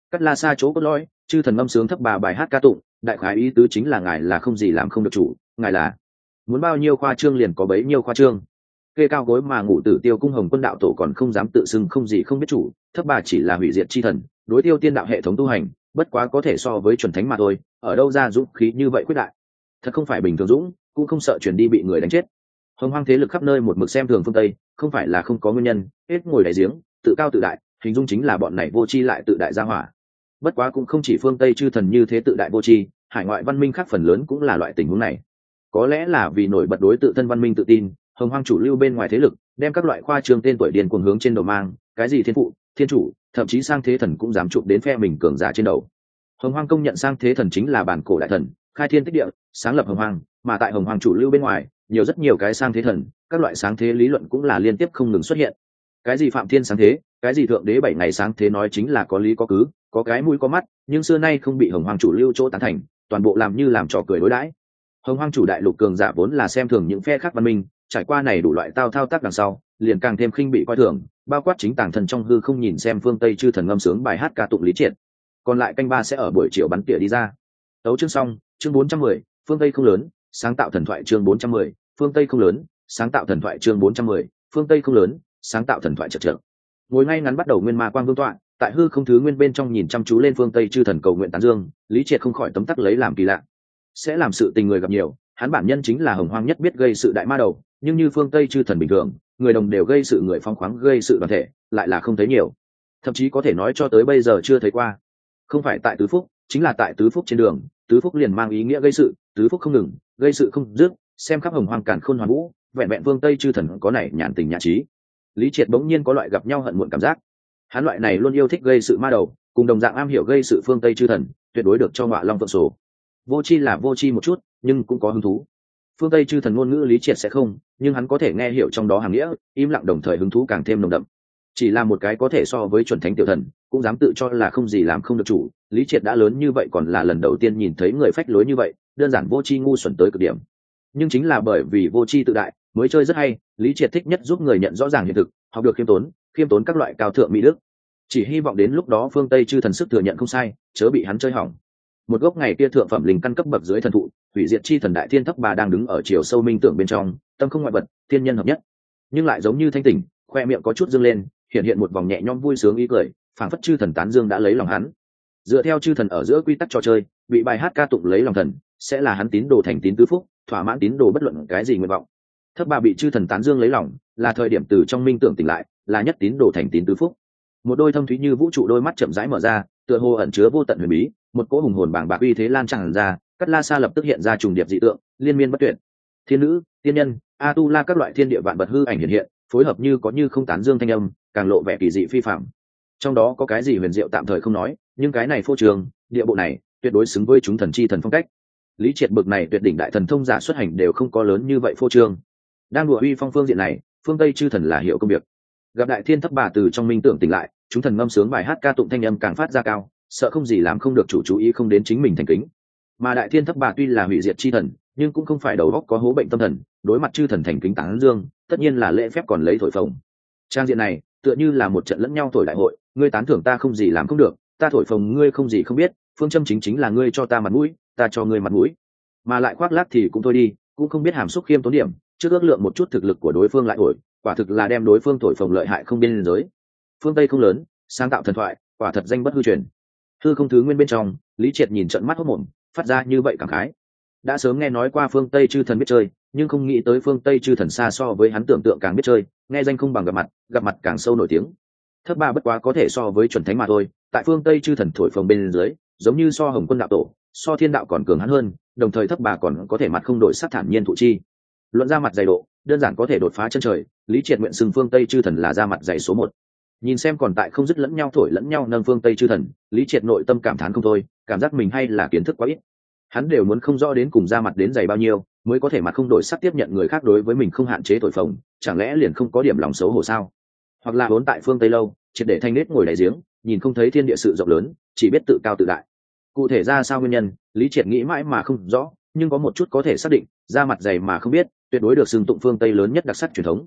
Cắt La Sa chỗ cốt lõi, chư thần ngâm sướng thấp bà bài hát ca tụng, đại khái ý tứ chính là ngài là không gì làm không được chủ, ngài là muốn bao nhiêu khoa trương liền có bấy nhiêu khoa trương. Kê cao gối mà ngủ tử Tiêu cung Hồng Quân đạo tổ còn không dám tự xưng không gì không biết chủ, thấp bà chỉ là hủy diệt chi thần, đối tiêu tiên đạo hệ thống tu hành, bất quá có thể so với chuẩn thánh mà thôi, ở đâu ra dũng khí như vậy quyết đại. Thật không phải bình thường dũng, cũng không sợ chuyển đi bị người đánh chết. Hồng hoang thế lực khắp nơi một mực xem thường phương Tây, không phải là không có nguyên nhân, hết ngồi đáy giếng, tự cao tự đại, hình dung chính là bọn này vô tri lại tự đại gia hỏa. Bất quá cũng không chỉ phương Tây chư thần như thế tự đại vô tri, hải ngoại văn minh khác phần lớn cũng là loại tình huống này. Có lẽ là vì nổi bật đối tự thân văn minh tự tin, hồng hoang chủ lưu bên ngoài thế lực đem các loại khoa trương tên tuổi điên cuồng hướng trên đầu mang, cái gì thiên phụ, thiên chủ, thậm chí sang thế thần cũng dám chụp đến phe mình cường giả trên đầu. Hồng hoang công nhận sang thế thần chính là bản cổ đại thần, khai thiên tích địa, sáng lập hồng hoang, mà tại hồng hoang chủ lưu bên ngoài nhiều rất nhiều cái sang thế thần, các loại sáng thế lý luận cũng là liên tiếp không ngừng xuất hiện. Cái gì phạm thiên sáng thế, cái gì thượng đế bảy ngày sáng thế nói chính là có lý có cứ, có cái mũi có mắt, nhưng xưa nay không bị hồng hoang chủ lưu chỗ tán thành, toàn bộ làm như làm trò cười đối đãi. Hồng hoang chủ đại lục cường giả vốn là xem thường những phe khác văn minh, trải qua này đủ loại tao thao tác đằng sau, liền càng thêm khinh bị coi thường, bao quát chính tàng thần trong hư không nhìn xem phương Tây chư thần ngâm sướng bài hát ca tụng lý triệt. Còn lại canh ba sẽ ở buổi chiều bắn tỉa đi ra. Tấu chương xong, chương bốn trăm mười, phương Tây không lớn, sáng tạo thần thoại chương bốn trăm mười, phương Tây không lớn, sáng tạo thần thoại chương bốn trăm mười, phương Tây không lớn, sáng tạo thần thoại chợt chợt. Ngồi ngay ngắn bắt đầu nguyên ma quang vương tọa, tại hư không thứ nguyên bên trong nhìn chăm chú lên phương Tây chư thần cầu nguyện tán dương, lý triệt không khỏi tấm tắc lấy làm kỳ lạ. Sẽ làm sự tình người gặp nhiều, hắn bản nhân chính là hồng hoang nhất biết gây sự đại ma đầu, nhưng như phương Tây chư thần bình thường, người đồng đều gây sự người phong khoáng gây sự đoàn thể, lại là không thấy nhiều. Thậm chí có thể nói cho tới bây giờ chưa thấy qua. Không phải tại tứ phúc, chính là tại tứ phúc trên đường, tứ phúc liền mang ý nghĩa gây sự, tứ phúc không ngừng, gây sự không dứt, xem khắp hồng hoang càn khôn hoàn vũ, vẹn vẹn phương Tây chư thần có này nhàn tình nhã trí. Lý triệt bỗng nhiên có loại gặp nhau hận muộn cảm giác. Hắn loại này luôn yêu thích gây sự ma đầu, cùng đồng dạng am hiểu gây sự phương Tây chư thần, tuyệt đối được cho ngọa long phượng sổ. Vô chi là vô chi một chút, nhưng cũng có hứng thú. Phương Tây chư thần ngôn ngữ lý triệt sẽ không, nhưng hắn có thể nghe hiểu trong đó hàng nghĩa, im lặng đồng thời hứng thú càng thêm nồng đậm. Chỉ là một cái có thể so với chuẩn thánh tiểu thần, cũng dám tự cho là không gì làm không được chủ, lý triệt đã lớn như vậy còn là lần đầu tiên nhìn thấy người phách lối như vậy, đơn giản vô chi ngu xuẩn tới cực điểm. Nhưng chính là bởi vì vô chi tự đại, mới chơi rất hay, lý triệt thích nhất giúp người nhận rõ ràng hiện thực, học được khiêm tốn, khiêm tốn các loại cao thượng mỹ đức. Chỉ hy vọng đến lúc đó phương Tây chư thần sức thừa nhận không sai, chớ bị hắn chơi hỏng. Một gốc ngày kia thượng phẩm linh căn cấp bậc dưới thần thụ, hủy diệt chi thần đại thiên thấp bà đang đứng ở chiều sâu minh tưởng bên trong, tâm không ngoại vật, thiên nhân hợp nhất, nhưng lại giống như thanh tỉnh, khoe miệng có chút dương lên, hiện hiện một vòng nhẹ nhõm vui sướng ý cười, phảng phất chư thần tán dương đã lấy lòng hắn. Dựa theo chư thần ở giữa quy tắc trò chơi, bị bài hát ca tụng lấy lòng thần, sẽ là hắn tín đồ thành tín tứ phúc, thỏa mãn tín đồ bất luận cái gì nguyện vọng. Thấp bà bị chư thần tán dương lấy lòng, là thời điểm từ trong minh tưởng tỉnh lại, là nhất tín đồ thành tín tứ phúc. Một đôi thâm thúy như vũ trụ đôi mắt chậm rãi mở ra, tựa hồ ẩn chứa vô tận huyền bí, một cỗ hùng hồn bàng bạc uy thế lan tràn ra, Cắt La Sa lập tức hiện ra trùng điệp dị tượng, liên miên bất tuyệt. Thiên nữ, tiên nhân, a tu la các loại thiên địa vạn vật hư ảnh hiện hiện, phối hợp như có như không tán dương thanh âm, càng lộ vẻ kỳ dị phi phàm. Trong đó có cái gì huyền diệu tạm thời không nói, nhưng cái này phô trường, địa bộ này, tuyệt đối xứng với chúng thần chi thần phong cách. Lý triệt bực này tuyệt đỉnh đại thần thông giả xuất hành đều không có lớn như vậy phô trương. Đang đùa uy phong phương diện này, phương Tây chư thần là hiểu công việc. Gặp đại thiên thấp bà từ trong minh tưởng tỉnh lại, chúng thần ngâm sướng bài hát ca tụng thanh âm càng phát ra cao, sợ không gì làm không được chủ chú ý không đến chính mình thành kính. Mà đại thiên thấp bà tuy là hủy diệt chi thần, nhưng cũng không phải đầu óc có hố bệnh tâm thần, đối mặt chư thần thành kính tán dương, tất nhiên là lễ phép còn lấy thổi phồng. Trang diện này, tựa như là một trận lẫn nhau thổi đại hội, ngươi tán thưởng ta không gì làm không được, ta thổi phồng ngươi không gì không biết, phương châm chính chính là ngươi cho ta mặt mũi, ta cho ngươi mặt mũi. Mà lại khoác lác thì cũng thôi đi, cũng không biết hàm xúc khiêm tốn điểm, trước ước lượng một chút thực lực của đối phương lại thổi, quả thực là đem đối phương thổi phồng lợi hại không biên giới. Phương Tây không lớn, sáng tạo thần thoại, quả thật danh bất hư truyền. Hư không thứ nguyên bên trong, Lý Triệt nhìn trận mắt hốt mồm, phát ra như vậy cảm khái. Đã sớm nghe nói qua phương Tây chư thần biết chơi, nhưng không nghĩ tới phương Tây chư thần xa so với hắn tưởng tượng càng biết chơi, nghe danh không bằng gặp mặt, gặp mặt càng sâu nổi tiếng. Thấp ba bất quá có thể so với chuẩn thánh mà thôi, tại phương Tây chư thần thổi phồng bên dưới, giống như so Hồng Quân đạo tổ, so Thiên đạo còn cường hắn hơn, đồng thời thấp bà còn có thể mặt không đổi sắc thản nhiên thụ chi. Luận ra mặt dày độ, đơn giản có thể đột phá chân trời, Lý Triệt nguyện xưng phương Tây chư thần là ra mặt dày số một. Nhìn xem còn tại không dứt lẫn nhau thổi lẫn nhau nâng phương Tây chư thần, Lý Triệt nội tâm cảm thán không thôi, cảm giác mình hay là kiến thức quá ít. Hắn đều muốn không rõ đến cùng ra mặt đến dày bao nhiêu, mới có thể mặt không đổi sắc tiếp nhận người khác đối với mình không hạn chế thổi phồng, chẳng lẽ liền không có điểm lòng xấu hổ sao? Hoặc là vốn tại phương Tây lâu, triệt để thanh nết ngồi đáy giếng, nhìn không thấy thiên địa sự rộng lớn, chỉ biết tự cao tự đại. Cụ thể ra sao nguyên nhân, Lý Triệt nghĩ mãi mà không rõ, nhưng có một chút có thể xác định, ra mặt dày mà không biết, tuyệt đối được xưng tụng phương Tây lớn nhất đặc sắc truyền thống.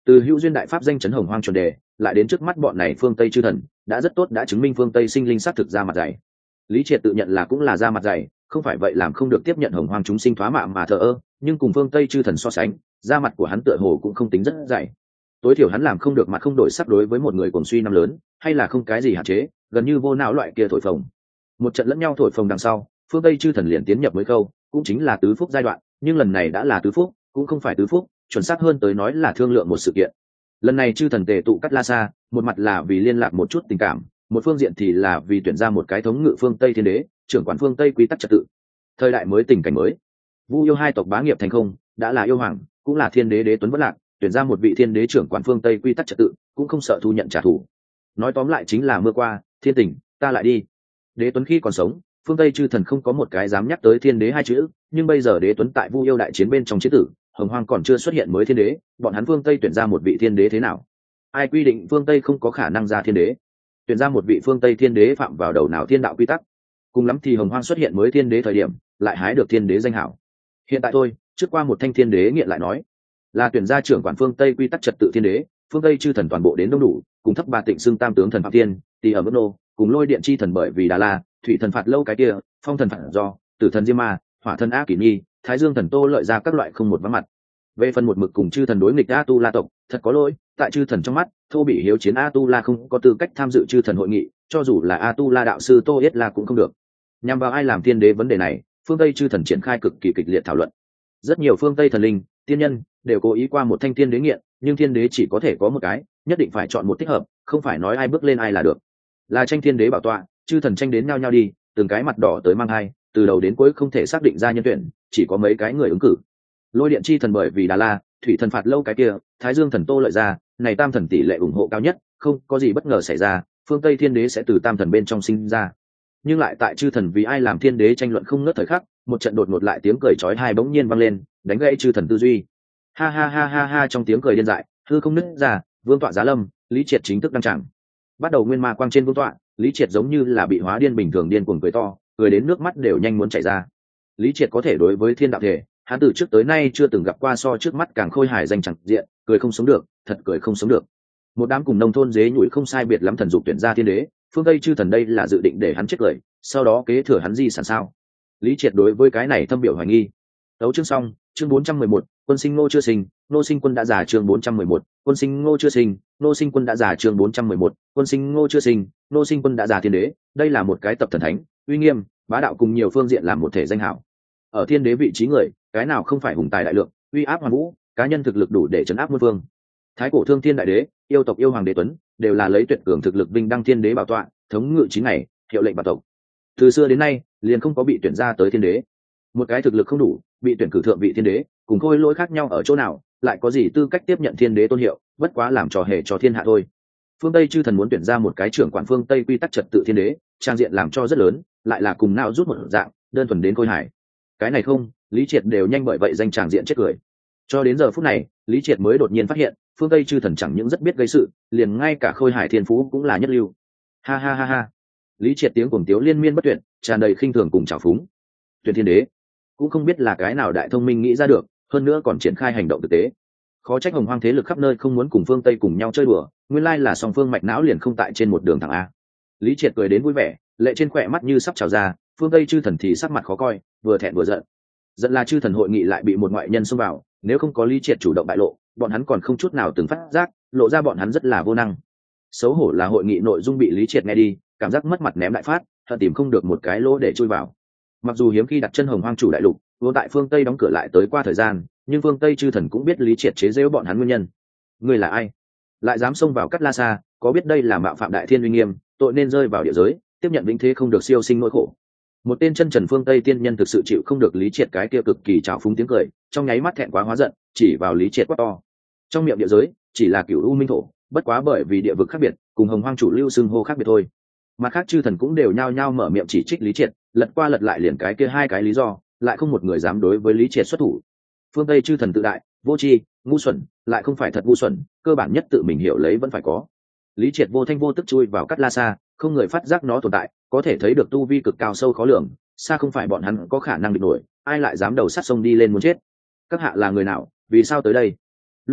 Từ hữu duyên đại pháp danh chấn hồng hoang chuẩn đề lại đến trước mắt bọn này phương tây chư thần đã rất tốt, đã chứng minh phương tây sinh linh xác thực ra mặt dày. Lý Triệt tự nhận là cũng là ra mặt dày, không phải vậy làm không được tiếp nhận hồng hoang chúng sinh thoá mạ mà thờ ơ, nhưng cùng phương tây chư thần so sánh, da mặt của hắn tựa hồ cũng không tính rất dày. Tối thiểu hắn làm không được mặt không đổi sắc đối với một người cuồng suy năm lớn, hay là không cái gì hạn chế, gần như vô não loại kia thổi phồng. Một trận lẫn nhau thổi phồng đằng sau, phương tây chư thần liền tiến nhập mới câu, cũng chính là tứ phúc giai đoạn, nhưng lần này đã là tứ phúc, cũng không phải tứ phúc, chuẩn xác hơn tới nói là thương lượng một sự kiện. Lần này chư thần tề tụ Cát La Sa, một mặt là vì liên lạc một chút tình cảm, một phương diện thì là vì tuyển ra một cái thống ngự phương Tây thiên đế, trưởng quản phương Tây quy tắc trật tự. Thời đại mới, tình cảnh mới, Vu yêu hai tộc bá nghiệp thành không, đã là yêu hoàng, cũng là thiên đế đế tuấn bất lạc, tuyển ra một vị thiên đế trưởng quản phương Tây quy tắc trật tự, cũng không sợ thu nhận trả thù. Nói tóm lại chính là mưa qua, thiên tình, ta lại đi. Đế tuấn khi còn sống, phương Tây chư thần không có một cái dám nhắc tới thiên đế hai chữ, nhưng bây giờ đế tuấn tại Vu yêu đại chiến bên trong chiến tử, hồng hoang còn chưa xuất hiện mới thiên đế, bọn hắn phương Tây tuyển ra một vị thiên đế thế nào? Ai quy định phương Tây không có khả năng ra thiên đế? Tuyển ra một vị phương Tây thiên đế phạm vào đầu nào thiên đạo quy tắc? Cùng lắm thì hồng hoang xuất hiện mới thiên đế thời điểm, lại hái được thiên đế danh hảo. Hiện tại thôi, trước qua một thanh thiên đế nghiện lại nói, là tuyển ra trưởng quản phương Tây quy tắc trật tự thiên đế, phương Tây chư thần toàn bộ đến đông đủ, cùng thấp ba tịnh xưng tam tướng thần phạm tiên, tỳ ở mức nô, cùng lôi điện chi thần bởi vì Đà La, thủy thần phạt lâu cái kia, phong thần phạt do, tử thần diêm ma, hỏa thần ác kỷ nhi, thái dương thần tô lợi ra các loại không một vắng mặt. Về phần một mực cùng chư thần đối nghịch a tu la tộc, thật có lỗi, tại chư thần trong mắt, thô bị hiếu chiến a tu la không có tư cách tham dự chư thần hội nghị, cho dù là a tu la đạo sư tô yết la cũng không được. Nhằm vào ai làm thiên đế vấn đề này, phương Tây chư thần triển khai cực kỳ kịch liệt thảo luận. Rất nhiều phương Tây thần linh, tiên nhân đều cố ý qua một thanh thiên đế nghiện, nhưng thiên đế chỉ có thể có một cái, nhất định phải chọn một thích hợp, không phải nói ai bước lên ai là được. Là tranh thiên đế bảo tọa, chư thần tranh đến nhau nhau đi, từng cái mặt đỏ tới mang hai, từ đầu đến cuối không thể xác định ra nhân tuyển, chỉ có mấy cái người ứng cử. Lôi điện chi thần bởi vì Đà La, thủy thần phạt lâu cái kia, thái dương thần tô lợi ra, này tam thần tỷ lệ ủng hộ cao nhất, không có gì bất ngờ xảy ra, phương Tây thiên đế sẽ từ tam thần bên trong sinh ra. Nhưng lại tại chư thần vì ai làm thiên đế tranh luận không ngớt thời khắc, một trận đột ngột lại tiếng cười chói tai bỗng nhiên vang lên, đánh gãy chư thần tư duy. Ha ha ha ha ha, trong tiếng cười điên dại, hư không nứt ra, vương tọa giá lâm, Lý Triệt chính thức đăng tràng. Bắt đầu nguyên ma quang trên vương tọa, Lý Triệt giống như là bị hóa điên bình thường điên cuồng cười to, cười đến nước mắt đều nhanh muốn chảy ra. Lý Triệt có thể đối với thiên đạo thể, hắn từ trước tới nay chưa từng gặp qua so trước mắt càng khôi hài danh chẳng diện, cười không sống được, thật cười không sống được. Một đám cùng nông thôn dế nhủi không sai biệt lắm thần dục tuyển ra thiên đế, phương Tây chư thần đây là dự định để hắn chết cười, sau đó kế thừa hắn di sản sao? Lý Triệt đối với cái này thâm biểu hoài nghi. Đấu chương xong, chương bốn trăm mười một, quân sinh ngô chưa sinh, nô sinh quân đã già chương bốn trăm mười một, quân sinh ngô chưa sinh, nô sinh quân đã già chương bốn trăm mười một, quân sinh ngô chưa sinh, nô sinh quân đã già thiên đế, đây là một cái tập thần thánh, uy nghiêm, bá đạo cùng nhiều phương diện làm một thể danh hảo. Ở thiên đế vị trí người, cái nào không phải hùng tài đại lượng, uy áp hoàn vũ, cá nhân thực lực đủ để trấn áp muôn phương. Thái cổ thương thiên đại đế, yêu tộc yêu hoàng đế tuấn, đều là lấy tuyệt cường thực lực vinh đăng thiên đế bảo tọa, thống ngự chín ngày, hiệu lệnh bảo tộc. Từ xưa đến nay, liền không có bị tuyển ra tới thiên đế. Một cái thực lực không đủ, bị tuyển cử thượng vị thiên đế, cùng khôi lỗi khác nhau ở chỗ nào, lại có gì tư cách tiếp nhận thiên đế tôn hiệu, bất quá làm trò hề cho thiên hạ thôi. Phương Tây chư thần muốn tuyển ra một cái trưởng quản phương Tây quy tắc trật tự thiên đế, trang diện làm cho rất lớn, lại là cùng nào rút một dạng, đơn thuần đến khôi hài. Cái này không, Lý Triệt đều nhanh bởi vậy danh tràng diện chết cười. Cho đến giờ phút này, Lý Triệt mới đột nhiên phát hiện, phương Tây chư thần chẳng những rất biết gây sự, liền ngay cả khôi hài thiên phú cũng là nhất lưu. Ha ha ha ha. Lý Triệt tiếng cuồng tiếu liên miên bất tuyệt, tràn đầy khinh thường cùng trào phúng. Tuyển thiên đế, cũng không biết là cái nào đại thông minh nghĩ ra được, hơn nữa còn triển khai hành động thực tế. Khó trách hồng hoang thế lực khắp nơi không muốn cùng phương Tây cùng nhau chơi đùa, nguyên lai là song phương mạch não liền không tại trên một đường thẳng a. Lý Triệt cười đến vui vẻ, lệ trên khỏe mắt như sắp trào ra, phương Tây chư thần thì sắc mặt khó coi, vừa thẹn vừa giận. Giận là chư thần hội nghị lại bị một ngoại nhân xông vào, nếu không có Lý Triệt chủ động bại lộ, bọn hắn còn không chút nào từng phát giác, lộ ra bọn hắn rất là vô năng. Xấu hổ là hội nghị nội dung bị Lý Triệt nghe đi, cảm giác mất mặt ném đại phát, thật tìm không được một cái lỗ để chui vào. Mặc dù hiếm khi đặt chân hồng hoang chủ đại lục, vô tại phương Tây đóng cửa lại tới qua thời gian, nhưng phương Tây chư thần cũng biết Lý Triệt chế giễu bọn hắn nguyên nhân. Ngươi là ai? Lại dám xông vào Cát La Sa, có biết đây là mạo phạm đại thiên uy nghiêm, tội nên rơi vào địa giới, tiếp nhận vĩnh thế không được siêu sinh nỗi khổ. Một tên chân trần phương Tây tiên nhân thực sự chịu không được Lý Triệt cái kia cực kỳ trào phúng tiếng cười, trong nháy mắt thẹn quá hóa giận, chỉ vào Lý Triệt quát to. Trong miệng địa giới, chỉ là cửu u minh thổ, bất quá bởi vì địa vực khác biệt, cùng hồng hoang chủ lưu xưng hô khác biệt thôi. Mặt khác chư thần cũng đều nhao nhao mở miệng chỉ trích Lý Triệt, lật qua lật lại liền cái kia hai cái lý do, lại không một người dám đối với Lý Triệt xuất thủ. Phương Tây chư thần tự đại, vô tri, ngu xuẩn, lại không phải thật ngu xuẩn, cơ bản nhất tự mình hiểu lấy vẫn phải có. Lý Triệt vô thanh vô tức chui vào Cát La Sa, không người phát giác nó tồn tại, có thể thấy được tu vi cực cao sâu khó lường, xa không phải bọn hắn có khả năng địch nổi, ai lại dám đầu sát sông đi lên muốn chết. Các hạ là người nào, vì sao tới đây? Lúc này,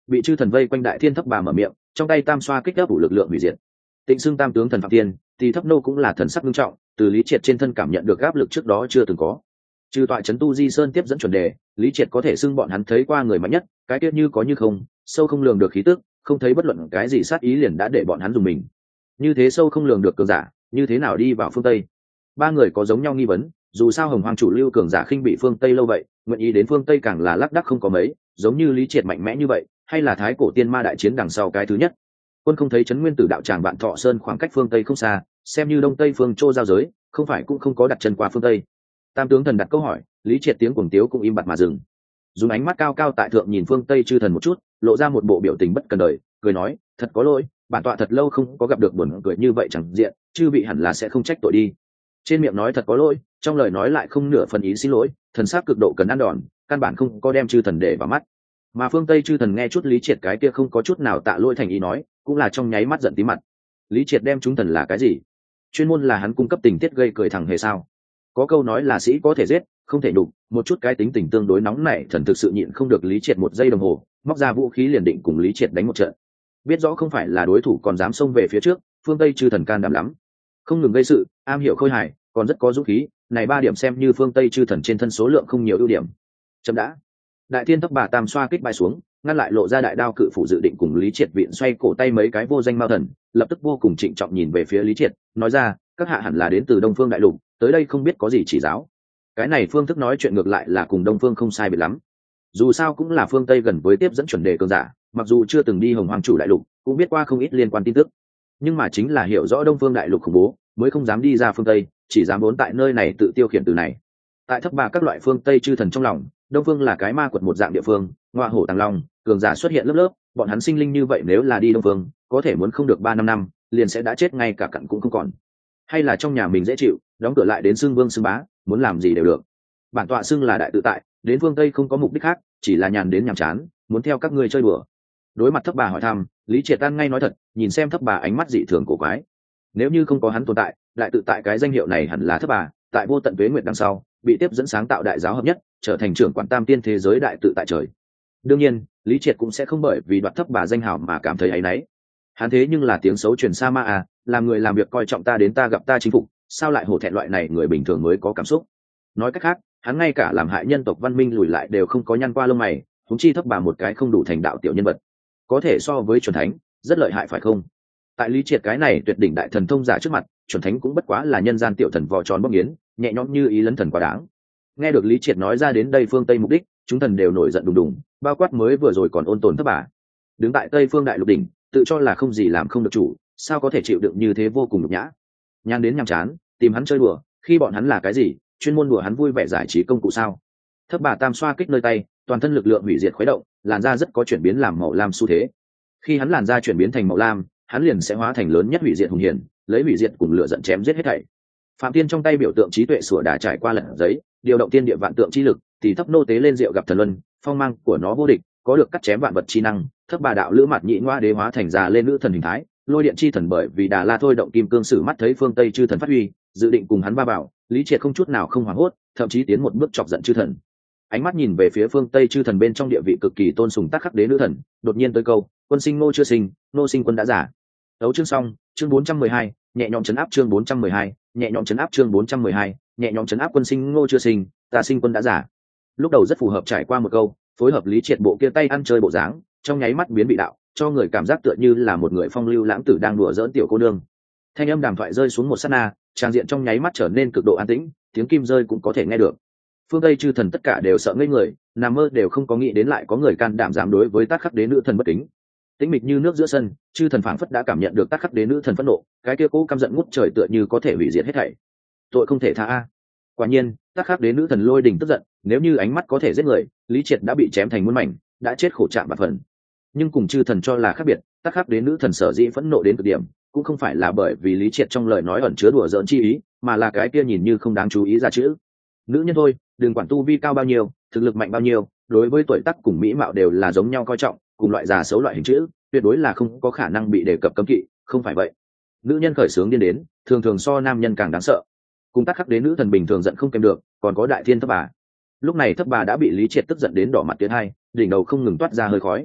bị chư thần vây quanh đại thiên thấp bà mở miệng, trong tay tam xoa kích áp đủ lực lượng hủy diệt. Tịnh xưng tam tướng thần phạm thiên, thì thấp nô cũng là thần sắc nghiêm trọng, từ Lý Triệt trên thân cảm nhận được áp lực trước đó chưa từng có. Trừ tọa trấn tu di sơn tiếp dẫn chuẩn đề, Lý Triệt có thể xưng bọn hắn thấy qua người mạnh nhất, cái tiết như có như không, sâu không lường được khí tức, không thấy bất luận cái gì sát ý liền đã để bọn hắn dùng mình. Như thế sâu không lường được cường giả, như thế nào đi vào phương Tây? Ba người có giống nhau nghi vấn, dù sao Hồng Hoang chủ lưu cường giả khinh bị phương Tây lâu vậy, nguyện ý đến phương Tây càng là lác đác không có mấy, giống như Lý Triệt mạnh mẽ như vậy, hay là thái cổ tiên ma đại chiến đằng sau cái thứ nhất. Quân không thấy chấn nguyên tử đạo tràng Vạn Thọ Sơn khoảng cách phương Tây không xa, xem như đông tây phương châu giao giới, không phải cũng không có đặt chân qua phương Tây. Tam tướng thần đặt câu hỏi, Lý Triệt tiếng cuồng tiếu cũng im bặt mà dừng. Dùng ánh mắt cao cao tại thượng nhìn phương Tây chư thần một chút, lộ ra một bộ biểu tình bất cần đời, cười nói, thật có lỗi, bản tọa thật lâu không có gặp được buồn cười như vậy chẳng diện, chư vị hẳn là sẽ không trách tội đi. Trên miệng nói thật có lỗi, trong lời nói lại không nửa phần ý xin lỗi, thần sắc cực độ cần ăn đòn, căn bản không có đem chư thần để vào mắt. Mà phương Tây chư thần nghe chút Lý Triệt cái kia không có chút nào tạ lỗi thành ý nói, cũng là trong nháy mắt giận tí mặt. Lý Triệt đem chúng thần là cái gì? Chuyên môn là hắn cung cấp tình tiết gây cười thẳng hề sao? Có câu nói là sĩ có thể giết, không thể đụng, một chút cái tính tình tương đối nóng nảy thần thực sự nhịn không được Lý Triệt một giây đồng hồ, móc ra vũ khí liền định cùng Lý Triệt đánh một trận. Biết rõ không phải là đối thủ còn dám xông về phía trước, phương Tây chư thần can đảm lắm, không ngừng gây sự, am hiểu khôi hài, còn rất có dũng khí, này ba điểm xem như phương Tây chư thần trên thân số lượng không nhiều ưu điểm. Chậm đã. Đại thiên thấp bà tam xoa kích bay xuống, ngăn lại lộ ra đại đao cự phủ dự định cùng Lý Triệt viện xoay cổ tay mấy cái vô danh mao thần, lập tức vô cùng trịnh trọng nhìn về phía Lý Triệt, nói ra, các hạ hẳn là đến từ Đông Phương đại lục, tới đây không biết có gì chỉ giáo. Cái này phương thức nói chuyện ngược lại là cùng Đông Phương không sai biệt lắm. Dù sao cũng là phương Tây gần với tiếp dẫn chuẩn đề cường giả, mặc dù chưa từng đi Hồng Hoang chủ đại lục, cũng biết qua không ít liên quan tin tức. Nhưng mà chính là hiểu rõ Đông Phương đại lục khủng bố, mới không dám đi ra phương Tây, chỉ dám vốn tại nơi này tự tiêu khiển từ này. Tại thấp bà các loại phương Tây chư thần trong lòng, Đông Phương là cái ma quật một dạng địa phương, ngoa hổ tàng long, cường giả xuất hiện lớp lớp, bọn hắn sinh linh như vậy nếu là đi Đông Phương, có thể muốn không được ba năm năm, liền sẽ đã chết ngay cả cặn cũng không còn. Hay là trong nhà mình dễ chịu, đóng cửa lại đến xưng vương xưng bá, muốn làm gì đều được. Bản tọa xưng là đại tự tại, đến phương Tây không có mục đích khác, chỉ là nhàn đến nhàm chán, muốn theo các ngươi chơi đùa. Đối mặt thấp bà hỏi thăm, Lý Triệt tan ngay nói thật, nhìn xem thấp bà ánh mắt dị thường cổ quái. Nếu như không có hắn tồn tại, đại tự tại cái danh hiệu này hẳn là thấp bà, tại vô tận tuế nguyệt đằng sau, bị tiếp dẫn sáng tạo đại giáo hợp nhất, trở thành trưởng quản tam tiên thế giới đại tự tại trời. Đương nhiên, Lý Triệt cũng sẽ không bởi vì đoạt thấp bà danh hào mà cảm thấy áy náy. Hắn thế nhưng là tiếng xấu truyền xa ma à, làm người làm việc coi trọng ta đến ta gặp ta chính phục, sao lại hổ thẹn loại này người bình thường mới có cảm xúc. Nói cách khác, hắn ngay cả làm hại nhân tộc văn minh lùi lại đều không có nhăn qua lông mày, huống chi thấp bà một cái không đủ thành đạo tiểu nhân vật, có thể so với chuẩn thánh, rất lợi hại phải không? Tại Lý Triệt cái này tuyệt đỉnh đại thần thông giả trước mặt, chuẩn thánh cũng bất quá là nhân gian tiểu thần vò tròn bóc nghiến, nhẹ nhõm như ý lấn thần quá đáng. Nghe được Lý Triệt nói ra đến đây phương Tây mục đích, chúng thần đều nổi giận đùng đùng, bao quát mới vừa rồi còn ôn tồn thấp bà. Đứng tại Tây phương đại lục đỉnh, tự cho là không gì làm không được chủ, sao có thể chịu đựng như thế vô cùng nhục nhã. Nhàn đến nhàm chán, tìm hắn chơi đùa, khi bọn hắn là cái gì, chuyên môn đùa hắn vui vẻ giải trí công cụ sao? Thấp bà tam xoa kích nơi tay, toàn thân lực lượng hủy diệt khuấy động, làn da rất có chuyển biến làm màu lam xu thế. Khi hắn làn da chuyển biến thành màu lam, hắn liền sẽ hóa thành lớn nhất hủy diệt hùng hiền, lấy hủy diệt cùng lửa giận chém giết hết thảy. Phạm Tiên trong tay biểu tượng trí tuệ sủa đà trải qua lật giấy, điều động tiên địa vạn tượng chi lực, thì thấp nô tế lên rượu gặp thần luân, phong mang của nó vô địch, có được cắt chém vạn vật chi năng. Thấp bà đạo lữ mặt nhị ngoa đế hóa thành già lên nữ thần hình thái, lôi điện chi thần bởi vì đà la thôi động kim cương sử mắt thấy phương Tây chư thần phát huy, dự định cùng hắn va bảo. Lý Triệt không chút nào không hoảng hốt, thậm chí tiến một bước chọc giận chư thần. Ánh mắt nhìn về phía phương Tây chư thần bên trong địa vị cực kỳ tôn sùng Tắc Khắc Đế nữ thần, đột nhiên tới câu, quân sinh nô chưa sinh, nô sinh quân đã giả. Đấu chương xong, chương bốn trăm mười hai, nhẹ nhõm chấn áp chương bốn trăm mười hai, nhẹ nhõm chấn áp chương bốn trăm mười hai, nhẹ nhõm chấn áp quân sinh ngô chưa sinh, ta sinh quân đã giả. Lúc đầu rất phù hợp trải qua một câu, phối hợp Lý Triệt bộ kia tay ăn chơi bộ dáng, trong nháy mắt biến bị đạo, cho người cảm giác tựa như là một người phong lưu lãng tử đang đùa giỡn tiểu cô nương. Thanh âm đàm thoại rơi xuống một sát na, trang diện trong nháy mắt trở nên cực độ an tĩnh, tiếng kim rơi cũng có thể nghe được. Phương Tây chư thần tất cả đều sợ ngây người, nằm mơ đều không có nghĩ đến lại có người can đảm dám đối với Tắc Khắc Đế nữ thần bất kính. Tĩnh mịch như nước giữa sân, chư thần phảng phất đã cảm nhận được Tắc Khắc Đế nữ thần phẫn nộ, cái kia cố căm giận ngút trời tựa như có thể hủy diệt hết thảy. Tội không thể tha a. Quả nhiên, Tắc Khắc Đế nữ thần lôi đình tức giận, nếu như ánh mắt có thể giết người, Lý Triệt đã bị chém thành muôn mảnh, đã chết khổ trạng bạc phần. Nhưng cùng chư thần cho là khác biệt, Tắc Khắc Đế nữ thần sở dĩ phẫn nộ đến cực điểm, cũng không phải là bởi vì Lý Triệt trong lời nói ẩn chứa đùa giỡn chi ý, mà là cái kia nhìn như không đáng chú ý ra chữ. Nữ nhân thôi, đừng quản tu vi cao bao nhiêu, thực lực mạnh bao nhiêu, đối với tuổi tác cùng mỹ mạo đều là giống nhau coi trọng, cùng loại già xấu loại hình chữ, tuyệt đối là không có khả năng bị đề cập cấm kỵ, không phải vậy. Nữ nhân khởi sướng điên đến, thường thường so nam nhân càng đáng sợ. Cùng Tắc Khắc Đế nữ thần bình thường giận không kèm được, còn có đại thiên thấp bà. Lúc này thấp bà đã bị Lý Triệt tức giận đến đỏ mặt tiến hai, đỉnh đầu không ngừng toát ra hơi khói.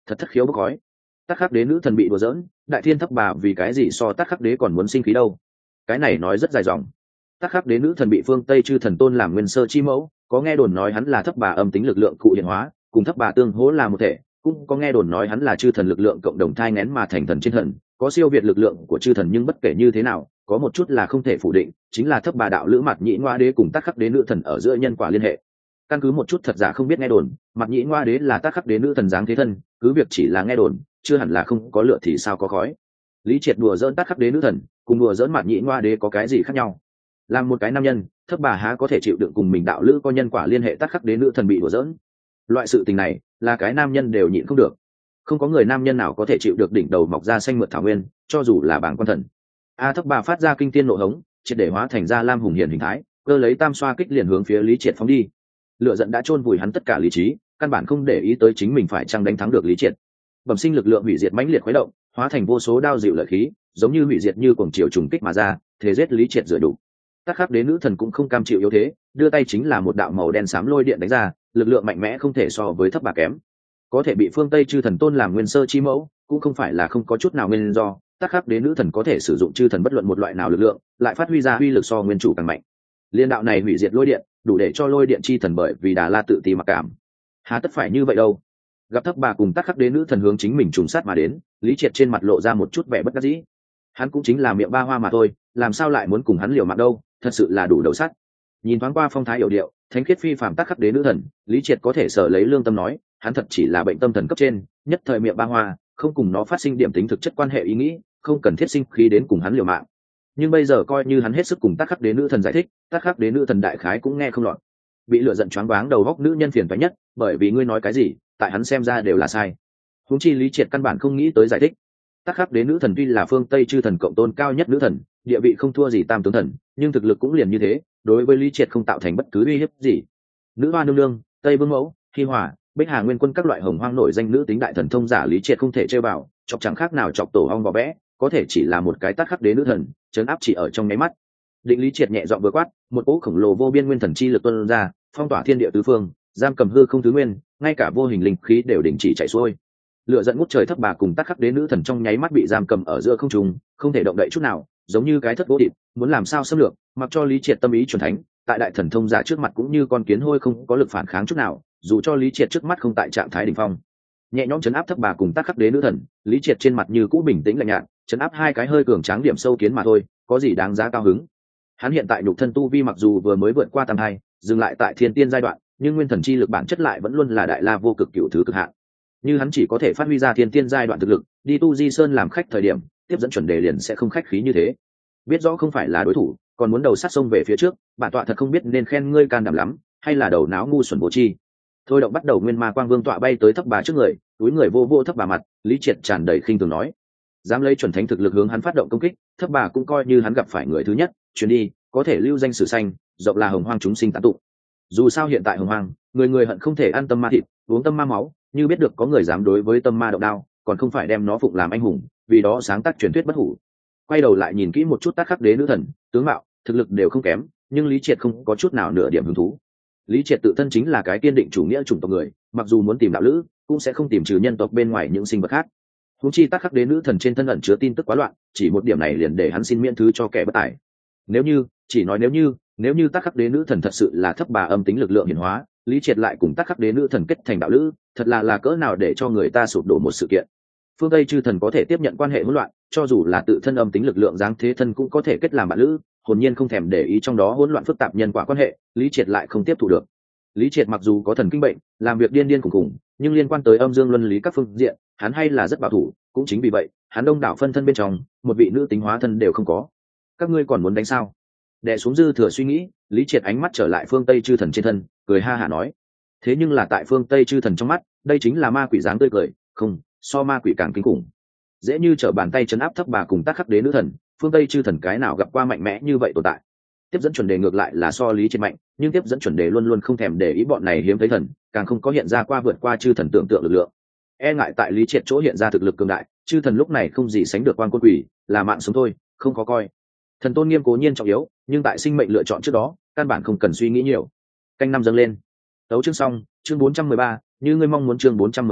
thật thất khiếu bốc khói. Tắc khắc đế nữ thần bị đùa giỡn, đại thiên thấp bà vì cái gì so tắc khắc đế còn muốn sinh khí đâu? Cái này nói rất dài dòng. Tắc khắc đế nữ thần bị phương Tây chư thần tôn làm nguyên sơ chi mẫu, có nghe đồn nói hắn là thấp bà âm tính lực lượng cụ hiện hóa, cùng thấp bà tương hỗ là một thể, cũng có nghe đồn nói hắn là chư thần lực lượng cộng đồng thai nghén mà thành thần trên thần, có siêu việt lực lượng của chư thần. Nhưng bất kể như thế nào, có một chút là không thể phủ định, chính là thấp bà đạo lữ Mạt Nhĩ Ngoa Đế cùng Tắc khắc đế nữ thần ở giữa nhân quả liên hệ. Căn cứ một chút thật giả không biết nghe đồn, Mạt Nhĩ Ngoa Đế là Tắc khắc đế nữ thần dáng thế thân, cứ việc chỉ là nghe đồn, chưa hẳn là không có lửa thì sao có khói. Lý Triệt đùa dỡn Tắc khắc đế nữ thần, cùng đùa dỡn Mạt Nhĩ Ngoa Đế có cái gì khác nhau? Làm một cái nam nhân, thấp bà há có thể chịu đựng cùng mình đạo lữ có nhân quả liên hệ Tắc khắc đế nữ thần bị đùa dỡn? Loại sự tình này, là cái nam nhân đều nhịn không được. Không có người nam nhân nào có thể chịu được đỉnh đầu mọc ra xanh mượt thảo nguyên, cho dù là bảng quan thần. A thấp bà phát ra kinh tiên nộ hống, triệt để hóa thành ra lam hùng hiền hình thái, cơ lấy tam xoa kích liền hướng phía Lý Triệt phóng đi. Lửa giận đã chôn vùi hắn tất cả lý trí, căn bản không để ý tới chính mình phải chăng đánh thắng được Lý Triệt. Bẩm sinh lực lượng hủy diệt mãnh liệt khuấy động, hóa thành vô số đao dịu lợi khí, giống như hủy diệt như cuồng chiều trùng kích mà ra, thế giết Lý Triệt rửa đủ. Tắc khắc đế nữ thần cũng không cam chịu yếu thế, đưa tay chính là một đạo màu đen xám lôi điện đánh ra, lực lượng mạnh mẽ không thể so với thấp bà kém. Có thể bị phương Tây chư thần tôn làm nguyên sơ chi mẫu, cũng không phải là không có chút nào nguyên do. Tắc khắc đế nữ thần có thể sử dụng chư thần bất luận một loại nào lực lượng, lại phát huy ra uy lực so nguyên chủ càng mạnh. Liên đạo này hủy diệt lôi điện, đủ để cho lôi điện chi thần bởi vì Đà La tự ti mặc cảm. Há tất phải như vậy đâu? Gặp thấp bà cùng Tắc khắc đế nữ thần hướng chính mình trùng sát mà đến, Lý Triệt trên mặt lộ ra một chút vẻ bất đắc dĩ. Hắn cũng chính là miệng ba hoa mà thôi, làm sao lại muốn cùng hắn liều mạng đâu? Thật sự là đủ đầu sắt. Nhìn thoáng qua phong thái yểu điệu, thánh khiết phi phàm Tắc khắc đế nữ thần, Lý Triệt có thể sở lấy lương tâm nói, hắn thật chỉ là bệnh tâm thần cấp trên, nhất thời miệng ba hoa, không cùng nó phát sinh điểm tính thực chất quan hệ ý nghĩ, không cần thiết sinh khí đến cùng hắn liều mạng. Nhưng bây giờ coi như hắn hết sức cùng Tắc khắc đế nữ thần giải thích, Tắc khắc đế nữ thần đại khái cũng nghe không lọt. Bị lửa giận choáng váng đầu góc nữ nhân phiền toái nhất, bởi vì ngươi nói cái gì, tại hắn xem ra đều là sai. Huống chi Lý Triệt căn bản không nghĩ tới giải thích. Tắc khắc đế nữ thần tuy là phương Tây chư thần cộng tôn cao nhất nữ thần, địa vị không thua gì tam tướng thần, nhưng thực lực cũng liền như thế, đối với Lý Triệt không tạo thành bất cứ uy hiếp gì. Nữ hoa nương nương, Tây Vương mẫu, Hi Hòa, Bích Hà Nguyên quân các loại hồng hoang nổi danh nữ tính đại thần thông giả Lý Triệt không thể chơi vào, chọc chẳng khác nào chọc tổ ong vò vẽ, có thể chỉ là một cái Tắc khắc đế nữ thần, chấn áp chỉ ở trong nháy mắt. Định Lý Triệt nhẹ giọng vừa quát, một cỗ khổng lồ vô biên nguyên thần chi lực tuôn ra, phong tỏa thiên địa tứ phương, giam cầm hư không tứ nguyên, ngay cả vô hình linh khí đều đình chỉ chảy xuôi. Lửa giận ngút trời thấp bà cùng Tắc khắc đế nữ thần trong nháy mắt bị giam cầm ở giữa không trung, không thể động đậy chút nào, giống như cái thất gỗ địt, muốn làm sao xâm lược, mặc cho Lý Triệt tâm ý chuẩn thánh, tại đại thần thông giả trước mặt cũng như con kiến hôi không có lực phản kháng chút nào, dù cho Lý Triệt trước mắt không tại trạng thái đỉnh phong. Nhẹ nhõm chấn áp thấp bà cùng Tắc khắc đế nữ thần, Lý Triệt trên mặt như cũ bình tĩnh lạnh nhạt, chấn áp hai cái hơi cường tráng điểm sâu kiến mà thôi, có gì đáng giá cao hứng. Hắn hiện tại nhục thân tu vi mặc dù vừa mới vượt qua tam hai, dừng lại tại thiên tiên giai đoạn, nhưng nguyên thần chi lực bản chất lại vẫn luôn là đại la vô cực cửu thứ cực hạn. Như hắn chỉ có thể phát huy ra thiên tiên giai đoạn thực lực, đi tu Di Sơn làm khách thời điểm, tiếp dẫn chuẩn đề liền sẽ không khách khí như thế. Biết rõ không phải là đối thủ, còn muốn đầu sát sông về phía trước, bản tọa thật không biết nên khen ngươi can đảm lắm, hay là đầu não ngu xuẩn vô tri. Thôi động bắt đầu nguyên ma quang vương tọa bay tới thấp bà trước người, túi người vô vô thấp bà mặt, Lý Triệt tràn đầy khinh thường nói, dám lấy chuẩn thánh thực lực hướng hắn phát động công kích, thấp bà cũng coi như hắn gặp phải người thứ nhất, chuyến đi có thể lưu danh sử xanh, rộng là hồng hoang chúng sinh tán tụng. Dù sao hiện tại hồng hoang, người người hận không thể ăn tâm ma thịt, uống tâm ma máu, như biết được có người dám đối với tâm ma động đao, còn không phải đem nó phụng làm anh hùng, vì đó sáng tác truyền thuyết bất hủ. Quay đầu lại nhìn kỹ một chút Tắc khắc đế nữ thần, tướng mạo, thực lực đều không kém, nhưng Lý Triệt không có chút nào nửa điểm hứng thú. Lý Triệt tự thân chính là cái kiên định chủ nghĩa chủng tộc người, mặc dù muốn tìm đạo lữ, cũng sẽ không tìm trừ nhân tộc bên ngoài những sinh vật khác. Huống chi Tắc khắc đế nữ thần trên thân ẩn chứa tin tức quá loạn, chỉ một điểm này liền để hắn xin miễn thứ cho kẻ bất tài. Nếu như, chỉ nói nếu như, nếu như Tắc khắc đế nữ thần thật sự là thấp bà âm tính lực lượng hiển hóa, Lý Triệt lại cùng Tắc khắc đế nữ thần kết thành đạo lữ, thật là là cỡ nào để cho người ta sụp đổ một sự kiện. Phương Tây chư thần có thể tiếp nhận quan hệ hỗn loạn, cho dù là tự thân âm tính lực lượng dáng thế thân cũng có thể kết làm bạn lữ, hồn nhiên không thèm để ý trong đó hỗn loạn phức tạp nhân quả quan hệ, Lý Triệt lại không tiếp thu được. Lý Triệt mặc dù có thần kinh bệnh, làm việc điên điên khủng khủng, nhưng liên quan tới âm dương luân lý các phương diện, hắn hay là rất bảo thủ, cũng chính vì vậy, hắn đông đảo phân thân bên trong, một vị nữ tính hóa thân đều không có. Các ngươi còn muốn đánh sao? Đè xuống dư thừa suy nghĩ, Lý Triệt ánh mắt trở lại phương Tây chư thần trên thân, cười ha hả nói. Thế nhưng là tại phương Tây chư thần trong mắt, đây chính là ma quỷ dáng tươi cười, không, so ma quỷ càng kinh khủng. Dễ như trở bàn tay chấn áp thấp bà cùng Tắc khắc đế nữ thần, phương Tây chư thần cái nào gặp qua mạnh mẽ như vậy tồn tại. Tiếp dẫn chuẩn đề ngược lại là so Lý Triệt mạnh, nhưng tiếp dẫn chuẩn đề luôn luôn không thèm để ý bọn này hiếm thấy thần, càng không có hiện ra qua vượt qua chư thần tưởng tượng lực lượng. E ngại tại Lý Triệt chỗ hiện ra thực lực cường đại, chư thần lúc này không gì sánh được quan quân quỷ, là mạng sống thôi, không có coi. Thần tôn nghiêm cố nhiên trọng yếu, nhưng tại sinh mệnh lựa chọn trước đó, căn bản không cần suy nghĩ nhiều. Canh năm dâng lên. Tấu chương xong, chương bốn trăm mười ba, như ngươi mong muốn chương bốn trăm mười ba,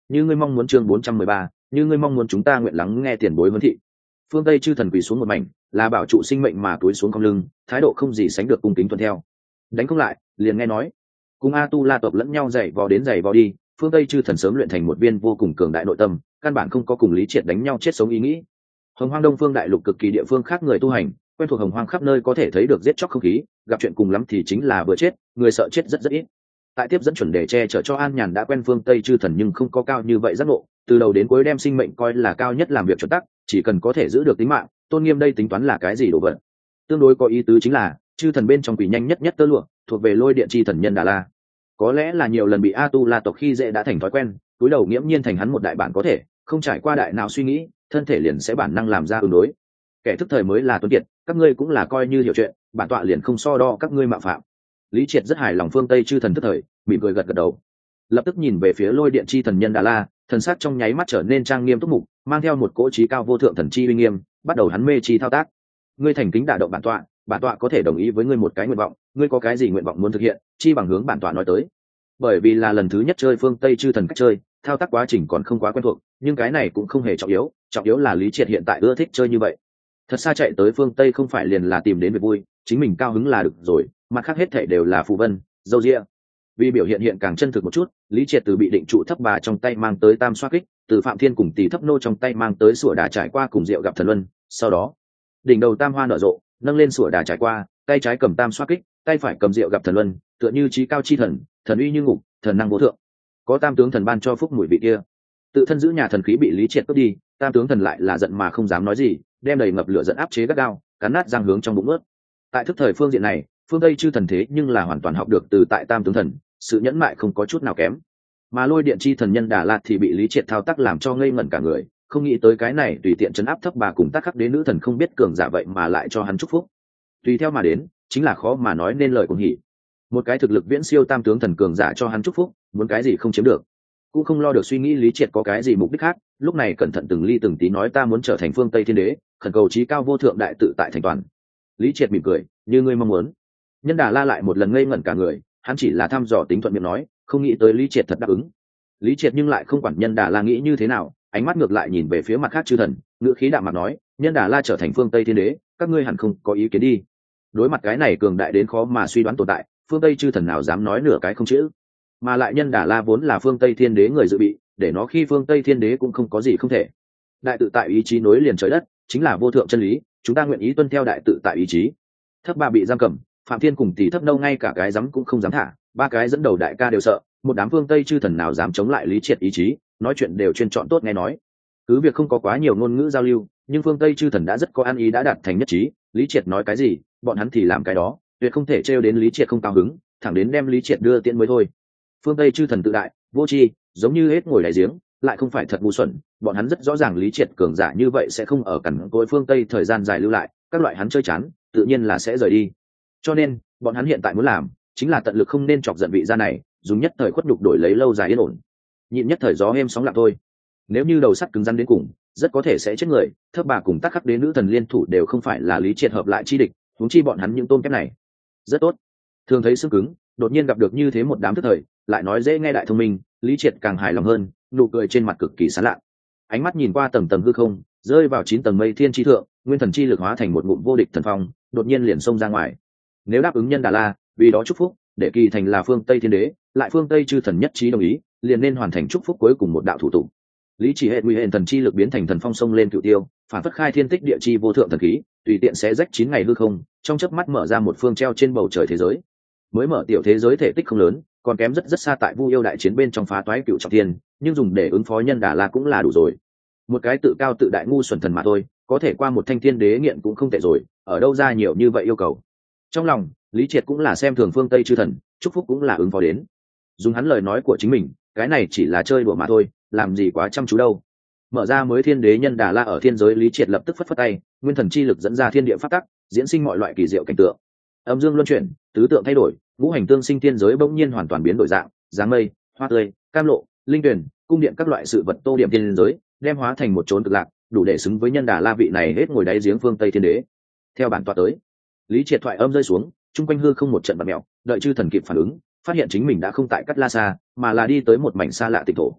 như ngươi mong muốn. Chương bốn trăm mười ba, như ngươi mong muốn, chúng ta nguyện lắng nghe tiền bối huấn thị. Phương Tây chư thần quỳ xuống một mảnh, là bảo trụ sinh mệnh mà túi xuống cong lưng, thái độ không gì sánh được cung kính tuân theo. Đánh không lại, liền nghe nói. Cùng A Tu La tộc lẫn nhau dày vò đến dày vò đi, Phương Tây chư thần sớm luyện thành một viên vô cùng cường đại nội tâm, căn bản không có cùng Lý Triệt đánh nhau chết sống ý nghĩ. Hồng Hoang Đông Phương đại lục cực kỳ địa phương khác người tu hành, quen thuộc Hồng Hoang khắp nơi có thể thấy được giết chóc không khí, gặp chuyện cùng lắm thì chính là vừa chết, người sợ chết rất rất ít. Tại tiếp dẫn chuẩn đề che chở cho An Nhàn đã quen Phương Tây chư thần nhưng không có cao như vậy giác ngộ, từ đầu đến cuối đem sinh mệnh coi là cao nhất làm việc chuẩn tắc, chỉ cần có thể giữ được tính mạng, tôn nghiêm đây tính toán là cái gì đồ vật. Tương đối có ý tứ chính là chư thần bên trong quỷ nhanh nhất nhất tơ lụa, thuộc về lôi điện chi thần nhân Đà La. Có lẽ là nhiều lần bị A Tu La tộc khi dễ đã thành thói quen, túi đầu nghiễm nhiên thành hắn một đại bản có thể, không trải qua đại nào suy nghĩ, thân thể liền sẽ bản năng làm ra ứng đối. Kẻ thức thời mới là tuấn kiệt, các ngươi cũng là coi như hiểu chuyện, bản tọa liền không so đo các ngươi mạo phạm. Lý Triệt rất hài lòng Phương Tây chư thần thức thời, mỉm cười gật gật đầu, lập tức nhìn về phía lôi điện chi thần nhân Đà La, thần sắc trong nháy mắt trở nên trang nghiêm túc mục, mang theo một cỗ trí cao vô thượng thần chi uy nghiêm, bắt đầu hắn mê chi thao tác. Ngươi thành kính đả động bản tọa, bản tọa có thể đồng ý với ngươi một cái nguyện vọng, ngươi có cái gì nguyện vọng muốn thực hiện, chi bằng hướng bản tọa nói tới. Bởi vì là lần thứ nhất chơi Phương Tây chư thần cách chơi, thao tác quá trình còn không quá quen thuộc, nhưng cái này cũng không hề trọng yếu, trọng yếu là Lý Triệt hiện tại ưa thích chơi như vậy. Thật xa chạy tới phương Tây không phải liền là tìm đến việc vui, chính mình cao hứng là được rồi, mặt khác hết thảy đều là phù vân, dâu ria. Vì biểu hiện hiện càng chân thực một chút, Lý Triệt từ bị định trụ thấp bà trong tay mang tới tam xoa kích, từ Phạm Thiên cùng Tỷ Thấp Nô trong tay mang tới sủa đà trải qua cùng rượu gặp thần luân, sau đó đỉnh đầu tam hoa nở rộ, nâng lên sủa đà trải qua, tay trái cầm tam xoa kích, tay phải cầm rượu gặp thần luân, tựa như trí cao chi thần, thần uy như ngục, thần năng vô thượng. Có tam tướng thần ban cho phúc mùi vị kia, tự thân giữ nhà thần khí bị Lý Triệt cướp đi, tam tướng thần lại là giận mà không dám nói gì, đem đầy ngập lửa giận áp chế gắt gao, cắn nát răng hướng trong bụng ướt. Tại thức thời phương diện này, phương Tây chư thần thế nhưng là hoàn toàn học được từ tại tam tướng thần, sự nhẫn mại không có chút nào kém. Mà lôi điện chi thần nhân Đà La thì bị Lý Triệt thao tác làm cho ngây ngẩn cả người, không nghĩ tới cái này tùy tiện chấn áp thấp bà cùng tác khắc đến nữ thần không biết cường giả vậy mà lại cho hắn chúc phúc. Tùy theo mà đến, chính là khó mà nói nên lời cùng hỉ. Một cái thực lực viễn siêu tam tướng thần cường giả cho hắn chúc phúc, muốn cái gì không chiếm được, cũng không lo được suy nghĩ Lý Triệt có cái gì mục đích khác, lúc này cẩn thận từng ly từng tí nói ta muốn trở thành phương Tây thiên đế, khẩn cầu chí cao vô thượng đại tự tại thành toàn. Lý Triệt mỉm cười, như ngươi mong muốn. Nhân Đà La lại một lần ngây ngẩn cả người, hắn chỉ là thăm dò tính thuận miệng nói, không nghĩ tới Lý Triệt thật đáp ứng. Lý Triệt nhưng lại không quản Nhân Đà La nghĩ như thế nào, ánh mắt ngược lại nhìn về phía mặt khác chư thần, ngữ khí đạm mạc nói, Nhân Đà La trở thành phương Tây thiên đế, các ngươi hẳn không có ý kiến đi. Đối mặt cái này cường đại đến khó mà suy đoán tồn tại, phương Tây chư thần nào dám nói nửa cái không chữ. Mà lại Nhân Đà La vốn là phương Tây thiên đế người dự bị, để nó khi phương Tây thiên đế cũng không có gì không thể. Đại tự tại ý chí nối liền trời đất, chính là vô thượng chân lý, chúng ta nguyện ý tuân theo đại tự tại ý chí. Thấp bà bị giam cầm, Phạm Thiên cùng Tỷ Thấp Nâu ngay cả cái dám cũng không dám thả, ba cái dẫn đầu đại ca đều sợ, một đám phương Tây chư thần nào dám chống lại Lý Triệt ý chí, nói chuyện đều chuyên chọn tốt nghe nói. Cứ việc không có quá nhiều ngôn ngữ giao lưu, nhưng phương Tây chư thần đã rất có ăn ý đã đạt thành nhất trí, Lý Triệt nói cái gì, bọn hắn thì làm cái đó, tuyệt không thể trêu đến Lý Triệt không cao hứng, thẳng đến đem Lý Triệt đưa tiễn mới thôi. Phương Tây chư thần tự đại, vô tri, giống như hết ngồi đáy giếng, lại không phải thật ngu xuẩn, bọn hắn rất rõ ràng Lý Triệt cường giả như vậy sẽ không ở cẩn cối phương Tây thời gian dài lưu lại, các loại hắn chơi chán, tự nhiên là sẽ rời đi. Cho nên, bọn hắn hiện tại muốn làm, chính là tận lực không nên chọc giận vị gia này, dùng nhất thời khuất nhục đổi lấy lâu dài yên ổn. Nhịn nhất thời gió êm sóng lặng thôi. Nếu như đầu sắt cứng rắn đến cùng, rất có thể sẽ chết người, Thấp bà cùng Tắc Khắc Đế nữ thần liên thủ đều không phải là Lý Triệt hợp lại chi địch, huống chi bọn hắn những tôm kép này. Rất tốt. Thường thấy xương cứng, đột nhiên gặp được như thế một đám thức thời, lại nói dễ nghe đại thông minh, Lý Triệt càng hài lòng hơn, nụ cười trên mặt cực kỳ sán lạ. Ánh mắt nhìn qua tầng tầng hư không, rơi vào chín tầng mây thiên chi thượng, nguyên thần chi lực hóa thành một ngụm vô địch thần phong, đột nhiên liền xông ra ngoài. Nếu đáp ứng Nhân Đà La, vì đó chúc phúc, để kỳ thành là phương Tây thiên đế, lại phương Tây chư thần nhất trí đồng ý, liền nên hoàn thành chúc phúc cuối cùng một đạo thủ tục. Lý Chỉ hệ nguy hệ thần chi lực biến thành thần phong sông lên cựu tiêu, phản phất khai thiên tích địa chi vô thượng thần khí, tùy tiện sẽ rách chín ngày hư không, trong chớp mắt mở ra một phương treo trên bầu trời thế giới. Mới mở tiểu thế giới thể tích không lớn, còn kém rất rất xa tại Vu yêu đại chiến bên trong phá toái cựu trọng thiên, nhưng dùng để ứng phó Nhân Đà La cũng là đủ rồi. Một cái tự cao tự đại ngu xuẩn thần mà thôi, có thể qua một thanh thiên đế nghiện cũng không tệ rồi, ở đâu ra nhiều như vậy yêu cầu. Trong lòng, Lý Triệt cũng là xem thường phương Tây chư thần, chúc phúc cũng là ứng phó đến. Dùng hắn lời nói của chính mình, cái này chỉ là chơi đùa mà thôi, làm gì quá chăm chú đâu. Mở ra mới thiên đế Nhân Đà La ở thiên giới, Lý Triệt lập tức phất phất tay, nguyên thần chi lực dẫn ra thiên địa pháp tắc, diễn sinh mọi loại kỳ diệu cảnh tượng. Âm dương luân chuyển, tứ tượng thay đổi, ngũ hành tương sinh, thiên giới bỗng nhiên hoàn toàn biến đổi dạng, dáng mây, hoa tươi, cam lộ, linh tuyển, cung điện các loại sự vật tô điểm thiên giới, đem hóa thành một chốn cực lạc, đủ để xứng với Nhân Đà La vị này hết ngồi đáy giếng phương Tây thiên đế. Theo bản tọa tới. Lý Triệt thoại âm rơi xuống, chung quanh hư không một trận bạt mèo, đợi chư thần kịp phản ứng, phát hiện chính mình đã không tại Cát La Sa, mà là đi tới một mảnh xa lạ tịnh thổ.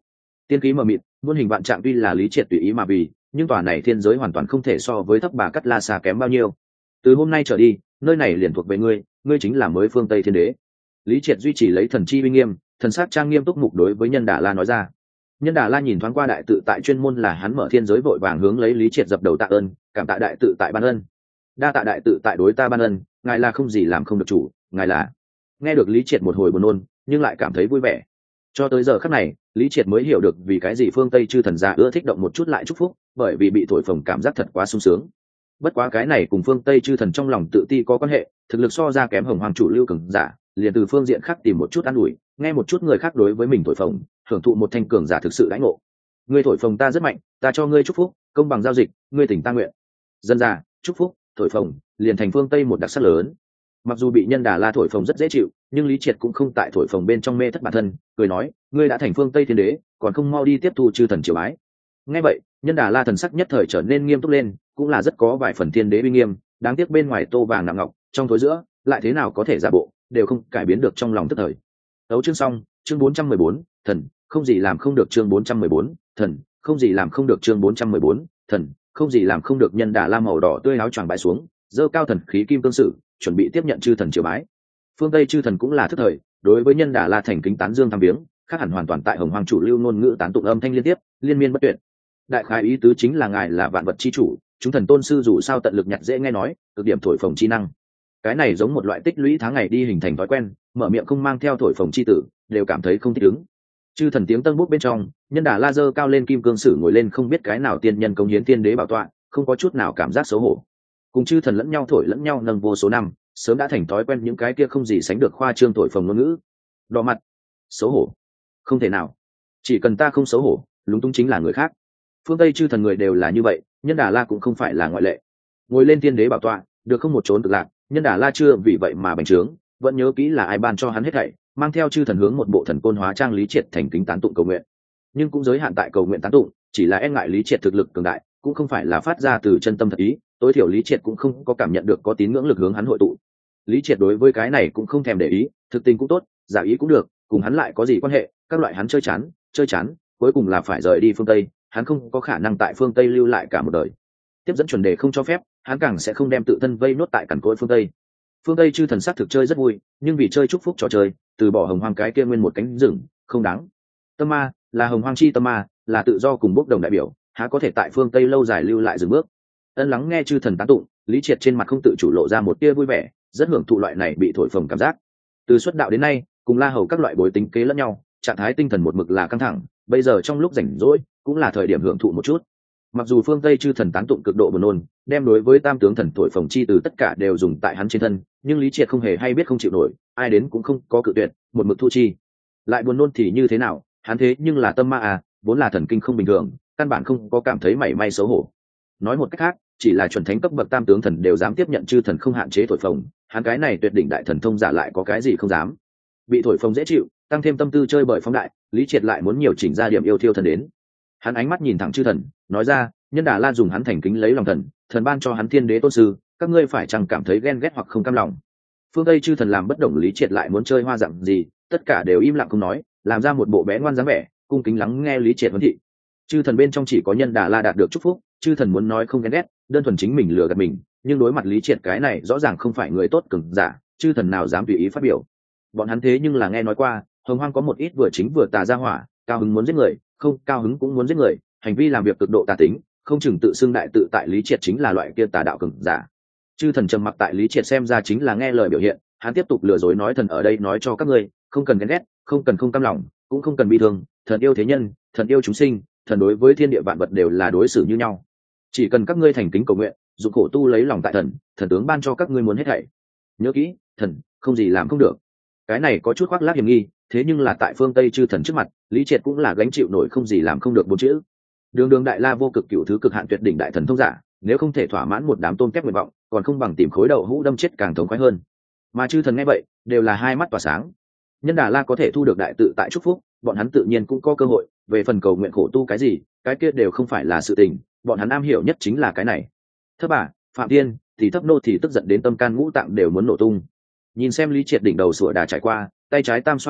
Tiên khí mờ mịt, muôn hình vạn trạng, tuy là lý triệt tùy ý mà vì, nhưng tòa này thiên giới hoàn toàn không thể so với thấp bà cắt la xa kém bao nhiêu. Từ hôm nay trở đi, nơi này liền thuộc về ngươi, ngươi chính là mới phương Tây thiên đế. Lý triệt duy trì lấy thần chi uy nghiêm, thần sát trang nghiêm túc mục đối với Nhân Đà La nói ra. Nhân Đà La nhìn thoáng qua đại tự tại, chuyên môn là hắn mở thiên giới, vội vàng hướng lấy Lý triệt dập đầu tạ ơn, cảm tạ đại tự tại ban ân. Đa tạ đại tự tại đối ta ban ân, ngài là không gì làm không được chủ, ngài là. Nghe được Lý triệt một hồi buồn nôn, nhưng lại cảm thấy vui vẻ. Cho tới giờ khắc này, Lý triệt mới hiểu được vì cái gì phương Tây chư thần gia ưa thích động một chút lại chúc phúc, bởi vì bị thổi phồng cảm giác thật quá sung sướng. Bất quá cái này cùng phương Tây chư thần trong lòng tự ti có quan hệ, thực lực so ra kém Hồng Hoàng chủ lưu cường giả, liền từ phương diện khác tìm một chút an ủi, nghe một chút người khác đối với mình thổi phồng, hưởng thụ một thanh cường giả thực sự đãi ngộ. Ngươi thổi phồng ta rất mạnh, ta cho ngươi chúc phúc, công bằng giao dịch, ngươi tỉnh ta nguyện. Dân ra, chúc phúc, thổi phồng, liền thành phương Tây một đặc sắc lớn. Mặc dù bị Nhân Đà La thổi phồng rất dễ chịu, nhưng Lý triệt cũng không tại thổi phồng bên trong mê thất bản thân, cười nói, ngươi đã thành phương Tây thiên đế, còn không mau đi tiếp thu chư thần triều bái. Nghe vậy, Nhân Đà La thần sắc nhất thời trở nên nghiêm túc lên, cũng là rất có vài phần thiên đế uy nghiêm, đáng tiếc bên ngoài tô vàng nặng ngọc, trong tối giữa lại thế nào có thể giả bộ, đều không cải biến được trong lòng tức thời. Đấu chương xong, chương bốn trăm mười bốn, thần, không gì làm không được, chương bốn trăm mười bốn, thần, không gì làm không được, chương bốn trăm mười bốn, thần, không gì làm không được. Nhân Đà La màu đỏ tươi áo choàng bãi xuống, giơ cao thần khí kim cương sử, chuẩn bị tiếp nhận chư thần triều bái. Phương Tây chư thần cũng là thức thời, đối với Nhân Đà La thành kính tán dương thăm viếng, khác hẳn hoàn toàn tại Hồng Hoàng chủ lưu ngôn ngữ tán tụng âm thanh liên tiếp, liên miên bất tuyệt. Đại khái ý tứ chính là ngài là vạn vật chi chủ, chúng thần tôn sư dù sao tận lực nhặt dễ nghe nói, cực điểm thổi phồng chi năng. Cái này giống một loại tích lũy tháng ngày đi hình thành thói quen, mở miệng không mang theo thổi phồng chi tử, đều cảm thấy không thích ứng. Chư thần tiếng tân bút bên trong, Nhân Đà La giơ cao lên kim cương sử, ngồi lên không biết cái nào tiên nhân công hiến tiên đế bảo tọa, không có chút nào cảm giác xấu hổ. Cùng chư thần lẫn nhau thổi lẫn nhau nâng vô số năm, sớm đã thành thói quen những cái kia không gì sánh được khoa trương thổi phồng ngôn ngữ. Đỏ mặt, xấu hổ, không thể nào. Chỉ cần ta không xấu hổ, lúng túng chính là người khác. Phương Tây chư thần người đều là như vậy, Nhân Đà La cũng không phải là ngoại lệ. Ngồi lên tiên đế bảo tọa, được không một trốn cực lạc, Nhân Đà La chưa vì vậy mà bành trướng, vẫn nhớ kỹ là ai ban cho hắn hết thảy, mang theo chư thần hướng một bộ thần côn hóa trang Lý triệt thành kính tán tụng cầu nguyện. Nhưng cũng giới hạn tại cầu nguyện tán tụng, chỉ là e ngại Lý triệt thực lực cường đại, cũng không phải là phát ra từ chân tâm thật ý, tối thiểu Lý triệt cũng không có cảm nhận được có tín ngưỡng lực hướng hắn hội tụ. Lý triệt đối với cái này cũng không thèm để ý, thực tình cũng tốt, giả ý cũng được, cùng hắn lại có gì quan hệ, các loại hắn chơi chán, chơi chán, cuối cùng là phải rời đi phương Tây, hắn không có khả năng tại phương Tây lưu lại cả một đời. Tiếp dẫn chuẩn đề không cho phép, hắn càng sẽ không đem tự thân vây nốt tại cằn cỗi phương Tây. Phương Tây chư thần sắc thực chơi rất vui, nhưng vì chơi chúc phúc trò chơi, từ bỏ Hồng Hoang cái kia nguyên một cánh rừng, không đáng. Tâm ma là Hồng Hoang chi tâm ma, là tự do cùng bốc đồng đại biểu, há có thể tại phương Tây lâu dài lưu lại dừng bước. Ân lắng nghe chư thần tán tụng, Lý triệt trên mặt không tự chủ lộ ra một tia vui vẻ, rất hưởng thụ loại này bị thổi phồng cảm giác. Từ xuất đạo đến nay, cùng La Hầu các loại bối tính kế lẫn nhau, trạng thái tinh thần một mực là căng thẳng, bây giờ trong lúc rảnh rỗi cũng là thời điểm hưởng thụ một chút. Mặc dù phương Tây chư thần tán tụng cực độ buồn nôn, đem đối với tam tướng thần thổi phồng chi từ tất cả đều dùng tại hắn trên thân, nhưng Lý triệt không hề hay biết không chịu nổi, ai đến cũng không có cự tuyệt, một mực thu chi. Lại buồn nôn thì như thế nào, hắn thế nhưng là tâm ma à, vốn là thần kinh không bình thường, căn bản không có cảm thấy mảy may xấu hổ. Nói một cách khác, chỉ là chuẩn thánh cấp bậc tam tướng thần đều dám tiếp nhận chư thần không hạn chế thổi phồng, hắn cái này tuyệt đỉnh đại thần thông giả lại có cái gì không dám. Bị thổi phồng dễ chịu, tăng thêm tâm tư chơi bời phóng đại, Lý triệt lại muốn nhiều chỉnh ra điểm yêu thiêu thần đến. Hắn ánh mắt nhìn thẳng chư thần, nói ra, Nhân Đà La dùng hắn thành kính lấy lòng thần, thần ban cho hắn thiên đế tôn sư, các ngươi phải chẳng cảm thấy ghen ghét hoặc không cam lòng. Phương Tây chư thần làm bất động Lý triệt lại muốn chơi hoa dạng gì, tất cả đều im lặng không nói, làm ra một bộ bé ngoan dáng vẻ, cung kính lắng nghe Lý triệt huấn thị. Chư thần bên trong chỉ có Nhân Đà La đạt được chúc phúc, chư thần muốn nói không ghen ghét, đơn thuần chính mình lừa gạt mình, nhưng đối mặt Lý triệt cái này rõ ràng không phải người tốt cường giả, chư thần nào dám tùy ý phát biểu. Bọn hắn thế nhưng là nghe nói qua, Hồng Hoang có một ít vừa chính vừa tà ra hỏa, cao hứng muốn giết người, không cao hứng cũng muốn giết người, hành vi làm việc cực độ tà tính, không chừng tự xưng đại tự tại Lý triệt chính là loại kia tà đạo cường giả. Chư thần trầm mặc tại Lý triệt xem ra chính là nghe lời biểu hiện, hắn tiếp tục lừa dối nói, thần ở đây nói cho các ngươi, không cần ghen ghét, không cần không cam lòng, cũng không cần bi thương, thần yêu thế nhân, thần yêu chúng sinh, thần đối với thiên địa vạn vật đều là đối xử như nhau. Chỉ cần các ngươi thành kính cầu nguyện, dụng khổ tu lấy lòng tại thần, thần tướng ban cho các ngươi muốn hết thảy. Nhớ kỹ, thần không gì làm không được. Cái này có chút khoác lác hiểm nghi, thế nhưng là tại phương Tây chư thần trước mặt, Lý triệt cũng là gánh chịu nổi không gì làm không được bốn chữ. Đường đường đại la vô cực cửu thứ cực hạn tuyệt đỉnh đại thần thông giả, nếu không thể thỏa mãn một đám tôm kép nguyện vọng, còn không bằng tìm khối đậu hũ đâm chết càng thống khoái hơn. Mà chư thần nghe vậy, đều là hai mắt tỏa sáng. Nhân Đà La có thể thu được đại tự tại chúc phúc, bọn hắn tự nhiên cũng có cơ hội, về phần cầu nguyện khổ tu cái gì, cái kia đều không phải là sự tình, bọn hắn am hiểu nhất chính là cái này. Thấp bà, Phạm Tiên, thì thấp nô thì tức giận đến tâm can ngũ tạng đều muốn nổ tung. Nhìn xem Lý triệt đỉnh đầu sủa đà trải qua, tay trái tam xoa kích,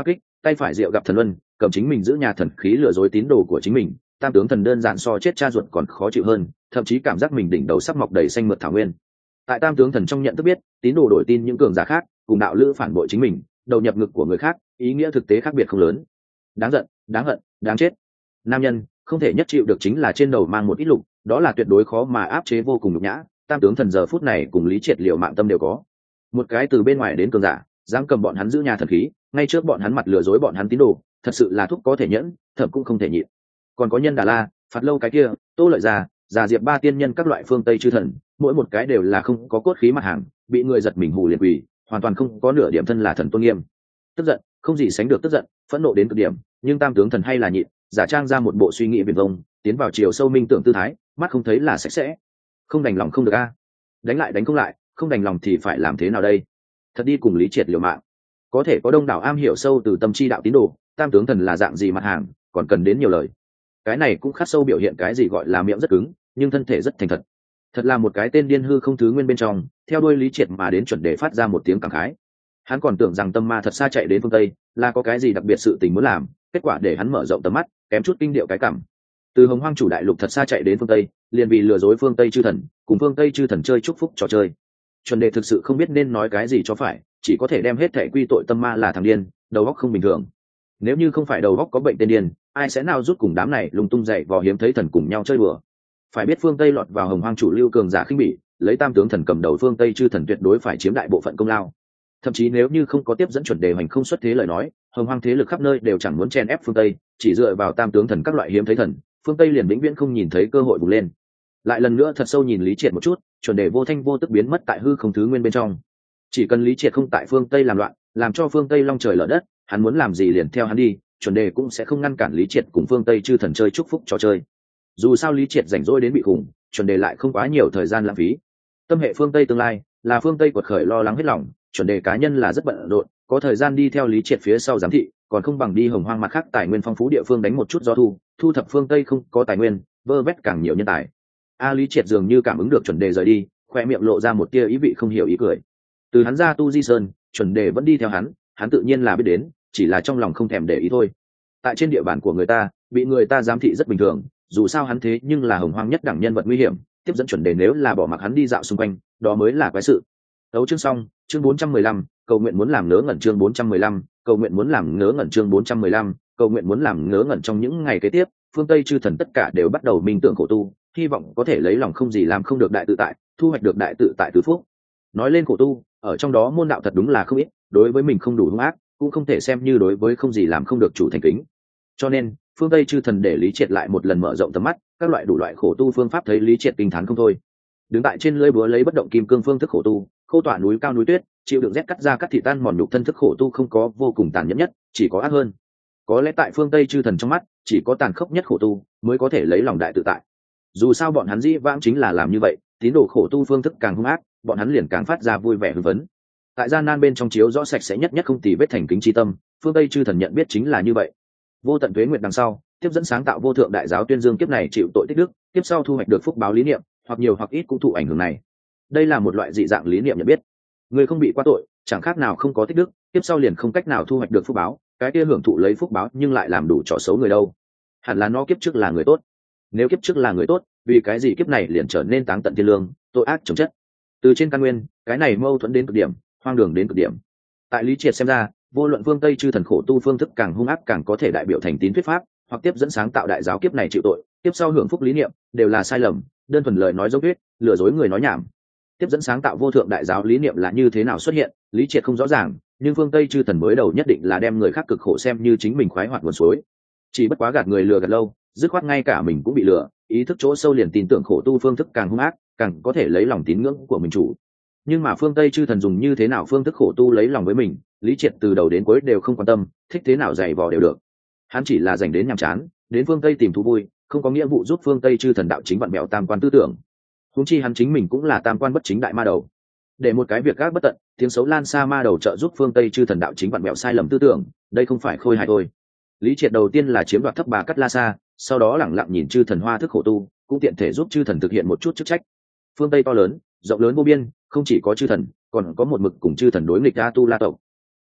tay phải diệu gặp thần luân, cầm chính mình giữ nhà thần khí lừa dối tín đồ của chính mình. Tam tướng thần đơn giản so chết cha ruột còn khó chịu hơn, thậm chí cảm giác mình đỉnh đầu sắp mọc đầy xanh mượt thảo nguyên. Tại tam tướng thần trong nhận thức biết, tín đồ đổi tin những cường giả khác, cùng đạo lữ phản bội chính mình, đầu nhập ngực của người khác, ý nghĩa thực tế khác biệt không lớn. Đáng giận, đáng hận, đáng chết. Nam nhân không thể nhất chịu được chính là trên đầu mang một ít lục, đó là tuyệt đối khó mà áp chế vô cùng nhục nhã. Tam tướng thần giờ phút này cùng Lý Triệt liều mạng tâm đều có. Một cái từ bên ngoài đến cường giả, dám cầm bọn hắn giữ nhà thần khí, ngay trước bọn hắn mặt lừa dối bọn hắn tín đồ, thật sự là thúc có thể nhẫn, thẩm cũng không thể nhịn. Còn có Nhân Đà La, Phạt Lâu cái kia, Tô Lợi Già, Già Diệp ba tiên nhân các loại phương Tây chư thần, mỗi một cái đều là không có cốt khí mặt hàng, bị người giật mình hù liền quỳ, hoàn toàn không có nửa điểm thân là thần tôn nghiêm. Tức giận, không gì sánh được tức giận, phẫn nộ đến cực điểm, nhưng tam tướng thần hay là nhịn, giả trang ra một bộ suy nghĩ viển vông, tiến vào chiều sâu minh tưởng tư thái, mắt không thấy là sạch sẽ. Không đành lòng không được a, đánh lại đánh không lại, không đành lòng thì phải làm thế nào đây? Thật đi cùng Lý Triệt liều mạng. Có thể có đông đảo am hiểu sâu từ tâm chi đạo tín đồ, tam tướng thần là dạng gì mặt hàng, còn cần đến nhiều lời. Cái này cũng khắc sâu biểu hiện cái gì gọi là miệng rất cứng, nhưng thân thể rất thành thật. Thật là một cái tên điên hư không thứ nguyên bên trong, theo đuôi Lý Triệt mà đến chuẩn đề phát ra một tiếng cảm khái. Hắn còn tưởng rằng tâm ma thật xa chạy đến phương Tây, là có cái gì đặc biệt sự tình muốn làm, kết quả để hắn mở rộng tầm mắt, kém chút kinh điệu cái cảm. Từ Hồng Hoang chủ đại lục thật xa chạy đến phương Tây, liền vì lừa dối phương Tây chư thần, cùng phương Tây chư thần chơi chúc phúc trò chơi. Chuẩn đề thực sự không biết nên nói cái gì cho phải, chỉ có thể đem hết thể quy tội tâm ma là thằng điên, đầu óc không bình thường. Nếu như không phải đầu óc có bệnh tên điên, ai sẽ nào rút cùng đám này lung tung dậy vò hiếm thấy thần cùng nhau chơi bừa. Phải biết phương Tây lọt vào Hồng Hoang chủ lưu cường giả khinh bỉ, lấy tam tướng thần cầm đầu phương Tây chư thần tuyệt đối phải chiếm đại bộ phận công lao. Thậm chí nếu như không có tiếp dẫn chuẩn đề hoành không xuất thế lời nói, Hồng Hoang thế lực khắp nơi đều chẳng muốn chen ép phương Tây, chỉ dựa vào tam tướng thần các loại hiếm thấy thần, phương Tây liền vĩnh viễn không nhìn thấy cơ hội bùng lên. Lại lần nữa thật sâu nhìn Lý Triệt một chút, chuẩn đề vô thanh vô tức biến mất tại hư không thứ nguyên bên trong. Chỉ cần Lý Triệt không tại phương Tây làm loạn, làm cho phương Tây long trời lở đất, hắn muốn làm gì liền theo hắn đi, chuẩn đề cũng sẽ không ngăn cản Lý Triệt cùng phương Tây chư thần chơi chúc phúc trò chơi. Dù sao Lý Triệt rảnh rỗi đến bị khủng, chuẩn đề lại không quá nhiều thời gian lãng phí. Tâm hệ phương Tây tương lai, là phương Tây quật khởi lo lắng hết lòng, chuẩn đề cá nhân là rất bận rộn, có thời gian đi theo Lý Triệt phía sau giám thị, còn không bằng đi Hồng Hoang mặt khác tài nguyên phong phú địa phương đánh một chút gió thu, thu thập phương Tây không có tài nguyên, vơ vét càng nhiều nhân tài. A Lý Triệt dường như cảm ứng được chuẩn đề rời đi, khoe miệng lộ ra một tia ý vị không hiểu ý cười. Từ hắn ra Tu Di Sơn, chuẩn đề vẫn đi theo hắn, hắn tự nhiên là biết đến, chỉ là trong lòng không thèm để ý thôi. Tại trên địa bàn của người ta, bị người ta giám thị rất bình thường, dù sao hắn thế nhưng là Hồng Hoang nhất đẳng nhân vật nguy hiểm, tiếp dẫn chuẩn đề nếu là bỏ mặc hắn đi dạo xung quanh, đó mới là quái sự. Tấu chương xong, chương bốn trăm mười lăm, cầu nguyện muốn làm ngớ ngẩn chương bốn trăm mười lăm, cầu nguyện muốn làm ngớ ngẩn chương bốn trăm mười lăm, cầu nguyện muốn làm ngớ ngẩn trong những ngày kế tiếp, phương Tây chư thần tất cả đều bắt đầu minh tưởng khổ tu, hy vọng có thể lấy lòng không gì làm không được đại tự tại, thu hoạch được đại tự tại tứ phúc. Nói lên khổ tu, ở trong đó môn đạo thật đúng là không ít, đối với mình không đủ hung ác, cũng không thể xem như đối với không gì làm không được chủ thành kính. Cho nên, phương Tây chư thần để Lý Triệt lại một lần mở rộng tầm mắt, các loại đủ loại khổ tu phương pháp thấy Lý Triệt kinh thán không thôi. Đứng tại trên lưỡi búa lấy bất động kim cương phương thức khổ tu, khâu tỏa núi cao núi tuyết, chịu đựng rét cắt da cắt thịt tan mòn nhục thân thức khổ tu không có vô cùng tàn nhẫn nhất, chỉ có ác hơn. Có lẽ tại phương Tây chư thần trong mắt, chỉ có tàn khốc nhất khổ tu mới có thể lấy lòng đại tự tại. Dù sao bọn hắn dĩ vãng chính là làm như vậy, tín đồ khổ tu phương thức càng hung ác, bọn hắn liền càng phát ra vui vẻ hưng phấn. Tại gian nan bên trong chiếu rõ sạch sẽ nhất nhất không tì vết thành kính chi tâm, phương Tây chư thần nhận biết chính là như vậy. Vô tận tuế nguyệt đằng sau, tiếp dẫn sáng tạo vô thượng đại giáo tuyên dương kiếp này chịu tội tích đức, tiếp sau thu hoạch được phúc báo lý niệm, hoặc nhiều hoặc ít cũng thụ ảnh hưởng này. Đây là một loại dị dạng lý niệm nhận biết. Người không bị qua tội, chẳng khác nào không có tích đức, tiếp sau liền không cách nào thu hoạch được phúc báo, cái kia hưởng thụ lấy phúc báo nhưng lại làm đủ trò xấu người đâu. Hẳn là nó kiếp trước là người tốt. Nếu kiếp trước là người tốt, vì cái gì kiếp này liền trở nên táng tận thiên lương, tội ác chồng chất. Từ trên căn nguyên, cái này mâu thuẫn đến cực điểm, hoang đường đến cực điểm. Tại Lý Triệt xem ra, vô luận phương Tây chư thần khổ tu phương thức càng hung ác càng có thể đại biểu thành tín thuyết pháp, hoặc tiếp dẫn sáng tạo đại giáo kiếp này chịu tội, tiếp sau hưởng phúc lý niệm, đều là sai lầm, đơn thuần lời nói dối thuyết, lừa dối người nói nhảm. Tiếp dẫn sáng tạo vô thượng đại giáo lý niệm là như thế nào xuất hiện, Lý Triệt không rõ ràng, nhưng phương Tây chư thần mới đầu nhất định là đem người khác cực khổ xem như chính mình khoái hoạt nguồn suối. Chỉ bất quá gạt người lừa gạt lâu, dứt khoát ngay cả mình cũng bị lừa, ý thức chỗ sâu liền tin tưởng khổ tu phương thức càng hung ác, càng có thể lấy lòng tín ngưỡng của mình chủ. Nhưng mà phương Tây chư thần dùng như thế nào phương thức khổ tu lấy lòng với mình, Lý Triệt từ đầu đến cuối đều không quan tâm, thích thế nào dày vò đều được. Hắn chỉ là dành đến nhàm chán, đến phương Tây tìm thú vui, không có nghĩa vụ giúp phương Tây chư thần đạo chính vặn mẹo tam quan tư tưởng. Huống chi hắn chính mình cũng là tam quan bất chính đại ma đầu. Để một cái việc gác bất tận, tiếng xấu lan xa ma đầu trợ giúp phương Tây chư thần đạo chính vặn mẹo sai lầm tư tưởng, đây không phải khôi hài thôi. Lý Triệt đầu tiên là chiếm đoạt thấp bà cắt la sa, sau đó lẳng lặng nhìn chư thần hoa thức khổ tu, cũng tiện thể giúp chư thần thực hiện một chút chức trách. Phương Tây to lớn, rộng lớn vô biên, không chỉ có chư thần, còn có một mực cùng chư thần đối nghịch A Tu La tộc.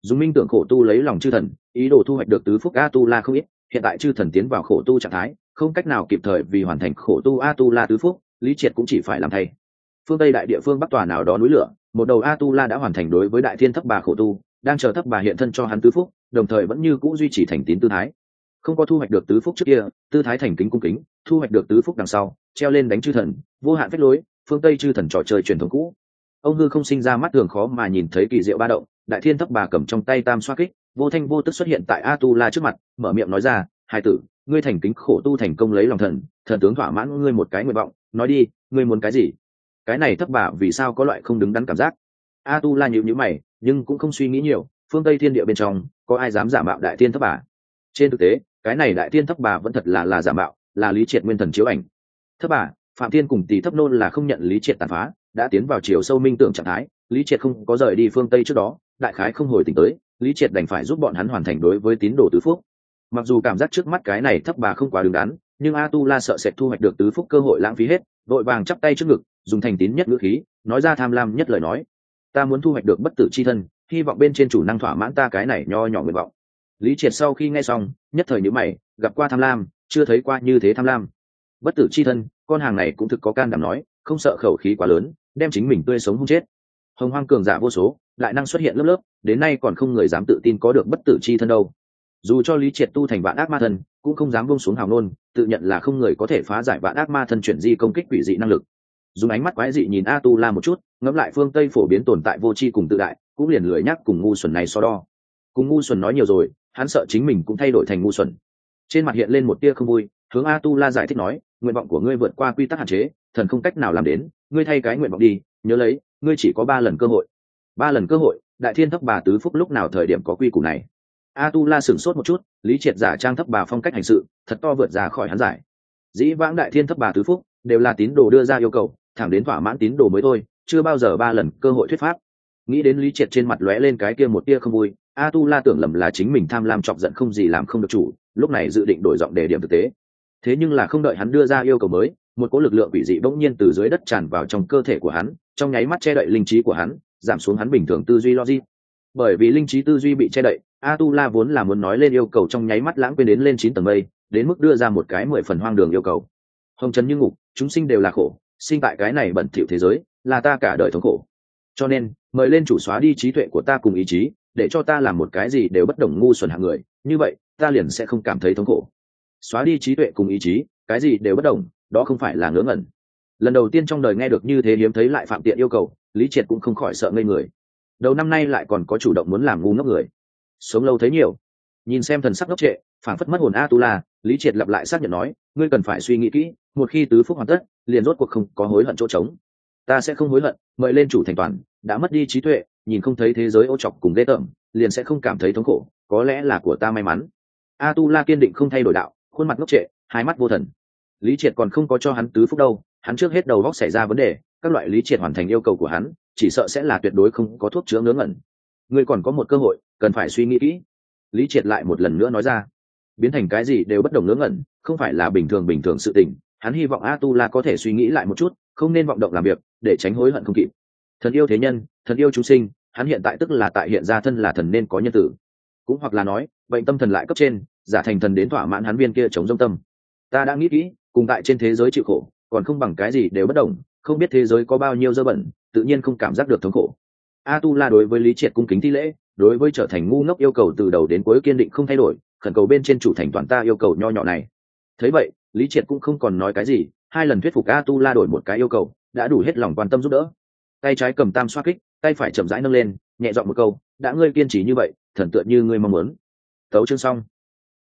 dùng minh tưởng khổ tu lấy lòng chư thần, ý đồ thu hoạch được tứ phúc Atula không ít. Hiện tại chư thần tiến vào khổ tu trạng thái, không cách nào kịp thời vì hoàn thành khổ tu Atula tứ phúc, Lý Triệt cũng chỉ phải làm thay. Phương Tây đại địa phương bắc tòa nào đó núi lửa, một đầu Atula đã hoàn thành đối với đại thiên thấp bà khổ tu, đang chờ thấp bà hiện thân cho hắn tứ phúc, đồng thời vẫn như cũ duy trì thành tín tư thái. Không có thu hoạch được tứ phúc trước kia, tư thái thành kính cung kính, thu hoạch được tứ phúc đằng sau, treo lên đánh chư thần, vô hạn phách lối, phương Tây chư thần trò chơi truyền thống cũ. Ông hư không sinh ra mắt thường khó mà nhìn thấy kỳ diệu ba động, đại thiên thấp bà cầm trong tay tam xoa kích, vô thanh vô tức xuất hiện tại Atula trước mặt, mở miệng nói ra, hai tử, ngươi thành kính khổ tu thành công lấy lòng thần, thần tướng thỏa mãn ngươi một cái nguyện vọng, nói đi, ngươi muốn cái gì? Cái này thấp bà vì sao có loại không đứng đắn cảm giác? Atula nhíu nhíu mày, nhưng cũng không suy nghĩ nhiều, phương Tây thiên địa bên trong, có ai dám giả mạo đại thiên thấp bà? Trên thực tế, cái này đại thiên thấp bà vẫn thật là là giả mạo, là Lý Triệt nguyên thần chiếu ảnh. Thấp bà, Phạm Thiên cùng Tỷ Thấp Nôn là không nhận Lý Triệt tàn phá, đã tiến vào chiều sâu minh tưởng trạng thái, Lý Triệt không có rời đi phương Tây trước đó, đại khái không hồi tỉnh tới, Lý Triệt đành phải giúp bọn hắn hoàn thành đối với tín đồ tứ phúc. Mặc dù cảm giác trước mắt cái này thấp bà không quá đứng đắn, nhưng Atula sợ sẽ thu hoạch được tứ phúc cơ hội lãng phí hết, đội vàng chắp tay trước ngực, dùng thành tín nhất ngữ khí, nói ra tham lam nhất lời nói. Ta muốn thu hoạch được bất tử chi thân, hy vọng bên trên chủ năng thỏa mãn ta cái này nho nhỏ nguyện vọng. Lý Triệt sau khi nghe xong, nhất thời nhíu mày, gặp qua tham lam, chưa thấy qua như thế tham lam. Bất tử chi thân, con hàng này cũng thực có can đảm nói, không sợ khẩu khí quá lớn, đem chính mình tươi sống hung chết. Hồng hoang cường giả vô số, đại năng xuất hiện lớp lớp, đến nay còn không người dám tự tin có được bất tử chi thân đâu. Dù cho Lý Triệt tu thành vạn ác ma thân, cũng không dám buông xuống hào nôn, tự nhận là không người có thể phá giải vạn ác ma thân chuyển di công kích quỷ dị năng lực. Dùng ánh mắt quái dị nhìn Atula một chút, ngẫm lại phương Tây phổ biến tồn tại vô tri cùng tự đại, cũng liền lười nhắc cùng ngu xuẩn này so đo. Cùng ngu xuẩn nói nhiều rồi, hắn sợ chính mình cũng thay đổi thành ngu xuẩn. Trên mặt hiện lên một tia không vui, hướng Atula giải thích nói, nguyện vọng của ngươi vượt qua quy tắc hạn chế, thần không cách nào làm đến, ngươi thay cái nguyện vọng đi, nhớ lấy, ngươi chỉ có ba lần cơ hội. Ba lần cơ hội, đại thiên thấp bà tứ phúc lúc nào thời điểm có quy củ này? Atula sửng sốt một chút, Lý Triệt giả trang thấp bà phong cách hành sự, thật to vượt ra khỏi hắn giải. Dĩ vãng đại thiên thấp bà tứ phúc đều là tín đồ đưa ra yêu cầu, thẳng đến thỏa mãn tín đồ mới thôi, chưa bao giờ ba lần cơ hội thuyết pháp. Nghĩ đến Lý Triệt trên mặt lóe lên cái kia một tia không vui, Atula tưởng lầm là chính mình tham lam chọc giận không gì làm không được chủ, lúc này dự định đổi giọng đề điểm thực tế. Thế nhưng là không đợi hắn đưa ra yêu cầu mới, một cỗ lực lượng quỷ dị bỗng nhiên từ dưới đất tràn vào trong cơ thể của hắn, trong nháy mắt che đậy linh trí của hắn, giảm xuống hắn bình thường tư duy logic. Bởi vì linh trí tư duy bị che đậy, Atula vốn là muốn nói lên yêu cầu trong nháy mắt lãng quên đến lên chín tầng mây, đến mức đưa ra một cái mười phần hoang đường yêu cầu. Hồng trần như ngục, chúng sinh đều là khổ, sinh tại cái này bẩn thỉu thế giới, là ta cả đời thống khổ. Cho nên, mời lên chủ xóa đi trí tuệ của ta cùng ý chí, để cho ta làm một cái gì đều bất đồng ngu xuẩn hạng người, như vậy, ta liền sẽ không cảm thấy thống khổ. Xóa đi trí tuệ cùng ý chí, cái gì đều bất đồng, đó không phải là ngớ ngẩn. Lần đầu tiên trong đời nghe được như thế hiếm thấy lại phạm tiện yêu cầu, Lý Triệt cũng không khỏi sợ ngây người. Đầu năm nay lại còn có chủ động muốn làm ngu ngốc người, sống lâu thấy nhiều. Nhìn xem thần sắc ngốc trệ, phảng phất mất hồn Atula, Lý Triệt lặp lại xác nhận nói, ngươi cần phải suy nghĩ kỹ, một khi tứ phúc hoàn tất, liền rốt cuộc không có hối hận chỗ trống. Ta sẽ không hối hận, mời lên chủ thành toàn, đã mất đi trí tuệ, nhìn không thấy thế giới ô trọc cùng ghê tởm, liền sẽ không cảm thấy thống khổ, có lẽ là của ta may mắn. Atula kiên định không thay đổi đạo, khuôn mặt ngốc trệ, hai mắt vô thần. Lý Triệt còn không có cho hắn tứ phúc đâu, hắn trước hết đầu góc xảy ra vấn đề, các loại Lý Triệt hoàn thành yêu cầu của hắn, chỉ sợ sẽ là tuyệt đối không có thuốc chữa ngớ ngẩn. Ngươi còn có một cơ hội, cần phải suy nghĩ kỹ. Lý Triệt lại một lần nữa nói ra, biến thành cái gì đều bất đồng ngớ ngẩn, không phải là bình thường bình thường sự tình. Hắn hy vọng Atula có thể suy nghĩ lại một chút, không nên vọng động làm việc, để tránh hối hận không kịp. Thần yêu thế nhân, thần yêu chúng sinh, hắn hiện tại tức là tại hiện ra thân là thần nên có nhân tử, cũng hoặc là nói, bệnh tâm thần lại cấp trên, giả thành thần đến thỏa mãn hắn viên kia chống dông tâm. Ta đã nghĩ kỹ, cùng tại trên thế giới chịu khổ, còn không bằng cái gì đều bất đồng, không biết thế giới có bao nhiêu dơ bẩn, tự nhiên không cảm giác được thống khổ. Atula đối với Lý Triệt cung kính thi lễ, đối với trở thành ngu ngốc yêu cầu từ đầu đến cuối kiên định không thay đổi, khẩn cầu bên trên chủ thành toàn ta yêu cầu nho nhỏ này. Thấy vậy, Lý Triệt cũng không còn nói cái gì, hai lần thuyết phục Atula đổi một cái yêu cầu, đã đủ hết lòng quan tâm giúp đỡ. Tay trái cầm tam xoa kích, tay phải chậm rãi nâng lên, nhẹ giọng một câu, đã ngươi kiên trì như vậy, thần tựa như ngươi mong muốn. Tấu chương xong.